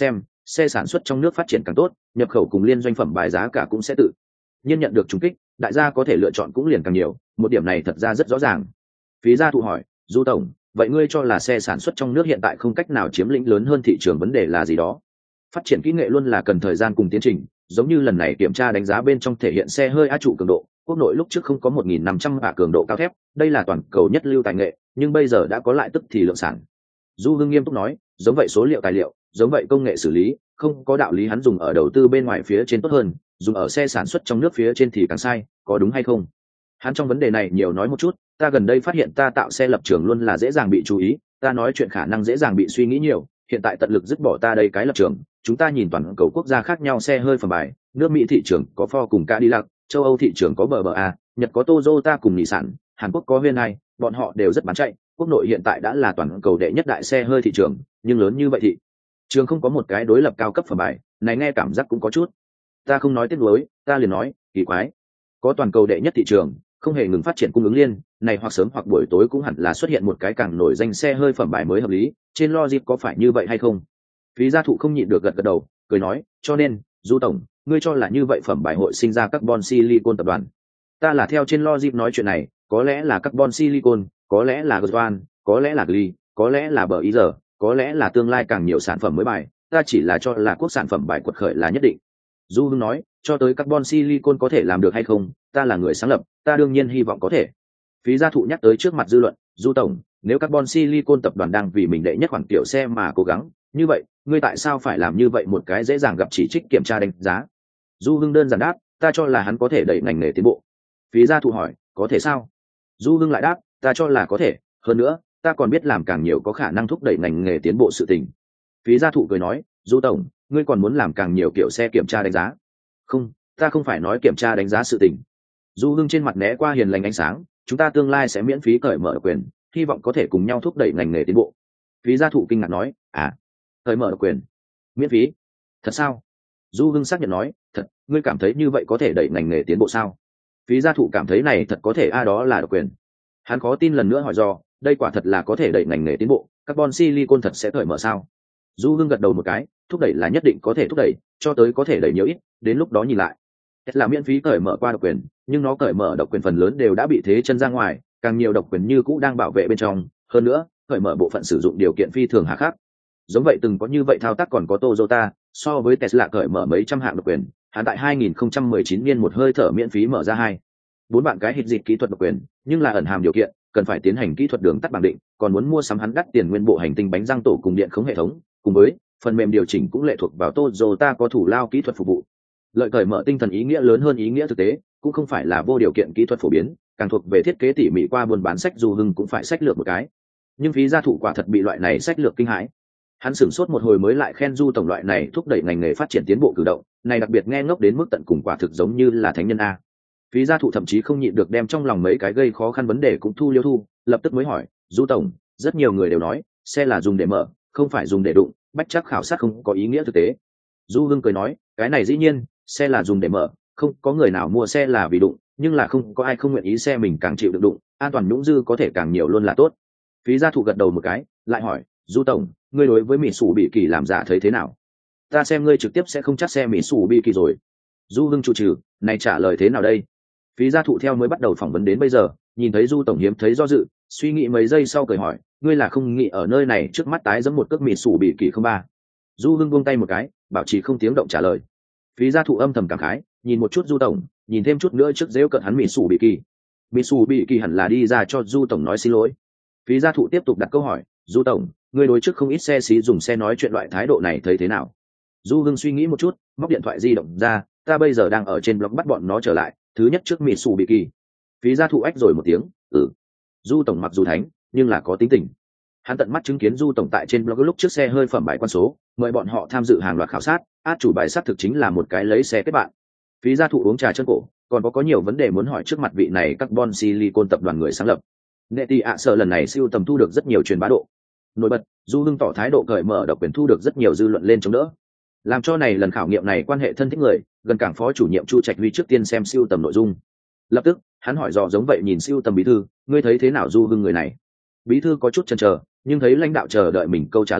xe sản xuất trong nước phát triển càng tốt, nhập khẩu cùng liên doanh phẩm bài giá cả cũng sẽ tự nhiên nhận được trùng kích, đại gia có thể lựa chọn cũng liền càng nhiều, một điểm này thật ra rất rõ ràng. Phí gia thụ hỏi, Du tổng, vậy ngươi cho là xe sản xuất trong nước hiện tại không cách nào chiếm lĩnh lớn hơn thị trường vấn đề là gì đó? Phát triển kỹ nghệ luôn là cần thời gian cùng tiến trình, giống như lần này kiểm tra đánh giá bên trong thể hiện xe hơi á trụ cường độ, quốc nội lúc trước không có một nghìn năm trăm bả cường độ cao thép, đây là toàn cầu nhất lưu tài nghệ, nhưng bây giờ đã có lại tức thì lượng sản. Du Hưng nghiêm túc nói, giống vậy số liệu tài liệu, giống vậy công nghệ xử lý, không có đạo lý hắn dùng ở đầu tư bên ngoài phía trên tốt hơn, dùng ở xe sản xuất trong nước phía trên thì càng sai, có đúng hay không? Hắn trong vấn đề này nhiều nói một chút, ta gần đây phát hiện ta tạo xe lập trường luôn là dễ dàng bị chú ý, ta nói chuyện khả năng dễ dàng bị suy nghĩ nhiều, hiện tại tận lực dứt bỏ ta đây cái lập trường, chúng ta nhìn toàn cầu quốc gia khác nhau xe hơi phẩm bài, nước Mỹ thị trường có Ford cùng Cadillac, châu Âu thị trường có bê em vê, Nhật có Toyota cùng Nissan, Hàn Quốc có Hyundai, bọn họ đều rất bán chạy, quốc nội hiện tại đã là toàn cầu đệ nhất đại xe hơi thị trường, nhưng lớn như vậy thị trường không có một cái đối lập cao cấp phẩm bài, này nghe cảm giác cũng có chút. Ta không nói tiếc nuối, ta liền nói, kỳ quái. Có toàn cầu đệ nhất thị trường, không hề ngừng phát triển cung ứng liên, này hoặc sớm hoặc buổi tối cũng hẳn là xuất hiện một cái càng nổi danh xe hơi phẩm bài mới hợp lý, trên logic có phải như vậy hay không? Phí gia thụ không nhịn được gật gật đầu, cười nói, cho nên, Du tổng, ngươi cho là như vậy phẩm bài hội sinh ra carbon silicon tập đoàn. Ta là theo trên logic nói chuyện này, có lẽ là carbon silicon, có lẽ là Gwan, có lẽ là Gli, có lẽ là bờ ý giờ, có lẽ là tương lai càng nhiều sản phẩm mới bài, ta chỉ là cho là quốc sản phẩm bài quật khởi là nhất định. Du Hưng nói, cho tới carbon silicon có thể làm được hay không, ta là người sáng lập, ta đương nhiên hy vọng có thể. Phí gia thụ nhắc tới trước mặt dư luận, Du tổng, nếu carbon silicon tập đoàn đang vì mình đệ nhất khoản kiểu xe mà cố gắng, như vậy, ngươi tại sao phải làm như vậy một cái dễ dàng gặp chỉ trích kiểm tra đánh giá? Du Hưng đơn giản đáp, ta cho là hắn có thể đẩy ngành nghề tiến bộ. Phí gia thụ hỏi, có thể sao? Du Hưng lại đáp, ta cho là có thể, hơn nữa, ta còn biết làm càng nhiều có khả năng thúc đẩy ngành nghề tiến bộ sự tình. Phí gia thụ cười nói, Du tổng, ngươi còn muốn làm càng nhiều kiểu xe kiểm tra đánh giá? Không, ta không phải nói kiểm tra đánh giá sự tình. Du Hưng trên mặt né qua hiền lành ánh sáng, chúng ta tương lai sẽ miễn phí cởi mở quyền, hy vọng có thể cùng nhau thúc đẩy ngành nghề tiến bộ. Phí gia thụ kinh ngạc nói, à, cởi mở quyền, miễn phí? Thật sao? Du Hưng xác nhận nói, thật, ngươi cảm thấy như vậy có thể đẩy ngành nghề tiến bộ sao? Phí gia thụ cảm thấy này thật có thể a à, đó là độc quyền. Hắn khó tin lần nữa hỏi do, đây quả thật là có thể đẩy ngành nghề tiến bộ, carbon silicon thật sẽ cởi mở sao? Du Hưng gật đầu một cái, thúc đẩy là nhất định có thể thúc đẩy, cho tới có thể đẩy nhiều ít, đến lúc đó nhìn lại. Là miễn phí cởi mở qua độc quyền, nhưng nó cởi mở độc quyền phần lớn đều đã bị thế chân ra ngoài, càng nhiều độc quyền như cũ đang bảo vệ bên trong, hơn nữa, cởi mở bộ phận sử dụng điều kiện phi thường hà khắc. Giống vậy từng có như vậy thao tác còn có Toyota, so với Tesla cởi mở mấy trăm hạng độc quyền, hắn tại hai nghìn không trăm mười chín niên một hơi thở miễn phí mở ra hai bốn bạn cái hít dịch kỹ thuật độc quyền, nhưng là ẩn hàm điều kiện, cần phải tiến hành kỹ thuật đường tắt bằng định, còn muốn mua sắm hắn đắt tiền nguyên bộ hành tinh bánh răng tổ cùng điện khống hệ thống, cùng với phần mềm điều chỉnh cũng lệ thuộc vào Toyota có thủ lao kỹ thuật phục vụ. Lợi cởi mở tinh thần ý nghĩa lớn hơn ý nghĩa thực tế, cũng không phải là vô điều kiện kỹ thuật phổ biến, càng thuộc về thiết kế tỉ mỉ qua buôn bán sách. Du Hưng cũng phải sách lược một cái, nhưng phí gia thụ quả thật bị loại này sách lược kinh hãi. Hắn sửng sốt một hồi mới lại khen Du tổng loại này thúc đẩy ngành nghề phát triển tiến bộ cử động, này đặc biệt nghe ngốc đến mức tận cùng, quả thực giống như là thánh nhân a. Phí gia thụ thậm chí không nhịn được đem trong lòng mấy cái gây khó khăn vấn đề cũng thu liêu thu, lập tức mới hỏi, Du tổng, rất nhiều người đều nói, xe là dùng để mở, không phải dùng để đụng, bách chắc khảo sát không có ý nghĩa thực tế. Du Hưng cười nói, cái này dĩ nhiên, xe là dùng để mở, không có người nào mua xe là vì đụng, nhưng là không có ai không nguyện ý xe mình càng chịu được đụng, an toàn nhũng dư có thể càng nhiều luôn là tốt. Phí gia thụ gật đầu một cái, lại hỏi, Du tổng, ngươi đối với mỹ sủ bị kỳ làm giả thấy thế nào? Ta xem ngươi trực tiếp sẽ không chắc xe mỹ sủ bị kỳ rồi. Du Hưng trụ trừ, này trả lời thế nào đây? Phí gia thụ theo mới bắt đầu phỏng vấn đến bây giờ, nhìn thấy Du tổng hiếm thấy do dự, suy nghĩ mấy giây sau cười hỏi, ngươi là không nghĩ ở nơi này trước mắt tái giẫm một cước mỹ sủ bị kỳ không ba? Du Hưng buông tay một cái, bảo trì không tiếng động trả lời. Phí gia thụ âm thầm cảm khái, nhìn một chút Du tổng, nhìn thêm chút nữa trước dễu cận hắn mỹ sủ bị kỳ. Mỹ sủ bị kỳ hẳn là đi ra cho Du tổng nói xin lỗi. Phí gia thụ tiếp tục đặt câu hỏi, Du tổng, ngươi đối trước không ít xe xí dùng xe nói chuyện loại thái độ này thấy thế nào? Du Hưng suy nghĩ một chút, móc điện thoại di động ra, ta bây giờ đang ở trên blog bắt bọn nó trở lại, thứ nhất trước mỹ sủ bị kỳ. Phí gia thụ ách rồi một tiếng, ừ. Du tổng mặc dù thánh, nhưng là có tính tình. Hắn tận mắt chứng kiến Du tổng tại trên blog lúc trước xe hơi phẩm bài quan số, mời bọn họ tham dự hàng loạt khảo sát, át chủ bài xác thực chính là một cái lấy xe kết bạn. Phí gia thụ uống trà chân cổ, còn có có nhiều vấn đề muốn hỏi trước mặt vị này carbon silicon tập đoàn người sáng lập. Nghệ tỷ ạ sợ lần này siêu tầm thu được rất nhiều truyền bá độ. Nổi bật, Du Hưng tỏ thái độ cởi mở độc quyền thu được rất nhiều dư luận lên chống đỡ. Làm cho này lần khảo nghiệm này quan hệ thân thích người, gần cảng phó chủ nhiệm Chu Trạch Huy trước tiên xem siêu tầm nội dung. Lập tức, hắn hỏi dò giống vậy nhìn siêu tầm bí thư, ngươi thấy thế nào Du Hưng người này? Bí thư có chút chần chờ, nhưng thấy lãnh đạo chờ đợi mình câu trả lời,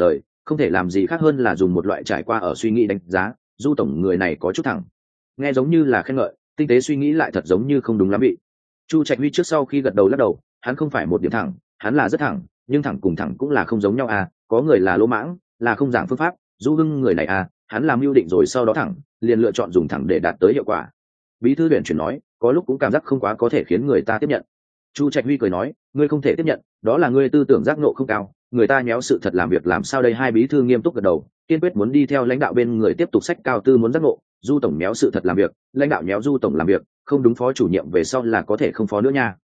không thể làm gì khác hơn là dùng một loại trải qua ở suy nghĩ đánh giá du tổng người này có chút thẳng. Nghe giống như là khen ngợi, tinh tế suy nghĩ lại thật giống như không đúng lắm bị. Chu Trạch Huy trước sau khi gật đầu lắc đầu, hắn không phải một điểm thẳng, hắn là rất thẳng, nhưng thẳng cùng thẳng cũng là không giống nhau à, có người là lỗ mãng, là không giảng phương pháp, du hưng người này à, hắn làm mưu định rồi sau đó thẳng, liền lựa chọn dùng thẳng để đạt tới hiệu quả. Bí thư huyện chuyển nói, có lúc cũng cảm giác không quá có thể khiến người ta tiếp nhận. Chu Trạch Huy cười nói, ngươi không thể tiếp nhận, đó là ngươi tư tưởng giác ngộ không cao, người ta nhéo sự thật làm việc làm sao đây? Hai bí thư nghiêm túc gật đầu, kiên quyết muốn đi theo lãnh đạo bên người tiếp tục sách cao tư muốn giác ngộ, du tổng nhéo sự thật làm việc, lãnh đạo nhéo du tổng làm việc, không đúng phó chủ nhiệm về sau là có thể không phó nữa nha.